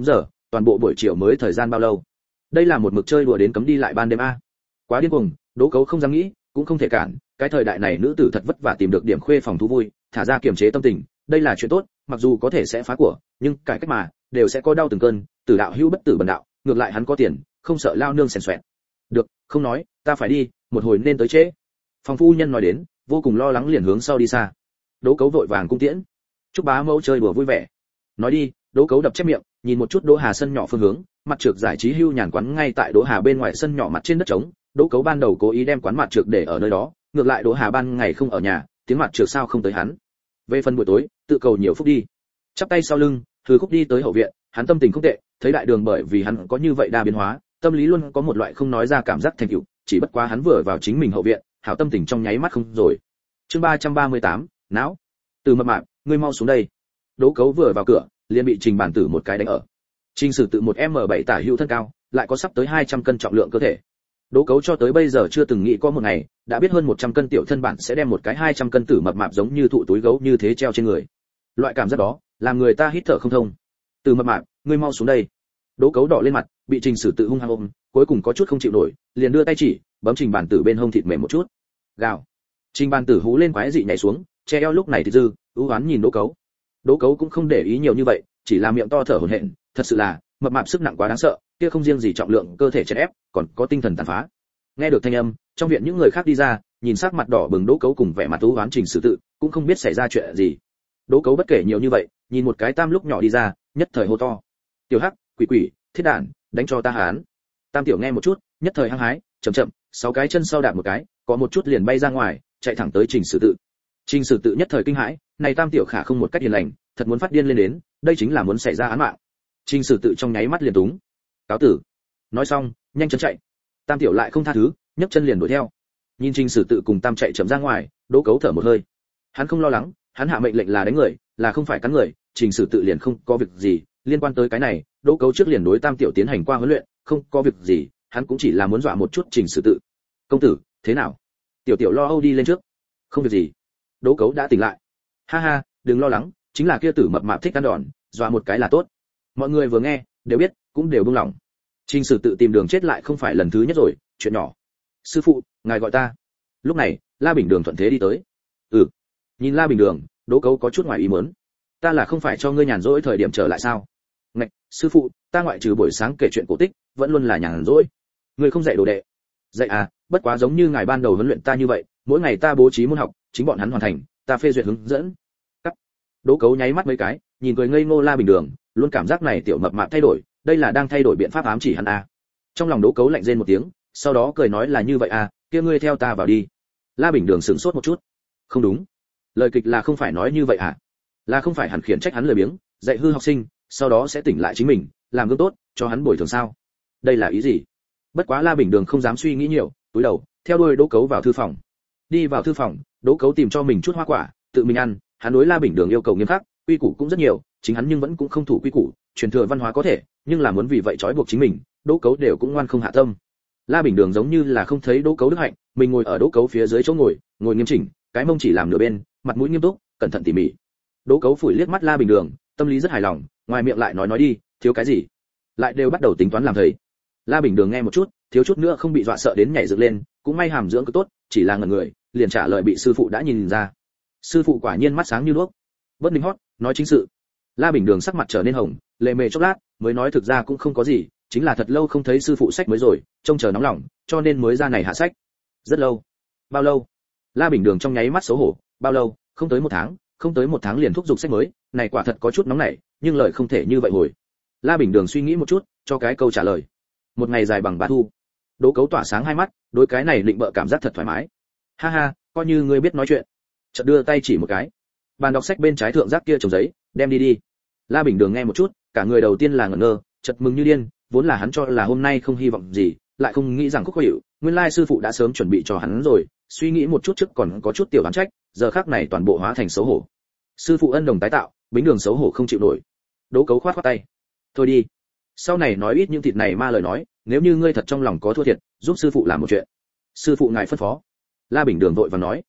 toàn bộ buổi chiều mới thời gian bao lâu? Đây là một mực chơi đùa đến cấm đi lại ban đêm a. Quá điên cuồng, Đỗ Cấu không dám nghĩ, cũng không thể cản, cái thời đại này nữ tử thật vất vả tìm được điểm khuê phòng thú vui, thả ra kiềm chế tâm tình, đây là chuyện tốt, mặc dù có thể sẽ phá của, nhưng cải cách mà, đều sẽ có đau từng cơn, tử đạo hữu bất tử bần đạo, ngược lại hắn có tiền, không sợ lao nương xèn xoẹt. Được, không nói, ta phải đi, một hồi nên tới trễ. Phòng phu nhân nói đến, vô cùng lo lắng liền hướng sau đi xa. Đỗ Cấu vội vàng cung tiễn. Chúc bá mẫu chơi đùa vui vẻ. Nói đi, Đỗ Cấu đập chép miệng, nhìn một chút Đỗ Hà sân nhỏ phương hướng, mặt trược giải trí hưu nhàn quán ngay tại Đỗ Hà bên ngoài sân nhỏ mặt trên đất trống. Đỗ Cấu ban đầu cố ý đem quán mặt trược để ở nơi đó, ngược lại Đỗ Hà ban ngày không ở nhà, tiếng mặt trược sao không tới hắn. Về phần buổi tối, tự cầu nhiều phúc đi. Chắp tay sau lưng, Hứa Khúc đi tới hậu viện, hắn tâm tình không tệ, thấy đại đường bởi vì hắn có như vậy đa biến hóa, tâm lý luôn có một loại không nói ra cảm giác thành tựu, chỉ bất quá hắn vừa vào chính mình hậu viện, hảo tâm tình trong nháy mắt không rồi. Chương 338, não. Từ Mập Mạp, ngươi mau xuống đây. Đỗ Cấu vừa vào cửa, liền bị Trình Bản Tử một cái đánh ở. Trình Sử Tự một m7 tả hữu thân cao, lại có sắp tới 200 cân trọng lượng cơ thể. Đỗ Cấu cho tới bây giờ chưa từng nghĩ có một ngày, đã biết hơn 100 cân tiểu thân bản sẽ đem một cái 200 cân tử mập mạp giống như thụ túi gấu như thế treo trên người. Loại cảm giác đó, làm người ta hít thở không thông. Từ Mập Mạp, ngươi mau xuống đây. Đỗ Cấu đỏ lên mặt, bị Trình Sử Tự hung hăng ôm, cuối cùng có chút không chịu nổi, liền đưa tay chỉ, bấm Trình Bản Tử bên hông thịt mềm một chút. Gào. Trình Bản Tử hú lên quái dị nhảy xuống, che eo lúc này thì dư, ưu ám nhìn Đỗ Cấu. Đỗ Cấu cũng không để ý nhiều như vậy, chỉ là miệng to thở hổn hển, thật sự là, mập mạp sức nặng quá đáng sợ, kia không riêng gì trọng lượng cơ thể chèn ép, còn có tinh thần tàn phá. Nghe được thanh âm, trong viện những người khác đi ra, nhìn sắc mặt đỏ bừng Đỗ Cấu cùng vẻ mặt ưu ám Trình Sử Tự, cũng không biết xảy ra chuyện gì. Đỗ Cấu bất kể nhiều như vậy, nhìn một cái Tam lúc nhỏ đi ra, nhất thời hô to: "Tiểu Hắc, quỷ quỷ, thiết đản, đánh cho ta hán!" Tam tiểu nghe một chút, nhất thời hăng hái, chậm chậm, 6 cái chân sau đạp một cái, có một chút liền bay ra ngoài, chạy thẳng tới Trình Sử Tự. Trình Sử Tự nhất thời kinh hãi, này Tam tiểu khả không một cách hiền lành, thật muốn phát điên lên đến, đây chính là muốn xảy ra án mạng. Trình Sử Tự trong nháy mắt liền túng. Cáo tử. Nói xong, nhanh chân chạy. Tam tiểu lại không tha thứ, nhấc chân liền đuổi theo. Nhìn Trình Sử Tự cùng Tam chạy chậm ra ngoài, Đỗ Cấu thở một hơi. Hắn không lo lắng, hắn hạ mệnh lệnh là đánh người, là không phải cắn người, Trình Sử Tự liền không có việc gì, liên quan tới cái này, Đỗ Cấu trước liền đối Tam tiểu tiến hành qua huấn luyện, không có việc gì, hắn cũng chỉ là muốn dọa một chút Trình Sử Tự. "Công tử, thế nào?" Tiểu tiểu lo âu đi lên trước. "Không việc gì." Đỗ Cấu đã tỉnh lại. "Ha ha, đừng lo lắng, chính là kia tử mập mạp thích ăn đòn, dọa một cái là tốt." Mọi người vừa nghe, đều biết, cũng đều buông lòng. Trình Sử Tự tìm đường chết lại không phải lần thứ nhất rồi, chuyện nhỏ. "Sư phụ, ngài gọi ta." Lúc này, La Bình Đường thuận thế đi tới. "Ừ." Nhìn La Bình Đường, Đỗ Cấu có chút ngoài ý muốn. "Ta là không phải cho ngươi nhàn rỗi thời điểm trở lại sao?" "Ngạch, sư phụ, ta ngoại trừ buổi sáng kể chuyện cổ tích, vẫn luôn là nhàn rỗi." "Ngươi không dạy đồ đệ?" "Dạy à, bất quá giống như ngài ban đầu huấn luyện ta như vậy, mỗi ngày ta bố trí môn học, chính bọn hắn hoàn thành, ta phê duyệt hướng dẫn." Cắt. Đỗ Cấu nháy mắt mấy cái, nhìn cười ngây ngô La Bình Đường, luôn cảm giác này tiểu mập mạp thay đổi, đây là đang thay đổi biện pháp ám chỉ hắn à. Trong lòng Đỗ Cấu lạnh rên một tiếng, sau đó cười nói là như vậy à, kia ngươi theo ta vào đi. La Bình Đường sững sốt một chút. Không đúng, lời kịch là không phải nói như vậy à? Là không phải hẳn khiển trách hắn lười biếng, dạy hư học sinh, sau đó sẽ tỉnh lại chính mình, làm gương tốt, cho hắn bồi thường sao? Đây là ý gì? Bất quá La Bình Đường không dám suy nghĩ nhiều, túi đầu, theo đuôi Đỗ Cấu vào thư phòng. Đi vào thư phòng, Đỗ Cấu tìm cho mình chút hoa quả, tự mình ăn, hắn đối La Bình Đường yêu cầu nghiêm khắc, quy củ cũng rất nhiều, chính hắn nhưng vẫn cũng không thủ quy củ, truyền thừa văn hóa có thể, nhưng là muốn vì vậy trói buộc chính mình, Đỗ Cấu đều cũng ngoan không hạ tâm. La Bình Đường giống như là không thấy Đỗ Cấu đức hạnh, mình ngồi ở Đỗ Cấu phía dưới chỗ ngồi nghiêm chỉnh, cái mông chỉ làm nửa bên, mặt mũi nghiêm túc, cẩn thận tỉ mỉ. Đỗ Cấu phủi liếc mắt La Bình Đường, tâm lý rất hài lòng, ngoài miệng lại nói đi, thiếu cái gì? Lại đều bắt đầu tính toán làm thầy. La Bình Đường nghe một chút, thiếu chút nữa không bị dọa sợ đến nhảy dựng lên, cũng may hàm dưỡng cứ tốt, chỉ là ngẩn người, liền trả lời bị sư phụ đã nhìn ra. Sư phụ quả nhiên mắt sáng như đuốc. Bất ninh hót, nói chính sự. La Bình Đường sắc mặt trở nên hồng, lệ mề chốc lát, mới nói thực ra cũng không có gì, chính là thật lâu không thấy sư phụ sách mới rồi, trông chờ nóng lòng, cho nên mới ra này hạ sách. Rất lâu. Bao lâu? La Bình Đường trong nháy mắt xấu hổ, bao lâu? Không tới 1 tháng, không tới 1 tháng liền thúc giục sách mới, này quả thật có chút nóng nảy, nhưng lời không thể như vậy hồi. La Bình Đường suy nghĩ một chút, cho cái câu trả lời. 1 ngày dài bằng 3 thu. Đỗ Cấu tỏa sáng hai mắt, đối cái này định bợ cảm giác thật thoải mái. Ha ha, coi như ngươi biết nói chuyện. Chợt đưa tay chỉ một cái. Bàn đọc sách bên trái thượng giác kia chồng giấy, đem đi đi. La Bình Đường nghe một chút, cả người đầu tiên là ngẩn ngơ, chợt mừng như điên, vốn là hắn cho là hôm nay không hy vọng gì, lại không nghĩ rằng Khúc Khó Hiểu, nguyên lai sư phụ đã sớm chuẩn bị cho hắn rồi, suy nghĩ một chút trước còn có chút tiểu oán trách, giờ khắc này toàn bộ hóa thành xấu hổ. Sư phụ ân đồng tái tạo, Bính Đường xấu hổ không chịu nổi. Đỗ Cấu khoát khoát tay. Thôi đi, sau này nói ít những thịt này ma lời nói, nếu như ngươi thật trong lòng có thua thiệt, giúp sư phụ làm một chuyện. Sư phụ ngài phân phó. La Bình Đường vội vàng nói.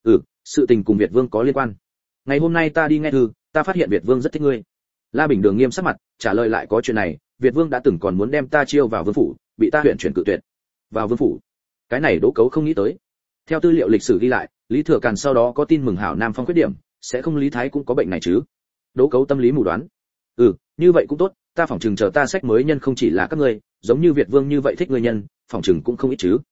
Sự tình cùng Việt Vương có liên quan. Ngày hôm nay ta đi nghe thư, ta phát hiện Việt Vương rất thích ngươi. La Bình Đường nghiêm sắc mặt, trả lời lại có chuyện này, Việt vương đã từng còn muốn đem ta chiêu vào vương phủ, bị ta huyện chuyển cự tuyệt. Vào vương phủ? Cái này Đỗ Cấu không nghĩ tới. Theo tư liệu lịch sử ghi lại, Lý Thừa Càn sau đó có tin mừng hảo Nam Phong khuyết điểm, sẽ không Lý Thái cũng có bệnh này chứ? Đỗ Cấu tâm lý mù đoán. Như vậy cũng tốt, ta phỏng chừng chờ ta sách mới nhân không chỉ là các ngươi, giống như Việt vương như vậy thích người nhân, phỏng chừng cũng không ít chứ.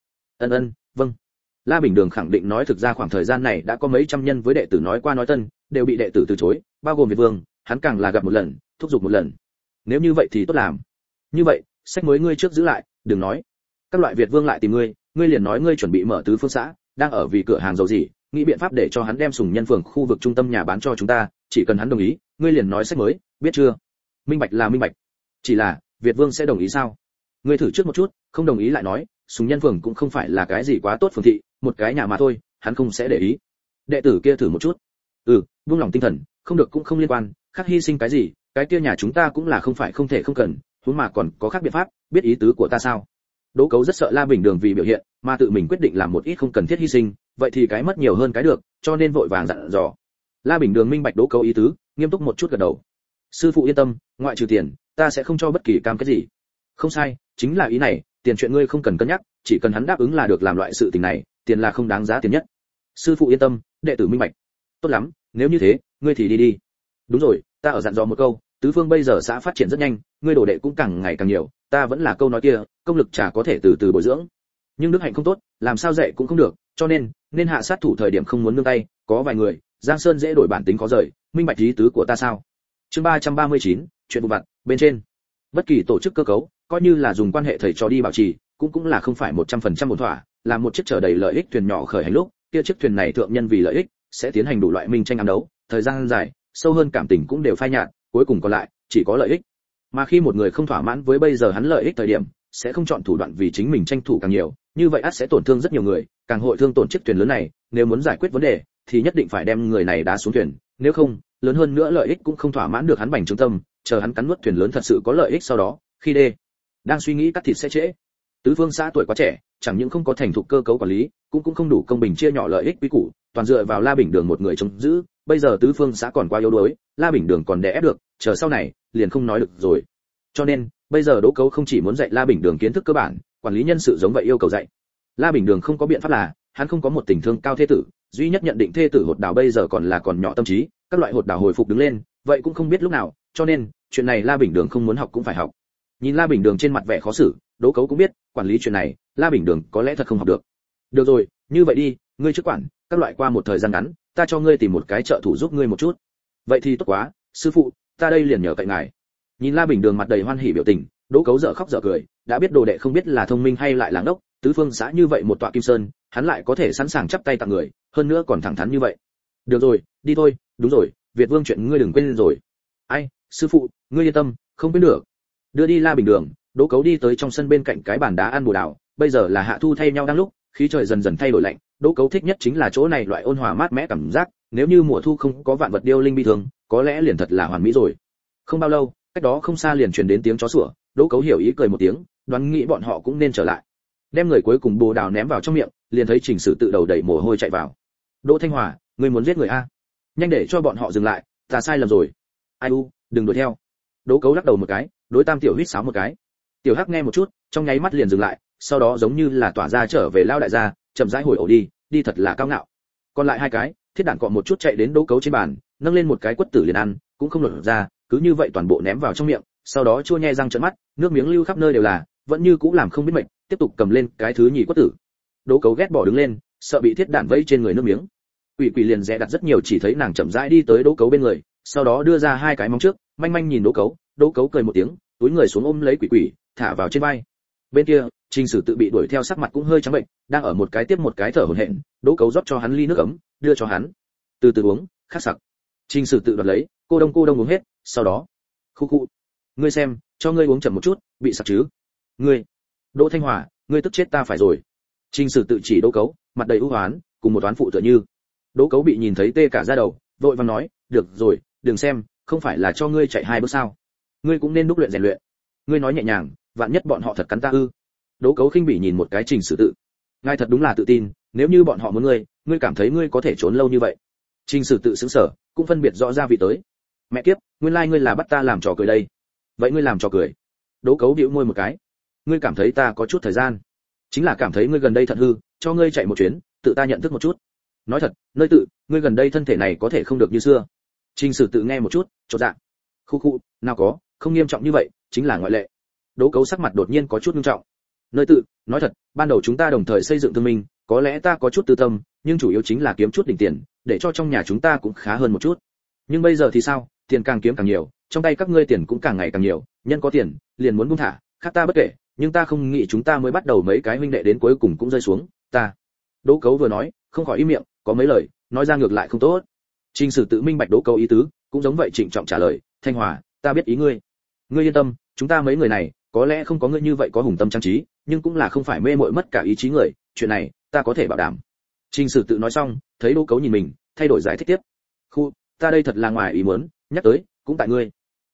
Vâng. La Bình Đường khẳng định nói thực ra khoảng thời gian này đã có mấy trăm nhân với đệ tử nói qua nói tân, đều bị đệ tử từ chối, bao gồm Việt vương, hắn càng là gặp một lần, thúc giục một lần. Nếu như vậy thì tốt làm. Như vậy, sách mới ngươi trước giữ lại, đừng nói. Các loại Việt vương lại tìm ngươi liền nói ngươi chuẩn bị mở tứ phương xã, đang ở vì cửa hàng dầu gì, nghĩ biện pháp để cho hắn đem Sùng Nhân phường khu vực trung tâm nhà bán cho chúng ta, chỉ cần hắn đồng ý, ngươi liền nói sách mới, biết chưa? Minh bạch là minh bạch. Chỉ là, Việt vương sẽ đồng ý sao? Ngươi thử trước một chút, không đồng ý lại nói, Sùng Nhân phường cũng không phải là cái gì quá tốt phường thị, một cái nhà mà thôi, hắn không sẽ để ý. Đệ tử kia thử một chút. Buông lòng tinh thần, không được cũng không liên quan, khác hy sinh cái gì, cái kia nhà chúng ta cũng là không phải không thể không cần, huống mà còn có khác biện pháp, biết ý tứ của ta sao? Đỗ Cấu rất sợ La Bình Đường vì biểu hiện mà tự mình quyết định làm một ít không cần thiết hy sinh, vậy thì cái mất nhiều hơn cái được, cho nên vội vàng dặn dò. La Bình Đường minh bạch Đỗ Cấu ý tứ, nghiêm túc một chút gật đầu. Sư phụ yên tâm, ngoại trừ tiền, ta sẽ không cho bất kỳ cam kết gì. Không sai, chính là ý này, tiền chuyện ngươi không cần cân nhắc, chỉ cần hắn đáp ứng là được làm loại sự tình này, tiền là không đáng giá tiền nhất. Sư phụ yên tâm, đệ tử minh bạch. Tốt lắm, nếu như thế, ngươi thì đi. Đúng rồi, ta ở dặn dò một câu, tứ phương bây giờ xã phát triển rất nhanh, ngươi đồ đệ cũng càng ngày càng nhiều, ta vẫn là câu nói kia, công lực chả có thể từ từ bồi dưỡng, nhưng đức hạnh không tốt, làm sao dạy cũng không được, cho nên hạ sát thủ thời điểm không muốn nương tay, có vài người, Giang Sơn dễ đổi bản tính khó rời, minh bạch ý tứ của ta sao? Chương 339, chuyện vụ vặt, bên trên. Bất kỳ tổ chức cơ cấu, coi như là dùng quan hệ thầy trò đi bảo trì, cũng là không phải 100% ổn thỏa, là một chiếc chở đầy lợi ích thuyền nhỏ khởi hành lúc, kia chiếc thuyền này thượng nhân vì lợi ích, sẽ tiến hành đủ loại minh tranh ám đấu, thời gian dài, sâu hơn cảm tình cũng đều phai nhạt, cuối cùng còn lại chỉ có lợi ích. Mà khi một người không thỏa mãn với bây giờ hắn lợi ích thời điểm, sẽ không chọn thủ đoạn vì chính mình tranh thủ càng nhiều, như vậy ắt sẽ tổn thương rất nhiều người, càng hội thương tổn chiếc thuyền lớn này, nếu muốn giải quyết vấn đề thì nhất định phải đem người này đá xuống thuyền, nếu không, lớn hơn nữa lợi ích cũng không thỏa mãn được hắn bành trướng tâm, chờ hắn cắn nuốt thuyền lớn thật sự có lợi ích sau đó, khi đang suy nghĩ cắt thịt sẽ trễ. Tứ phương xã tuổi quá trẻ, chẳng những không có thành thục cơ cấu quản lý, cũng không đủ công bình chia nhỏ lợi ích quý củ, toàn dựa vào La Bình Đường một người chống giữ, bây giờ tứ phương xã còn quá yếu đuối, La Bình Đường còn đè ép được, chờ sau này liền không nói được rồi. Cho nên, bây giờ Đỗ Cấu không chỉ muốn dạy La Bình Đường kiến thức cơ bản, quản lý nhân sự giống vậy yêu cầu dạy. La Bình Đường không có biện pháp là, hắn không có một tình thương cao thê tử, duy nhất nhận định thê tử hột đào bây giờ còn nhỏ tâm trí, các loại hột đào hồi phục đứng lên, vậy cũng không biết lúc nào, cho nên, chuyện này La Bình Đường không muốn học cũng phải học. Nhìn La Bình Đường trên mặt vẻ khó xử, Đỗ Cấu cũng biết, quản lý chuyện này, La Bình Đường có lẽ thật không học được. Được rồi, như vậy đi, ngươi trước quản, các loại qua một thời gian ngắn, ta cho ngươi tìm một cái trợ thủ giúp ngươi một chút. Vậy thì tốt quá, sư phụ, ta đây liền nhờ cậy ngài. Nhìn La Bình Đường mặt đầy hoan hỉ biểu tình, Đỗ Cấu dở khóc dở cười, đã biết đồ đệ không biết là thông minh hay lại làng đốc, tứ phương xã như vậy một tọa kim sơn, hắn lại có thể sẵn sàng chắp tay tặng người, hơn nữa còn thẳng thắn như vậy. Được rồi, đi thôi, đúng rồi, Việt Vương chuyện ngươi đừng quên rồi. Ai, sư phụ, ngươi yên tâm, không quên được. Đưa đi La Bình Đường, Đỗ Cấu đi tới trong sân bên cạnh cái bàn đá ăn bồ đào, bây giờ là hạ thu thay nhau đang lúc, khí trời dần dần thay đổi lạnh, Đỗ Cấu thích nhất chính là chỗ này loại ôn hòa mát mẻ cảm giác, nếu như mùa thu không có vạn vật điêu linh bi thương, có lẽ liền thật là hoàn mỹ rồi. Không bao lâu, cách đó không xa liền truyền đến tiếng chó sủa, Đỗ Cấu hiểu ý cười một tiếng, đoán nghĩ bọn họ cũng nên trở lại. Đem người cuối cùng bồ đào ném vào trong miệng, liền thấy Trình Sử tự đầu đầy mồ hôi chạy vào. Đỗ Thanh Hòa, ngươi muốn giết người a? Nhanh để cho bọn họ dừng lại, ta sai lầm rồi. Ai u, đừng đuổi theo. Đỗ Cấu lắc đầu một cái, đối Tam Tiểu huýt sáo một cái. Tiểu Hắc nghe một chút, trong nháy mắt liền dừng lại, sau đó giống như là tỏa ra trở về lao đại gia, chậm rãi hồi ổ đi thật là cao ngạo. Còn lại hai cái, thiết đản cọ một chút chạy đến Đỗ Cấu trên bàn, nâng lên một cái quất tử liền ăn, cũng không lột ra, cứ như vậy toàn bộ ném vào trong miệng, sau đó chua nhe răng trợn mắt, nước miếng lưu khắp nơi đều là, vẫn như cũ làm không biết mệnh, tiếp tục cầm lên cái thứ nhì quất tử. Đỗ Cấu ghét bỏ đứng lên, sợ bị thiết đản vây trên người nước miếng. Quỷ liền rẽ đặt rất nhiều, chỉ thấy nàng chậm rãi đi tới Đỗ Cấu bên người, sau đó đưa ra hai cái móng trước, manh manh nhìn Đỗ Cấu cười một tiếng, túi người xuống ôm lấy quỷ, thả vào trên vai. Bên kia, Trình Sử tự bị đuổi theo, sắc mặt cũng hơi trắng bệnh, đang ở một cái tiếp một cái thở hổn hển. Đỗ Cấu rót cho hắn ly nước ấm, đưa cho hắn. Từ từ uống, khát sặc. Trình Sử tự đoạt lấy, cô đông uống hết, sau đó, khu. Ngươi xem, cho ngươi uống chậm một chút, bị sặc chứ? Ngươi, Đỗ Thanh Hòa, ngươi tức chết ta phải rồi. Trình Sử tự chỉ Đỗ Cấu, mặt đầy u hoán, cùng một toán phụ tựa như. Đỗ Cấu bị nhìn thấy tê cả da đầu, vội vàng nói, được rồi, đừng xem, không phải là cho ngươi chạy 2 bước sao? Ngươi cũng nên đúc luyện rèn luyện. Ngươi nói nhẹ nhàng, vạn nhất bọn họ thật cắn ta ư? Đỗ Cấu khinh bỉ nhìn một cái Trình Sử tự. Ngài thật đúng là tự tin, nếu như bọn họ muốn ngươi cảm thấy ngươi có thể trốn lâu như vậy? Trình Sử tự sững sờ, cũng phân biệt rõ ra vị tới. Mẹ kiếp, nguyên lai ngươi là bắt ta làm trò cười đây. Vậy ngươi làm trò cười? Đỗ Cấu bĩu môi một cái. Ngươi cảm thấy ta có chút thời gian? Chính là cảm thấy ngươi gần đây thận hư, cho ngươi chạy một chuyến, tự ta nhận thức một chút. Nói thật, nơi tự, ngươi gần đây thân thể này có thể không được như xưa. Trình Sử tự nghe một chút, chột dạ. Khu khu, nào có, không nghiêm trọng như vậy, chính là ngoại lệ. Đỗ Cấu sắc mặt đột nhiên có chút nghiêm trọng. Nơi tự, nói thật, ban đầu chúng ta đồng thời xây dựng thương minh, có lẽ ta có chút tư tâm, nhưng chủ yếu chính là kiếm chút đỉnh tiền, để cho trong nhà chúng ta cũng khá hơn một chút. Nhưng bây giờ thì sao, tiền càng kiếm càng nhiều, trong tay các ngươi tiền cũng càng ngày càng nhiều, nhân có tiền, liền muốn buông thả, khác ta bất kể, nhưng ta không nghĩ chúng ta mới bắt đầu mấy cái huynh đệ đến cuối cùng cũng rơi xuống, ta. Đỗ Cấu vừa nói, không khỏi im miệng, có mấy lời, nói ra ngược lại không tốt. Trình Sử tự minh bạch Đỗ Cấu ý tứ, cũng giống vậy trịnh trọng trả lời, Thanh Hòa, ta biết ý ngươi. Ngươi yên tâm, chúng ta mấy người này, có lẽ không có ngươi như vậy có hùng tâm trang trí, nhưng cũng là không phải mê muội mất cả ý chí người, chuyện này, ta có thể bảo đảm. Trình Sử tự nói xong, thấy Đỗ Cấu nhìn mình, thay đổi giải thích tiếp. Khu, ta đây thật là ngoài ý muốn, nhắc tới, cũng tại ngươi.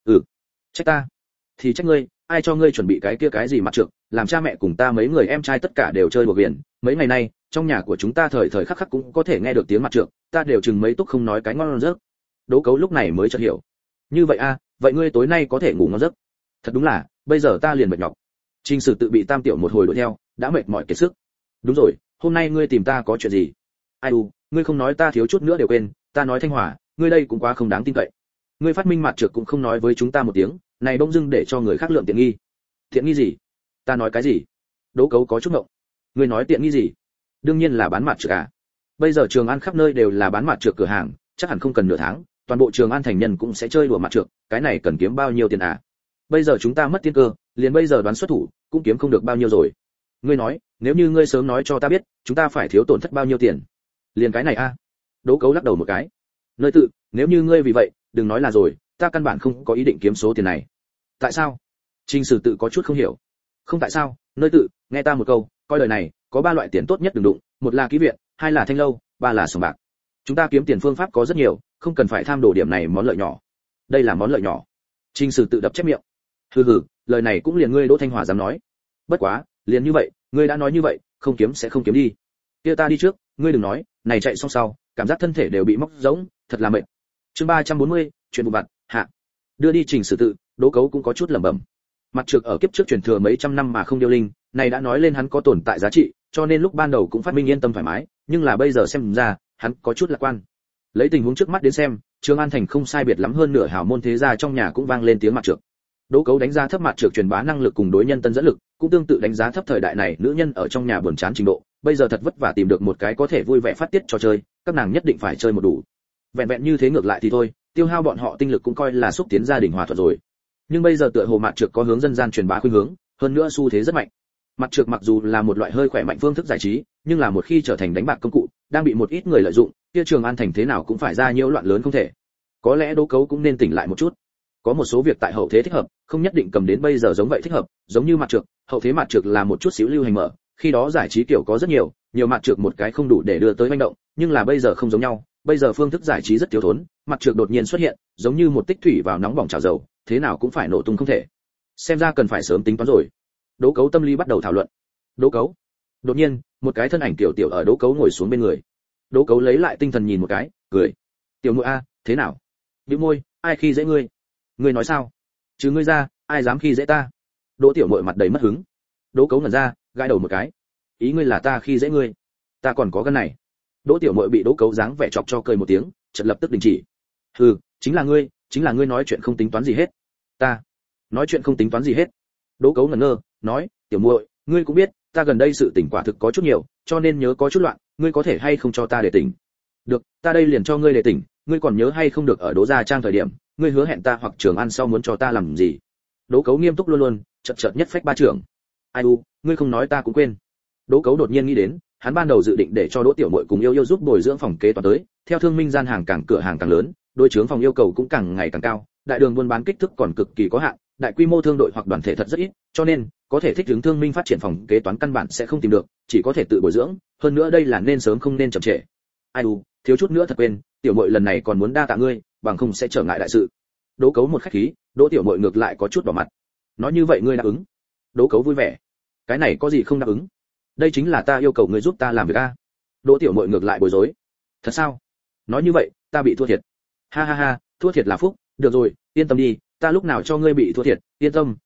Trách ta? Thì trách ngươi, ai cho ngươi chuẩn bị cái kia cái gì mặt trược, làm cha mẹ cùng ta mấy người em trai tất cả đều chơi đùa biển, mấy ngày nay, trong nhà của chúng ta thời thời khắc khắc cũng có thể nghe được tiếng mặt trược, ta đều chừng mấy túc không nói cái ngon giấc. Đỗ Cấu lúc này mới chợt hiểu. Như vậy a, vậy ngươi tối nay có thể ngủ ngon giấc? Thật đúng là, bây giờ ta liền mệt nhọc. Trình Sử tự bị Tam tiểu một hồi đuổi theo, đã mệt mỏi kiệt sức. Đúng rồi, hôm nay ngươi tìm ta có chuyện gì? Ai u, ngươi không nói ta thiếu chút nữa đều quên, ta nói Thanh Hòa, ngươi đây cũng quá không đáng tin cậy. Ngươi phát minh mặt trược cũng không nói với chúng ta một tiếng, này bỗng dưng để cho người khác lượng tiện nghi. Tiện nghi gì? Ta nói cái gì? Đỗ Cấu có chút ngộng. Ngươi nói tiện nghi gì? Đương nhiên là bán mặt trược à? Bây giờ Trường An khắp nơi đều là bán mặt trược cửa hàng, chắc hẳn không cần nửa tháng, toàn bộ Trường An thành nhân cũng sẽ chơi đùa mặt trược, cái này cần kiếm bao nhiêu tiền à? Bây giờ chúng ta mất tiên cơ, liền bây giờ đoán xuất thủ, cũng kiếm không được bao nhiêu rồi. Ngươi nói, nếu như ngươi sớm nói cho ta biết, chúng ta phải thiếu tổn thất bao nhiêu tiền? Liền cái này a? Đỗ Cấu lắc đầu một cái. Nơi tự, nếu như ngươi vì vậy, đừng nói là rồi, ta căn bản không có ý định kiếm số tiền này. Tại sao? Trình Sử tự có chút không hiểu. Không tại sao, nơi tự, nghe ta một câu, coi đời này, có 3 loại tiền tốt nhất đừng đụng, một là ký viện, hai là thanh lâu, ba là sòng bạc. Chúng ta kiếm tiền phương pháp có rất nhiều, không cần phải tham đồ điểm này món lợi nhỏ. Đây là món lợi nhỏ. Trình Sử tự đập chép miệng. Hừ hừ, lời này cũng liền ngươi Đỗ Thanh Hòa dám nói. Bất quá, liền như vậy, ngươi đã nói như vậy, không kiếm sẽ không kiếm đi. Kia ta đi trước, ngươi đừng nói, này chạy xong sau, cảm giác thân thể đều bị móc rỗng, thật là mệt. Chương 340, chuyện vụ vặt, hạ. Đưa đi Trình Sử tự, Đỗ Cấu cũng có chút lẩm bẩm. Mặt trược ở kiếp trước truyền thừa mấy trăm năm mà không điêu linh, này đã nói lên hắn có tồn tại giá trị, cho nên lúc ban đầu cũng phát minh yên tâm thoải mái, nhưng là bây giờ xem ra, hắn có chút lạc quan. Lấy tình huống trước mắt đến xem, Trường An thành không sai biệt lắm hơn nửa hào môn thế gia trong nhà cũng vang lên tiếng mặt trược. Đỗ Cấu đánh giá thấp mặt trược truyền bá năng lực cùng đối nhân tân dẫn lực, cũng tương tự đánh giá thấp thời đại này nữ nhân ở trong nhà buồn chán trình độ, bây giờ thật vất vả tìm được một cái có thể vui vẻ phát tiết trò chơi, các nàng nhất định phải chơi một đủ. Vẹn vẹn như thế ngược lại thì thôi, tiêu hao bọn họ tinh lực cũng coi là xúc tiến gia đình hòa thuận rồi. Nhưng bây giờ tựa hồ mặt trược có hướng dân gian truyền bá khuynh hướng, hơn nữa xu thế rất mạnh. Mặt trược mặc dù là một loại hơi khỏe mạnh phương thức giải trí, nhưng là một khi trở thành đánh bạc công cụ, đang bị một ít người lợi dụng, kia Trường An thành thế nào cũng phải ra nhiễu loạn lớn không thể. Có lẽ Đỗ Cấu cũng nên tỉnh lại một chút. Có một số việc tại hậu thế thích hợp, không nhất định cầm đến bây giờ giống vậy thích hợp, giống như mặt trược, hậu thế mặt trược là một chút xíu lưu hành mở, khi đó giải trí kiểu có rất nhiều, nhiều mặt trược một cái không đủ để đưa tới manh động, nhưng là bây giờ không giống nhau, bây giờ phương thức giải trí rất thiếu thốn, mặt trược đột nhiên xuất hiện, giống như một tích thủy vào nóng bỏng chảo dầu, thế nào cũng phải nổ tung không thể. Xem ra cần phải sớm tính toán rồi. Đỗ Cấu tâm lý bắt đầu thảo luận. Đỗ Cấu. Đột nhiên, một cái thân ảnh tiểu tiểu ở Đỗ Cấu ngồi xuống bên người. Đỗ Cấu lấy lại tinh thần nhìn một cái, cười. Tiểu muội a, thế nào? Bĩu môi, ai khi dễ ngươi? Ngươi nói sao? Chứ ngươi ra, ai dám khi dễ ta? Đỗ tiểu muội mặt đầy mất hứng. Đỗ Cấu ngẩn ra, gãi đầu một cái. Ý ngươi là ta khi dễ ngươi? Ta còn có cái này. Đỗ tiểu muội bị Đỗ Cấu dáng vẻ chọc cho cười một tiếng, chợt lập tức đình chỉ. Hừ, chính là ngươi nói chuyện không tính toán gì hết. Ta nói chuyện không tính toán gì hết. Đỗ Cấu ngẩn ngơ, nói, tiểu muội, ngươi cũng biết, ta gần đây sự tỉnh quả thực có chút nhiều, cho nên nhớ có chút loạn, ngươi có thể hay không cho ta để tỉnh? Được, ta đây liền cho ngươi để tỉnh, ngươi còn nhớ hay không được ở Đỗ gia trang thời điểm, ngươi hứa hẹn ta hoặc Trường An sau muốn cho ta làm gì? Đỗ Cấu nghiêm túc luôn luôn, chợt chợt nhất phách ba trưởng. Ai u, ngươi không nói ta cũng quên. Đỗ Cấu đột nhiên nghĩ đến, hắn ban đầu dự định để cho Đỗ tiểu muội cùng yêu yêu giúp bồi dưỡng phòng kế toán tới, theo thương minh gian hàng càng cửa hàng càng lớn, đối chướng phòng yêu cầu cũng càng ngày càng cao, đại đường buôn bán kích thước còn cực kỳ có hạn, đại quy mô thương đội hoặc đoàn thể thật rất ít, cho nên có thể thích ứng thương minh phát triển phòng kế toán căn bản sẽ không tìm được, chỉ có thể tự bồi dưỡng, hơn nữa đây là nên sớm không nên chậm trễ. Ai u, thiếu chút nữa thật quên, tiểu muội lần này còn muốn đa tạ ngươi, bằng không sẽ trở ngại đại sự. Đỗ Cấu một khách khí, Đỗ tiểu muội ngược lại có chút đỏ mặt. Nói như vậy ngươi đáp ứng? Đỗ Cấu vui vẻ. Cái này có gì không đáp ứng? Đây chính là ta yêu cầu ngươi giúp ta làm việc a. Đỗ tiểu muội ngược lại bối rối. Thật sao? Nói như vậy, ta bị thua thiệt. Ha ha ha, thua thiệt là phúc, được rồi, yên tâm đi, ta lúc nào cho ngươi bị thua thiệt, yên tâm,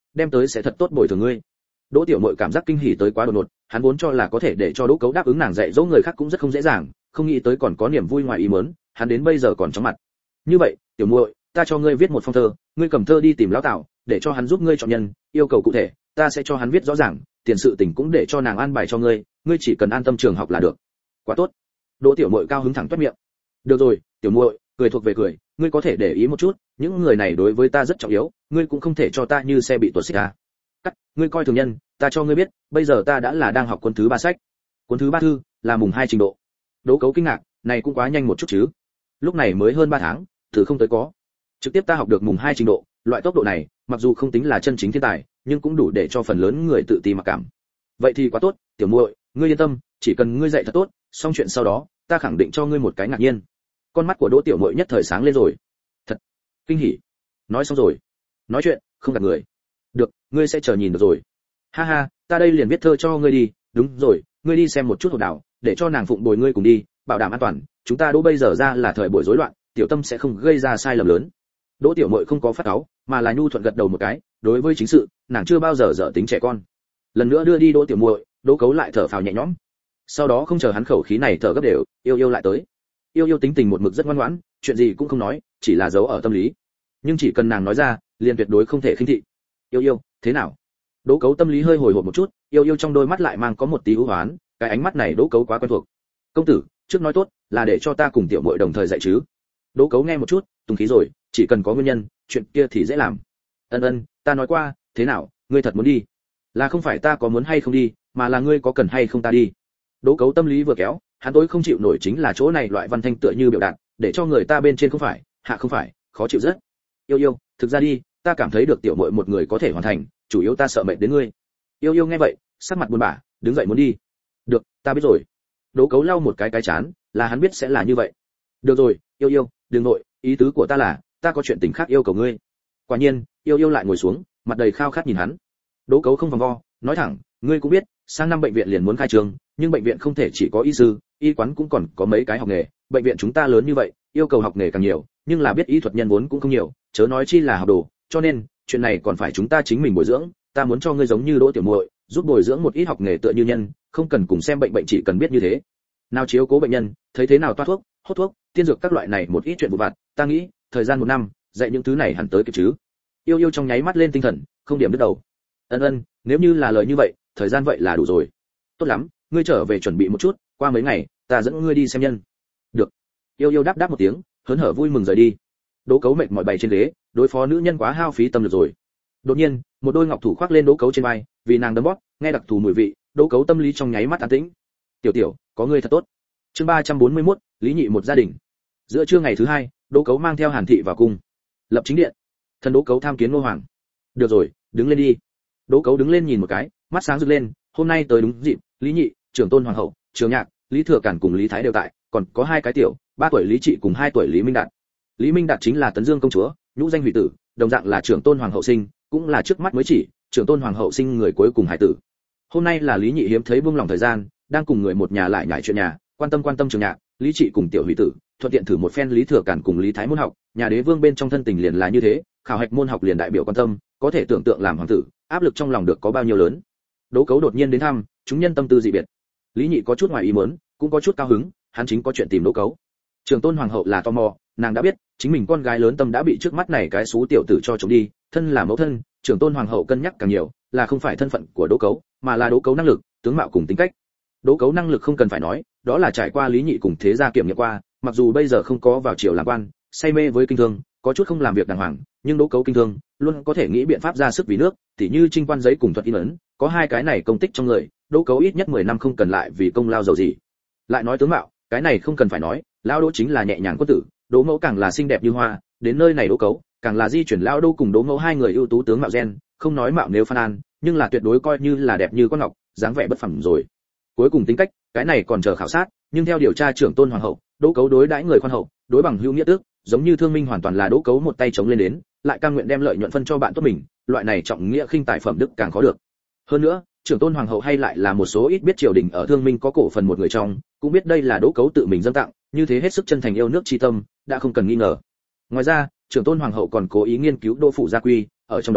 đem tới sẽ thật tốt bồi thường ngươi. Đỗ Tiểu Muội cảm giác kinh hỉ tới quá đột ngột, hắn vốn cho là có thể để cho Đỗ Cấu đáp ứng nàng dạy dỗ người khác cũng rất không dễ dàng, không nghĩ tới còn có niềm vui ngoài ý muốn, hắn đến bây giờ còn chóng mặt. Như vậy, Tiểu Muội, ta cho ngươi viết một phong thơ, ngươi cầm thơ đi tìm lão Tào, để cho hắn giúp ngươi chọn nhân, yêu cầu cụ thể, ta sẽ cho hắn viết rõ ràng, tiền sự tình cũng để cho nàng an bài cho ngươi, ngươi chỉ cần an tâm trường học là được. Quá tốt. Đỗ Tiểu Muội cao hứng thẳng toét miệng. Được rồi, Tiểu Muội, cười thuộc về cười, ngươi có thể để ý một chút, những người này đối với ta rất trọng yếu, ngươi cũng không thể cho ta như xe bị tuột xích à. Cắt, ngươi coi thường nhân, ta cho ngươi biết, bây giờ ta đã là đang học cuốn thứ 3 sách. Cuốn thứ 3 thư là mùng 2 trình độ. Đỗ Cấu kinh ngạc, này cũng quá nhanh một chút chứ. Lúc này mới hơn 3 tháng, từ không tới có. Trực tiếp ta học được mùng 2 trình độ, loại tốc độ này, mặc dù không tính là chân chính thiên tài, nhưng cũng đủ để cho phần lớn người tự ti mặc cảm. Vậy thì quá tốt, Tiểu Muội, ngươi yên tâm, chỉ cần ngươi dạy thật tốt, xong chuyện sau đó, ta khẳng định cho ngươi một cái ngạc nhiên. Con mắt của Đỗ Tiểu Muội nhất thời sáng lên rồi. Thật, kinh hỉ. Nói xong rồi. Nói chuyện, không gạt người. Được, ngươi sẽ chờ nhìn được rồi. Ha ha, ta đây liền viết thơ cho ngươi đi, đúng rồi, ngươi đi xem một chút hột đảo, để cho nàng phụng bồi ngươi cùng đi, bảo đảm an toàn, chúng ta Đỗ bây giờ ra là thời buổi rối loạn, Tiểu Tâm sẽ không gây ra sai lầm lớn. Đỗ Tiểu Muội không có phát cáu, mà là nhu thuận gật đầu một cái, đối với chính sự, nàng chưa bao giờ dở tính trẻ con. Lần nữa đưa đi Đỗ Tiểu Muội, Đỗ Cấu lại thở phào nhẹ nhõm. Sau đó không chờ hắn khẩu khí này thở gấp đều, Yêu Yêu lại tới. Yêu Yêu tính tình một mực rất ngoan ngoãn, chuyện gì cũng không nói, chỉ là giấu ở tâm lý. Nhưng chỉ cần nàng nói ra, liền tuyệt đối không thể khinh thị. Yêu Yêu, thế nào? Đỗ Cấu tâm lý hơi hồi hộp một chút, Yêu Yêu trong đôi mắt lại mang có một tí ưu hoán, cái ánh mắt này Đỗ Cấu quá quen thuộc. Công tử, trước nói tốt, là để cho ta cùng Tiểu Muội đồng thời dạy chứ? Đỗ Cấu nghe một chút, tùng khí rồi, chỉ cần có nguyên nhân, chuyện kia thì dễ làm. Ân, ta nói qua, thế nào, ngươi thật muốn đi? Là không phải ta có muốn hay không đi, mà là ngươi có cần hay không ta đi. Đỗ Cấu tâm lý vừa kéo, hắn tối không chịu nổi chính là chỗ này loại văn thanh tựa như biểu đạt, để cho người ta bên trên không phải, hạ không phải, khó chịu rất. Yêu Yêu, thực ra đi, ta cảm thấy được Tiểu Muội một người có thể hoàn thành, chủ yếu ta sợ mệt đến ngươi. Yêu Yêu nghe vậy, sắc mặt buồn bã, đứng dậy muốn đi. Được, ta biết rồi. Đỗ Cấu lau một cái chán, là hắn biết sẽ là như vậy. Được rồi, Yêu Yêu, đừng nội, ý tứ của ta là, ta có chuyện tình khác yêu cầu ngươi. Quả nhiên, Yêu Yêu lại ngồi xuống, mặt đầy khao khát nhìn hắn. Đỗ Cấu không vòng vo, nói thẳng, ngươi cũng biết, sang năm bệnh viện liền muốn khai trường, nhưng bệnh viện không thể chỉ có y sư, y quán cũng còn có mấy cái học nghề, bệnh viện chúng ta lớn như vậy, yêu cầu học nghề càng nhiều, nhưng là biết y thuật nhân vốn cũng không nhiều, chớ nói chi là học đồ, cho nên, chuyện này còn phải chúng ta chính mình bồi dưỡng, ta muốn cho ngươi giống như Đỗ Tiểu Muội, giúp bồi dưỡng một ít học nghề tựa như nhân, không cần cùng xem bệnh chỉ cần biết như thế. Nào chiếu cố bệnh nhân, thấy thế nào toa thuốc, hốt thuốc, tiên dược các loại này một ít chuyện vụn vặt, ta nghĩ, thời gian 1 năm, dạy những thứ này hẳn tới kịp chứ. Yêu Yêu trong nháy mắt lên tinh thần, không điểm đứt đầu. Ân, nếu như là lời như vậy, thời gian vậy là đủ rồi. Tốt lắm, ngươi trở về chuẩn bị một chút, qua mấy ngày, ta dẫn ngươi đi xem nhân. Được. Yêu Yêu đáp một tiếng, hớn hở vui mừng rời đi. Đỗ Cấu mệt mỏi bày trên ghế, đối phó nữ nhân quá hao phí tâm lực rồi. Đột nhiên, một đôi ngọc thủ khoác lên Đỗ Cấu trên vai, vì nàng đấm bóp, nghe đặc thù mùi vị, Đỗ Cấu tâm lý trong nháy mắt an tĩnh. Tiểu, có ngươi thật tốt. Chương 341, Lý Nhị một gia đình. Giữa trưa ngày thứ 2, Đỗ Cấu mang theo Hàn Thị vào cung. Lập chính điện. Thần Đỗ Cấu tham kiến Ngô Hoàng. Được rồi, đứng lên đi. Đỗ Cấu đứng lên nhìn một cái, mắt sáng rực lên, hôm nay tới đúng dịp, Lý Nhị, Trưởng Tôn Hoàng hậu, Trường Nhạc, Lý Thừa Cản cùng Lý Thái đều tại, còn có 2 cái tiểu, 3 tuổi Lý Trị cùng 2 tuổi Lý Minh Đạt. Lý Minh Đạt chính là Tấn Dương công chúa, nhũ danh Hủy Tử, đồng dạng là Trưởng Tôn Hoàng hậu sinh, cũng là trước mắt mới chỉ, Trưởng Tôn Hoàng hậu sinh người cuối cùng hải tử. Hôm nay là Lý Nhị hiếm thấy buông lòng thời gian, đang cùng người một nhà lại nhải chuyện nhà, quan tâm Trường Nhạc, Lý Trị cùng tiểu Hủy Tử, thuận tiện thử một phen Lý Thừa Cản cùng Lý Thái môn học, nhà đế vương bên trong thân tình liền là như thế, khảo hạch môn học liền đại biểu quan tâm, có thể tưởng tượng làm hoàng tử, áp lực trong lòng được có bao nhiêu lớn. Đỗ Cấu đột nhiên đến thăm, chúng nhân tâm tư dị biệt. Lý Nhị có chút ngoài ý muốn, cũng có chút cao hứng, hắn chính có chuyện tìm Đỗ Cấu. Trường Tôn Hoàng hậu là tò mò, nàng đã biết, chính mình con gái lớn tâm đã bị trước mắt này cái xú tiểu tử cho chống đi, thân là mẫu thân, Trường Tôn Hoàng hậu cân nhắc càng nhiều, là không phải thân phận của Đỗ Cấu, mà là Đỗ Cấu năng lực, tướng mạo cùng tính cách. Đỗ Cấu năng lực không cần phải nói, đó là trải qua Lý Nhị cùng thế gia kiểm nghiệm qua, mặc dù bây giờ không có vào triều làm quan, say mê với kinh thương, có chút không làm việc đàng hoàng, nhưng Đỗ Cấu kinh thương, luôn có thể nghĩ biện pháp ra sức vì nước, tỉ như trinh quan giấy cùng thuật in ấn, có 2 cái này công tích trong người, Đỗ Cấu ít nhất 10 năm không cần lại vì công lao giàu gì. Lại nói tướng mạo, cái này không cần phải nói, lão Đỗ chính là nhẹ nhàng quân tử, Đỗ Mẫu càng là xinh đẹp như hoa, đến nơi này Đỗ Cấu, càng là di chuyển lão Đỗ cùng Đỗ Mẫu 2 người ưu tú tướng mạo gen, không nói mạo nếu phan an, nhưng là tuyệt đối coi như là đẹp như con ngọc, dáng vẻ bất phàm rồi. Cuối cùng tính cách, cái này còn chờ khảo sát, nhưng theo điều tra Trưởng Tôn Hoàng hậu, Đỗ Cấu đối đãi người khoan hậu, đối bằng hữu nghĩa tước, giống như thương minh hoàn toàn là Đỗ Cấu một tay chống lên đến, lại cam nguyện đem lợi nhuận phân cho bạn tốt mình, loại này trọng nghĩa khinh tài phẩm đức càng khó được. Hơn nữa, Trưởng Tôn Hoàng hậu hay lại là một số ít biết triều đình ở thương minh có cổ phần một người trong, cũng biết đây là Đỗ Cấu tự mình dâng tặng, như thế hết sức chân thành yêu nước chi tâm, đã không cần nghi ngờ. Ngoài ra, Trưởng Tôn Hoàng hậu còn cố ý nghiên cứu Đỗ phủ gia quy, ở trong đó,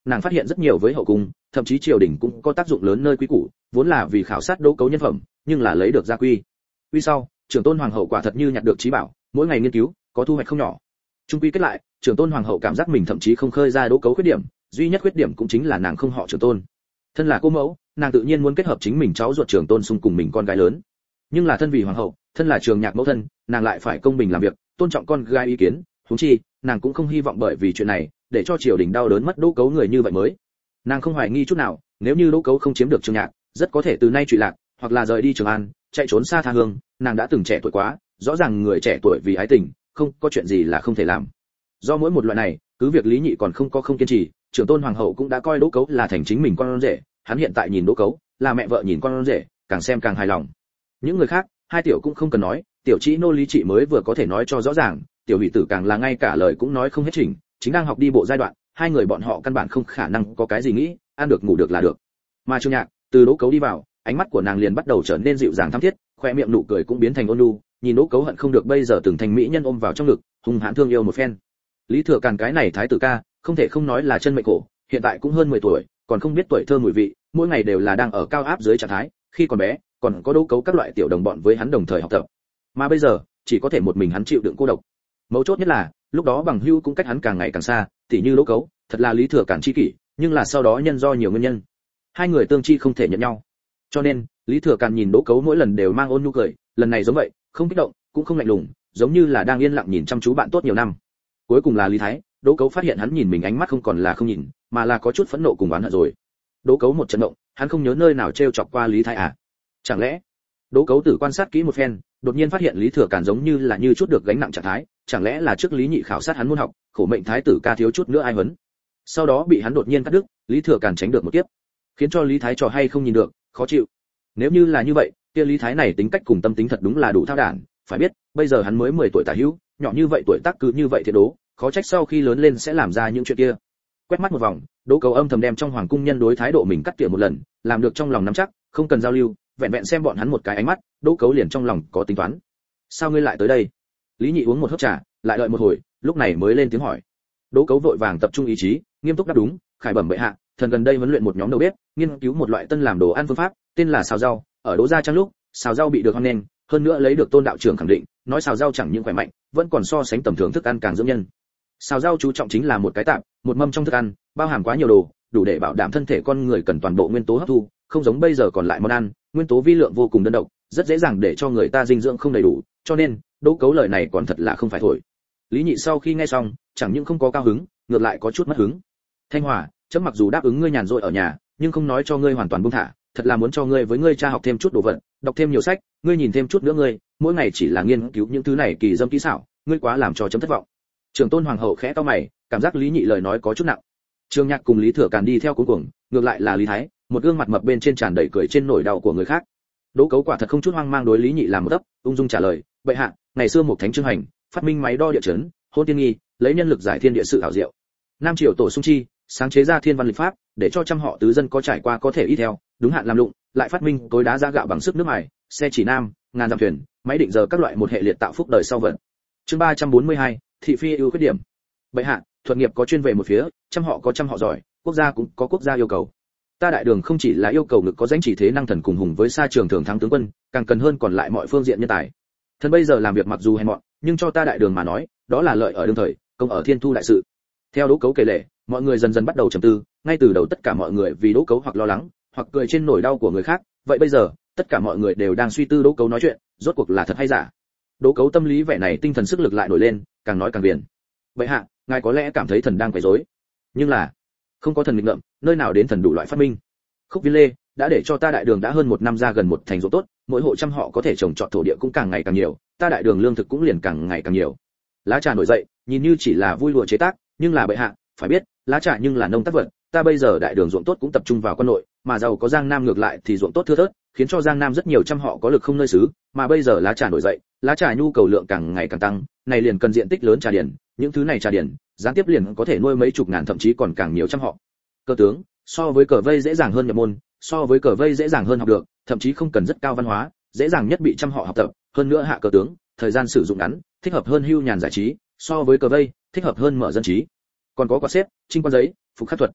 nàng phát hiện rất nhiều với hậu cung, thậm chí triều đình cũng có tác dụng lớn nơi quý củ, vốn là vì khảo sát Đỗ Cấu nhân phẩm, nhưng là lấy được gia quy. Vì sau, trưởng tôn hoàng hậu quả thật như nhặt được trí bảo, mỗi ngày nghiên cứu, có thu hoạch không nhỏ. Trung quy kết lại, trưởng tôn hoàng hậu cảm giác mình thậm chí không khơi ra Đỗ Cấu khuyết điểm, duy nhất khuyết điểm cũng chính là nàng không họ trưởng tôn. Thân là cô mẫu, nàng tự nhiên muốn kết hợp chính mình cháu ruột trưởng tôn xung cùng mình con gái lớn. Nhưng là thân vì hoàng hậu, thân là trường nhạc mẫu thân, nàng lại phải công bình làm việc, tôn trọng con gái ý kiến, huống chi, nàng cũng không hy vọng bởi vì chuyện này, để cho triều đình đau đớn mất Đỗ Cấu người như vậy mới. Nàng không hoài nghi chút nào, nếu như Đỗ Cấu không chiếm được Trường Nhạc, rất có thể từ nay trụy lạc, hoặc là rời đi Trường An, chạy trốn xa tha hương, nàng đã từng trẻ tuổi quá, rõ ràng người trẻ tuổi vì ái tình, không có chuyện gì là không thể làm. Do mỗi một loại này, cứ việc Lý Nhị còn không kiên trì, trưởng tôn hoàng hậu cũng đã coi Đỗ Cấu là thành chính mình con rể, hắn hiện tại nhìn Đỗ Cấu, là mẹ vợ nhìn con rể, càng xem càng hài lòng. Những người khác, hai tiểu cũng không cần nói, tiểu chỉ nô Lý Trị mới vừa có thể nói cho rõ ràng, tiểu hỷ tử càng là ngay cả lời cũng nói không hết trình, chính đang học đi bộ giai đoạn, hai người bọn họ căn bản không khả năng có cái gì nghĩ, ăn được ngủ được là được. Mà Trương Nhạc, từ Đỗ Cấu đi vào, ánh mắt của nàng liền bắt đầu trở nên dịu dàng thắm thiết, khoe miệng nụ cười cũng biến thành ôn nhu, nhìn Đỗ Cấu hận không được bây giờ từng thành mỹ nhân ôm vào trong ngực, hung hãn thương yêu một phen. Lý Thừa Càn cái này thái tử ca, không thể không nói là chân mệnh cổ, hiện tại cũng hơn 10 tuổi, còn không biết tuổi thơ mùi vị, mỗi ngày đều là đang ở cao áp dưới trạng thái, khi còn bé, còn có Đỗ Cấu các loại tiểu đồng bọn với hắn đồng thời học tập. Mà bây giờ, chỉ có thể một mình hắn chịu đựng cô độc. Mấu chốt nhất là, lúc đó bằng hữu cũng cách hắn càng ngày càng xa, tỉ như Đỗ Cấu, thật là Lý Thừa Càn chi kỷ, nhưng là sau đó nhân do nhiều nguyên nhân, hai người tương chi không thể nhận nhau. Cho nên, Lý Thừa Càn nhìn Đỗ Cấu mỗi lần đều mang ôn nhu cười, lần này giống vậy, không kích động, cũng không lạnh lùng, giống như là đang yên lặng nhìn chăm chú bạn tốt nhiều năm. Cuối cùng là Lý Thái, Đỗ Cấu phát hiện hắn nhìn mình ánh mắt không còn là không nhìn, mà là có chút phẫn nộ cùng oán hận rồi. Đỗ Cấu một trận động, hắn không nhớ nơi nào trêu chọc qua Lý Thái à? Chẳng lẽ? Đỗ Cấu tử quan sát kỹ một phen, đột nhiên phát hiện Lý Thừa Càn giống như là như chút được gánh nặng trạng thái, chẳng lẽ là trước Lý Nhị khảo sát hắn môn học, khổ mệnh thái tử ca thiếu chút nữa ai huấn. Sau đó bị hắn đột nhiên cắt đứt, Lý Thừa Càn tránh được một kiếp, khiến cho Lý Thái trò hay không nhìn được, khó chịu. Nếu như là như vậy, kia Lý Thái này tính cách cùng tâm tính thật đúng là đủ thao đản, phải biết, bây giờ hắn mới 10 tuổi tả hữu, nhỏ như vậy tuổi tác cứ như vậy thiệt đố, khó trách sau khi lớn lên sẽ làm ra những chuyện kia. Quét mắt một vòng, Đỗ Cấu âm thầm đem trong hoàng cung nhân đối thái độ mình cắt tỉa một lần, làm được trong lòng nắm chắc, không cần giao lưu, vẹn vẹn xem bọn hắn một cái ánh mắt, Đỗ Cấu liền trong lòng có tính toán. Sao ngươi lại tới đây? Lý Nhị uống một hớp trà, lại đợi một hồi, lúc này mới lên tiếng hỏi. Đỗ Cấu vội vàng tập trung ý chí, nghiêm túc đáp đúng, khải bẩm bệ hạ, thần gần đây huấn luyện một nhóm đầu bếp, nghiên cứu một loại tân làm đồ ăn phương pháp, tên là xào rau, ở Đỗ gia trang lúc, xào rau bị được hoan nghênh, hơn nữa lấy được Tôn đạo trưởng khẳng định, nói xào rau chẳng những khỏe mạnh, vẫn còn so sánh tầm thường thức ăn càng dưỡng nhân. Xào rau chú trọng chính là một cái tạm, một mâm trong thức ăn, bao hàm quá nhiều đồ, đủ để bảo đảm thân thể con người cần toàn bộ nguyên tố hấp thu, không giống bây giờ còn lại món ăn, nguyên tố vi lượng vô cùng đơn độc, rất dễ dàng để cho người ta dinh dưỡng không đầy đủ, cho nên, Đỗ Cấu lời này còn thật là không phải thổi. Lý Nhị sau khi nghe xong, chẳng những không có cao hứng, ngược lại có chút mất hứng. Thanh Hòa, chấm mặc dù đáp ứng ngươi nhàn rỗi ở nhà, nhưng không nói cho ngươi hoàn toàn buông thả, thật là muốn cho ngươi với ngươi cha học thêm chút đồ vật, đọc thêm nhiều sách, ngươi nhìn thêm chút nữa ngươi, mỗi ngày chỉ là nghiên cứu những thứ này kỳ dâm kỹ xảo, ngươi quá làm cho chấm thất vọng. Trường Tôn hoàng hậu khẽ cau mày, cảm giác Lý Nhị lời nói có chút nặng. Trương Nhạc cùng Lý Thừa Càn đi theo cuống cuồng, ngược lại là Lý Thái, một gương mặt mập bên trên tràn đầy cười trên nỗi đau của người khác. Đỗ Cấu quả thật không chút hoang mang đối Lý Nhị làm một ấp, ung dung trả lời, bệ hạ, ngày xưa một thánh trương hành, phát minh máy đo địa chấn, hôn tiên nghi, lấy nhân lực giải thiên địa sự ảo diệu. Nam triều tổ sung chi, sáng chế ra thiên văn lịch pháp, để cho trăm họ tứ dân có trải qua có thể y theo, đúng hạn làm lụng, lại phát minh tối đá ra gạo bằng sức nước mài, xe chỉ nam, ngàn dặm thuyền, máy định giờ các loại một hệ liệt tạo phúc đời sau vận. Chương 342, thị phi ưu khuyết điểm. Bệ hạ, thuật nghiệp có chuyên về một phía, trăm họ có trăm họ giỏi, quốc gia cũng có quốc gia yêu cầu. Ta đại đường không chỉ là yêu cầu ngực có danh chỉ thế năng thần cùng hùng với xa trường thường thắng tướng quân, càng cần hơn còn lại mọi phương diện nhân tài. Thần bây giờ làm việc mặc dù hèn mọn, nhưng cho ta đại đường mà nói, đó là lợi ở đương thời, công ở thiên thu đại sự. Theo Đỗ Cấu kể lể, mọi người dần dần bắt đầu trầm tư, ngay từ đầu tất cả mọi người vì Đỗ Cấu hoặc lo lắng, hoặc cười trên nỗi đau của người khác, vậy bây giờ, tất cả mọi người đều đang suy tư Đỗ Cấu nói chuyện, rốt cuộc là thật hay giả. Đỗ Cấu tâm lý vẻ này tinh thần sức lực lại nổi lên, càng nói càng viền. Vậy hạ, ngài có lẽ cảm thấy thần đang quấy rối, nhưng là không có thần nghịch ngợm, nơi nào đến thần đủ loại phát minh. Khúc Viên Lê đã để cho ta đại đường đã hơn một năm ra gần một thành ruộng tốt, mỗi hộ trăm họ có thể trồng trọt thổ địa cũng càng ngày càng nhiều, ta đại đường lương thực cũng liền càng ngày càng nhiều. Lá trà nổi dậy, nhìn như chỉ là vui lụa chế tác, nhưng là bệ hạ, phải biết, lá trà nhưng là nông tác vật, ta bây giờ đại đường ruộng tốt cũng tập trung vào quân nội, mà giàu có Giang Nam ngược lại thì ruộng tốt thưa thớt, khiến cho Giang Nam rất nhiều trăm họ có lực không nơi xứ, mà bây giờ lá trà nổi dậy, lá trà nhu cầu lượng càng ngày càng tăng, này liền cần diện tích lớn trà điển, những thứ này trà điển, gián tiếp liền có thể nuôi mấy chục ngàn thậm chí còn càng nhiều trăm họ. Cơ tướng, so với cờ vây dễ dàng hơn nhập môn, so với cờ vây dễ dàng hơn học được, thậm chí không cần rất cao văn hóa, dễ dàng nhất bị trăm họ học tập, hơn nữa hạ cờ tướng, thời gian sử dụng ngắn, thích hợp hơn hưu nhàn giải trí, so với cờ vây, thích hợp hơn mở dân trí. Còn có quạt xếp, trinh quan giấy, phục khắc thuật.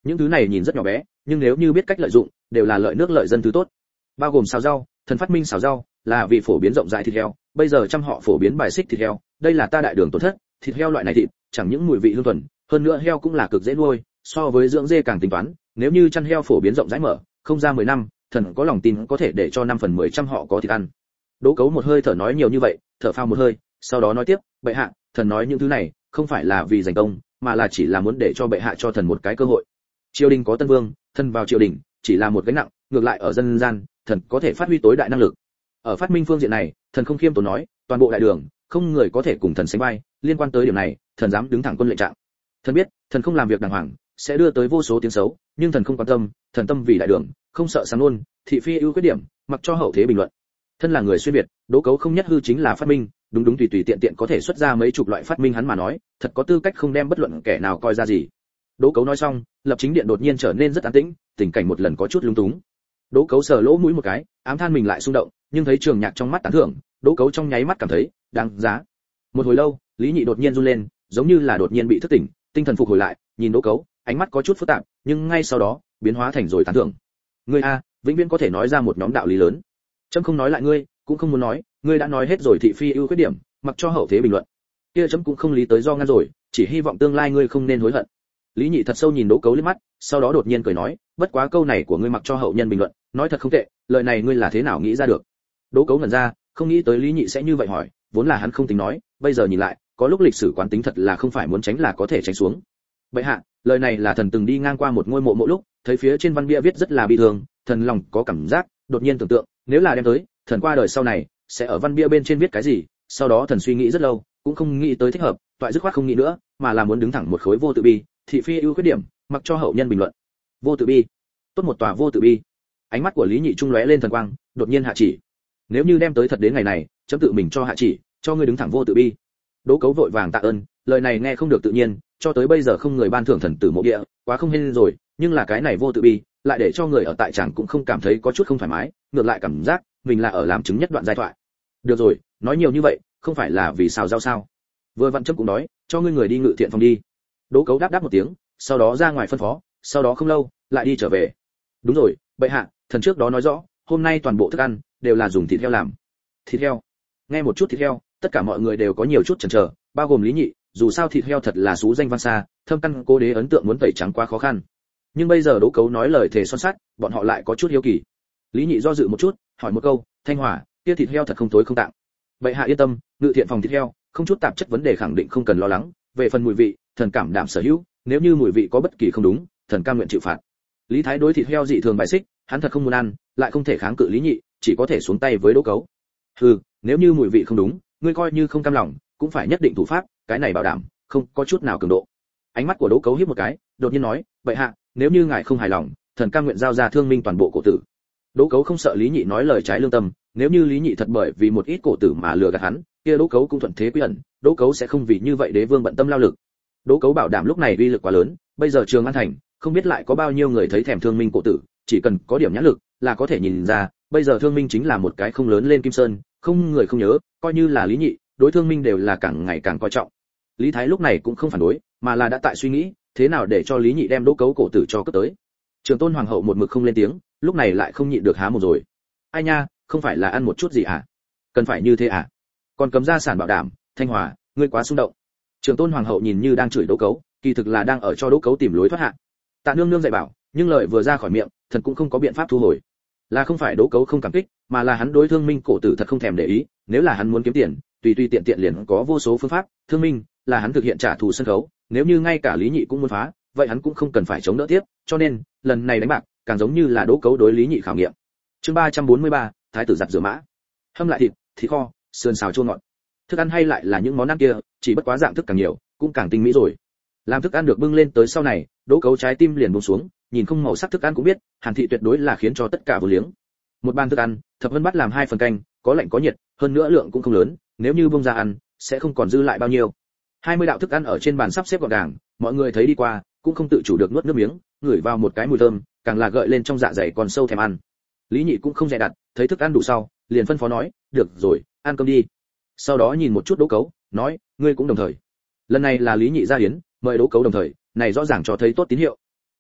Những thứ này nhìn rất nhỏ bé, nhưng nếu như biết cách lợi dụng, đều là lợi nước lợi dân thứ tốt. Bao gồm xào rau, thần phát minh xào rau là vị phổ biến rộng rãi thịt heo, bây giờ trăm họ phổ biến bài xích thịt heo, đây là ta đại đường tổn thất, thịt heo loại này thịt, chẳng những mùi vị hương thuần, hơn nữa heo cũng là cực dễ nuôi, so với dưỡng dê càng tính toán, nếu như chăn heo phổ biến rộng rãi mở, không ra 10 năm, thần có lòng tin có thể để cho 5 phần 10 trăm họ có thịt ăn. Đỗ Cấu một hơi thở nói nhiều như vậy, thở phào một hơi, sau đó nói tiếp, bệ hạ, thần nói những thứ này, không phải là vì giành công, mà là chỉ là muốn để cho bệ hạ cho thần một cái cơ hội. Triều đình có tân vương, thần vào triều đình, chỉ là một gánh nặng, ngược lại ở dân gian, thần có thể phát huy tối đại năng lực. Ở phát minh phương diện này, thần không khiêm tốn nói, toàn bộ đại đường, không người có thể cùng thần sánh vai, liên quan tới điểm này, thần dám đứng thẳng quân lệnh trạng. Thần biết, thần không làm việc đàng hoàng, sẽ đưa tới vô số tiếng xấu, nhưng thần không quan tâm, thần tâm vì đại đường, không sợ sáng luôn, thị phi ưu khuyết điểm, mặc cho hậu thế bình luận. Thân là người xuyên việt, Đỗ Cấu không nhất hư chính là phát minh, đúng tùy tùy tiện tiện có thể xuất ra mấy chục loại phát minh hắn mà nói, thật có tư cách không đem bất luận kẻ nào coi ra gì. Đỗ Cấu nói xong, lập chính điện đột nhiên trở nên rất an tĩnh, tình cảnh một lần có chút lung túng. Đỗ Cấu sờ lỗ mũi một cái, ám than mình lại xung động, nhưng thấy Trường Nhạc trong mắt tán thưởng, Đỗ Cấu trong nháy mắt cảm thấy đáng giá. Một hồi lâu, Lý Nhị đột nhiên run lên, giống như là đột nhiên bị thức tỉnh, tinh thần phục hồi lại, nhìn Đỗ Cấu, ánh mắt có chút phức tạp, nhưng ngay sau đó, biến hóa thành rồi tán thưởng. Ngươi a, vĩnh viễn có thể nói ra một nhóm đạo lý lớn. Chấm không nói lại ngươi, cũng không muốn nói, ngươi đã nói hết rồi thị phi ưu khuyết điểm, mặc cho hậu thế bình luận. Kia chấm cũng không lý tới do ngăn rồi, chỉ hy vọng tương lai ngươi không nên hối hận. Lý Nhị thật sâu nhìn Đỗ Cấu liếc mắt, sau đó đột nhiên cười nói, bất quá câu này của ngươi mặc cho hậu nhân bình luận, nói thật không tệ, lời này ngươi là thế nào nghĩ ra được? Đỗ Cấu ngẩn ra, không nghĩ tới Lý Nhị sẽ như vậy hỏi, vốn là hắn không tính nói, bây giờ nhìn lại, có lúc lịch sử quán tính thật là không phải muốn tránh là có thể tránh xuống. Bệ hạ, lời này là thần từng đi ngang qua một ngôi mộ mộ lúc, thấy phía trên văn bia viết rất là bi thương, thần lòng có cảm giác, đột nhiên tưởng tượng, nếu là đem tới, thần qua đời sau này, sẽ ở văn bia bên trên viết cái gì? Sau đó thần suy nghĩ rất lâu, cũng không nghĩ tới thích hợp, toại dứt khoát không nghĩ nữa, mà là muốn đứng thẳng một khối vô tự bi, thị phi ưu khuyết điểm, mặc cho hậu nhân bình luận. Vô tự bi, tốt một tòa vô tự bi. Ánh mắt của Lý Nhị trung lóe lên thần quang, đột nhiên hạ chỉ. Nếu như đem tới thật đến ngày này, chấm tự mình cho hạ chỉ, cho ngươi đứng thẳng vô tự bi. Đỗ Cấu vội vàng tạ ơn, lời này nghe không được tự nhiên, cho tới bây giờ không người ban thưởng thần tử mộ địa, quá không hên rồi, nhưng là cái này vô tự bi, lại để cho người ở tại chẳng cũng không cảm thấy có chút không thoải mái, ngược lại cảm giác mình là ở làm chứng nhất đoạn giai thoại. Được rồi, nói nhiều như vậy, không phải là vì xào rau sao? Vừa vặn chấm cũng nói, cho ngươi người đi ngự thiện phòng đi. Đỗ Cấu đáp một tiếng, sau đó ra ngoài phân phó, sau đó không lâu, lại đi trở về. Đúng rồi, bệ hạ, thần trước đó nói rõ, hôm nay toàn bộ thức ăn đều là dùng thịt heo làm. Thịt heo? Nghe một chút thịt heo, tất cả mọi người đều có nhiều chút chần chờ, bao gồm Lý Nhị, dù sao thịt heo thật là xú danh vang xa, thâm căn cố đế ấn tượng muốn tẩy trắng quá khó khăn. Nhưng bây giờ Đỗ Cấu nói lời thề son sắt, bọn họ lại có chút hiếu kỳ. Lý Nhị do dự một chút, hỏi một câu, Thanh Hòa, kia thịt heo thật không tối không tạng. Bệ hạ yên tâm, ngự thiện phòng thịt heo, không chút tạp chất vấn đề khẳng định không cần lo lắng, về phần mùi vị, thần cảm đảm sở hữu, nếu như mùi vị có bất kỳ không đúng, thần cam nguyện chịu phạt. Lý Thái đối thịt heo dị thường bài xích, hắn thật không muốn ăn, lại không thể kháng cự Lý Nhị, chỉ có thể xuống tay với Đỗ Cấu. Hừ, nếu như mùi vị không đúng, ngươi coi như không cam lòng, cũng phải nhất định thủ pháp, cái này bảo đảm, không có chút nào cường độ. Ánh mắt của Đỗ Cấu híp một cái, đột nhiên nói, bệ hạ, nếu như ngài không hài lòng, thần cam nguyện giao ra thương minh toàn bộ cổ tử. Đỗ Cấu không sợ Lý Nhị nói lời trái lương tâm, nếu như Lý Nhị thật bởi vì một ít cổ tử mà lừa gạt hắn, kia Đỗ Cấu cũng thuận thế quy ẩn, Đỗ Cấu sẽ không vì như vậy đế vương bận tâm lao lực. Đỗ Cấu bảo đảm lúc này uy lực quá lớn, bây giờ Trường An thành, không biết lại có bao nhiêu người thấy thèm thương minh cổ tử, chỉ cần có điểm nhãn lực, là có thể nhìn ra, bây giờ thương minh chính là một cái không lớn lên kim sơn, không người không nhớ, coi như là Lý Nhị, đối thương minh đều là càng ngày càng coi trọng. Lý Thái lúc này cũng không phản đối, mà là đã tại suy nghĩ, thế nào để cho Lý Nhị đem Đỗ Cấu cổ tử cho cướp tới. Trường Tôn hoàng hậu một mực không lên tiếng, lúc này lại không nhịn được há mồm rồi. Ai nha, không phải là ăn một chút gì à? Cần phải như thế à? Còn cấm gia sản bảo đảm, Thanh Hòa, ngươi quá xung động. Trường Tôn hoàng hậu nhìn như đang chửi Đỗ Cấu, kỳ thực là đang ở cho Đỗ Cấu tìm lối thoát hạ. Tạ nương nương dạy bảo, nhưng lời vừa ra khỏi miệng, thần cũng không có biện pháp thu hồi. Là không phải Đỗ Cấu không cảm kích, mà là hắn đối thương minh cổ tử thật không thèm để ý, nếu là hắn muốn kiếm tiền, tùy tùy tiện tiện liền có vô số phương pháp, thương minh là hắn thực hiện trả thù sân khấu, nếu như ngay cả Lý Nhị cũng muốn phá, vậy hắn cũng không cần phải chống đỡ tiếp, cho nên, lần này đánh bạc, càng giống như là Đỗ Cấu đối Lý Nhị khảo nghiệm. Chương 343, thái tử giặt rửa mã. Hâm lại thịt kho, sườn xào chua ngọt. Thức ăn hay lại là những món ăn kia, chỉ bất quá dạng thức càng nhiều, cũng càng tinh mỹ rồi. Làm thức ăn được bưng lên tới sau này, Đỗ Cấu trái tim liền buông xuống, nhìn không màu sắc thức ăn cũng biết, Hàn thị tuyệt đối là khiến cho tất cả vô liếng. Một bàn thức ăn, Thập Vân bắt làm 2 phần canh, có lạnh có nhiệt, hơn nữa lượng cũng không lớn, nếu như bông ra ăn, sẽ không còn dư lại bao nhiêu. 20 đạo thức ăn ở trên bàn sắp xếp gọn gàng, mọi người thấy đi qua, cũng không tự chủ được nuốt nước miếng, ngửi vào một cái mùi thơm, càng là gợi lên trong dạ dày còn sâu thèm ăn. Lý Nhị cũng không dè đặt, thấy thức ăn đủ sau, liền phân phó nói, được rồi, ăn cơm đi. Sau đó nhìn một chút Đỗ Cấu, nói, ngươi cũng đồng thời. Lần này là Lý Nhị ra hiến, mời Đỗ Cấu đồng thời, này rõ ràng cho thấy tốt tín hiệu.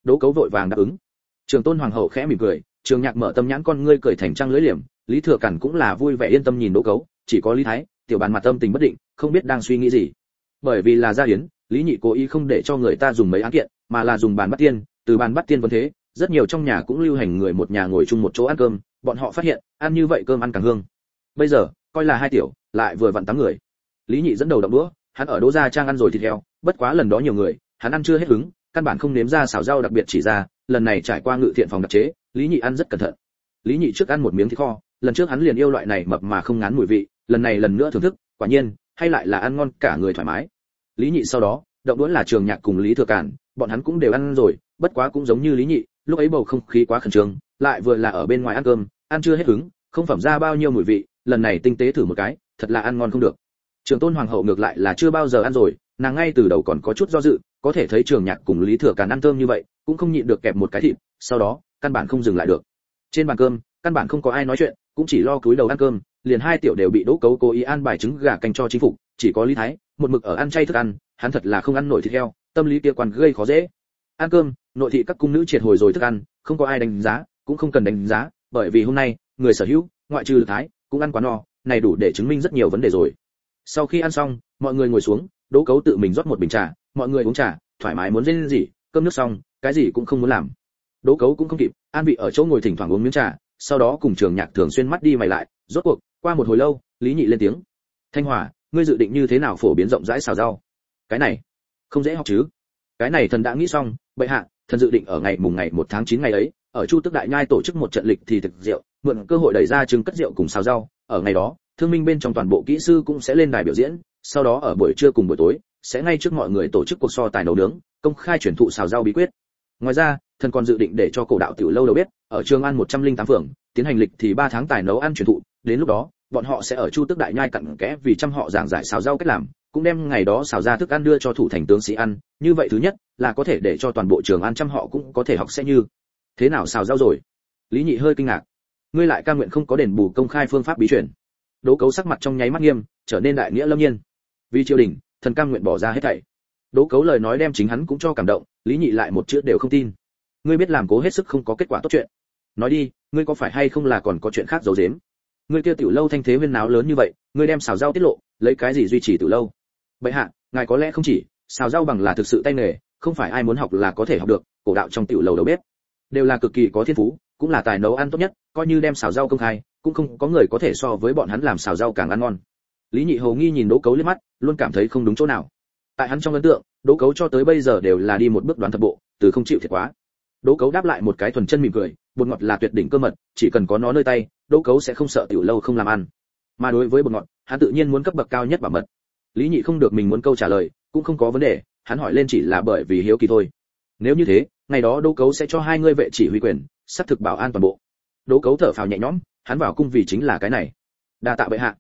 Đỗ Cấu vội vàng đáp ứng. Trường Tôn hoàng hậu khẽ mỉm cười, Trường Nhạc mở tâm nhãn con ngươi cười thành trăng lưỡi liềm, Lý Thừa Cản cũng là vui vẻ yên tâm nhìn Đỗ Cấu, chỉ có Lý Thái, tiểu bàn mặt tâm tình bất định, không biết đang suy nghĩ gì. Bởi vì là gia yến, Lý Nhị cố ý không để cho người ta dùng mấy án kiện, mà là dùng bàn bắt tiên, từ bàn bắt tiên vấn thế, rất nhiều trong nhà cũng lưu hành người một nhà ngồi chung một chỗ ăn cơm, bọn họ phát hiện, ăn như vậy cơm ăn càng hương. Bây giờ, coi là hai tiểu, lại vừa vặn 8 người. Lý Nhị dẫn đầu động đũa, hắn ở Đỗ gia trang ăn rồi thịt heo, bất quá lần đó nhiều người, hắn ăn chưa hết hứng, căn bản không nếm ra xào rau đặc biệt chỉ ra, lần này trải qua ngự thiện phòng đặc chế, Lý Nhị ăn rất cẩn thận. Lý Nhị trước ăn một miếng thịt kho, lần trước hắn liền yêu loại này mập mà không ngán mùi vị, lần này lần nữa thưởng thức, quả nhiên, hay lại là ăn ngon cả người thoải mái. Lý Nhị sau đó, động đũa là Trường Nhạc cùng Lý Thừa Cản, bọn hắn cũng đều ăn rồi, bất quá cũng giống như Lý Nhị, lúc ấy bầu không khí quá khẩn trương, lại vừa là ở bên ngoài ăn cơm, ăn chưa hết hứng, không phẩm ra bao nhiêu mùi vị, lần này tinh tế thử một cái, thật là ăn ngon không được. Trường Tôn hoàng hậu ngược lại là chưa bao giờ ăn rồi, nàng ngay từ đầu còn có chút do dự, có thể thấy Trường Nhạc cùng Lý Thừa Cản ăn thơm như vậy, cũng không nhịn được kẹp một cái thịt, sau đó, căn bản không dừng lại được. Trên bàn cơm, căn bản không có ai nói chuyện, cũng chỉ lo cúi đầu ăn cơm, liền hai tiểu đều bị Đỗ Cấu cố ý an bài trứng gà canh cho chính phủ, chỉ có Lý Thái, một mực ở ăn chay thức ăn, hắn thật là không ăn nổi thịt heo, tâm lý kia quan gây khó dễ. Ăn cơm, nội thị các cung nữ triệt hồi rồi thức ăn, không có ai đánh giá, cũng không cần đánh giá, bởi vì hôm nay, người sở hữu, ngoại trừ Lực Thái, cũng ăn quá no, này đủ để chứng minh rất nhiều vấn đề rồi. Sau khi ăn xong, mọi người ngồi xuống, Đỗ Cấu tự mình rót một bình trà, mọi người uống trà, thoải mái muốn rên gì, cơm nước xong, cái gì cũng không muốn làm. Đỗ Cấu cũng không kịp, an vị ở chỗ ngồi thỉnh thoảng uống miếng trà, sau đó cùng Trường Nhạc thường xuyên mắt đi mày lại, rốt cuộc, qua một hồi lâu, Lý Nhị lên tiếng. Thanh Hòa, ngươi dự định như thế nào phổ biến rộng rãi xào rau? Cái này, không dễ học chứ? Cái này thần đã nghĩ xong, bệ hạ, thần dự định ở ngày 1 tháng 9 ngày ấy, ở Chu Tước Đại Nhai tổ chức một trận lịch thì thực rượu, mượn cơ hội đẩy ra trứng cất rượu cùng xào rau, ở ngày đó, thương minh bên trong toàn bộ kỹ sư cũng sẽ lên đài biểu diễn, sau đó ở buổi trưa cùng buổi tối, sẽ ngay trước mọi người tổ chức cuộc so tài nấu nướng, công khai truyền thụ xào rau bí quyết. Ngoài ra, thần còn dự định để cho cổ đạo tiểu lâu đầu bếp, ở Trường An 108 phường, tiến hành lịch thì 3 tháng tài nấu ăn truyền thụ, đến lúc đó, bọn họ sẽ ở Chu Tước Đại Nhai cặn kẽ vì trăm họ giảng giải xào rau cách làm, cũng đem ngày đó xào ra thức ăn đưa cho thủ thành tướng sĩ ăn, như vậy thứ nhất là có thể để cho toàn bộ Trường An trăm họ cũng có thể học sẽ như thế nào xào rau rồi. Lý Nhị hơi kinh ngạc, ngươi lại cam nguyện không có đền bù công khai phương pháp bí truyền? Đỗ Cấu sắc mặt trong nháy mắt nghiêm, trở nên đại nghĩa lâm nhiên. Vì triều đình, thần cam nguyện bỏ ra hết thảy. Đỗ Cấu lời nói đem chính hắn cũng cho cảm động, Lý Nhị lại một chữ đều không tin. Ngươi biết làm cố hết sức không có kết quả tốt chuyện. Nói đi, ngươi có phải hay không là còn có chuyện khác giấu giếm? Ngươi kia tiểu lâu thanh thế huyên náo lớn như vậy, ngươi đem xào rau tiết lộ, lấy cái gì duy trì tiểu lâu? Bệ hạ, ngài có lẽ không chỉ, xào rau bằng là thực sự tay nghề, không phải ai muốn học là có thể học được, cổ đạo trong tiểu lầu đầu bếp đều là cực kỳ có thiên phú, cũng là tài nấu ăn tốt nhất, coi như đem xào rau công khai, cũng không có người có thể so với bọn hắn làm xào rau càng ăn ngon. Lý Nhị hầu nghi nhìn Đỗ Cấu liếc mắt, luôn cảm thấy không đúng chỗ nào. Tại hắn trong ấn tượng, Đỗ Cấu cho tới bây giờ đều là đi một bước đoán thập bộ, từ không chịu thiệt quá. Đỗ Cấu đáp lại một cái thuần chân mỉm cười, bột ngọt là tuyệt đỉnh cơ mật, chỉ cần có nó nơi tay, Đỗ Cấu sẽ không sợ tiểu lâu không làm ăn. Mà đối với bột ngọt, hắn tự nhiên muốn cấp bậc cao nhất bảo mật. Lý Nhị không được mình muốn câu trả lời, cũng không có vấn đề, hắn hỏi lên chỉ là bởi vì hiếu kỳ thôi. Nếu như thế, ngày đó Đỗ Cấu sẽ cho hai ngươi vệ chỉ huy quyền, xác thực bảo an toàn bộ. Đỗ Cấu thở phào nhẹ nhõm, hắn vào cung vì chính là cái này. Đa tạ bệ hạ.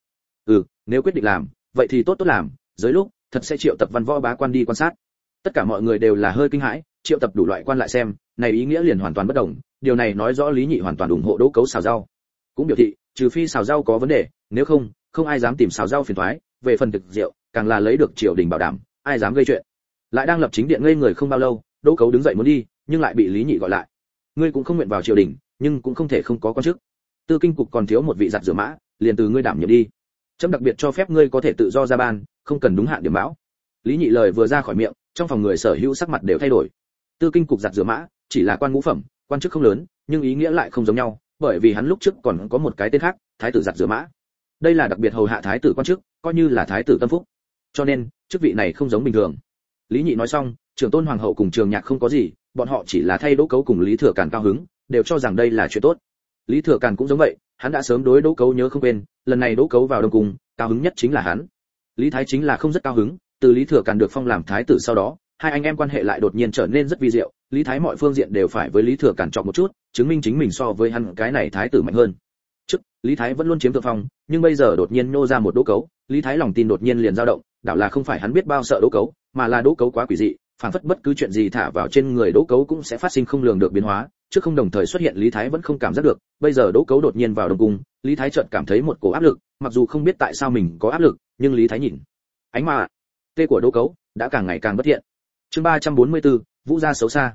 Nếu quyết định làm, vậy thì tốt tốt làm, dưới lúc thật sẽ triệu tập văn võ bá quan đi quan sát. Tất cả mọi người đều là hơi kinh hãi, triệu tập đủ loại quan lại xem, này ý nghĩa liền hoàn toàn bất đồng, điều này nói rõ Lý Nhị hoàn toàn ủng hộ Đỗ Cấu xào rau. Cũng biểu thị, trừ phi xào rau có vấn đề, nếu không, không ai dám tìm xào rau phiền toái, về phần thực rượu, càng là lấy được triều đình bảo đảm, ai dám gây chuyện. Lại đang lập chính điện ngây người không bao lâu, Đỗ Cấu đứng dậy muốn đi, nhưng lại bị Lý Nhị gọi lại. Ngươi cũng không nguyện vào triều đình, nhưng cũng không thể không có quan chức. Tư kinh cục còn thiếu một vị giặt rửa mã, liền từ ngươi đảm nhiệm đi. Chấm đặc biệt cho phép ngươi có thể tự do ra ban, không cần đúng hạn điểm báo. Lý Nhị lời vừa ra khỏi miệng, trong phòng người sở hữu sắc mặt đều thay đổi. Tư kinh cục giặt rửa mã chỉ là quan ngũ phẩm, quan chức không lớn, nhưng ý nghĩa lại không giống nhau, bởi vì hắn lúc trước còn có một cái tên khác, thái tử giặt rửa mã. Đây là đặc biệt hầu hạ thái tử quan chức, coi như là thái tử tâm phúc. Cho nên, chức vị này không giống bình thường. Lý Nhị nói xong, Trường Tôn hoàng hậu cùng Trường Nhạc không có gì, bọn họ chỉ là thay Đỗ Cấu cùng Lý Thừa Càn cao hứng, đều cho rằng đây là chuyện tốt. Lý Thừa Càn cũng giống vậy, hắn đã sớm đối Đỗ Cấu nhớ không quên, lần này Đỗ Cấu vào Đông cung, cao hứng nhất chính là hắn. Lý Thái chính là không rất cao hứng, từ Lý Thừa Càn được phong làm thái tử sau đó, hai anh em quan hệ lại đột nhiên trở nên rất vi diệu, Lý Thái mọi phương diện đều phải với Lý Thừa Càn chọn một chút, chứng minh chính mình so với hắn cái này thái tử mạnh hơn. Trước, Lý Thái vẫn luôn chiếm thượng phong, nhưng bây giờ đột nhiên nô ra một Đỗ Cấu, Lý Thái lòng tin đột nhiên liền dao động, đảo là không phải hắn biết bao sợ Đỗ Cấu, mà là Đỗ Cấu quá quỷ dị, phản phất bất cứ chuyện gì thả vào trên người Đỗ Cấu cũng sẽ phát sinh không lường được biến hóa, trước không đồng thời xuất hiện Lý Thái vẫn không cảm giác được, bây giờ Đỗ Cấu đột nhiên vào Đông cung, Lý Thái chợt cảm thấy một cổ áp lực, mặc dù không biết tại sao mình có áp lực, nhưng Lý Thái nhìn, ánh mà tê của Đỗ Cấu đã càng ngày càng bất thiện. Chương 344, Vũ gia xấu xa.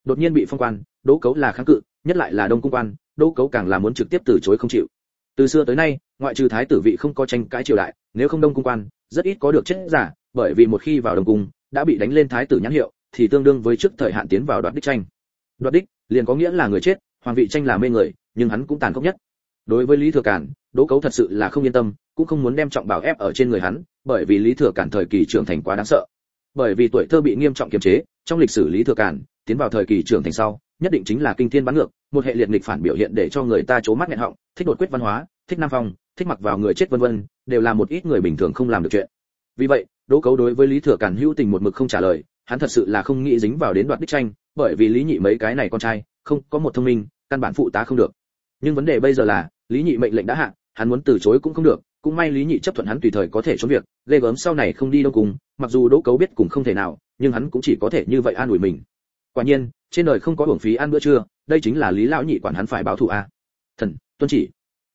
đột nhiên bị phong quan, Đỗ Cấu là kháng cự, nhất lại là Đông Cung quan, Đỗ Cấu càng là muốn trực tiếp từ chối không chịu. Từ xưa tới nay, ngoại trừ thái tử vị không có tranh cãi triều đại, nếu không Đông Cung quan, rất ít có được chết giả, bởi vì một khi vào Đông Cung, đã bị đánh lên thái tử nhãn hiệu, thì tương đương với trước thời hạn tiến vào đoạt đích tranh. Đoạt đích, liền có nghĩa là người chết, hoàng vị tranh là mê người, nhưng hắn cũng tàn khốc nhất. Đối với Lý Thừa Cản, Đỗ Cấu thật sự là không yên tâm, cũng không muốn đem trọng bảo ép ở trên người hắn, bởi vì Lý Thừa Cản thời kỳ trưởng thành quá đáng sợ. Bởi vì tuổi thơ bị nghiêm trọng kiềm chế, trong lịch sử Lý Thừa Cản, tiến vào thời kỳ trưởng thành sau, nhất định chính là kinh thiên bắn ngược, một hệ liệt nghịch phản biểu hiện để cho người ta chố mắt nghẹn họng, thích đột quyết văn hóa, thích nam phong, thích mặc vào người chết vân vân, đều là một ít người bình thường không làm được chuyện. Vì vậy, Đỗ Cấu đối với Lý Thừa Cản hữu tình một mực không trả lời, hắn thật sự là không nghĩ dính vào đến đoạt đích tranh, bởi vì Lý Nhị mấy cái này con trai, không có một thông minh, căn bản phụ tá không được. Nhưng vấn đề bây giờ là, Lý Nhị mệnh lệnh đã hạ, hắn muốn từ chối cũng không được, cũng may Lý Nhị chấp thuận hắn tùy thời có thể trốn việc, ghê gớm sau này không đi đâu cùng, mặc dù Đỗ Cấu biết cũng không thể nào, nhưng hắn cũng chỉ có thể như vậy an ủi mình. Quả nhiên, trên đời không có uổng phí ăn bữa trưa, đây chính là Lý lão nhị quản hắn phải báo thù a. Thần, tuân chỉ.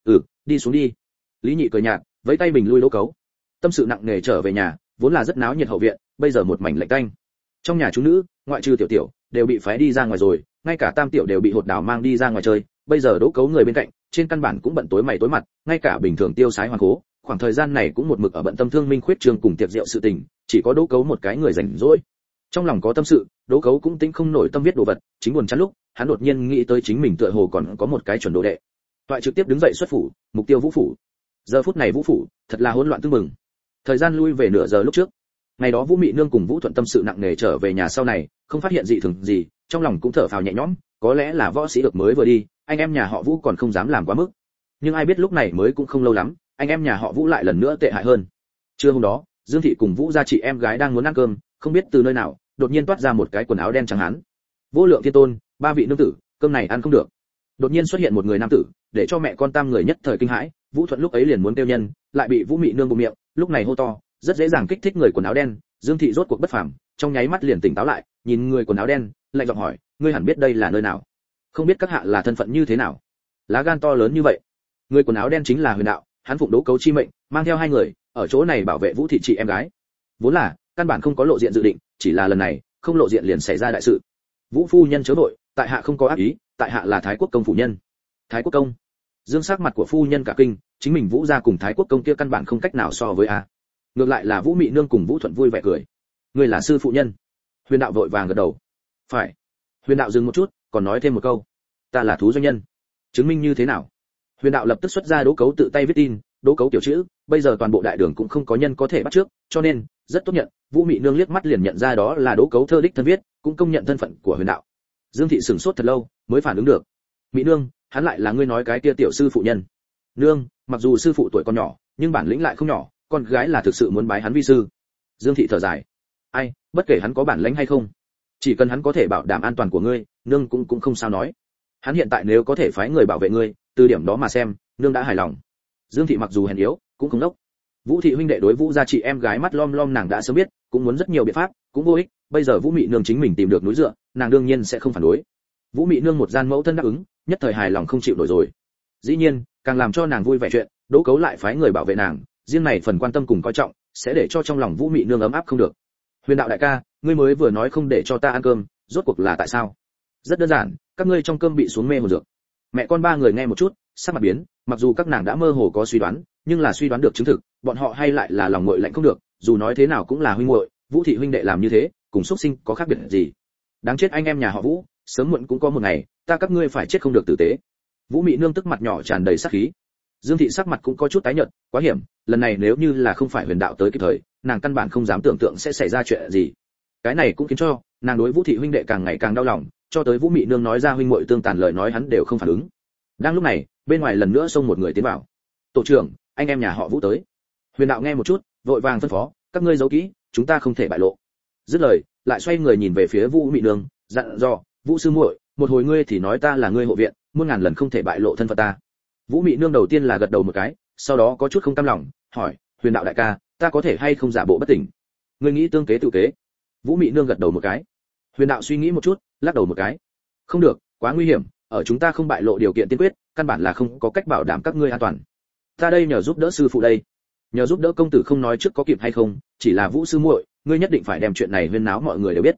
Đi xuống đi. Lý Nhị cười nhạt, vẫy tay bình lui Đỗ Cấu. Tâm sự nặng nề trở về nhà, vốn là rất náo nhiệt hậu viện, bây giờ một mảnh lạnh tanh. Trong nhà chúng nữ, ngoại trừ Tiểu Tiểu, đều bị phái đi ra ngoài rồi, ngay cả Tam Tiểu đều bị Hột Đào mang đi ra ngoài chơi, bây giờ Đỗ Cấu người bên cạnh, trên căn bản cũng bận tối mày tối mặt, ngay cả bình thường tiêu sái hoàn cố, khoảng thời gian này cũng một mực ở bận tâm thương minh khuyết trường cùng tiệc rượu sự tình, chỉ có Đỗ Cấu một cái người rảnh rỗi. Trong lòng có tâm sự, Đỗ Cấu cũng tính không nổi tâm viết đồ vật, chính buồn chán lúc, hắn đột nhiên nghĩ tới chính mình tựa hồ còn có một cái chuẩn đồ đệ. Toại trực tiếp đứng dậy xuất phủ, mục tiêu Vũ phủ. Giờ phút này Vũ phủ, thật là hỗn loạn tương mừng. Thời gian lui về nửa giờ lúc trước. Ngày đó Vũ Mị Nương cùng Vũ Thuận tâm sự nặng nề trở về nhà sau này, không phát hiện dị thường gì, trong lòng cũng thở phào nhẹ nhõm, có lẽ là võ sĩ được mới vừa đi, anh em nhà họ Vũ còn không dám làm quá mức. Nhưng ai biết lúc này mới cũng không lâu lắm, anh em nhà họ Vũ lại lần nữa tệ hại hơn. Trưa hôm đó, Dương thị cùng Vũ gia chị em gái đang muốn ăn cơm, không biết từ nơi nào, đột nhiên toát ra một cái quần áo đen trắng hán. Vô Lượng Thiên Tôn, ba vị nương tử, cơm này ăn không được. Đột nhiên xuất hiện một người nam tử, để cho mẹ con tam người nhất thời kinh hãi. Vũ Thuận lúc ấy liền muốn tiêu nhân, lại bị Vũ Mị Nương bụm miệng, lúc này hô to, rất dễ dàng kích thích người quần áo đen. Dương thị rốt cuộc bất phàm, trong nháy mắt liền tỉnh táo lại, nhìn người quần áo đen, lạnh giọng hỏi, ngươi hẳn biết đây là nơi nào? Không biết các hạ là thân phận như thế nào? Lá gan to lớn như vậy. Người quần áo đen chính là Huyền Đạo, hắn phụng Đỗ Cấu chi mệnh, mang theo hai người, ở chỗ này bảo vệ Vũ thị chị em gái. Vốn là, căn bản không có lộ diện dự định, chỉ là lần này, không lộ diện liền xảy ra đại sự. Vũ phu nhân chớ vội, tại hạ không có ác ý, tại hạ là Thái Quốc công phủ nhân. Thái Quốc công? Dương sắc mặt của phu nhân cả kinh, chính mình Vũ gia cùng Thái Quốc công kia căn bản không cách nào so với a. Ngược lại là Vũ Mị Nương cùng Vũ Thuận vui vẻ cười. Ngươi là sư phụ nhân? Huyền Đạo vội vàng gật đầu. Phải. Huyền Đạo dừng một chút, còn nói thêm một câu. Ta là thú doanh nhân. Chứng minh như thế nào? Huyền Đạo lập tức xuất ra Đỗ Cấu tự tay viết tin, Đỗ Cấu tiểu chữ, bây giờ toàn bộ đại đường cũng không có nhân có thể bắt trước, cho nên rất tốt nhận. Vũ Mị Nương liếc mắt liền nhận ra đó là Đỗ Cấu thơ đích thân viết, cũng công nhận thân phận của Huyền Đạo. Dương thị sửng sốt thật lâu, mới phản ứng được. Mị Nương, hắn lại là ngươi nói cái kia tiểu sư phụ nhân. Nương, mặc dù sư phụ tuổi còn nhỏ, nhưng bản lĩnh lại không nhỏ, con gái là thực sự muốn bái hắn vi sư. Dương thị thở dài. Ai, bất kể hắn có bản lĩnh hay không, chỉ cần hắn có thể bảo đảm an toàn của ngươi, nương cũng không sao nói. Hắn hiện tại nếu có thể phái người bảo vệ ngươi, từ điểm đó mà xem, nương đã hài lòng. Dương thị mặc dù hèn yếu, cũng không đốc. Vũ thị huynh đệ đối Vũ gia chị em gái mắt lom lom nàng đã sớm biết, cũng muốn rất nhiều biện pháp, cũng vô ích. Bây giờ Vũ Mị Nương chính mình tìm được núi dựa, nàng đương nhiên sẽ không phản đối. Vũ Mị Nương một gian mẫu thân đáp ứng, nhất thời hài lòng không chịu nổi rồi. Dĩ nhiên, càng làm cho nàng vui vẻ chuyện, Đỗ Cấu lại phái người bảo vệ nàng, riêng này phần quan tâm cùng coi trọng, sẽ để cho trong lòng Vũ Mị Nương ấm áp không được. Huyền Đạo đại ca, ngươi mới vừa nói không để cho ta ăn cơm, rốt cuộc là tại sao? Rất đơn giản, các ngươi trong cơm bị xuống mê một dược. Mẹ con ba người nghe một chút, sắc mặt biến, mặc dù các nàng đã mơ hồ có suy đoán, nhưng là suy đoán được chứng thực, bọn họ hay lại là lòng nguội lạnh không được, dù nói thế nào cũng là huynh muội, Vũ thị huynh đệ làm như thế, cùng xuất sinh có khác biệt gì? Đáng chết anh em nhà họ Vũ, sớm muộn cũng có một ngày, ta các ngươi phải chết không được tử tế. Vũ Mị Nương tức mặt nhỏ tràn đầy sát khí. Dương thị sắc mặt cũng có chút tái nhợt, quá hiểm, lần này nếu như là không phải Huyền Đạo tới kịp thời, nàng căn bản không dám tưởng tượng sẽ xảy ra chuyện gì. Cái này cũng khiến cho nàng đối Vũ thị huynh đệ càng ngày càng đau lòng, cho tới Vũ Mị Nương nói ra huynh muội tương tàn lời nói hắn đều không phản ứng. Đang lúc này, bên ngoài lần nữa xông một người tiến vào. Tổ trưởng, anh em nhà họ Vũ tới. Huyền Đạo nghe một chút, vội vàng phân phó, các ngươi giấu kỹ, chúng ta không thể bại lộ. Dứt lời, lại xoay người nhìn về phía Vũ Mị Nương, dặn dò, Vũ sư muội, một hồi ngươi thì nói ta là ngươi hộ viện, muôn ngàn lần không thể bại lộ thân phận ta. Vũ Mị Nương đầu tiên là gật đầu một cái, sau đó có chút không cam lòng, hỏi, Huyền Đạo đại ca, ta có thể hay không giả bộ bất tỉnh? Ngươi nghĩ tương kế tự kế? Vũ Mị Nương gật đầu một cái. Huyền Đạo suy nghĩ một chút, lắc đầu một cái. Không được, quá nguy hiểm, ở chúng ta không bại lộ điều kiện tiên quyết, căn bản là không có cách bảo đảm các ngươi an toàn. Ta đây nhờ giúp đỡ sư phụ đây. Nhờ giúp đỡ công tử không nói trước có kịp hay không, chỉ là Vũ sư muội, ngươi nhất định phải đem chuyện này huyên náo mọi người đều biết.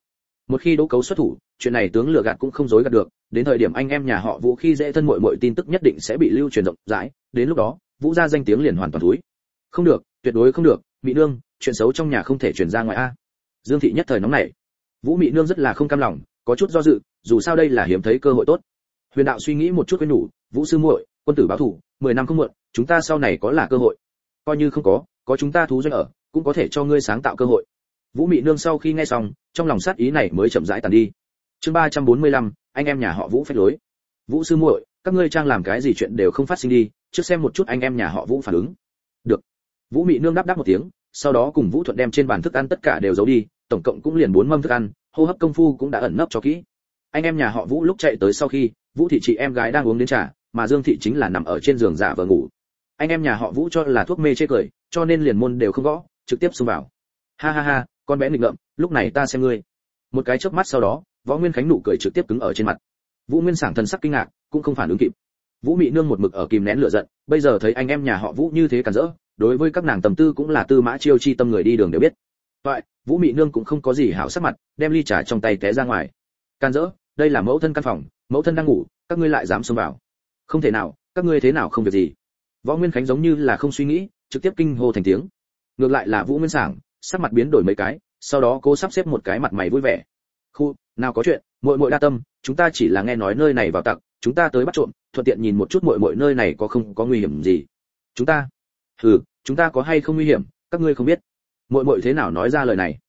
Một khi Đỗ Cấu xuất thủ, chuyện này tướng lừa gạt cũng không dối gạt được, đến thời điểm anh em nhà họ Vũ khi dễ thân muội muội tin tức nhất định sẽ bị lưu truyền rộng rãi, đến lúc đó, Vũ gia danh tiếng liền hoàn toàn thúi. Không được, tuyệt đối không được, Mị nương, chuyện xấu trong nhà không thể truyền ra ngoài a. Dương thị nhất thời nóng nảy. Vũ Mị nương rất là không cam lòng, có chút do dự, dù sao đây là hiếm thấy cơ hội tốt. Huyền đạo suy nghĩ một chút khuyên nhủ, Vũ sư muội, quân tử báo thù, 10 năm không muộn, chúng ta sau này có là cơ hội. Coi như không có chúng ta thú doanh ở, cũng có thể cho ngươi sáng tạo cơ hội. Vũ Mị nương sau khi nghe xong, trong lòng sát ý này mới chậm rãi tàn đi. Chương 345, anh em nhà họ Vũ phách lối. Vũ sư muội, các ngươi trang làm cái gì chuyện đều không phát sinh đi, trước xem một chút anh em nhà họ Vũ phản ứng. Được. Vũ Mị nương đáp đáp một tiếng, sau đó cùng Vũ Thuận đem trên bàn thức ăn tất cả đều giấu đi, tổng cộng cũng liền 4 mâm thức ăn, hô hấp công phu cũng đã ẩn nấp cho kỹ. Anh em nhà họ Vũ lúc chạy tới sau khi, Vũ thị chị em gái đang uống đến trà, mà Dương thị chính là nằm ở trên giường giả vờ ngủ. Anh em nhà họ Vũ cho là thuốc mê chê cười, cho nên liền môn đều không gõ, trực tiếp xông vào. Ha ha ha, con bé nghịch ngợm, lúc này ta xem ngươi. Một cái chớp mắt sau đó, Võ Nguyên Khánh nụ cười trực tiếp cứng ở trên mặt. Vũ Nguyên Sảng thần sắc kinh ngạc, cũng không phản ứng kịp. Vũ Mị nương một mực ở kìm nén lửa giận, bây giờ thấy anh em nhà họ Vũ như thế cản rỡ, đối với các nàng tầm tư cũng là tư mã chiêu chi tâm người đi đường đều biết. Vậy, Vũ Mị nương cũng không có gì hảo sắc mặt, đem ly trà trong tay té ra ngoài. Cản rỡ, đây là mẫu thân căn phòng, mẫu thân đang ngủ, các ngươi lại dám xông vào? Không thể nào, các ngươi thế nào không việc gì? Võ Nguyên Khánh giống như là không suy nghĩ, trực tiếp kinh hô thành tiếng. Ngược lại là Vũ Nguyên Sảng, sắc mặt biến đổi mấy cái, sau đó cô sắp xếp một cái mặt mày vui vẻ. Khu, nào có chuyện, muội muội đa tâm, chúng ta chỉ là nghe nói nơi này vào tặc, chúng ta tới bắt trộm, thuận tiện nhìn một chút muội muội nơi này có không có nguy hiểm gì. Chúng ta? Chúng ta có hay không nguy hiểm, các ngươi không biết. Muội muội thế nào nói ra lời này?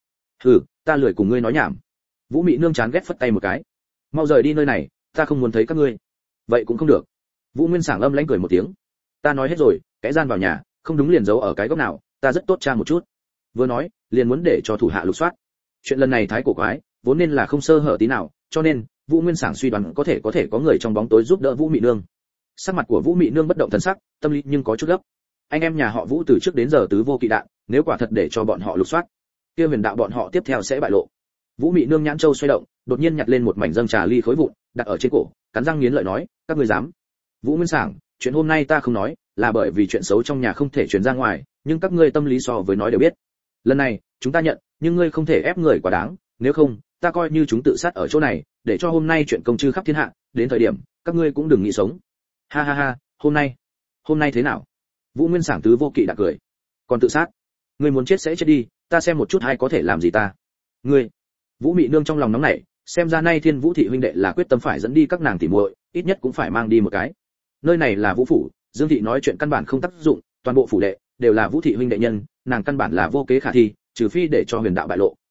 Ta lười cùng ngươi nói nhảm. Vũ Mị nương chán ghét phất tay một cái. Mau rời đi nơi này, ta không muốn thấy các ngươi. Vậy cũng không được. Vũ Nguyên Sảng âm lãnh cười một tiếng. Ta nói hết rồi, cái gian vào nhà, không đúng liền giấu ở cái góc nào, ta rất tốt tra một chút. Vừa nói, liền muốn để cho thủ hạ lục soát. Chuyện lần này thái cổ quái, vốn nên là không sơ hở tí nào, cho nên Vũ Nguyên Sảng suy đoán có thể có người trong bóng tối giúp đỡ Vũ Mị nương. Sắc mặt của Vũ Mị nương bất động thần sắc, tâm lý nhưng có chút gấp. Anh em nhà họ Vũ từ trước đến giờ tứ vô kỵ đạn, nếu quả thật để cho bọn họ lục soát, kia huyền đạo bọn họ tiếp theo sẽ bại lộ. Vũ Mị nương nhãn châu xoay động, đột nhiên nhặt lên một mảnh dâng trà ly khối vụn, đặt ở trên cổ, cắn răng nghiến lợi nói, các ngươi dám? Vũ Nguyên Sảng, chuyện hôm nay ta không nói, là bởi vì chuyện xấu trong nhà không thể truyền ra ngoài, nhưng các ngươi tâm lý so với nói đều biết. Lần này, chúng ta nhận, nhưng ngươi không thể ép người quá đáng, nếu không, ta coi như chúng tự sát ở chỗ này, để cho hôm nay chuyện công chư khắp thiên hạ, đến thời điểm, các ngươi cũng đừng nghĩ sống. Ha ha ha, hôm nay thế nào? Vũ Nguyên Sảng tứ vô kỵ đã cười. Còn tự sát? Ngươi muốn chết sẽ chết đi, ta xem một chút hay có thể làm gì ta. Ngươi? Vũ Mị nương trong lòng nóng nảy, xem ra nay Thiên Vũ thị huynh đệ là quyết tâm phải dẫn đi các nàng tỉ muội, ít nhất cũng phải mang đi một cái. Nơi này là Vũ phủ, Dương thị nói chuyện căn bản không tác dụng, toàn bộ phủ đệ đều là Vũ thị huynh đệ nhân, nàng căn bản là vô kế khả thi, trừ phi để cho huyền đạo bại lộ.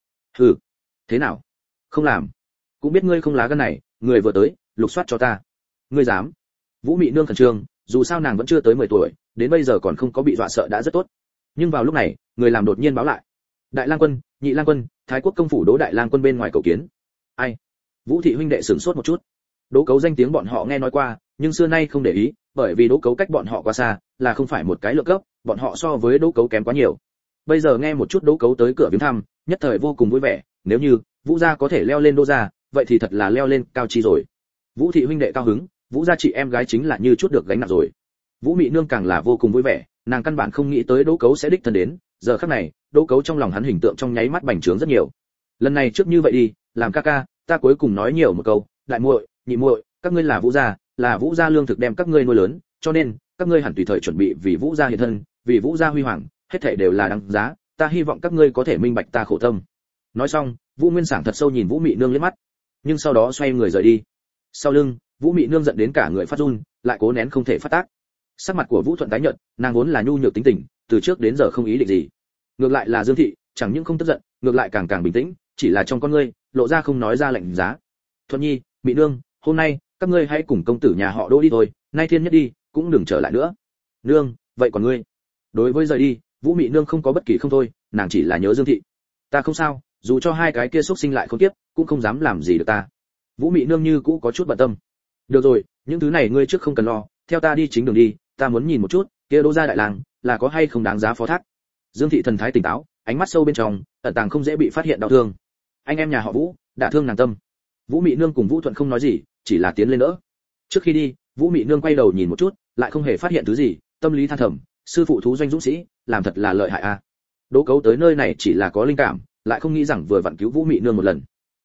Thế nào? Không làm. Cũng biết ngươi không lá gan này, người vừa tới, lục soát cho ta. Ngươi dám? Vũ Mị nương khẩn trương, dù sao nàng vẫn chưa tới 10 tuổi, đến bây giờ còn không có bị dọa sợ đã rất tốt. Nhưng vào lúc này, người làm đột nhiên báo lại. Đại lang quân, nhị lang quân, Thái quốc công phủ Đỗ đại lang quân bên ngoài cầu kiến. Ai? Vũ thị huynh đệ sửng sốt một chút. Đỗ Cấu danh tiếng bọn họ nghe nói qua, nhưng xưa nay không để ý, bởi vì Đỗ Cấu cách bọn họ quá xa, là không phải một cái lượng cấp, bọn họ so với Đỗ Cấu kém quá nhiều. Bây giờ nghe một chút Đỗ Cấu tới cửa viếng thăm, nhất thời vô cùng vui vẻ, nếu như Vũ gia có thể leo lên Đỗ gia, vậy thì thật là leo lên cao chi rồi. Vũ thị huynh đệ cao hứng, Vũ gia chị em gái chính là như chút được gánh nặng rồi. Vũ Mị nương càng là vô cùng vui vẻ, nàng căn bản không nghĩ tới Đỗ Cấu sẽ đích thân đến, giờ khắc này, Đỗ Cấu trong lòng hắn hình tượng trong nháy mắt bành trướng rất nhiều. Lần này trước như vậy đi, làm ca ca, ta cuối cùng nói nhiều một câu, đại muội, nhị muội, các ngươi là Vũ gia lương thực đem các ngươi nuôi lớn, cho nên các ngươi hẳn tùy thời chuẩn bị vì Vũ gia hiện thân, vì Vũ gia huy hoàng, hết thảy đều là đáng giá, ta hy vọng các ngươi có thể minh bạch ta khổ tâm. Nói xong, Vũ Nguyên Sảng thật sâu nhìn Vũ Mị nương liếc mắt, nhưng sau đó xoay người rời đi. Sau lưng, Vũ Mị nương giận đến cả người phát run, lại cố nén không thể phát tác. Sắc mặt của Vũ Thuận tái nhợt, nàng vốn là nhu nhược tính tình, từ trước đến giờ không ý định gì. Ngược lại là Dương thị, chẳng những không tức giận, ngược lại càng càng bình tĩnh, chỉ là trong con ngươi lộ ra không nói ra lạnh giá. Thuận Nhi, Mị nương, hôm nay các ngươi hãy cùng công tử nhà họ Đỗ đi thôi, nay thiên nhất đi, cũng đừng trở lại nữa. Nương, vậy còn ngươi? Đối với rời đi, Vũ Mị nương không có bất kỳ không thôi, nàng chỉ là nhớ Dương thị. Ta không sao, dù cho hai cái kia xúc sinh lại khốn kiếp, cũng không dám làm gì được ta. Vũ Mị nương như cũ có chút bận tâm. Được rồi, những thứ này ngươi trước không cần lo, theo ta đi chính đường đi, ta muốn nhìn một chút, kia Đỗ gia đại lang là có hay không đáng giá phó thác. Dương thị thần thái tỉnh táo, ánh mắt sâu bên trong, ẩn tàng không dễ bị phát hiện đau thương. Anh em nhà họ Vũ, đã thương nàng tâm. Vũ Mị nương cùng Vũ Thuận không nói gì, chỉ là tiến lên đỡ. Trước khi đi, Vũ Mị nương quay đầu nhìn một chút, lại không hề phát hiện thứ gì, tâm lý than thầm, sư phụ thú doanh dũng sĩ, làm thật là lợi hại a. Đỗ Cấu tới nơi này chỉ là có linh cảm, lại không nghĩ rằng vừa vặn cứu Vũ Mị nương một lần.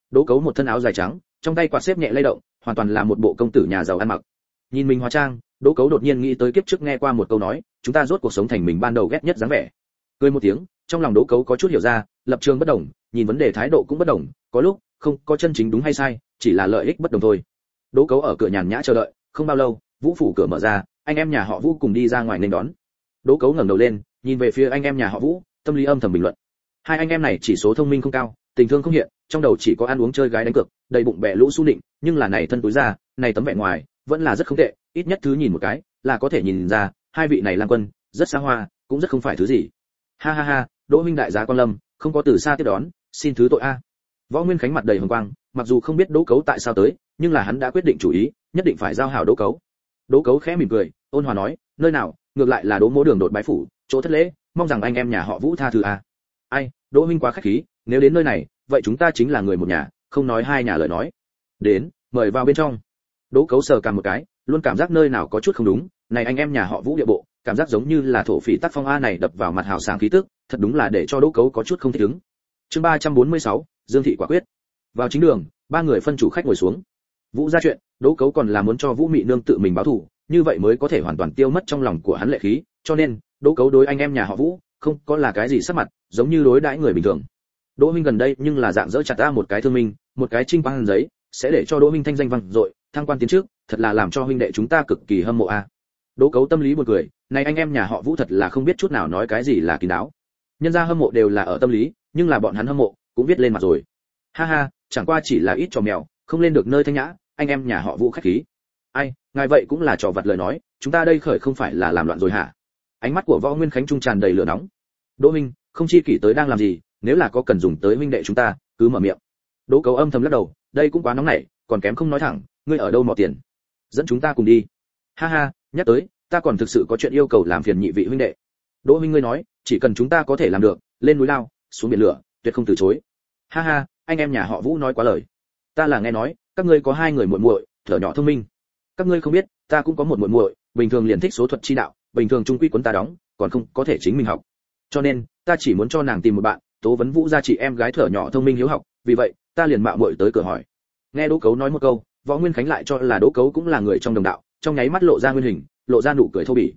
Đỗ Cấu một thân áo dài trắng, trong tay quạt xếp nhẹ lay động, hoàn toàn là một bộ công tử nhà giàu ăn mặc. Nhìn mình hóa trang, Đỗ Cấu đột nhiên nghĩ tới kiếp trước nghe qua một câu nói, chúng ta rốt cuộc sống thành mình ban đầu ghét nhất dáng vẻ. Cười một tiếng, trong lòng Đỗ Cấu có chút hiểu ra, lập trường bất đồng, nhìn vấn đề thái độ cũng bất đồng, có lúc không có chân chính đúng hay sai, chỉ là lợi ích bất đồng thôi. Đỗ Cấu ở cửa nhàn nhã chờ đợi, không bao lâu, Vũ phủ cửa mở ra, anh em nhà họ Vũ cùng đi ra ngoài nên đón. Đỗ Cấu ngẩng đầu lên, nhìn về phía anh em nhà họ Vũ, tâm lý âm thầm bình luận. Hai anh em này chỉ số thông minh không cao, tình thương không hiện, trong đầu chỉ có ăn uống chơi gái đánh cược, đầy bụng bẹ lũ su nịnh, nhưng là này thân túi ra, này tấm vẻ ngoài, vẫn là rất không tệ, ít nhất thứ nhìn một cái, là có thể nhìn ra, hai vị này lang quân, rất xa hoa, cũng rất không phải thứ gì. Ha ha ha, Đỗ huynh đại giá quan lâm, không có từ xa tiếp đón, xin thứ tội a. Võ Nguyên Khánh mặt đầy hồng quang, mặc dù không biết Đỗ Cấu tại sao tới, nhưng là hắn đã quyết định chủ ý, nhất định phải giao hảo Đỗ Cấu. Đỗ Cấu khẽ mỉm cười, ôn hòa nói, nơi nào, ngược lại là Đỗ Mỗ Đường đột bái phủ, chỗ thất lễ, mong rằng anh em nhà họ Vũ tha thứ a. Ai, Đỗ huynh quá khách khí, nếu đến nơi này, vậy chúng ta chính là người một nhà, không nói hai nhà lời nói. Đến, mời vào bên trong. Đỗ Cấu sờ cằm một cái, luôn cảm giác nơi nào có chút không đúng, này anh em nhà họ Vũ địa bộ, cảm giác giống như là thổ phỉ tác phong a này đập vào mặt hào sảng khí tức, thật đúng là để cho Đỗ Cấu có chút không thích ứng. Chương 346, Dương thị quả quyết. Vào chính đường, ba người phân chủ khách ngồi xuống. Vũ ra chuyện, Đỗ Cấu còn là muốn cho Vũ Mị nương tự mình báo thù, như vậy mới có thể hoàn toàn tiêu mất trong lòng của hắn lệ khí, cho nên, Đỗ Cấu đối anh em nhà họ Vũ, không có là cái gì sắc mặt, giống như đối đãi người bình thường. Đỗ huynh gần đây nhưng là dạng dỡ chặt ta một cái thương minh, một cái trinh quang giấy, sẽ để cho Đỗ huynh thanh danh vang dội, thăng quan tiến trước, thật là làm cho huynh đệ chúng ta cực kỳ hâm mộ a. Đỗ Cấu tâm lý buồn cười, này anh em nhà họ Vũ thật là không biết chút nào nói cái gì là kín đáo. Nhân gia hâm mộ đều là ở tâm lý, nhưng là bọn hắn hâm mộ cũng viết lên mặt rồi. Ha ha, chẳng qua chỉ là ít trò mèo, không lên được nơi thanh nhã, anh em nhà họ Vũ khách khí. Ai, ngài vậy cũng là trò vặt lời nói, chúng ta đây khởi không phải là làm loạn rồi hả? Ánh mắt của Võ Nguyên Khánh trung tràn đầy lửa nóng. Đỗ huynh, không chi kỷ tới đang làm gì, nếu là có cần dùng tới huynh đệ chúng ta, cứ mở miệng. Đỗ Cấu âm thầm lắc đầu, đây cũng quá nóng nảy, còn kém không nói thẳng, ngươi ở đâu mò tiền? Dẫn chúng ta cùng đi. Ha ha, nhắc tới, ta còn thực sự có chuyện yêu cầu làm phiền nhị vị huynh đệ. Đỗ huynh ngươi nói, chỉ cần chúng ta có thể làm được, lên núi lao, xuống biển lửa, tuyệt không từ chối. Ha ha, anh em nhà họ Vũ nói quá lời. Ta là nghe nói, các ngươi có hai người muội muội, thở nhỏ thông minh. Các ngươi không biết, ta cũng có một muội muội, bình thường liền thích số thuật chi đạo, bình thường trung quy cuốn ta đóng, còn không có thể chính mình học. Cho nên, ta chỉ muốn cho nàng tìm một bạn, tố vấn Vũ gia chị em gái thở nhỏ thông minh hiếu học, vì vậy, ta liền mạo muội tới cửa hỏi. Nghe Đỗ Cấu nói một câu, Võ Nguyên Khánh lại cho là Đỗ Cấu cũng là người trong đồng đạo, trong nháy mắt lộ ra nguyên hình, lộ ra nụ cười thô bỉ.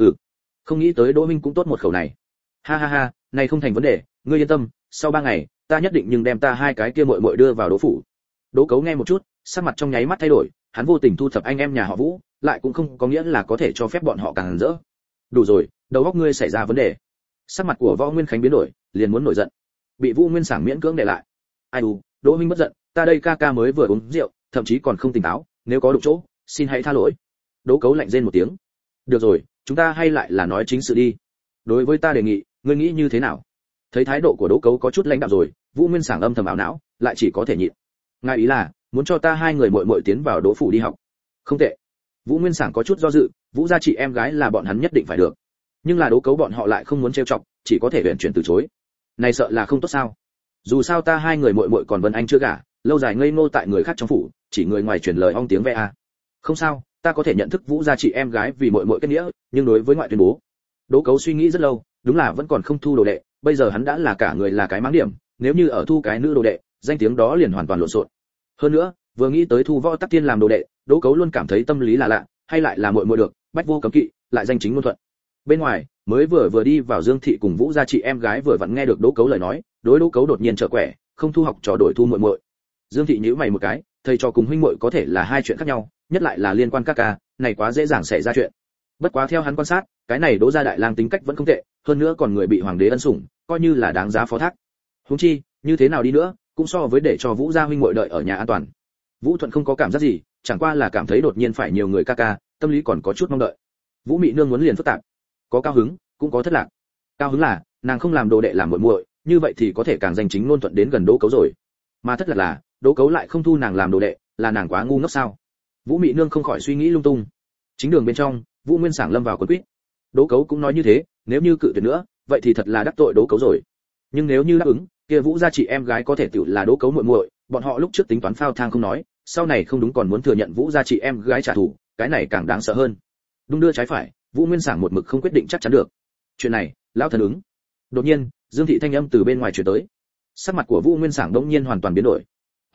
Không nghĩ tới Đỗ Minh cũng tốt một khẩu này. Ha ha ha, này không thành vấn đề, ngươi yên tâm, sau 3 ngày, ta nhất định nhưng đem ta hai cái kia muội muội đưa vào Đỗ phủ. Đỗ Cấu nghe một chút, sắc mặt trong nháy mắt thay đổi, hắn vô tình thu thập anh em nhà họ Vũ, lại cũng không có nghĩa là có thể cho phép bọn họ càng rỡ. Đủ rồi, đầu óc ngươi xảy ra vấn đề. Sắc mặt của Võ Nguyên Khánh biến đổi, liền muốn nổi giận. Bị Vũ Nguyên Sảng miễn cưỡng để lại. Ai u, Đỗ Minh bất giận, ta đây ca ca mới vừa uống rượu, thậm chí còn không tỉnh táo, nếu có đụng chỗ, xin hãy tha lỗi. Đỗ Cấu lạnh rên một tiếng. Được rồi, chúng ta hay lại là nói chính sự đi. Đối với ta đề nghị, ngươi nghĩ như thế nào? Thấy thái độ của Đỗ Cấu có chút lãnh đạm rồi, Vũ Nguyên Sảng âm thầm ảo não, lại chỉ có thể nhịn. Ngài ý là muốn cho ta hai người muội muội tiến vào Đỗ phủ đi học? Không tệ. Vũ Nguyên Sảng có chút do dự, Vũ gia chị em gái là bọn hắn nhất định phải được. Nhưng là Đỗ Cấu bọn họ lại không muốn trêu chọc, chỉ có thể huyền chuyển từ chối. Này sợ là không tốt sao? Dù sao ta hai người muội muội còn Vân Anh chưa gả, lâu dài ngây ngô tại người khác trong phủ, chỉ người ngoài truyền lời ong tiếng ve a. Không sao, ta có thể nhận thức Vũ gia chị em gái vì muội muội kết nghĩa, nhưng đối với ngoại tuyên bố. Đỗ Cấu suy nghĩ rất lâu, đúng là vẫn còn không thu đồ đệ, bây giờ hắn đã là cả người là cái máng điểm, nếu như ở thu cái nữ đồ đệ, danh tiếng đó liền hoàn toàn lộn xộn. Hơn nữa, vừa nghĩ tới thu Võ Tắc Tiên làm đồ đệ, Đỗ Cấu luôn cảm thấy tâm lý là lạ, hay lại là muội muội được, bách vô cấm kỵ, lại danh chính ngôn thuận. Bên ngoài, mới vừa đi vào Dương thị cùng Vũ gia chị em gái vừa vặn nghe được Đỗ Cấu lời nói, đối Đỗ Cấu đột nhiên trở quẻ, không thu học trò đổi thu muội muội. Dương thị nhíu mày một cái, thầy trò cùng huynh muội có thể là hai chuyện khác nhau, nhất lại là liên quan ca ca, này quá dễ dàng xảy ra chuyện. Bất quá theo hắn quan sát, cái này Đỗ gia đại lang tính cách vẫn không tệ, hơn nữa còn người bị hoàng đế ân sủng, coi như là đáng giá phó thác. Huống chi, như thế nào đi nữa, cũng so với để cho Vũ gia huynh muội đợi ở nhà an toàn. Vũ Thuận không có cảm giác gì, chẳng qua là cảm thấy đột nhiên phải nhiều người ca ca, tâm lý còn có chút mong đợi. Vũ Mị nương muốn liền phức tạp, có cao hứng, cũng có thất lạc. Cao hứng là, nàng không làm đồ đệ làm muội muội, như vậy thì có thể càng danh chính ngôn thuận đến gần Đỗ Cấu rồi. Mà thất lạc là, Đỗ Cấu lại không thu nàng làm đồ đệ, là nàng quá ngu ngốc sao? Vũ Mị nương không khỏi suy nghĩ lung tung. Chính đường bên trong, Vũ Nguyên Sảng lâm vào quấn quýt. Đỗ Cấu cũng nói như thế, nếu như cự tuyệt nữa, vậy thì thật là đắc tội Đỗ Cấu rồi. Nhưng nếu như đáp ứng, kia Vũ gia chị em gái có thể tự là Đỗ Cấu muội muội, bọn họ lúc trước tính toán phao thang không nói, sau này không đúng còn muốn thừa nhận Vũ gia chị em gái trả thù, cái này càng đáng sợ hơn. Đung đưa trái phải, Vũ Nguyên Sảng một mực không quyết định chắc chắn được. Chuyện này, lão thần ứng. Đột nhiên, Dương thị thanh âm từ bên ngoài truyền tới. Sắc mặt của Vũ Nguyên Sảng đống nhiên hoàn toàn biến đổi.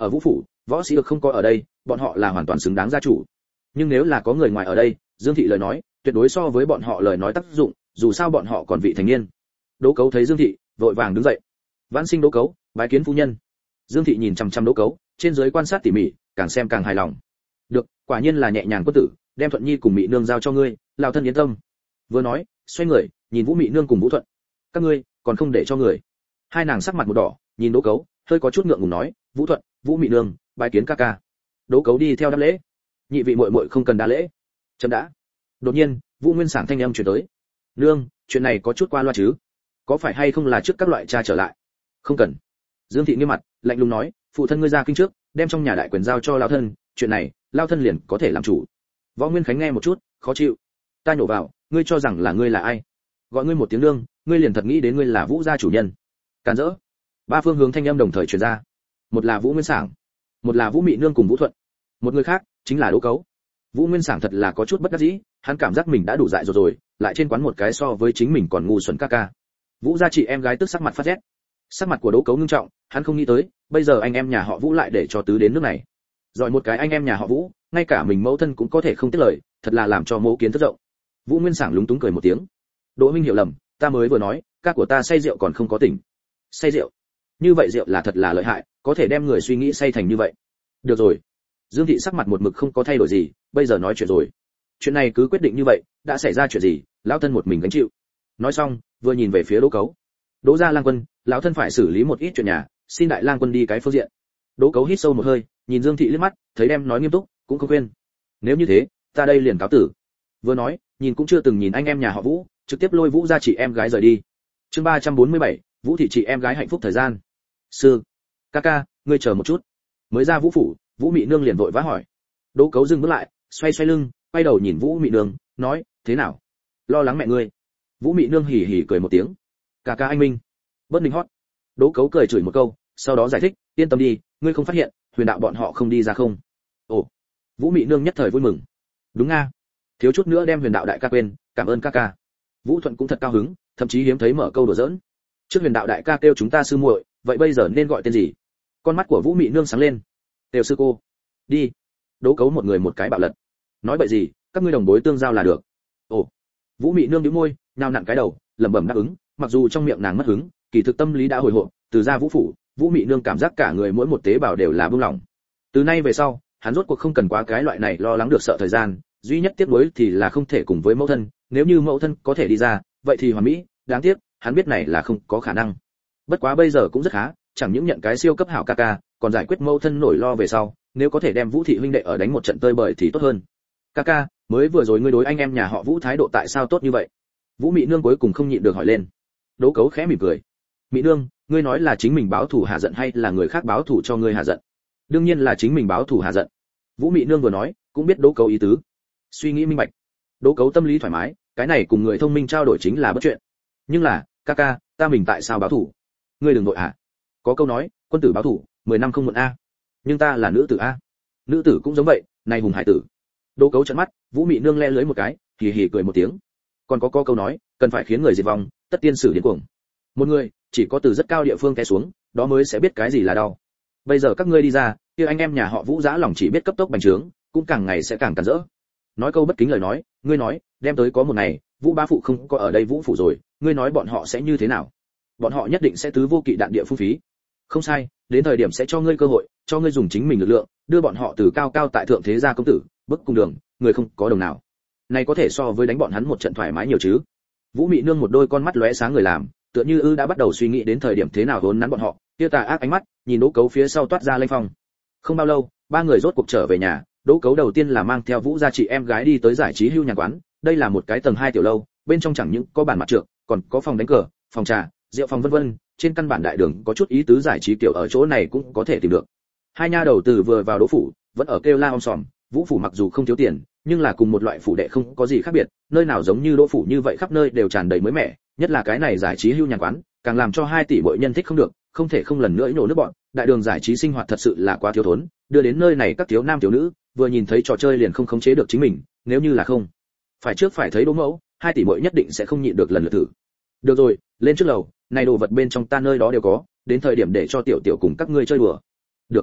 ở Vũ phủ, võ sĩ được không có ở đây, bọn họ là hoàn toàn xứng đáng gia chủ. Nhưng nếu là có người ngoài ở đây, Dương thị lời nói, tuyệt đối so với bọn họ lời nói tác dụng, dù sao bọn họ còn vị thành niên. Đỗ Cấu thấy Dương thị, vội vàng đứng dậy. Vãn sinh Đỗ Cấu, bái kiến phu nhân. Dương thị nhìn chằm chằm Đỗ Cấu, trên dưới quan sát tỉ mỉ, càng xem càng hài lòng. Được, quả nhiên là nhẹ nhàng quân tử, đem Thuận Nhi cùng Mị nương giao cho ngươi, lão thân yên tâm. Vừa nói, xoay người, nhìn Vũ Mị nương cùng Vũ Thuận. Các ngươi còn không để cho người. Hai nàng sắc mặt một đỏ, nhìn Đỗ Cấu, hơi có chút ngượng ngùng nói, Vũ Thuận, Vũ Mị nương, bái kiến ca ca. Đỗ Cấu đi theo đáp lễ. Nhị vị muội muội không cần đa lễ. Chấm đã. Đột nhiên, Vũ Nguyên Sảng thanh âm truyền tới. Nương, chuyện này có chút qua loa chứ? Có phải hay không là trước các loại cha trở lại? Không cần. Dương thị nghiêm mặt, lạnh lùng nói, phụ thân ngươi ra kinh trước, đem trong nhà đại quyền giao cho lão thân, chuyện này, lão thân liền có thể làm chủ. Võ Nguyên Khánh nghe một chút, khó chịu. Ta nhổ vào, ngươi cho rằng là ngươi là ai? Gọi ngươi một tiếng nương, ngươi liền thật nghĩ đến ngươi là Vũ gia chủ nhân. Càn rỡ. Ba phương hướng thanh âm đồng thời truyền ra. Một là Vũ Nguyên Sảng, một là Vũ Mị nương cùng Vũ Thuận, một người khác chính là Đỗ Cấu. Vũ Nguyên Sảng thật là có chút bất đắc dĩ, hắn cảm giác mình đã đủ dại rồi, lại trên quán một cái so với chính mình còn ngu xuẩn ca ca. Vũ gia chị em gái tức sắc mặt phát rét. Sắc mặt của Đỗ Cấu ngưng trọng, hắn không nghĩ tới, bây giờ anh em nhà họ Vũ lại để cho tứ đến nước này. Rồi một cái anh em nhà họ Vũ, ngay cả mình mẫu thân cũng có thể không tiếc lời, thật là làm cho mẫu kiến thất rộng. Vũ Nguyên Sảng lúng túng cười một tiếng. Đỗ huynh hiểu lầm, ta mới vừa nói, ca của ta say rượu còn không có tỉnh. Say rượu? Như vậy rượu là thật là lợi hại, có thể đem người suy nghĩ say thành như vậy. Được rồi. Dương thị sắc mặt một mực không có thay đổi gì, bây giờ nói chuyện rồi. Chuyện này cứ quyết định như vậy, đã xảy ra chuyện gì, lão thân một mình gánh chịu. Nói xong, vừa nhìn về phía Đỗ Cấu. Đỗ gia lang quân, lão thân phải xử lý một ít chuyện nhà, xin đại lang quân đi cái phương diện. Đỗ Cấu hít sâu một hơi, nhìn Dương thị liếc mắt, thấy đem nói nghiêm túc, cũng không khuyên. Nếu như thế, ta đây liền cáo tử. Vừa nói, nhìn cũng chưa từng nhìn anh em nhà họ Vũ, trực tiếp lôi Vũ gia chị em gái rời đi. Chương 347, Vũ thị chị em gái hạnh phúc thời gian. Sư, ca ca, ngươi chờ một chút. Mới ra Vũ phủ, Vũ Mị nương liền vội vã hỏi. Đỗ Cấu dừng bước lại, xoay xoay lưng, quay đầu nhìn Vũ Mị nương, nói, thế nào? Lo lắng mẹ ngươi. Vũ Mị nương hì hì cười một tiếng. Ca ca anh minh. Bớt ninh hót. Đỗ Cấu cười chửi một câu, sau đó giải thích, yên tâm đi, ngươi không phát hiện, Huyền đạo bọn họ không đi ra không? Ồ. Vũ Mị nương nhất thời vui mừng. Đúng nga. Thiếu chút nữa đem Huyền đạo đại ca quên, cảm ơn ca ca. Vũ Thuận cũng thật cao hứng, thậm chí hiếm thấy mở câu đùa giỡn. Trước Huyền đạo đại ca kêu chúng ta sư muội, vậy bây giờ nên gọi tên gì? Con mắt của Vũ Mị nương sáng lên. Đều sư cô. Đi. Đỗ Cấu một người một cái bạo lật. Nói bậy gì, các ngươi đồng bối tương giao là được. Ồ. Vũ Mị nương nhíu môi, nhao nặn cái đầu, lẩm bẩm đáp ứng, mặc dù trong miệng nàng mất hứng, kỳ thực tâm lý đã hồi hộp, từ ra Vũ phủ, Vũ Mị nương cảm giác cả người mỗi một tế bào đều là buông lỏng. Từ nay về sau, hắn rốt cuộc không cần quá cái loại này lo lắng được sợ thời gian, duy nhất tiếc nuối thì là không thể cùng với mẫu thân, nếu như mẫu thân có thể đi ra, vậy thì hoàn mỹ, đáng tiếc, hắn biết này là không có khả năng. Bất quá bây giờ cũng rất khá, chẳng những nhận cái siêu cấp hảo ca ca, còn giải quyết mẫu thân nổi lo về sau, nếu có thể đem Vũ thị huynh đệ ở đánh một trận tơi bời thì tốt hơn. Ca ca, mới vừa rồi ngươi đối anh em nhà họ Vũ thái độ tại sao tốt như vậy? Vũ Mị nương cuối cùng không nhịn được hỏi lên. Đỗ Cấu khẽ mỉm cười. Mị nương, ngươi nói là chính mình báo thù hạ giận hay là người khác báo thù cho ngươi hạ giận? Đương nhiên là chính mình báo thù hạ giận. Vũ Mị nương vừa nói, cũng biết Đỗ Cấu ý tứ. Suy nghĩ minh bạch. Đỗ Cấu tâm lý thoải mái, cái này cùng người thông minh trao đổi chính là bất chuyện. Nhưng là, ca ca, ta mình tại sao báo thù? Ngươi đừng vội ạ. Có câu nói, quân tử báo thù, 10 năm không muộn a. Nhưng ta là nữ tử a. Nữ tử cũng giống vậy, này hùng hải tử. Đỗ Cấu trợn mắt, Vũ Mị nương le lưới một cái, hì hì cười một tiếng. Còn có câu nói, cần phải khiến người diệt vong, tất tiên sử điên cuồng. Một người, chỉ có từ rất cao địa phương té xuống, đó mới sẽ biết cái gì là đau. Bây giờ các ngươi đi ra, kia anh em nhà họ Vũ dã lòng chỉ biết cấp tốc bành trướng, cũng càng ngày sẽ càng càn rỡ. Nói câu bất kính lời nói, ngươi nói, đem tới có một ngày, Vũ bá phụ không có ở đây Vũ phủ rồi, ngươi nói bọn họ sẽ như thế nào? Bọn họ nhất định sẽ tứ vô kỵ đạn địa phung phí. Không sai, đến thời điểm sẽ cho ngươi cơ hội, cho ngươi dùng chính mình lực lượng, đưa bọn họ từ cao cao tại thượng thế gia công tử, bức cung đường, người không có đồng nào. Này có thể so với đánh bọn hắn một trận thoải mái nhiều chứ. Vũ Mị nương một đôi con mắt lóe sáng người làm, tựa như đã bắt đầu suy nghĩ đến thời điểm thế nào vốn nắn bọn họ, kia tà ác ánh mắt, nhìn Đỗ Cấu phía sau toát ra lanh phong. Không bao lâu, ba người rốt cuộc trở về nhà, Đỗ Cấu đầu tiên là mang theo Vũ gia chị em gái đi tới giải trí hưu nhàn quán, đây là một cái tầng 2 tiểu lâu, bên trong chẳng những có bàn mặt trược, còn có phòng đánh cờ, phòng trà, rượu phòng vân vân, trên căn bản đại đường có chút ý tứ giải trí kiểu ở chỗ này cũng có thể tìm được. Hai nha đầu từ vừa vào Đỗ phủ, vẫn ở kêu la om sòm, Vũ phủ mặc dù không thiếu tiền, nhưng là cùng một loại phủ đệ không có gì khác biệt, nơi nào giống như Đỗ phủ như vậy khắp nơi đều tràn đầy mới mẻ, nhất là cái này giải trí hưu nhàn quán, càng làm cho 2 tỷ mỗi nhân thích không được, không thể không lần nữa nhổ nước bọn, đại đường giải trí sinh hoạt thật sự là quá thiếu thốn, đưa đến nơi này các thiếu nam thiếu nữ, vừa nhìn thấy trò chơi liền không khống chế được chính mình, nếu như là không phải trước phải thấy Đỗ mẫu, 2 tỷ mỗi nhất định sẽ không nhịn được lần lượt thử. Được rồi, lên trước lầu, này đồ vật bên trong ta nơi đó đều có, đến thời điểm để cho tiểu tiểu cùng các ngươi chơi đùa. Được.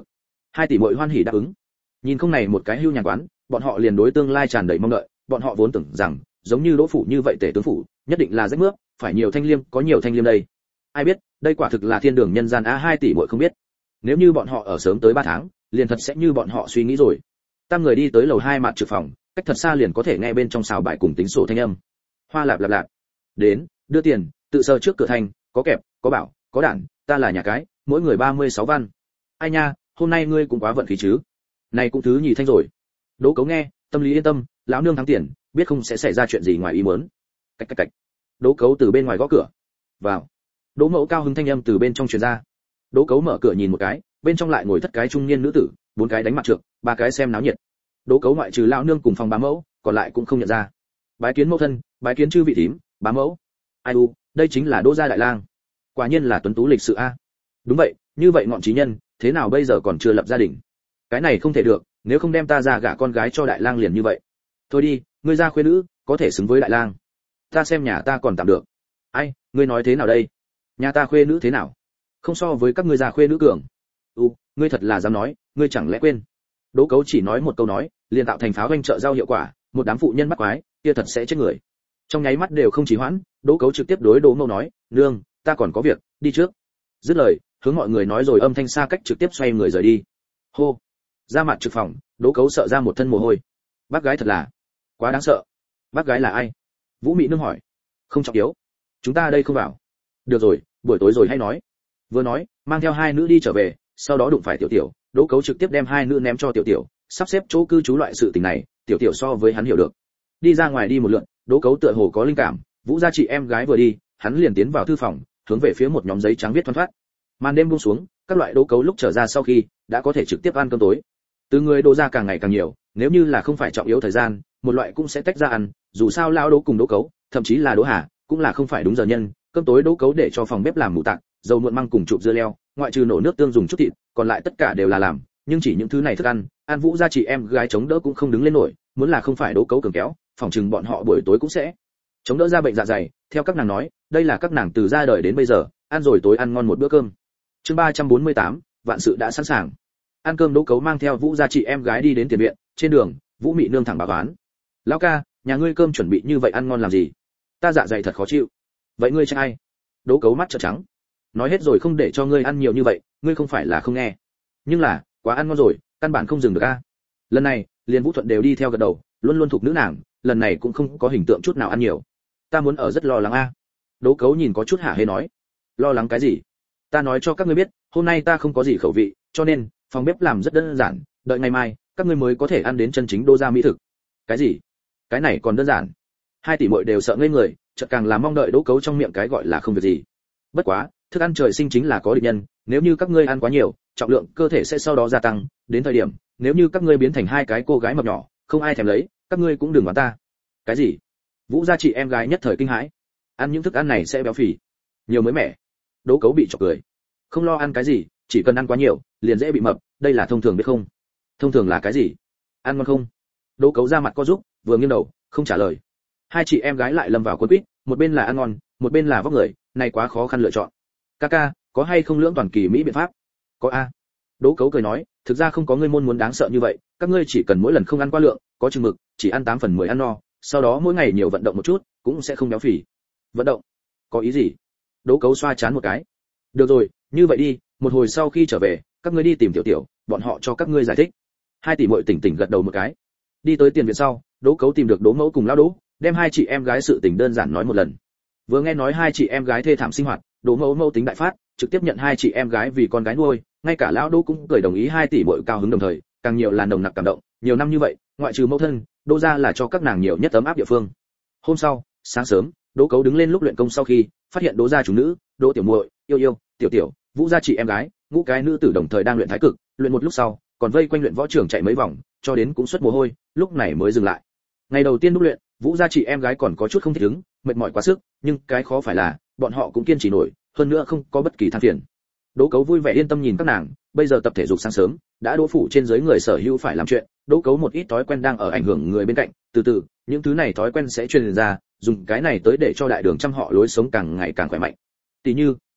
Hai tỷ muội hoan hỉ đáp ứng. Nhìn không này một cái hưu nhàn quán, bọn họ liền đối tương lai tràn đầy mong đợi, bọn họ vốn tưởng rằng giống như Đỗ phủ như vậy tể tướng phủ, nhất định là rách mướp, phải nhiều thanh liêm, có nhiều thanh liêm đây. Ai biết, đây quả thực là thiên đường nhân gian a. Hai tỷ muội không biết, nếu như bọn họ ở sớm tới 3 tháng, liền thật sẽ như bọn họ suy nghĩ rồi. Tam người đi tới lầu 2 mặt trực phòng, cách thật xa liền có thể nghe bên trong xào bài cùng tính sổ thanh âm. Hoa lạp lạp lạp. Đến, đưa tiền, tự sờ trước cửa thành, có kẹp, có bảo, có đản, ta là nhà cái, mỗi người 36 văn. Ai nha, hôm nay ngươi cũng quá vận khí chứ. Này cũng thứ nhì thanh rồi. Đỗ Cấu nghe, tâm lý yên tâm, lão nương thắng tiền, biết không sẽ xảy ra chuyện gì ngoài ý muốn. Cạch cạch cạch. Đỗ Cấu từ bên ngoài gõ cửa. Vào. Đỗ Mẫu cao hứng thanh âm từ bên trong truyền ra. Đỗ Cấu mở cửa nhìn một cái, bên trong lại ngồi thất cái trung niên nữ tử, 4 cái đánh mặt trược, 3 cái xem náo nhiệt. Đỗ Cấu ngoại trừ lão nương cùng phòng bá mẫu, còn lại cũng không nhận ra. Bái kiến mẫu thân, bái kiến chư vị thím, bá mẫu. Ai u, đây chính là Đỗ gia đại lang. Quả nhiên là tuấn tú lịch sự a. Đúng vậy, như vậy ngọn trí nhân, thế nào bây giờ còn chưa lập gia đình? Cái này không thể được, nếu không đem ta ra gả con gái cho đại lang liền như vậy. Thôi đi, ngươi ra khuê nữ, có thể xứng với đại lang. Ta xem nhà ta còn tạm được. Ai, ngươi nói thế nào đây? Nhà ta khuê nữ thế nào? Không so với các ngươi già khuê nữ cường. Ngươi thật là dám nói, ngươi chẳng lẽ quên? Đỗ Cấu chỉ nói một câu nói, liền tạo thành pháo doanh trợ giao hiệu quả, một đám phụ nhân bắt quái, kia thật sẽ chết người. Trong nháy mắt đều không trì hoãn, Đỗ Cấu trực tiếp đối Đỗ Mẫu nói, nương, ta còn có việc, đi trước. Dứt lời, hướng mọi người nói rồi âm thanh xa cách trực tiếp xoay người rời đi. Hô. Ra mặt trực phòng, Đỗ Cấu sợ ra một thân mồ hôi. Bác gái thật là quá đáng sợ. Bác gái là ai? Vũ Mị nương hỏi. Không trọng yếu, chúng ta đây không vào. Được rồi, buổi tối rồi hay nói. Vừa nói, mang theo hai nữ đi trở về, sau đó đụng phải Tiểu Tiểu, Đỗ Cấu trực tiếp đem hai nữ ném cho Tiểu Tiểu, sắp xếp chỗ cư trú loại sự tình này, Tiểu Tiểu so với hắn hiểu được. Đi ra ngoài đi một lượt, Đỗ Cấu tựa hồ có linh cảm, Vũ gia chị em gái vừa đi, hắn liền tiến vào thư phòng, hướng về phía một nhóm giấy trắng viết thoăn thoắt. Màn đêm buông xuống, các loại Đỗ Cấu lúc trở ra sau khi đã có thể trực tiếp ăn cơm tối. Từ người Đỗ gia càng ngày càng nhiều, nếu như là không phải trọng yếu thời gian, một loại cũng sẽ tách ra ăn, dù sao lão Đỗ cùng Đỗ Cấu, thậm chí là Đỗ Hà, cũng là không phải đúng giờ nhân, cơm tối Đỗ Cấu để cho phòng bếp làm mù tạc, dầu muộn măng cùng chụp dưa leo, ngoại trừ nổ nước tương dùng chút thịt, còn lại tất cả đều là làm, nhưng chỉ những thứ này thức ăn, An Vũ gia chị em gái chống đỡ cũng không đứng lên nổi, muốn là không phải Đỗ Cấu cường kéo, phòng chừng bọn họ buổi tối cũng sẽ chống đỡ ra bệnh dạ dày, theo các nàng nói, đây là các nàng từ ra đời đến bây giờ, ăn rồi tối ăn ngon một bữa cơm. Chương 348, vạn sự đã sẵn sàng. Ăn cơm Đỗ Cấu mang theo Vũ gia chị em gái đi đến tiền viện, trên đường, Vũ Mị nương thẳng báo toán. Lão ca, nhà ngươi cơm chuẩn bị như vậy ăn ngon làm gì? Ta dạ dày thật khó chịu. Vậy ngươi trách ai? Đỗ Cấu mắt trợn trắng. Nói hết rồi không để cho ngươi ăn nhiều như vậy, ngươi không phải là không nghe. Nhưng là, quá ăn ngon rồi, căn bản không dừng được a. Lần này, liền Vũ Thuận đều đi theo gật đầu, luôn luôn thuộc nữ nàng, lần này cũng không có hình tượng chút nào ăn nhiều. Ta muốn ở rất lo lắng a. Đỗ Cấu nhìn có chút hả hê nói. Lo lắng cái gì? Ta nói cho các ngươi biết, hôm nay ta không có gì khẩu vị, cho nên phòng bếp làm rất đơn giản, đợi ngày mai các ngươi mới có thể ăn đến chân chính Đỗ gia mỹ thực. Cái gì? Cái này còn đơn giản? Hai tỷ muội đều sợ ngây người, chợt càng là mong đợi Đỗ Cấu trong miệng cái gọi là không việc gì. Bất quá, thức ăn trời sinh chính là có địch nhân, nếu như các ngươi ăn quá nhiều, trọng lượng cơ thể sẽ sau đó gia tăng, đến thời điểm, nếu như các ngươi biến thành hai cái cô gái mập nhỏ, không ai thèm lấy, các ngươi cũng đừng oán ta. Cái gì? Vũ gia chị em gái nhất thời kinh hãi. Ăn những thức ăn này sẽ béo phì, nhiều mới mẻ. Đỗ Cấu bị chọc cười. Không lo ăn cái gì, chỉ cần ăn quá nhiều, liền dễ bị mập, đây là thông thường biết không? Thông thường là cái gì? Ăn ngon không? Đỗ Cấu ra mặt co rúm, vừa nghiêng đầu, không trả lời. Hai chị em gái lại lâm vào cuốn quýt, một bên là ăn ngon, một bên là vóc người, này quá khó khăn lựa chọn. Ca, có hay không lưỡng toàn kỳ mỹ biện pháp? Có a. Đỗ Cấu cười nói, thực ra không có ngươi môn muốn đáng sợ như vậy, các ngươi chỉ cần mỗi lần không ăn quá lượng, có chừng mực, chỉ ăn 8/10 ăn no, sau đó mỗi ngày nhiều vận động một chút, cũng sẽ không béo phì. Vận động? Có ý gì? Đỗ Cấu xoa chán một cái. Được rồi, như vậy đi, một hồi sau khi trở về, các ngươi đi tìm Tiểu Tiểu, bọn họ cho các ngươi giải thích. Hai tỷ muội tỉnh tỉnh gật đầu một cái. Đi tới tiền viện sau, Đỗ Cấu tìm được Đỗ Mẫu cùng lão Đỗ, đem hai chị em gái sự tình đơn giản nói một lần. Vừa nghe nói hai chị em gái thê thảm sinh hoạt, Đỗ Mẫu tính đại phát, trực tiếp nhận hai chị em gái vì con gái nuôi, ngay cả lão Đỗ cũng cười đồng ý hai tỷ muội cao hứng đồng thời, càng nhiều là nồng nặc cảm động, nhiều năm như vậy, ngoại trừ mẫu thân, Đỗ gia là cho các nàng nhiều nhất ấm áp địa phương. Hôm sau, sáng sớm, Đỗ Cấu đứng lên lúc luyện công sau khi, phát hiện Đỗ gia chủ nữ, Đỗ tiểu muội, yêu, tiểu, Vũ gia chị em gái, ngũ cái nữ tử đồng thời đang luyện thái cực, luyện một lúc sau, còn vây quanh luyện võ trường chạy mấy vòng, cho đến cũng xuất mồ hôi, lúc này mới dừng lại. Ngày đầu tiên lúc luyện, Vũ gia chị em gái còn có chút không thích ứng, mệt mỏi quá sức, nhưng cái khó phải là, bọn họ cũng kiên trì nổi, hơn nữa không có bất kỳ than phiền. Đỗ Cấu vui vẻ yên tâm nhìn các nàng, bây giờ tập thể dục sáng sớm, đã Đỗ phủ trên dưới người sở hữu phải làm chuyện, Đỗ Cấu một ít thói quen đang ở ảnh hưởng người bên cạnh, từ từ, những thứ này thói quen sẽ truyền ra, dùng cái này tới để cho đại đường trăm họ lối sống càng ngày càng khỏe mạnh. Tỷ như,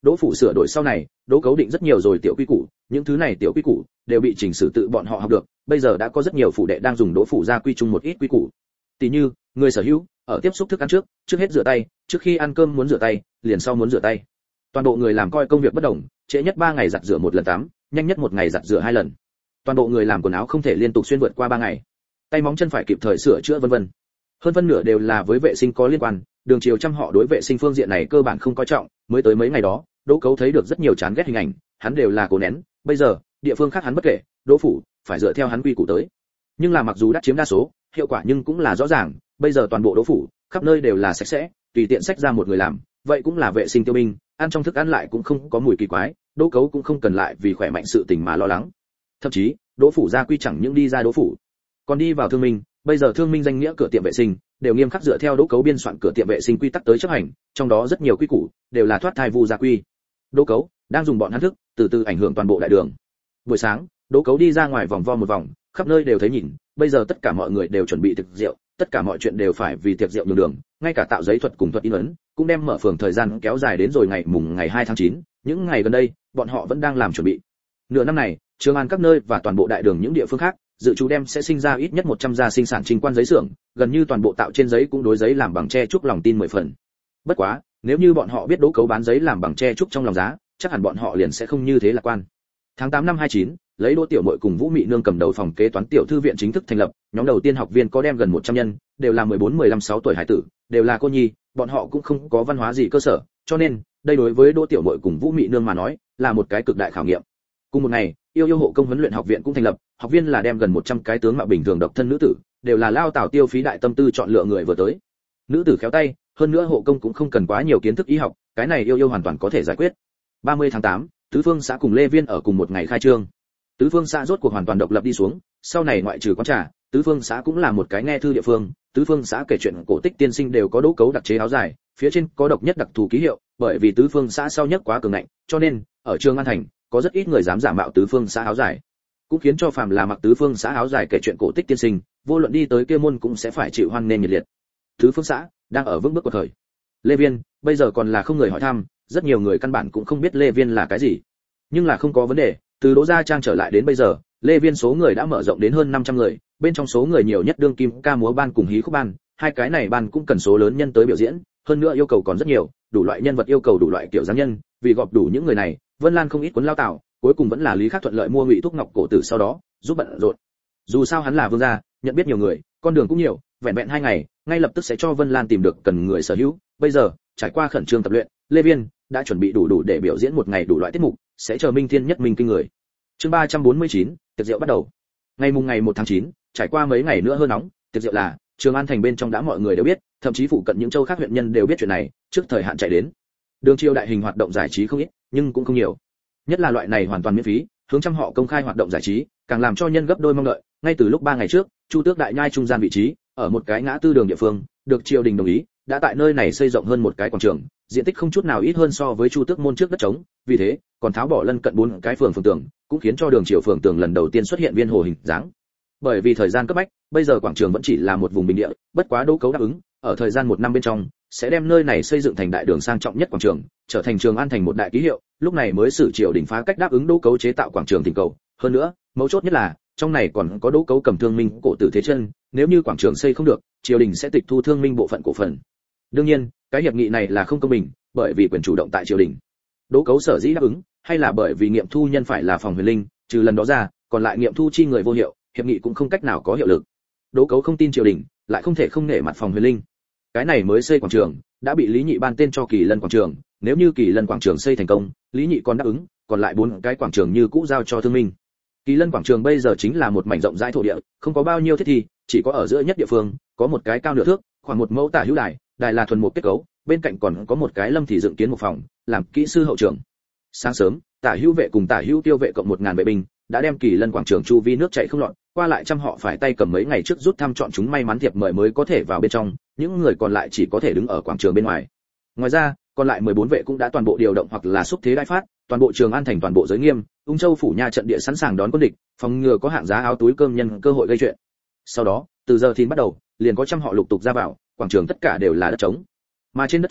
đỗ phủ sửa đổi sau này, đỗ cấu định rất nhiều rồi tiểu quy củ, những thứ này tiểu quy củ đều bị chỉnh sửa tự bọn họ học được, bây giờ đã có rất nhiều phủ đệ đang dùng đỗ phủ gia quy chung một ít quy củ. Tỷ như, người sở hữu ở tiếp xúc thức ăn trước hết rửa tay, trước khi ăn cơm muốn rửa tay, liền sau muốn rửa tay. Toàn bộ người làm coi công việc bất đồng, trễ nhất 3 ngày giặt rửa một lần tắm, nhanh nhất 1 ngày giặt rửa 2 lần. Toàn bộ người làm quần áo không thể liên tục xuyên vượt qua 3 ngày. Tay móng chân phải kịp thời sửa chữa vân vân. Hơn phân nửa đều là với vệ sinh có liên quan, Đường Triều trăm họ đối vệ sinh phương diện này cơ bản không coi trọng, mới tới mấy ngày đó, Đỗ Cấu thấy được rất nhiều chán ghét hình ảnh, hắn đều là cố nén, bây giờ, địa phương khác hắn bất kể, Đỗ phủ phải dựa theo hắn quy củ tới. Nhưng là mặc dù đã chiếm đa số, hiệu quả nhưng cũng là rõ ràng, bây giờ toàn bộ Đỗ phủ, khắp nơi đều là sạch sẽ, tùy tiện xách ra một người làm, vậy cũng là vệ sinh tiêu minh, ăn trong thức ăn lại cũng không có mùi kỳ quái, Đỗ Cấu cũng không cần lại vì khỏe mạnh sự tình mà lo lắng. Thậm chí, Đỗ phủ gia quy chẳng những đi ra Đỗ phủ, còn đi vào thương minh, bây giờ thương minh danh nghĩa cửa tiệm vệ sinh đều nghiêm khắc dựa theo Đỗ Cấu biên soạn cửa tiệm vệ sinh quy tắc tới chấp hành, trong đó rất nhiều quy củ đều là thoát thai vu gia quy. Đỗ Cấu đang dùng bọn hắn thức, từ từ ảnh hưởng toàn bộ đại đường. Buổi sáng, Đỗ Cấu đi ra ngoài vòng vo một vòng, khắp nơi đều thấy nhìn, bây giờ tất cả mọi người đều chuẩn bị tiệc rượu, tất cả mọi chuyện đều phải vì tiệc rượu nhường đường, ngay cả tạo giấy thuật cùng thuật in ấn cũng đem mở phường thời gian kéo dài đến rồi ngày 2 tháng 9, những ngày gần đây, bọn họ vẫn đang làm chuẩn bị. Nửa năm này, Trường An các nơi và toàn bộ đại đường những địa phương khác, dự trù đem sẽ sinh ra ít nhất 100 gia sinh sản trình quan giấy xưởng, gần như toàn bộ tạo trên giấy cũng đối giấy làm bằng tre trúc lòng tin 10 phần. Bất quá, nếu như bọn họ biết Đỗ Cấu bán giấy làm bằng tre trúc trong lòng giá, chắc hẳn bọn họ liền sẽ không như thế lạc quan. Tháng 8 năm 29, lấy Đỗ Tiểu Muội cùng Vũ Mị Nương cầm đầu phòng kế toán tiểu thư viện chính thức thành lập, nhóm đầu tiên học viên có đem gần 100 nhân, đều là 14, 15, 6 tuổi hải tử, đều là cô nhi, bọn họ cũng không có văn hóa gì cơ sở, cho nên, đây đối với Đỗ Tiểu Muội cùng Vũ Mị Nương mà nói, là một cái cực đại khảo nghiệm. Cùng một ngày, yêu hộ công huấn luyện học viện cũng thành lập, học viên là đem gần 100 cái tướng mạo bình thường độc thân nữ tử, đều là lao tảo tiêu phí đại tâm tư chọn lựa người vừa tới. Nữ tử khéo tay, hơn nữa hộ công cũng không cần quá nhiều kiến thức y học, cái này yêu hoàn toàn có thể giải quyết. 30 tháng 8, Tứ Phương xã cùng Lê Viên ở cùng một ngày khai trương. Tứ Phương xã rốt cuộc hoàn toàn độc lập đi xuống, sau này ngoại trừ quán trà, Tứ Phương xã cũng là một cái nghe thư địa phương, Tứ Phương xã kể chuyện cổ tích tiên sinh đều có Đỗ Cấu đặc chế áo dài, phía trên có độc nhất đặc thù ký hiệu, bởi vì Tứ Phương xã sau nhất quá cường ngạnh, cho nên ở Trường An thành có rất ít người dám giả mạo Tứ Phương xã áo dài, cũng khiến cho phàm là mặc Tứ Phương xã áo dài kể chuyện cổ tích tiên sinh, vô luận đi tới kia môn cũng sẽ phải chịu hoan nghênh nhiệt liệt. Tứ Phương xã đang ở vững bước của thời. Lê Viên bây giờ còn là không người hỏi thăm, rất nhiều người căn bản cũng không biết Lê Viên là cái gì. Nhưng là không có vấn đề, từ Đỗ Gia Trang trở lại đến bây giờ, Lê Viên số người đã mở rộng đến hơn 500 người, bên trong số người nhiều nhất đương kim ca múa ban cùng hí khúc ban, hai cái này ban cũng cần số lớn nhân tới biểu diễn, hơn nữa yêu cầu còn rất nhiều, đủ loại nhân vật yêu cầu đủ loại kiểu dáng nhân, vì gọp đủ những người này, Vân Lan không ít cuốn lao tạo, cuối cùng vẫn là Lý Khắc thuận lợi mua Ngụy Thúc Ngọc cổ tử sau đó, giúp bận rộn. Dù sao hắn là vương gia, nhận biết nhiều người, con đường cũng nhiều, vẹn vẹn 2 ngày, ngay lập tức sẽ cho Vân Lan tìm được cần người sở hữu. Bây giờ, trải qua khẩn trương tập luyện, Lê Viên đã chuẩn bị đủ để biểu diễn một ngày đủ loại tiết mục, sẽ chờ minh thiên nhất minh kinh người. Chương 349, tiệc rượu bắt đầu. Ngày 1 tháng 9, trải qua mấy ngày nữa hơn nóng, tiệc rượu là Trường An thành bên trong đã mọi người đều biết, thậm chí phụ cận những châu khác huyện nhân đều biết chuyện này, trước thời hạn chạy đến. Đường Triều đại hình hoạt động giải trí không ít, nhưng cũng không nhiều. Nhất là loại này hoàn toàn miễn phí, hướng trăm họ công khai hoạt động giải trí, càng làm cho nhân gấp đôi mong đợi. Ngay từ lúc 3 ngày trước, Chu Tước đại nhai trung gian vị trí, ở một cái ngã tư đường địa phương, được triều đình đồng ý, đã tại nơi này xây rộng hơn một cái quảng trường, diện tích không chút nào ít hơn so với Chu Tước môn trước đất trống, vì thế, còn tháo bỏ lân cận 4 cái phường tường, cũng khiến cho đường triều phường tường lần đầu tiên xuất hiện viên hồ hình dáng. Bởi vì thời gian cấp bách, bây giờ quảng trường vẫn chỉ là một vùng bình địa, bất quá Đỗ Cấu đáp ứng, ở thời gian 1 năm bên trong, sẽ đem nơi này xây dựng thành đại đường sang trọng nhất quảng trường, trở thành Trường An thành một đại ký hiệu, lúc này mới sử triều đình phá cách đáp ứng Đỗ Cấu chế tạo quảng trường tình cầu. Hơn nữa, mấu chốt nhất là, trong này còn có Đỗ Cấu cầm thương minh cổ tử thế chân, nếu như quảng trường xây không được, triều đình sẽ tịch thu thương minh bộ phận cổ phần. Đương nhiên, cái hiệp nghị này là không công bình, bởi vì quyền chủ động tại triều đình. Đỗ Cấu sở dĩ đáp ứng, hay là bởi vì nghiệm thu nhân phải là Phòng Huyền Linh, trừ lần đó ra, còn lại nghiệm thu chi người vô hiệu, hiệp nghị cũng không cách nào có hiệu lực. Đỗ Cấu không tin triều đình, lại không thể không nể mặt Phòng Huyền Linh. Cái này mới xây quảng trường, đã bị Lý Nhị ban tên cho Kỳ Lân quảng trường, nếu như Kỳ Lân quảng trường xây thành công, Lý Nhị còn đáp ứng, còn lại 4 cái quảng trường như cũ giao cho thương minh. Kỳ Lân quảng trường bây giờ chính là một mảnh rộng rãi thổ địa, không có bao nhiêu thiết thi, chỉ có ở giữa nhất địa phương, có một cái cao nửa thước, khoảng 1 mẫu tả hữu đài, đài là thuần một kết cấu, bên cạnh còn có một cái lâm thì dựng kiến một phòng, làm kỹ sư hậu trường. Sáng sớm, tả hữu vệ cùng tả hữu tiêu vệ cộng 1000 vệ binh, đã đem Kỳ Lân quảng trường chu vi nước chảy không lọt, qua lại trăm họ phải tay cầm mấy ngày trước rút thăm chọn chúng may mắn thiệp mời mới có thể vào bên trong, những người còn lại chỉ có thể đứng ở quảng trường bên ngoài. Ngoài ra, còn lại 14 vệ cũng đã toàn bộ điều động hoặc là xúc thế đại phát, toàn bộ Trường An thành toàn bộ giới nghiêm, Ung Châu phủ nha trận địa sẵn sàng đón quân địch, phòng ngừa có hạng giá áo túi cơm nhân cơ hội gây chuyện. Sau đó, từ giờ thìn bắt đầu, liền có trăm họ lục tục ra vào, quảng trường tất cả đều là đất trống. Mà trên đất trống,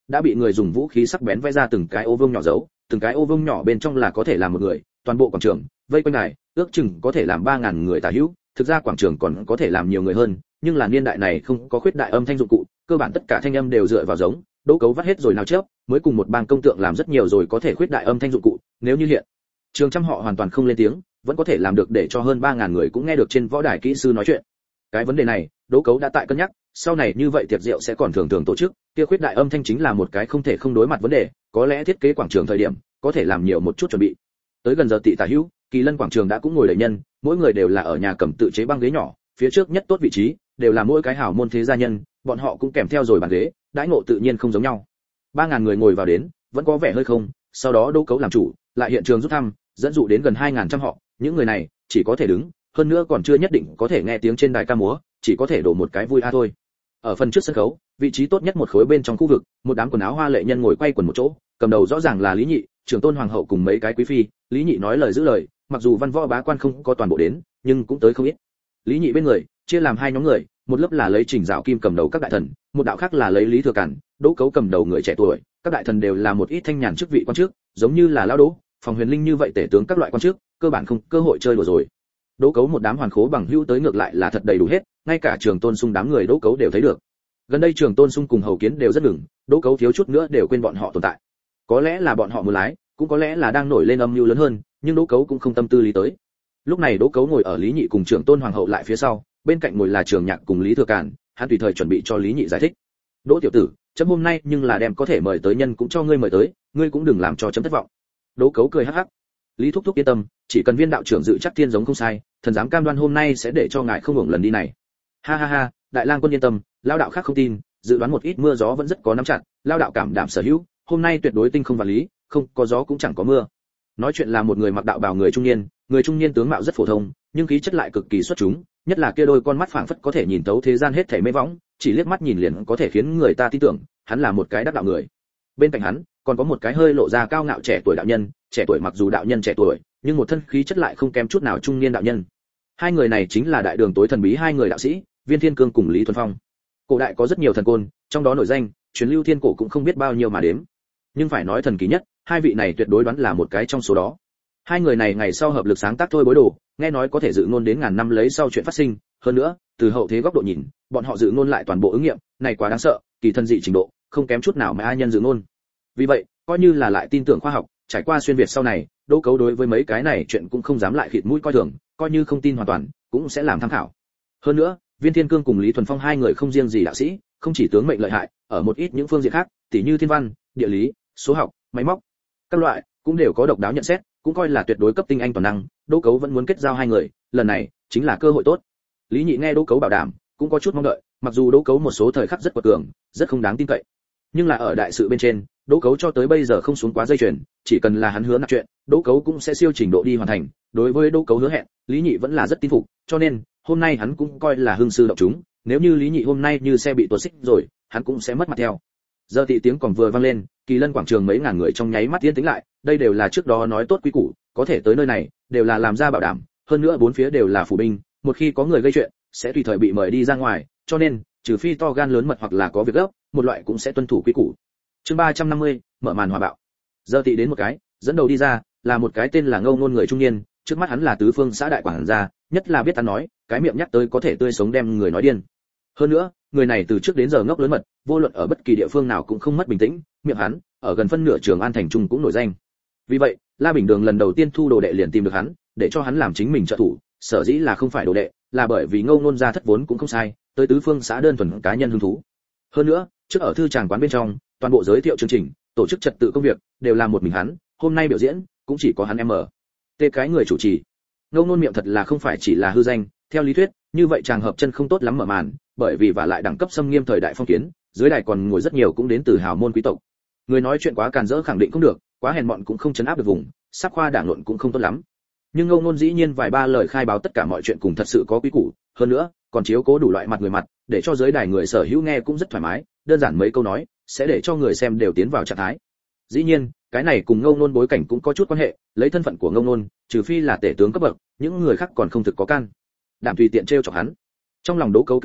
đã bị người dùng vũ khí sắc bén vẽ ra từng cái ô vuông nhỏ dấu, từng cái ô vuông nhỏ bên trong là có thể làm một người, toàn bộ quảng trường vây quanh này ước chừng có thể làm 3000 người tả hữu, thực ra quảng trường còn có thể làm nhiều người hơn, nhưng là niên đại này không có khuyết đại âm thanh dụng cụ, cơ bản tất cả thanh âm đều dựa vào giống, Đỗ Cấu vắt hết rồi nào chớp, mới cùng một bang công tượng làm rất nhiều rồi có thể khuyết đại âm thanh dụng cụ, nếu như hiện trường trăm họ hoàn toàn không lên tiếng, vẫn có thể làm được để cho hơn 3000 người cũng nghe được trên võ đài kỹ sư nói chuyện. Cái vấn đề này, Đỗ Cấu đã tại cân nhắc, sau này như vậy tiệc rượu sẽ còn thường thường tổ chức, kia khuyết đại âm thanh chính là một cái không thể không đối mặt vấn đề, có lẽ thiết kế quảng trường thời điểm, có thể làm nhiều một chút chuẩn bị. Tới gần giờ tị tả hữu, Kỳ Lân quảng trường đã cũng ngồi đầy nhân, mỗi người đều là ở nhà cầm tự chế băng ghế nhỏ, phía trước nhất tốt vị trí, đều là mỗi cái hảo môn thế gia nhân, bọn họ cũng kèm theo rồi bàn ghế, đãi ngộ tự nhiên không giống nhau. 3000 người ngồi vào đến, vẫn có vẻ hơi không, sau đó Đỗ Cấu làm chủ, lại hiện trường rút thăm, dẫn dụ đến gần 2000 trăm họ, những người này chỉ có thể đứng, hơn nữa còn chưa nhất định có thể nghe tiếng trên đài ca múa, chỉ có thể đổ một cái vui a thôi. Ở phần trước sân khấu, vị trí tốt nhất một khối bên trong khu vực, một đám quần áo hoa lệ nhân ngồi quay quần một chỗ, cầm đầu rõ ràng là Lý Nhị, trưởng tôn hoàng hậu cùng mấy cái quý phi. Lý Nhị nói lời giữ lời, mặc dù văn võ bá quan không có toàn bộ đến, nhưng cũng tới không ít. Lý Nhị bên người chia làm hai nhóm người, một lớp là lấy Trình Dạo Kim cầm đầu các đại thần, một đạo khác là lấy Lý Thừa Cản, Đỗ Cấu cầm đầu người trẻ tuổi. Các đại thần đều là một ít thanh nhàn chức vị quan chức, giống như là lão Đỗ, Phòng Huyền Linh như vậy tể tướng các loại quan chức, cơ bản không cơ hội chơi đùa rồi. Đỗ Cấu một đám hoàn khố bằng hữu tới ngược lại là thật đầy đủ hết, ngay cả Trường Tôn Sung đám người Đỗ Cấu đều thấy được. Gần đây Trường Tôn Sung cùng Hầu Kiến đều rất ngừng, Đỗ Cấu thiếu chút nữa đều quên bọn họ tồn tại. Có lẽ là bọn họ muốn lái, cũng có lẽ là đang nổi lên âm mưu lớn hơn, nhưng Đỗ Cấu cũng không tâm tư lý tới. Lúc này Đỗ Cấu ngồi ở Lý Nhị cùng Trường Tôn Hoàng hậu lại phía sau, bên cạnh ngồi là Trường Nhạc cùng Lý Thừa Cản, hắn tùy thời chuẩn bị cho Lý Nhị giải thích. Đỗ tiểu tử, chấm hôm nay nhưng là đem có thể mời tới nhân cũng cho ngươi mời tới, ngươi cũng đừng làm cho chấm thất vọng. Đỗ Cấu cười hắc hắc. Lý thúc thúc yên tâm, chỉ cần Viên đạo trưởng dự chắc thiên giống không sai, thần dám cam đoan hôm nay sẽ để cho ngài không hưởng lần đi này. Ha ha ha, đại lang quân yên tâm, lao đạo khác không tin, dự đoán một ít mưa gió vẫn rất có nắm chặt, lao đạo cảm đảm sở hữu, hôm nay tuyệt đối tinh không và lý, không có gió cũng chẳng có mưa. Nói chuyện là một người mặc đạo bào người trung niên tướng mạo rất phổ thông, nhưng khí chất lại cực kỳ xuất chúng, nhất là kia đôi con mắt phảng phất có thể nhìn thấu thế gian hết thảy mê võng, chỉ liếc mắt nhìn liền có thể khiến người ta tin tưởng, hắn là một cái đắc đạo người. Bên cạnh hắn, còn có một cái hơi lộ ra cao ngạo trẻ tuổi đạo nhân, trẻ tuổi mặc dù đạo nhân trẻ tuổi, nhưng một thân khí chất lại không kém chút nào trung niên đạo nhân. Hai người này chính là đại đường tối thần bí hai người đạo sĩ, Viên Thiên Cương cùng Lý Thuần Phong. Cổ đại có rất nhiều thần côn, trong đó nổi danh, truyền lưu thiên cổ cũng không biết bao nhiêu mà đếm. Nhưng phải nói thần kỳ nhất, hai vị này tuyệt đối đoán là một cái trong số đó. Hai người này ngày sau hợp lực sáng tác thôi bối đồ, nghe nói có thể dự ngôn đến ngàn năm lấy sau chuyện phát sinh, hơn nữa, từ hậu thế góc độ nhìn, bọn họ dự ngôn lại toàn bộ ứng nghiệm, này quá đáng sợ, kỳ thân dị trình độ, không kém chút nào mà ai nhân dự ngôn. Vì vậy, coi như là lại tin tưởng khoa học, trải qua xuyên việt sau này, Đỗ Cấu đối với mấy cái này chuyện cũng không dám lại khịt mũi coi thường, coi như không tin hoàn toàn, cũng sẽ làm tham khảo. Hơn nữa, Viên Thiên Cương cùng Lý Thuần Phong hai người không riêng gì đạo sĩ, không chỉ tướng mệnh lợi hại, ở một ít những phương diện khác, tỉ như thiên văn, địa lý, số học, máy móc, các loại, cũng đều có độc đáo nhận xét, cũng coi là tuyệt đối cấp tinh anh toàn năng. Đỗ Cấu vẫn muốn kết giao hai người, lần này chính là cơ hội tốt. Lý Nhị nghe Đỗ Cấu bảo đảm, cũng có chút mong đợi, mặc dù Đỗ Cấu một số thời khắc rất quật cường, rất không đáng tin cậy, nhưng là ở đại sự bên trên, Đỗ Cấu cho tới bây giờ không xuống quá dây chuyền, chỉ cần là hắn hứa nạp chuyện, Đỗ Cấu cũng sẽ siêu trình độ đi hoàn thành. Đối với Đỗ Cấu hứa hẹn, Lý Nhị vẫn là rất tin phục, cho nên hôm nay hắn cũng coi là hưng sư động chúng, nếu như Lý Nhị hôm nay như xe bị tuột xích rồi, hắn cũng sẽ mất mặt theo. Giờ thì tiếng còn vừa vang lên, Kỳ Lân quảng trường mấy ngàn người trong nháy mắt yên tĩnh lại, đây đều là trước đó nói tốt quý củ, có thể tới nơi này, đều là làm ra bảo đảm, hơn nữa bốn phía đều là phủ binh, một khi có người gây chuyện, sẽ tùy thời bị mời đi ra ngoài, cho nên, trừ phi to gan lớn mật hoặc là có việc gấp, một loại cũng sẽ tuân thủ quý củ. Chương 350, mở màn hòa bạo. Giờ tị đến một cái, dẫn đầu đi ra, là một cái tên là Ngâu Nôn người trung niên, trước mắt hắn là tứ phương xã đại quản gia, nhất là biết ăn nói, cái miệng nhắc tới có thể tươi sống đem người nói điên. Hơn nữa, người này từ trước đến giờ ngốc lớn mật, vô luận ở bất kỳ địa phương nào cũng không mất bình tĩnh, miệng hắn, ở gần phân nửa Trường An thành trung cũng nổi danh. Vì vậy, La Bình Đường lần đầu tiên thu đồ đệ liền tìm được hắn, để cho hắn làm chính mình trợ thủ, sở dĩ là không phải đồ đệ, là bởi vì Ngâu Nôn gia thất vốn cũng không sai, tới tứ phương xã đơn thuần cá nhân hứng thú. Hơn nữa, trước ở thư tràng quán bên trong, toàn bộ giới thiệu chương trình, tổ chức trật tự công việc, đều là một mình hắn, hôm nay biểu diễn, cũng chỉ có hắn em mở. Tê cái người chủ trì. Ngâu Nôn miệng thật là không phải chỉ là hư danh, theo lý thuyết, như vậy chàng hợp chân không tốt lắm mở màn, bởi vì và lại đẳng cấp xâm nghiêm thời đại phong kiến, dưới đài còn ngồi rất nhiều cũng đến từ hào môn quý tộc. Người nói chuyện quá càn rỡ khẳng định không được, quá hèn mọn cũng không chấn áp được vùng, sắp khoa đảng luận cũng không tốt lắm. Nhưng Ngâu Nôn dĩ nhiên vài ba lời khai báo tất cả mọi chuyện cùng thật sự có quý củ, hơn nữa, còn chiếu cố đủ loại mặt người mặt, để cho giới đài người sở hữu nghe cũng rất thoải mái, đơn giản mấy câu nói, sẽ để cho người xem đều tiến vào trạng thái. Dĩ nhiên, cái này cùng Ngâu Nôn bối cảnh cũng có chút quan hệ, lấy thân phận của Ngâu Nôn, trừ phi là tể tướng cấp bậc, những người khác còn không thực có can đảm tùy tiện trêu chọc hắn. Trong lòng Đỗ Cấu kinh ngạc,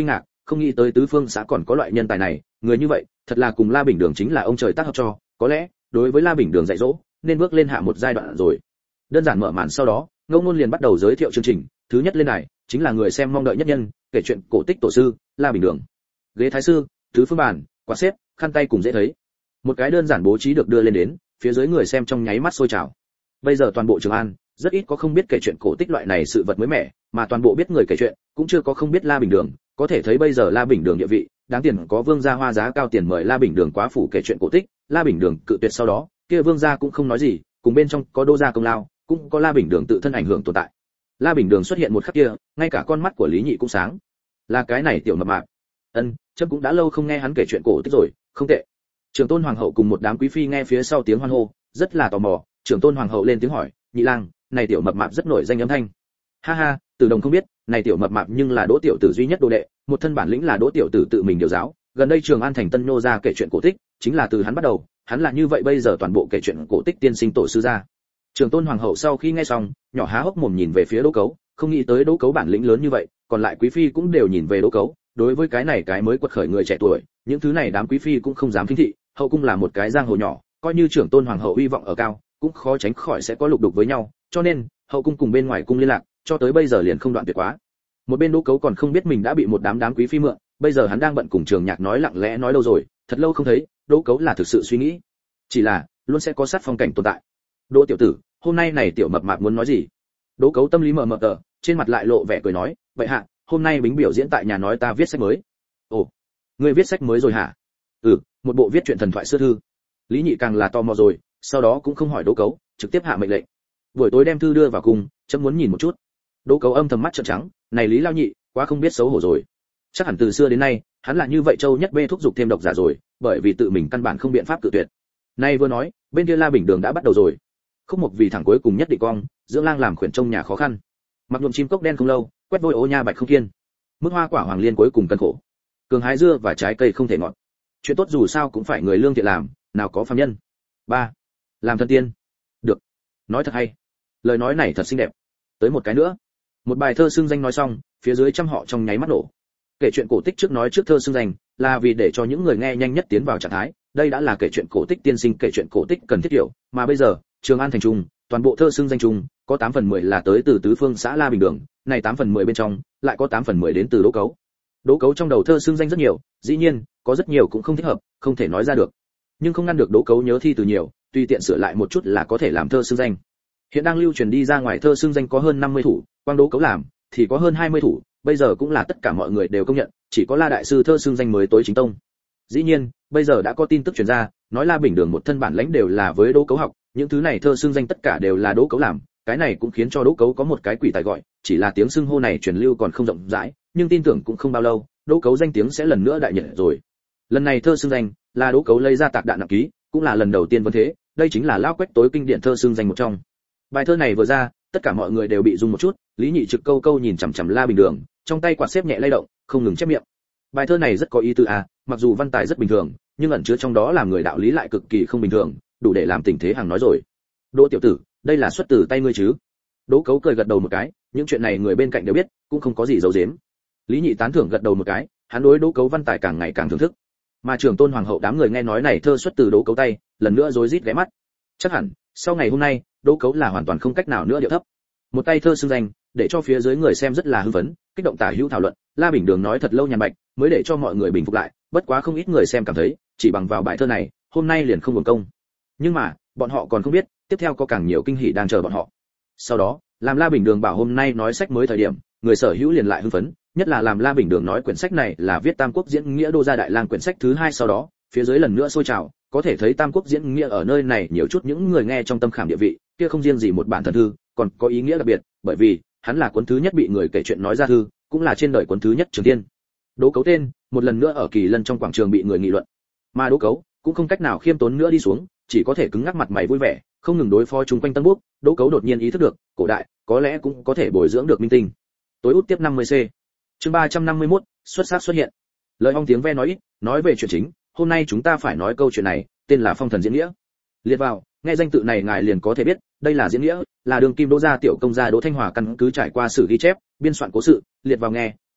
không nghĩ tới tứ phương xã còn có loại nhân tài này, người như vậy thật là cùng La Bình Đường chính là ông trời tác hợp cho, có lẽ đối với La Bình Đường dạy dỗ nên bước lên hạ một giai đoạn rồi. Đơn giản mở màn sau đó, Ngô Ngôn liền bắt đầu giới thiệu chương trình. Thứ nhất lên này chính là người xem mong đợi nhất nhân, kể chuyện cổ tích tổ sư La Bình Đường. Ghế thái sư, tứ phương bàn, quạt xếp, khăn tay cùng dễ thấy. Một cái đơn giản bố trí được đưa lên đến, phía dưới người xem trong nháy mắt sôi trào. Bây giờ toàn bộ Trường An rất ít có không biết kể chuyện cổ tích loại này sự vật mới mẻ, mà toàn bộ biết người kể chuyện cũng chưa có không biết La Bình Đường, có thể thấy bây giờ La Bình Đường địa vị, đáng tiền có vương gia hoa giá cao tiền mời La Bình Đường quá phủ kể chuyện cổ tích, La Bình Đường cự tuyệt sau đó, kia vương gia cũng không nói gì, cùng bên trong có Đô gia công lao, cũng có La Bình Đường tự thân ảnh hưởng tồn tại. La Bình Đường xuất hiện một khắc kia, ngay cả con mắt của Lý Nhị cũng sáng. Là cái này tiểu mập mạp. Chấm cũng đã lâu không nghe hắn kể chuyện cổ tích rồi, không tệ. Trưởng tôn hoàng hậu cùng một đám quý phi nghe phía sau tiếng hoan hô, rất là tò mò, trưởng tôn hoàng hậu lên tiếng hỏi, "Nhị lang, này tiểu mập mạp rất nổi danh âm thanh." Ha ha, Từ Đồng không biết, này tiểu mập mạp nhưng là Đỗ tiểu tử duy nhất đồ đệ, một thân bản lĩnh là Đỗ tiểu tử tự mình điều giáo, gần đây Trường An thành Tân Nô ra kể chuyện cổ tích, chính là từ hắn bắt đầu, hắn là như vậy bây giờ toàn bộ kể chuyện cổ tích tiên sinh tổ sư ra. Trưởng tôn hoàng hậu sau khi nghe xong, nhỏ há hốc mồm nhìn về phía Đỗ Cấu, không nghĩ tới Đỗ Cấu bản lĩnh lớn như vậy, còn lại quý phi cũng đều nhìn về Đỗ Cấu, đối với cái này cái mới quật khởi người trẻ tuổi, những thứ này đám quý phi cũng không dám khinh thị, hậu cung là một cái giang hồ nhỏ, coi như trưởng tôn hoàng hậu uy vọng ở cao, cũng khó tránh khỏi sẽ có lục đục với nhau, cho nên hậu cung cùng bên ngoài cung liên lạc, cho tới bây giờ liền không đoạn tuyệt quá. Một bên Đỗ Cấu còn không biết mình đã bị một đám quý phi mượn, bây giờ hắn đang bận cùng Trường Nhạc nói lặng lẽ nói lâu rồi, thật lâu không thấy, Đỗ Cấu là thực sự suy nghĩ, chỉ là luôn sẽ có sát phong cảnh tồn tại. Đỗ tiểu tử, hôm nay này tiểu mập mạp muốn nói gì? Đỗ Cấu tâm lý mờ mờ, trên mặt lại lộ vẻ cười nói, vậy hạ, hôm nay Bính biểu diễn tại nhà nói ta viết sách mới. Ồ, ngươi viết sách mới rồi hả? Một bộ viết truyện thần thoại xưa thư. Lý Nhị càng là tò mò rồi, sau đó cũng không hỏi Đỗ Cấu, trực tiếp hạ mệnh lệnh. Buổi tối đem thư đưa vào cung, chấm muốn nhìn một chút. Đỗ Cấu âm thầm mắt trợn trắng, này Lý Lao Nhị, quá không biết xấu hổ rồi. Chắc hẳn từ xưa đến nay, hắn là như vậy châu nhất bê thúc dục thêm độc giả rồi, bởi vì tự mình căn bản không biện pháp cự tuyệt. Nay vừa nói, bên kia La Bình Đường đã bắt đầu rồi. Khúc mục vì thẳng cuối cùng nhất định cong, dưỡng lang làm khuyển trong nhà khó khăn. Mặc nhuộm chim cốc đen không lâu, quét vôi ô nha bạch không kiên. Mức hoa quả hoàng liên cuối cùng cân khổ. Cường hái dưa và trái cây không thể ngọt. Chuyện tốt dù sao cũng phải người lương thiện làm, nào có phàm nhân. 3. Làm thân tiên. Được. Nói thật hay. Lời nói này thật xinh đẹp. Tới một cái nữa. Một bài thơ xưng danh nói xong, phía dưới trăm họ trong nháy mắt nổ. Kể chuyện cổ tích trước nói trước thơ xưng danh, là vì để cho những người nghe nhanh nhất tiến vào trạng thái, đây đã là kể chuyện cổ tích tiên sinh kể chuyện cổ tích cần thiết hiểu, mà bây giờ, Trường An thành trung, toàn bộ thơ xưng danh trung, có 8 phần 10 là tới từ tứ phương xã La Bình Đường, này 8 phần 10 bên trong, lại có 8 phần 10 đến từ Đỗ Cấu. Đỗ Cấu trong đầu thơ xưng danh rất nhiều, dĩ nhiên, có rất nhiều cũng không thích hợp, không thể nói ra được. Nhưng không ngăn được Đỗ Cấu nhớ thi từ nhiều, tùy tiện sửa lại một chút là có thể làm thơ xưng danh. Hiện đang lưu truyền đi ra ngoài thơ xưng danh có hơn 50 thủ, quang Đỗ Cấu làm thì có hơn 20 thủ, bây giờ cũng là tất cả mọi người đều công nhận, chỉ có La đại sư thơ xưng danh mới tối chính tông. Dĩ nhiên, bây giờ đã có tin tức truyền ra, nói La Bình Đường một thân bản lãnh đều là với Đỗ Cấu học, những thứ này thơ xưng danh tất cả đều là Đỗ Cấu làm, cái này cũng khiến cho Đỗ Cấu có một cái quỷ tài gọi, chỉ là tiếng xưng hô này truyền lưu còn không rộng rãi, nhưng tin tưởng cũng không bao lâu, Đỗ Cấu danh tiếng sẽ lần nữa đại nhật rồi. Lần này thơ xưng danh là Đỗ Cấu lấy ra tạc đạn nặng ký, cũng là lần đầu tiên vân thế, đây chính là lão quách tối kinh điển thơ xưng danh một trong. Bài thơ này vừa ra, tất cả mọi người đều bị rung một chút, Lý Nhị trực câu câu nhìn chằm chằm La Bình Đường, trong tay quạt xếp nhẹ lay động, không ngừng chép miệng. Bài thơ này rất có ý tứ à, mặc dù văn tài rất bình thường, nhưng ẩn chứa trong đó làm người đạo lý lại cực kỳ không bình thường, đủ để làm tình thế hàng nói rồi. Đỗ tiểu tử, đây là xuất từ tay ngươi chứ? Đỗ Cấu cười gật đầu một cái, những chuyện này người bên cạnh đều biết, cũng không có gì giấu giếm. Lý Nhị tán thưởng gật đầu một cái, hắn đối Đỗ Cấu văn tài càng ngày càng thưởng thức. Mà trưởng tôn hoàng hậu đám người nghe nói này thơ xuất từ Đỗ Cấu tay, lần nữa rối rít ghé mắt. Chắc hẳn, sau ngày hôm nay, Đỗ Cấu là hoàn toàn không cách nào nữa điệu thấp. Một tay thơ xưng danh, để cho phía dưới người xem rất là hưng phấn, kích động tả hữu thảo luận, La Bình Đường nói thật lâu nhàn bạch, mới để cho mọi người bình phục lại, bất quá không ít người xem cảm thấy, chỉ bằng vào bài thơ này, hôm nay liền không hưởng công. Nhưng mà, bọn họ còn không biết, tiếp theo có càng nhiều kinh hỉ đang chờ bọn họ. Sau đó, làm La Bình Đường bảo hôm nay nói sách mới thời điểm, người sở hữu liền lại hưng phấn, nhất là làm La Bình Đường nói quyển sách này là viết Tam Quốc diễn nghĩa Đô gia đại lang quyển sách thứ 2 sau đó, phía dưới lần nữa sôi trào, có thể thấy Tam Quốc diễn nghĩa ở nơi này nhiều chút những người nghe trong tâm khảm địa vị, kia không riêng gì một bản thần thư, còn có ý nghĩa đặc biệt, bởi vì hắn là cuốn thứ nhất bị người kể chuyện nói ra thư, cũng là trên đời cuốn thứ nhất Trường Tiên. Đỗ Cấu tên, một lần nữa ở Kỳ Lân trong quảng trường bị người nghị luận. Mà Đỗ Cấu cũng không cách nào khiêm tốn nữa đi xuống, chỉ có thể cứng ngắc mặt mày vui vẻ, không ngừng đối phó chúng quanh Tân Quốc. Đỗ Cấu đột nhiên ý thức được, cổ đại có lẽ cũng có thể bồi dưỡng được minh tinh. Tối út tiếp 50C. Chương 351, xuất sắc xuất hiện. Lời ong tiếng ve nói ít, nói về chuyện chính, hôm nay chúng ta phải nói câu chuyện này, tên là Phong Thần diễn nghĩa. Liệt vào, nghe danh tự này ngài liền có thể biết, đây là diễn nghĩa, là đường kim Đỗ gia tiểu công gia Đỗ Thanh Hòa căn cứ trải qua sử ghi chép, biên soạn cố sự, liệt vào nghe,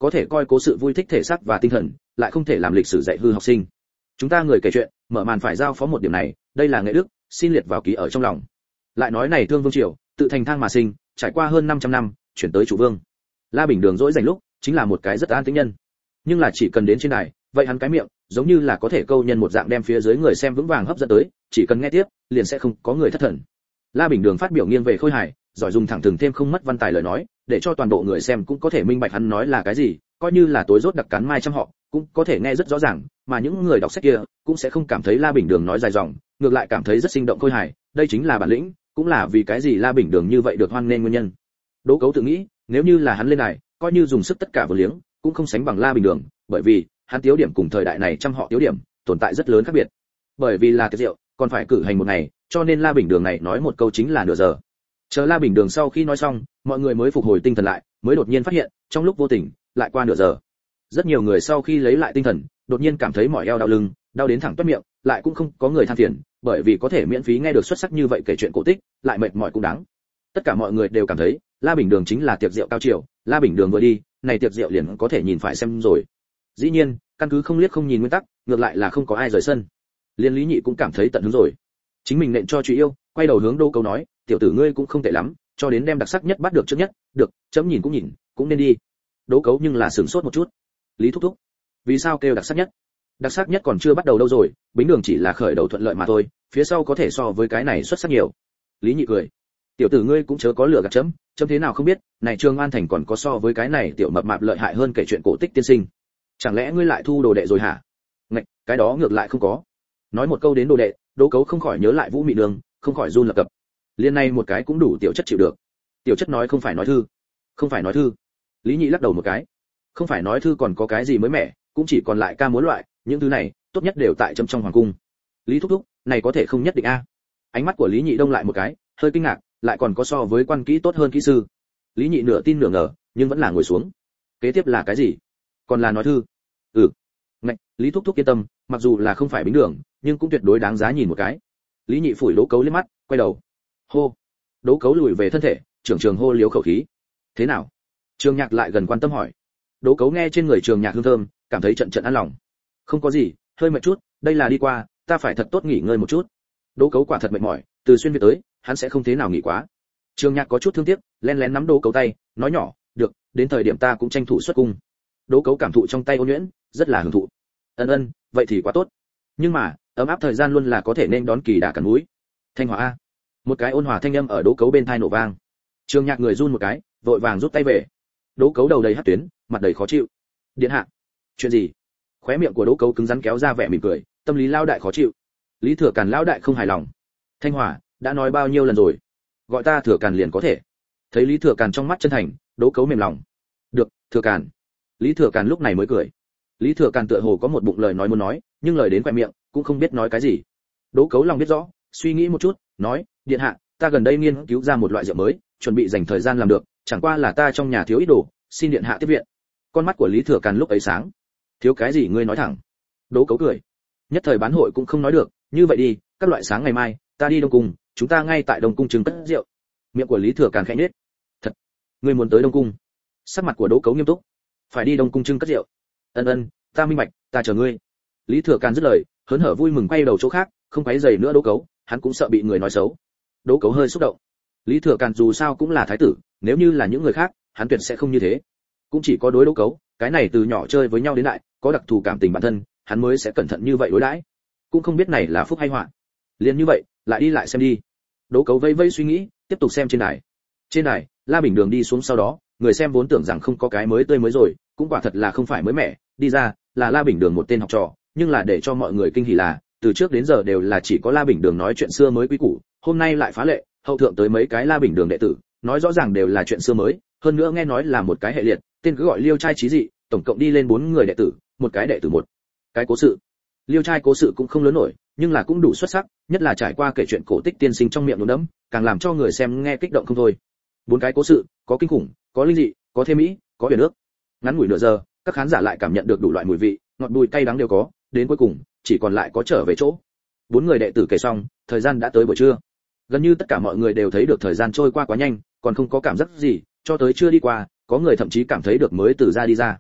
có thể coi cố sự vui thích thể xác và tinh thần, lại không thể làm lịch sử dạy hư học sinh. Chúng ta người kể chuyện, mở màn phải giao phó một điểm này, đây là nghệ đức, xin liệt vào ký ở trong lòng. Lại nói này Thương Vương triều, tự thành thang mà sinh, trải qua hơn 500 năm, chuyển tới chủ vương. La Bình Đường dỗi rảnh lúc, chính là một cái rất an tĩnh nhân. Nhưng là chỉ cần đến trên đài, vậy hắn cái miệng, giống như là có thể câu nhân một dạng đem phía dưới người xem vững vàng hấp dẫn tới, chỉ cần nghe tiếp, liền sẽ không có người thất thần. La Bình Đường phát biểu nghiêng về khôi hài, giỏi dùng thẳng thừng thêm không mất văn tài lời nói, để cho toàn bộ người xem cũng có thể minh bạch hắn nói là cái gì, coi như là tối rốt đặc cán mai trăm họ, cũng có thể nghe rất rõ ràng, mà những người đọc sách kia cũng sẽ không cảm thấy La Bình Đường nói dài dòng, ngược lại cảm thấy rất sinh động khôi hài, đây chính là bản lĩnh, cũng là vì cái gì La Bình Đường như vậy được hoan nghênh nguyên nhân. Đỗ Cấu tự nghĩ, nếu như là hắn lên này, coi như dùng sức tất cả vừa liếng, cũng không sánh bằng La Bình Đường, bởi vì hắn tiêu điểm cùng thời đại này trăm họ tiêu điểm tồn tại rất lớn khác biệt. Bởi vì là tiệc rượu, còn phải cử hành một ngày, cho nên La Bình Đường này nói một câu chính là nửa giờ. Chờ La Bình Đường sau khi nói xong, mọi người mới phục hồi tinh thần lại, mới đột nhiên phát hiện, trong lúc vô tình, lại qua nửa giờ. Rất nhiều người sau khi lấy lại tinh thần, đột nhiên cảm thấy mỏi eo đau lưng, đau đến thẳng toét miệng, lại cũng không có người than phiền, bởi vì có thể miễn phí nghe được xuất sắc như vậy kể chuyện cổ tích, lại mệt mỏi cũng đáng. Tất cả mọi người đều cảm thấy, La Bình Đường chính là tiệc rượu cao triều, La Bình Đường vừa đi, này tiệc rượu liền có thể nhìn phải xem rồi. Dĩ nhiên, căn cứ không liếc không nhìn nguyên tắc, ngược lại là không có ai rời sân. Liên Lý Nhị cũng cảm thấy tận hứng rồi. Chính mình nện cho Truy Yêu, quay đầu hướng Đỗ Cấu nói, tiểu tử ngươi cũng không tệ lắm, cho đến đem đặc sắc nhất bắt được trước nhất, được, chấm nhìn, cũng nên đi. Đỗ Cấu nhưng là sửng sốt một chút. Lý thúc thúc, vì sao kêu đặc sắc nhất? Đặc sắc nhất còn chưa bắt đầu đâu rồi, Bính Đường chỉ là khởi đầu thuận lợi mà thôi, phía sau có thể so với cái này xuất sắc nhiều. Lý Nhị cười, tiểu tử ngươi cũng chớ có lừa gạt chấm thế nào không biết, này Trương An Thành còn có so với cái này tiểu mập mạp lợi hại hơn kể chuyện cổ tích tiên sinh. Chẳng lẽ ngươi lại thu đồ đệ rồi hả? Ngạch, cái đó ngược lại không có. Nói một câu đến đồ đệ, Đỗ Cấu không khỏi nhớ lại Vũ Mị Đường, không khỏi run lập cập. Liên này một cái cũng đủ tiểu chất chịu được. Tiểu chất nói không phải nói thư. Không phải nói thư. Lý Nhị lắc đầu một cái. Không phải nói thư còn có cái gì mới mẻ, cũng chỉ còn lại ca múa loại, những thứ này, tốt nhất đều tại trong hoàng cung. Lý thúc thúc, này có thể không nhất định a. Ánh mắt của Lý Nhị đông lại một cái, hơi kinh ngạc, lại còn có so với quan kỹ tốt hơn kỹ sư. Lý Nhị nửa tin nửa ngờ, nhưng vẫn là ngồi xuống. Kế tiếp là cái gì? Còn là nói thư. Ngạch, Lý thúc thúc yên tâm, mặc dù là không phải Bính Đường, nhưng cũng tuyệt đối đáng giá nhìn một cái. Lý Nhị phủi Đỗ Cấu liếc mắt, quay đầu. Hô. Đỗ Cấu lùi về thân thể, trường hô liếu khẩu khí. Thế nào? Trường Nhạc lại gần quan tâm hỏi. Đỗ Cấu nghe trên người Trường Nhạc hương thơm, cảm thấy trận trận an lòng. Không có gì, hơi mệt chút, đây là đi qua, ta phải thật tốt nghỉ ngơi một chút. Đỗ Cấu quả thật mệt mỏi, từ xuyên việt tới, hắn sẽ không thế nào nghỉ quá. Trường Nhạc có chút thương tiếc, lén lén nắm Đỗ Cấu tay, nói nhỏ, được, đến thời điểm ta cũng tranh thủ xuất cung. Đỗ Cấu cảm thụ trong tay ôn nhuyễn, rất là hưởng thụ. Ân, vậy thì quá tốt. Nhưng mà, ấm áp thời gian luôn là có thể nên đón kỳ đà cắn mũi. Thanh Hòa a. Một cái ôn hòa thanh âm ở Đỗ Cấu bên tai nổ vang. Trường Nhạc người run một cái, vội vàng rút tay về. Đỗ Cấu đầu đầy hắt tuyến, mặt đầy khó chịu. Điện hạ. Chuyện gì? Khóe miệng của Đỗ Cấu cứng rắn kéo ra vẻ mỉm cười, tâm lý lao đại khó chịu. Lý Thừa Càn lão đại không hài lòng. Thanh Hòa, đã nói bao nhiêu lần rồi, gọi ta Thừa Càn liền có thể. Thấy Lý Thừa Càn trong mắt chân thành, Đỗ Cấu mềm lòng. Được, Thừa Càn. Lý Thừa Càn lúc này mới cười. Lý Thừa Càn tựa hồ có một bụng lời nói muốn nói, nhưng lời đến quẹt miệng, cũng không biết nói cái gì. Đỗ Cấu lòng biết rõ, suy nghĩ một chút, nói, điện hạ, ta gần đây nghiên cứu ra một loại rượu mới, chuẩn bị dành thời gian làm được, chẳng qua là ta trong nhà thiếu ít đồ, xin điện hạ tiếp viện. Con mắt của Lý Thừa Càn lúc ấy sáng. Thiếu cái gì ngươi nói thẳng. Đỗ Cấu cười. Nhất thời bán hội cũng không nói được, như vậy đi, các loại sáng ngày mai, ta đi Đông Cung, chúng ta ngay tại Đông Cung trưng cất rượu. Miệng của Lý Thừa Càn khẽ nhếch. Thật, ngươi muốn tới Đông Cung? Sắc mặt của Đỗ Cấu nghiêm túc. Phải đi Đông Cung trưng cất rượu. Ân, ta minh bạch, ta chờ ngươi. Lý Thừa Càn dứt lời, hớn hở vui mừng quay đầu chỗ khác, không quấy rầy nữa Đỗ Cấu, hắn cũng sợ bị người nói xấu. Đỗ Cấu hơi xúc động. Lý Thừa Càn dù sao cũng là thái tử, nếu như là những người khác, hắn tuyệt sẽ không như thế. Cũng chỉ có đối Đỗ Cấu, cái này từ nhỏ chơi với nhau đến đại, có đặc thù cảm tình bản thân, hắn mới sẽ cẩn thận như vậy đối đãi. Cũng không biết này là phúc hay họa. Liền như vậy, lại đi lại xem đi. Đỗ Cấu vây vây suy nghĩ, tiếp tục xem trên đài. Trên đài, La Bình Đường đi xuống sau đó, người xem vốn tưởng rằng không có cái mới tươi mới rồi, cũng quả thật là không phải mới mẻ, đi ra là La Bình Đường một tên học trò, nhưng là để cho mọi người kinh hỉ là, từ trước đến giờ đều là chỉ có La Bình Đường nói chuyện xưa mới quý củ, hôm nay lại phá lệ, hậu thượng tới mấy cái La Bình Đường đệ tử, nói rõ ràng đều là chuyện xưa mới, hơn nữa nghe nói là một cái hệ liệt, tên cứ gọi Liêu trai trí dị, tổng cộng đi lên 4 người đệ tử, một cái đệ tử một cái cố sự. Liêu trai cố sự cũng không lớn nổi, nhưng là cũng đủ xuất sắc, nhất là trải qua kể chuyện cổ tích tiên sinh trong miệng đốn đẫm, càng làm cho người xem nghe kích động không thôi. 4 cái cố sự, có kinh khủng, có linh dị, có thêm mỹ, có huyền nước. Ngắn ngủi nửa giờ, các khán giả lại cảm nhận được đủ loại mùi vị, ngọt bùi cay đắng đều có, đến cuối cùng, chỉ còn lại có trở về chỗ. 4 người đệ tử kể xong, thời gian đã tới buổi trưa. Gần như tất cả mọi người đều thấy được thời gian trôi qua quá nhanh, còn không có cảm giác gì, cho tới chưa đi qua, có người thậm chí cảm thấy được mới từ ra đi ra.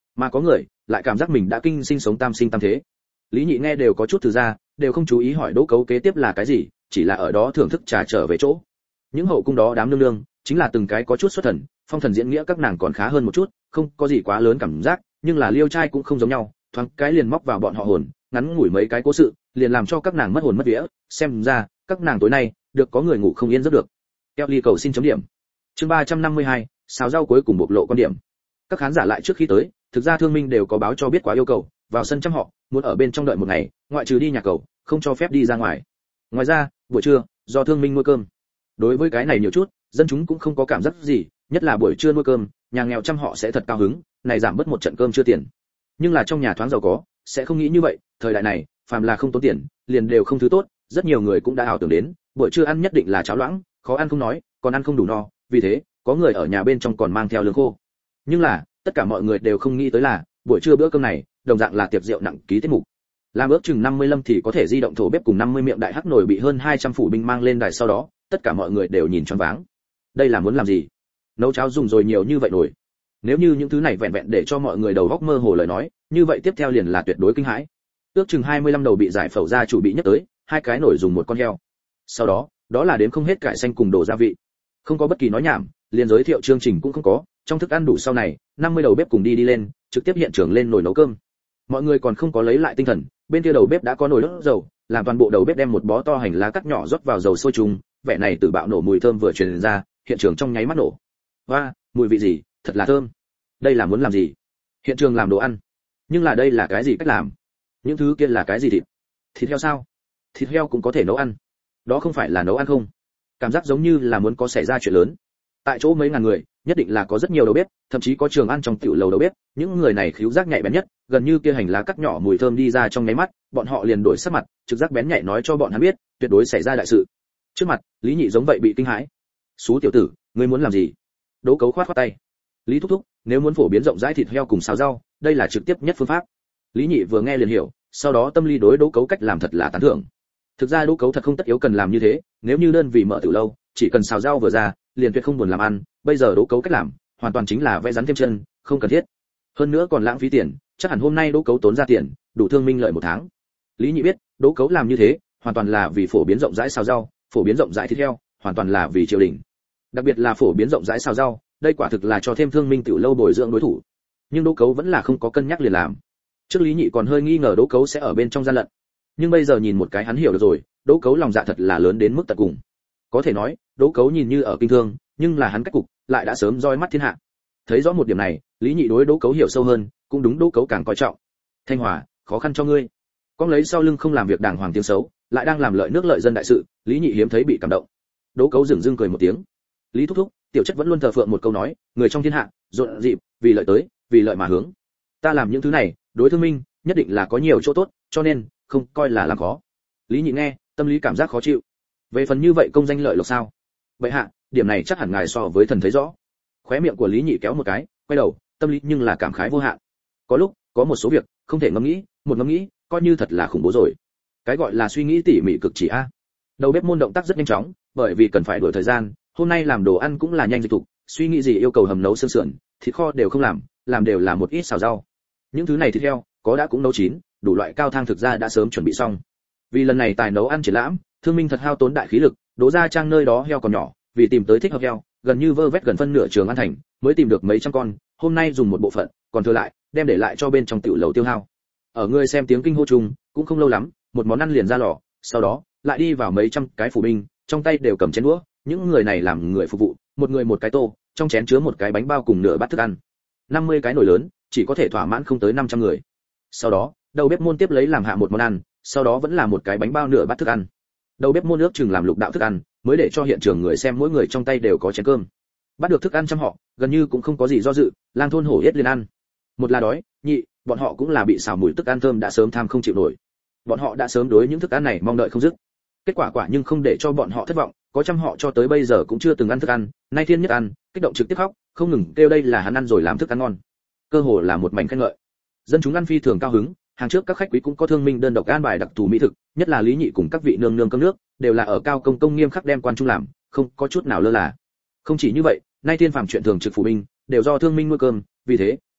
mà có người lại cảm giác mình đã kinh sinh sống tam sinh tam thế. Lý Nhị nghe đều có chút từ ra, đều không chú ý hỏi đỗ cấu kế tiếp là cái gì, chỉ là ở đó thưởng thức trà trở về chỗ. Những hậu cung đó đám nương nương chính là từng cái có chút xuất thần, phong thần diễn nghĩa các nàng còn khá hơn một chút, không có gì quá lớn cảm giác, nhưng là Liêu trai cũng không giống nhau, thoáng cái liền móc vào bọn họ hồn, ngắn ngủi mấy cái cố sự, liền làm cho các nàng mất hồn mất vía, xem ra các nàng tối nay được có người ngủ không yên giấc được. Kelly cầu xin chấm điểm. Chương 352, xào rau cuối cùng bộc lộ quan điểm. Các khán giả lại trước khi tới, thực ra Thương Minh đều có báo cho biết quá yêu cầu, vào sân chăm họ, muốn ở bên trong đợi một ngày, ngoại trừ đi nhà cầu, không cho phép đi ra ngoài. Ngoài ra, buổi trưa, do Thương Minh nuôi cơm. Đối với cái này nhiều chút, dân chúng cũng không có cảm giác gì, nhất là buổi trưa nuôi cơm, nhà nghèo chăm họ sẽ thật cao hứng, này giảm bớt một trận cơm chưa tiền. Nhưng là trong nhà thoáng giàu có, sẽ không nghĩ như vậy, thời đại này, phàm là không tốn tiền, liền đều không thứ tốt, rất nhiều người cũng đã ảo tưởng đến, buổi trưa ăn nhất định là cháo loãng, khó ăn không nói, còn ăn không đủ no, vì thế, có người ở nhà bên trong còn mang theo lương khô. Nhưng là, tất cả mọi người đều không nghĩ tới là, buổi trưa bữa cơm này, đồng dạng là tiệc rượu nặng ký tiết mục. Làm ước chừng 55 thì có thể di động thổ bếp cùng 50 miệng đại hắc nồi bị hơn 200 phủ binh mang lên đài, sau đó, tất cả mọi người đều nhìn choáng váng. Đây là muốn làm gì? Nấu cháo dùng rồi nhiều như vậy nổi. Nếu như những thứ này vẹn vẹn để cho mọi người đầu óc mơ hồ lời nói, như vậy tiếp theo liền là tuyệt đối kinh hãi. Ước chừng 25 đầu bị giải phẫu ra chủ bị nhấc tới, hai cái nổi dùng một con heo. Sau đó, đó là đến không hết cải xanh cùng đồ gia vị. Không có bất kỳ nói nhảm, liền giới thiệu chương trình cũng không có, trong thức ăn đủ sau này, 50 đầu bếp cùng đi lên, trực tiếp hiện trường lên nồi nấu cơm. Mọi người còn không có lấy lại tinh thần, bên kia đầu bếp đã có nồi đốt dầu, làm toàn bộ đầu bếp đem một bó to hành lá cắt nhỏ rót vào dầu sôi trùng, vẻ này tự bạo nổ mùi thơm vừa truyền ra, hiện trường trong nháy mắt nổ. Hoa, mùi vị gì, thật là thơm. Đây là muốn làm gì? Hiện trường làm đồ ăn. Nhưng là đây là cái gì cách làm? Những thứ kia là cái gì thịt? Thịt heo sao? Thịt heo cũng có thể nấu ăn. Đó không phải là nấu ăn không? Cảm giác giống như là muốn có xảy ra chuyện lớn. Tại chỗ mấy ngàn người, nhất định là có rất nhiều đầu bếp, thậm chí có trường ăn trong tiểu lầu đầu bếp, những người này khứu giác nhạy bén nhất, gần như kia hành lá cắt nhỏ mùi thơm đi ra trong nháy mắt, bọn họ liền đổi sắc mặt, trực giác bén nhạy nói cho bọn hắn biết, tuyệt đối xảy ra đại sự. Trước mặt, Lý Nhị giống vậy bị kinh hãi. "Sú tiểu tử, ngươi muốn làm gì?" Đỗ Cấu khoát khoát tay. "Lý thúc thúc, nếu muốn phổ biến rộng rãi thịt heo cùng xào rau, đây là trực tiếp nhất phương pháp." Lý Nhị vừa nghe liền hiểu, sau đó tâm lý đối Đỗ Cấu cách làm thật là tán thưởng. Thực ra Đỗ Cấu thật không tất yếu cần làm như thế, nếu như đơn vị mở tiểu lâu, chỉ cần xào rau vừa ra, liền tuyệt không buồn làm ăn, bây giờ Đỗ Cấu cách làm, hoàn toàn chính là vẽ rắn thêm chân, không cần thiết. Hơn nữa còn lãng phí tiền, chắc hẳn hôm nay Đỗ Cấu tốn ra tiền, đủ Thương Minh lợi một tháng. Lý Nhị biết, Đỗ Cấu làm như thế, hoàn toàn là vì phổ biến rộng rãi xào rau, phổ biến rộng rãi thịt heo, hoàn toàn là vì triều đình. Đặc biệt là phổ biến rộng rãi xào rau, đây quả thực là cho thêm Thương Minh tiểu lâu bồi dưỡng đối thủ. Nhưng Đỗ Cấu vẫn là không có cân nhắc liền làm. Trước Lý Nhị còn hơi nghi ngờ Đỗ Cấu sẽ ở bên trong gian lận, nhưng bây giờ nhìn một cái hắn hiểu được rồi, Đỗ Cấu lòng dạ thật là lớn đến mức tận cùng. Có thể nói, Đỗ Cấu nhìn như ở kinh thương, nhưng là hắn cách cục lại đã sớm roi mắt thiên hạ. Thấy rõ một điểm này, Lý Nhị đối Đỗ Cấu hiểu sâu hơn, cũng đúng Đỗ Cấu càng coi trọng. Thanh Hòa, khó khăn cho ngươi. Con lấy sau lưng không làm việc đàng hoàng tiếng xấu, lại đang làm lợi nước lợi dân đại sự, Lý Nhị hiếm thấy bị cảm động. Đỗ Cấu dửng dưng cười một tiếng. Lý thúc thúc, tiểu chất vẫn luôn thờ phượng một câu nói, người trong thiên hạ, rộn dịp, vì lợi tới, vì lợi mà hướng. Ta làm những thứ này, đối Thương Minh, nhất định là có nhiều chỗ tốt, cho nên không coi là làm khó. Lý Nhị nghe, tâm lý cảm giác khó chịu. Về phần như vậy công danh lợi lộc sao? Vậy hạ, điểm này chắc hẳn ngài so với thần thấy rõ. Khóe miệng của Lý Nhị kéo một cái, quay đầu, tâm lý nhưng là cảm khái vô hạn. Có lúc, có một số việc không thể ngẫm nghĩ, một ngẫm nghĩ, coi như thật là khủng bố rồi. Cái gọi là suy nghĩ tỉ mỉ cực chỉ a. Đầu bếp môn động tác rất nhanh chóng, bởi vì cần phải đuổi thời gian, hôm nay làm đồ ăn cũng là nhanh dịch thục, suy nghĩ gì yêu cầu hầm nấu xương sườn, thịt kho đều không làm đều là một ít xào rau. Những thứ này thịt heo, có đã cũng nấu chín, đủ loại cao thang thực ra đã sớm chuẩn bị xong. Vì lần này tài nấu ăn triển lãm, Thương Minh thật hao tốn đại khí lực, Đỗ gia trang nơi đó heo còn nhỏ, vì tìm tới thích hợp heo, gần như vơ vét gần phân nửa Trường An thành, mới tìm được mấy trăm con, hôm nay dùng một bộ phận, còn thừa lại, đem để lại cho bên trong tiểu lầu tiêu hao. Ở người xem tiếng kinh hô chung, cũng không lâu lắm, một món ăn liền ra lò, sau đó, lại đi vào mấy trăm cái phủ binh, trong tay đều cầm chén đũa, những người này làm người phục vụ, một người một cái tô, trong chén chứa một cái bánh bao cùng nửa bát thức ăn. 50 cái nồi lớn, chỉ có thể thỏa mãn không tới 500 người. Sau đó, đầu bếp môn tiếp lấy làm hạ một món ăn, sau đó vẫn là một cái bánh bao nửa bát thức ăn. Đầu bếp môn ước chừng làm lục đạo thức ăn, mới để cho hiện trường người xem mỗi người trong tay đều có chén cơm. Bắt được thức ăn trăm họ, gần như cũng không có gì do dự, lang thôn hổ yết liền ăn. Một là đói, nhị, bọn họ cũng là bị xào mùi thức ăn thơm đã sớm tham không chịu nổi. Bọn họ đã sớm đối những thức ăn này mong đợi không dứt. Kết quả nhưng không để cho bọn họ thất vọng, có trăm họ cho tới bây giờ cũng chưa từng ăn thức ăn, nay thiên nhất ăn, kích động trực tiếp khóc, không ngừng kêu đây là hắn ăn rồi làm thức ăn ngon. Cơ hồ là một mảnh khen ngợi. Dân chúng ăn phi thường cao hứng, hàng trước các khách quý cũng có Thương Minh đơn độc an bài đặc thù mỹ thực, nhất là Lý Nhị cùng các vị nương nương cơm nước, đều là ở cao công nghiêm khắc đem quan trung làm, không có chút nào lơ là. Không chỉ như vậy, nay thiên phàm chuyện thường trực phủ binh, đều do Thương Minh nuôi cơm, vì thế,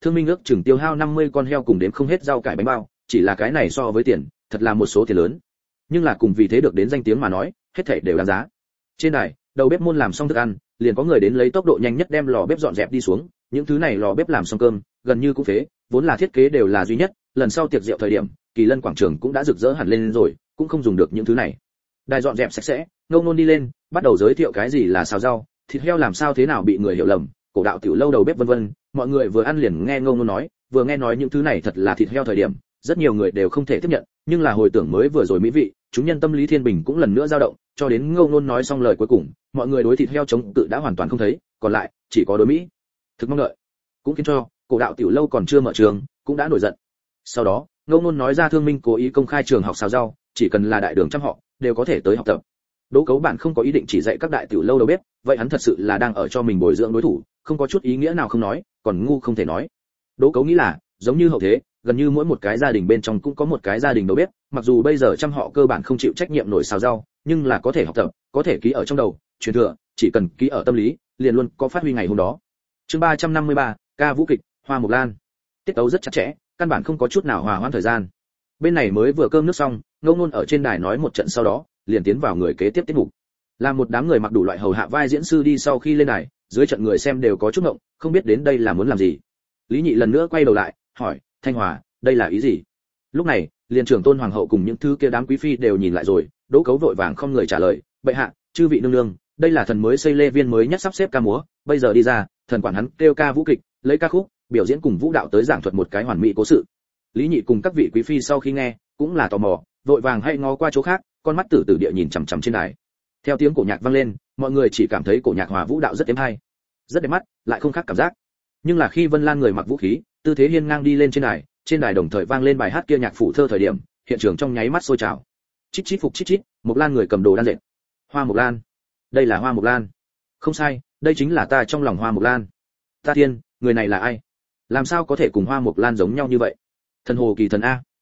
Thương Minh ước chừng tiêu hao 50 con heo cùng đếm không hết rau cải bánh bao, chỉ là cái này so với tiền, thật là một số tiền lớn. Nhưng là cùng vì thế được đến danh tiếng mà nói, hết thảy đều đáng giá. Trên đài, đầu bếp môn làm xong thức ăn, liền có người đến lấy tốc độ nhanh nhất đem lò bếp dọn dẹp đi xuống, những thứ này lò bếp làm xong cơm, gần như cũng phế, vốn là thiết kế đều là duy nhất, lần sau tiệc rượu thời điểm, Kỳ Lân quảng trường cũng đã rực rỡ hẳn lên rồi, cũng không dùng được những thứ này. Đài dọn dẹp sạch sẽ, Ngô Nôn đi lên, bắt đầu giới thiệu cái gì là xào rau, thịt heo làm sao thế nào bị người hiểu lầm, cổ đạo tiểu lâu đầu bếp vân vân, mọi người vừa ăn liền nghe Ngô Nôn nói, vừa nghe nói những thứ này thật là thịt heo thời điểm, rất nhiều người đều không thể tiếp nhận, nhưng là hồi tưởng mới vừa rồi mỹ vị, chúng nhân tâm lý thiên bình cũng lần nữa dao động, cho đến Ngô Nôn nói xong lời cuối cùng, mọi người đối thịt heo chống cự đã hoàn toàn không thấy, còn lại chỉ có đối mỹ thực mong đợi, cũng khiến cho cổ đạo tiểu lâu còn chưa mở trường, cũng đã nổi giận. Sau đó, Ngô Nôn nói ra Thương Minh cố ý công khai trường học xào rau, chỉ cần là đại đường trăm họ đều có thể tới học tập. Đỗ Cấu bạn không có ý định chỉ dạy các đại tiểu lâu đầu bếp, vậy hắn thật sự là đang ở cho mình bồi dưỡng đối thủ, không có chút ý nghĩa nào không nói, còn ngu không thể nói. Đỗ Cấu nghĩ là, giống như hậu thế, gần như mỗi một cái gia đình bên trong cũng có một cái gia đình đầu bếp, mặc dù bây giờ trăm họ cơ bản không chịu trách nhiệm nổi xào rau, nhưng là có thể học tập, có thể ký ở trong đầu, truyền thừa, chỉ cần ký ở tâm lý, liền luôn có phát huy ngày hôm đó. Chương 353, ca vũ kịch, Hoa Mộc Lan. Tiết tấu rất chặt chẽ, căn bản không có chút nào hòa hoãn thời gian. Bên này mới vừa cơm nước xong, Ngô Nôn ở trên đài nói một trận sau đó, liền tiến vào người kế tiếp tiết mục. Là một đám người mặc đủ loại hầu hạ vai diễn sư đi sau khi lên đài, dưới trận người xem đều có chút ngộng, không biết đến đây là muốn làm gì. Lý Nhị lần nữa quay đầu lại, hỏi, Thanh Hòa, đây là ý gì? Lúc này, liền trưởng tôn hoàng hậu cùng những thứ kia đám quý phi đều nhìn lại rồi, Đỗ Cấu vội vàng không người trả lời, bệ hạ, chư vị nương nương, đây là thần mới xây lê viên mới nhất sắp xếp ca múa, bây giờ đi ra, thần quản hắn kêu ca vũ kịch, lấy ca khúc, biểu diễn cùng vũ đạo tới giảng thuật một cái hoàn mỹ cố sự. Lý Nhị cùng các vị quý phi sau khi nghe, cũng là tò mò, vội vàng hay ngó qua chỗ khác, con mắt tử tử địa nhìn chằm chằm trên đài. Theo tiếng cổ nhạc vang lên, mọi người chỉ cảm thấy cổ nhạc hòa vũ đạo rất êm hay, rất đẹp mắt, lại không khác cảm giác. Nhưng là khi Vân Lan người mặc vũ khí, tư thế hiên ngang đi lên trên đài đồng thời vang lên bài hát kia nhạc phụ thơ thời điểm, hiện trường trong nháy mắt sôi trào. Chít chít phục chít chít, Mộc Lan người cầm đồ đan dệt. Hoa Mộc Lan, đây là Hoa Mộc Lan. Không sai, đây chính là ta trong lòng Hoa Mộc Lan. Ta thiên, người này là ai? Làm sao có thể cùng Hoa Mộc Lan giống nhau như vậy? Thần hồ kỳ thần a.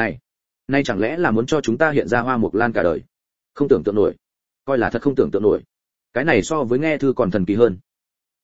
Này chẳng lẽ là muốn cho chúng ta hiện ra Hoa Mộc Lan cả đời? Không tưởng tượng nổi. Coi là thật không tưởng tượng nổi. Cái này so với nghe thư còn thần kỳ hơn.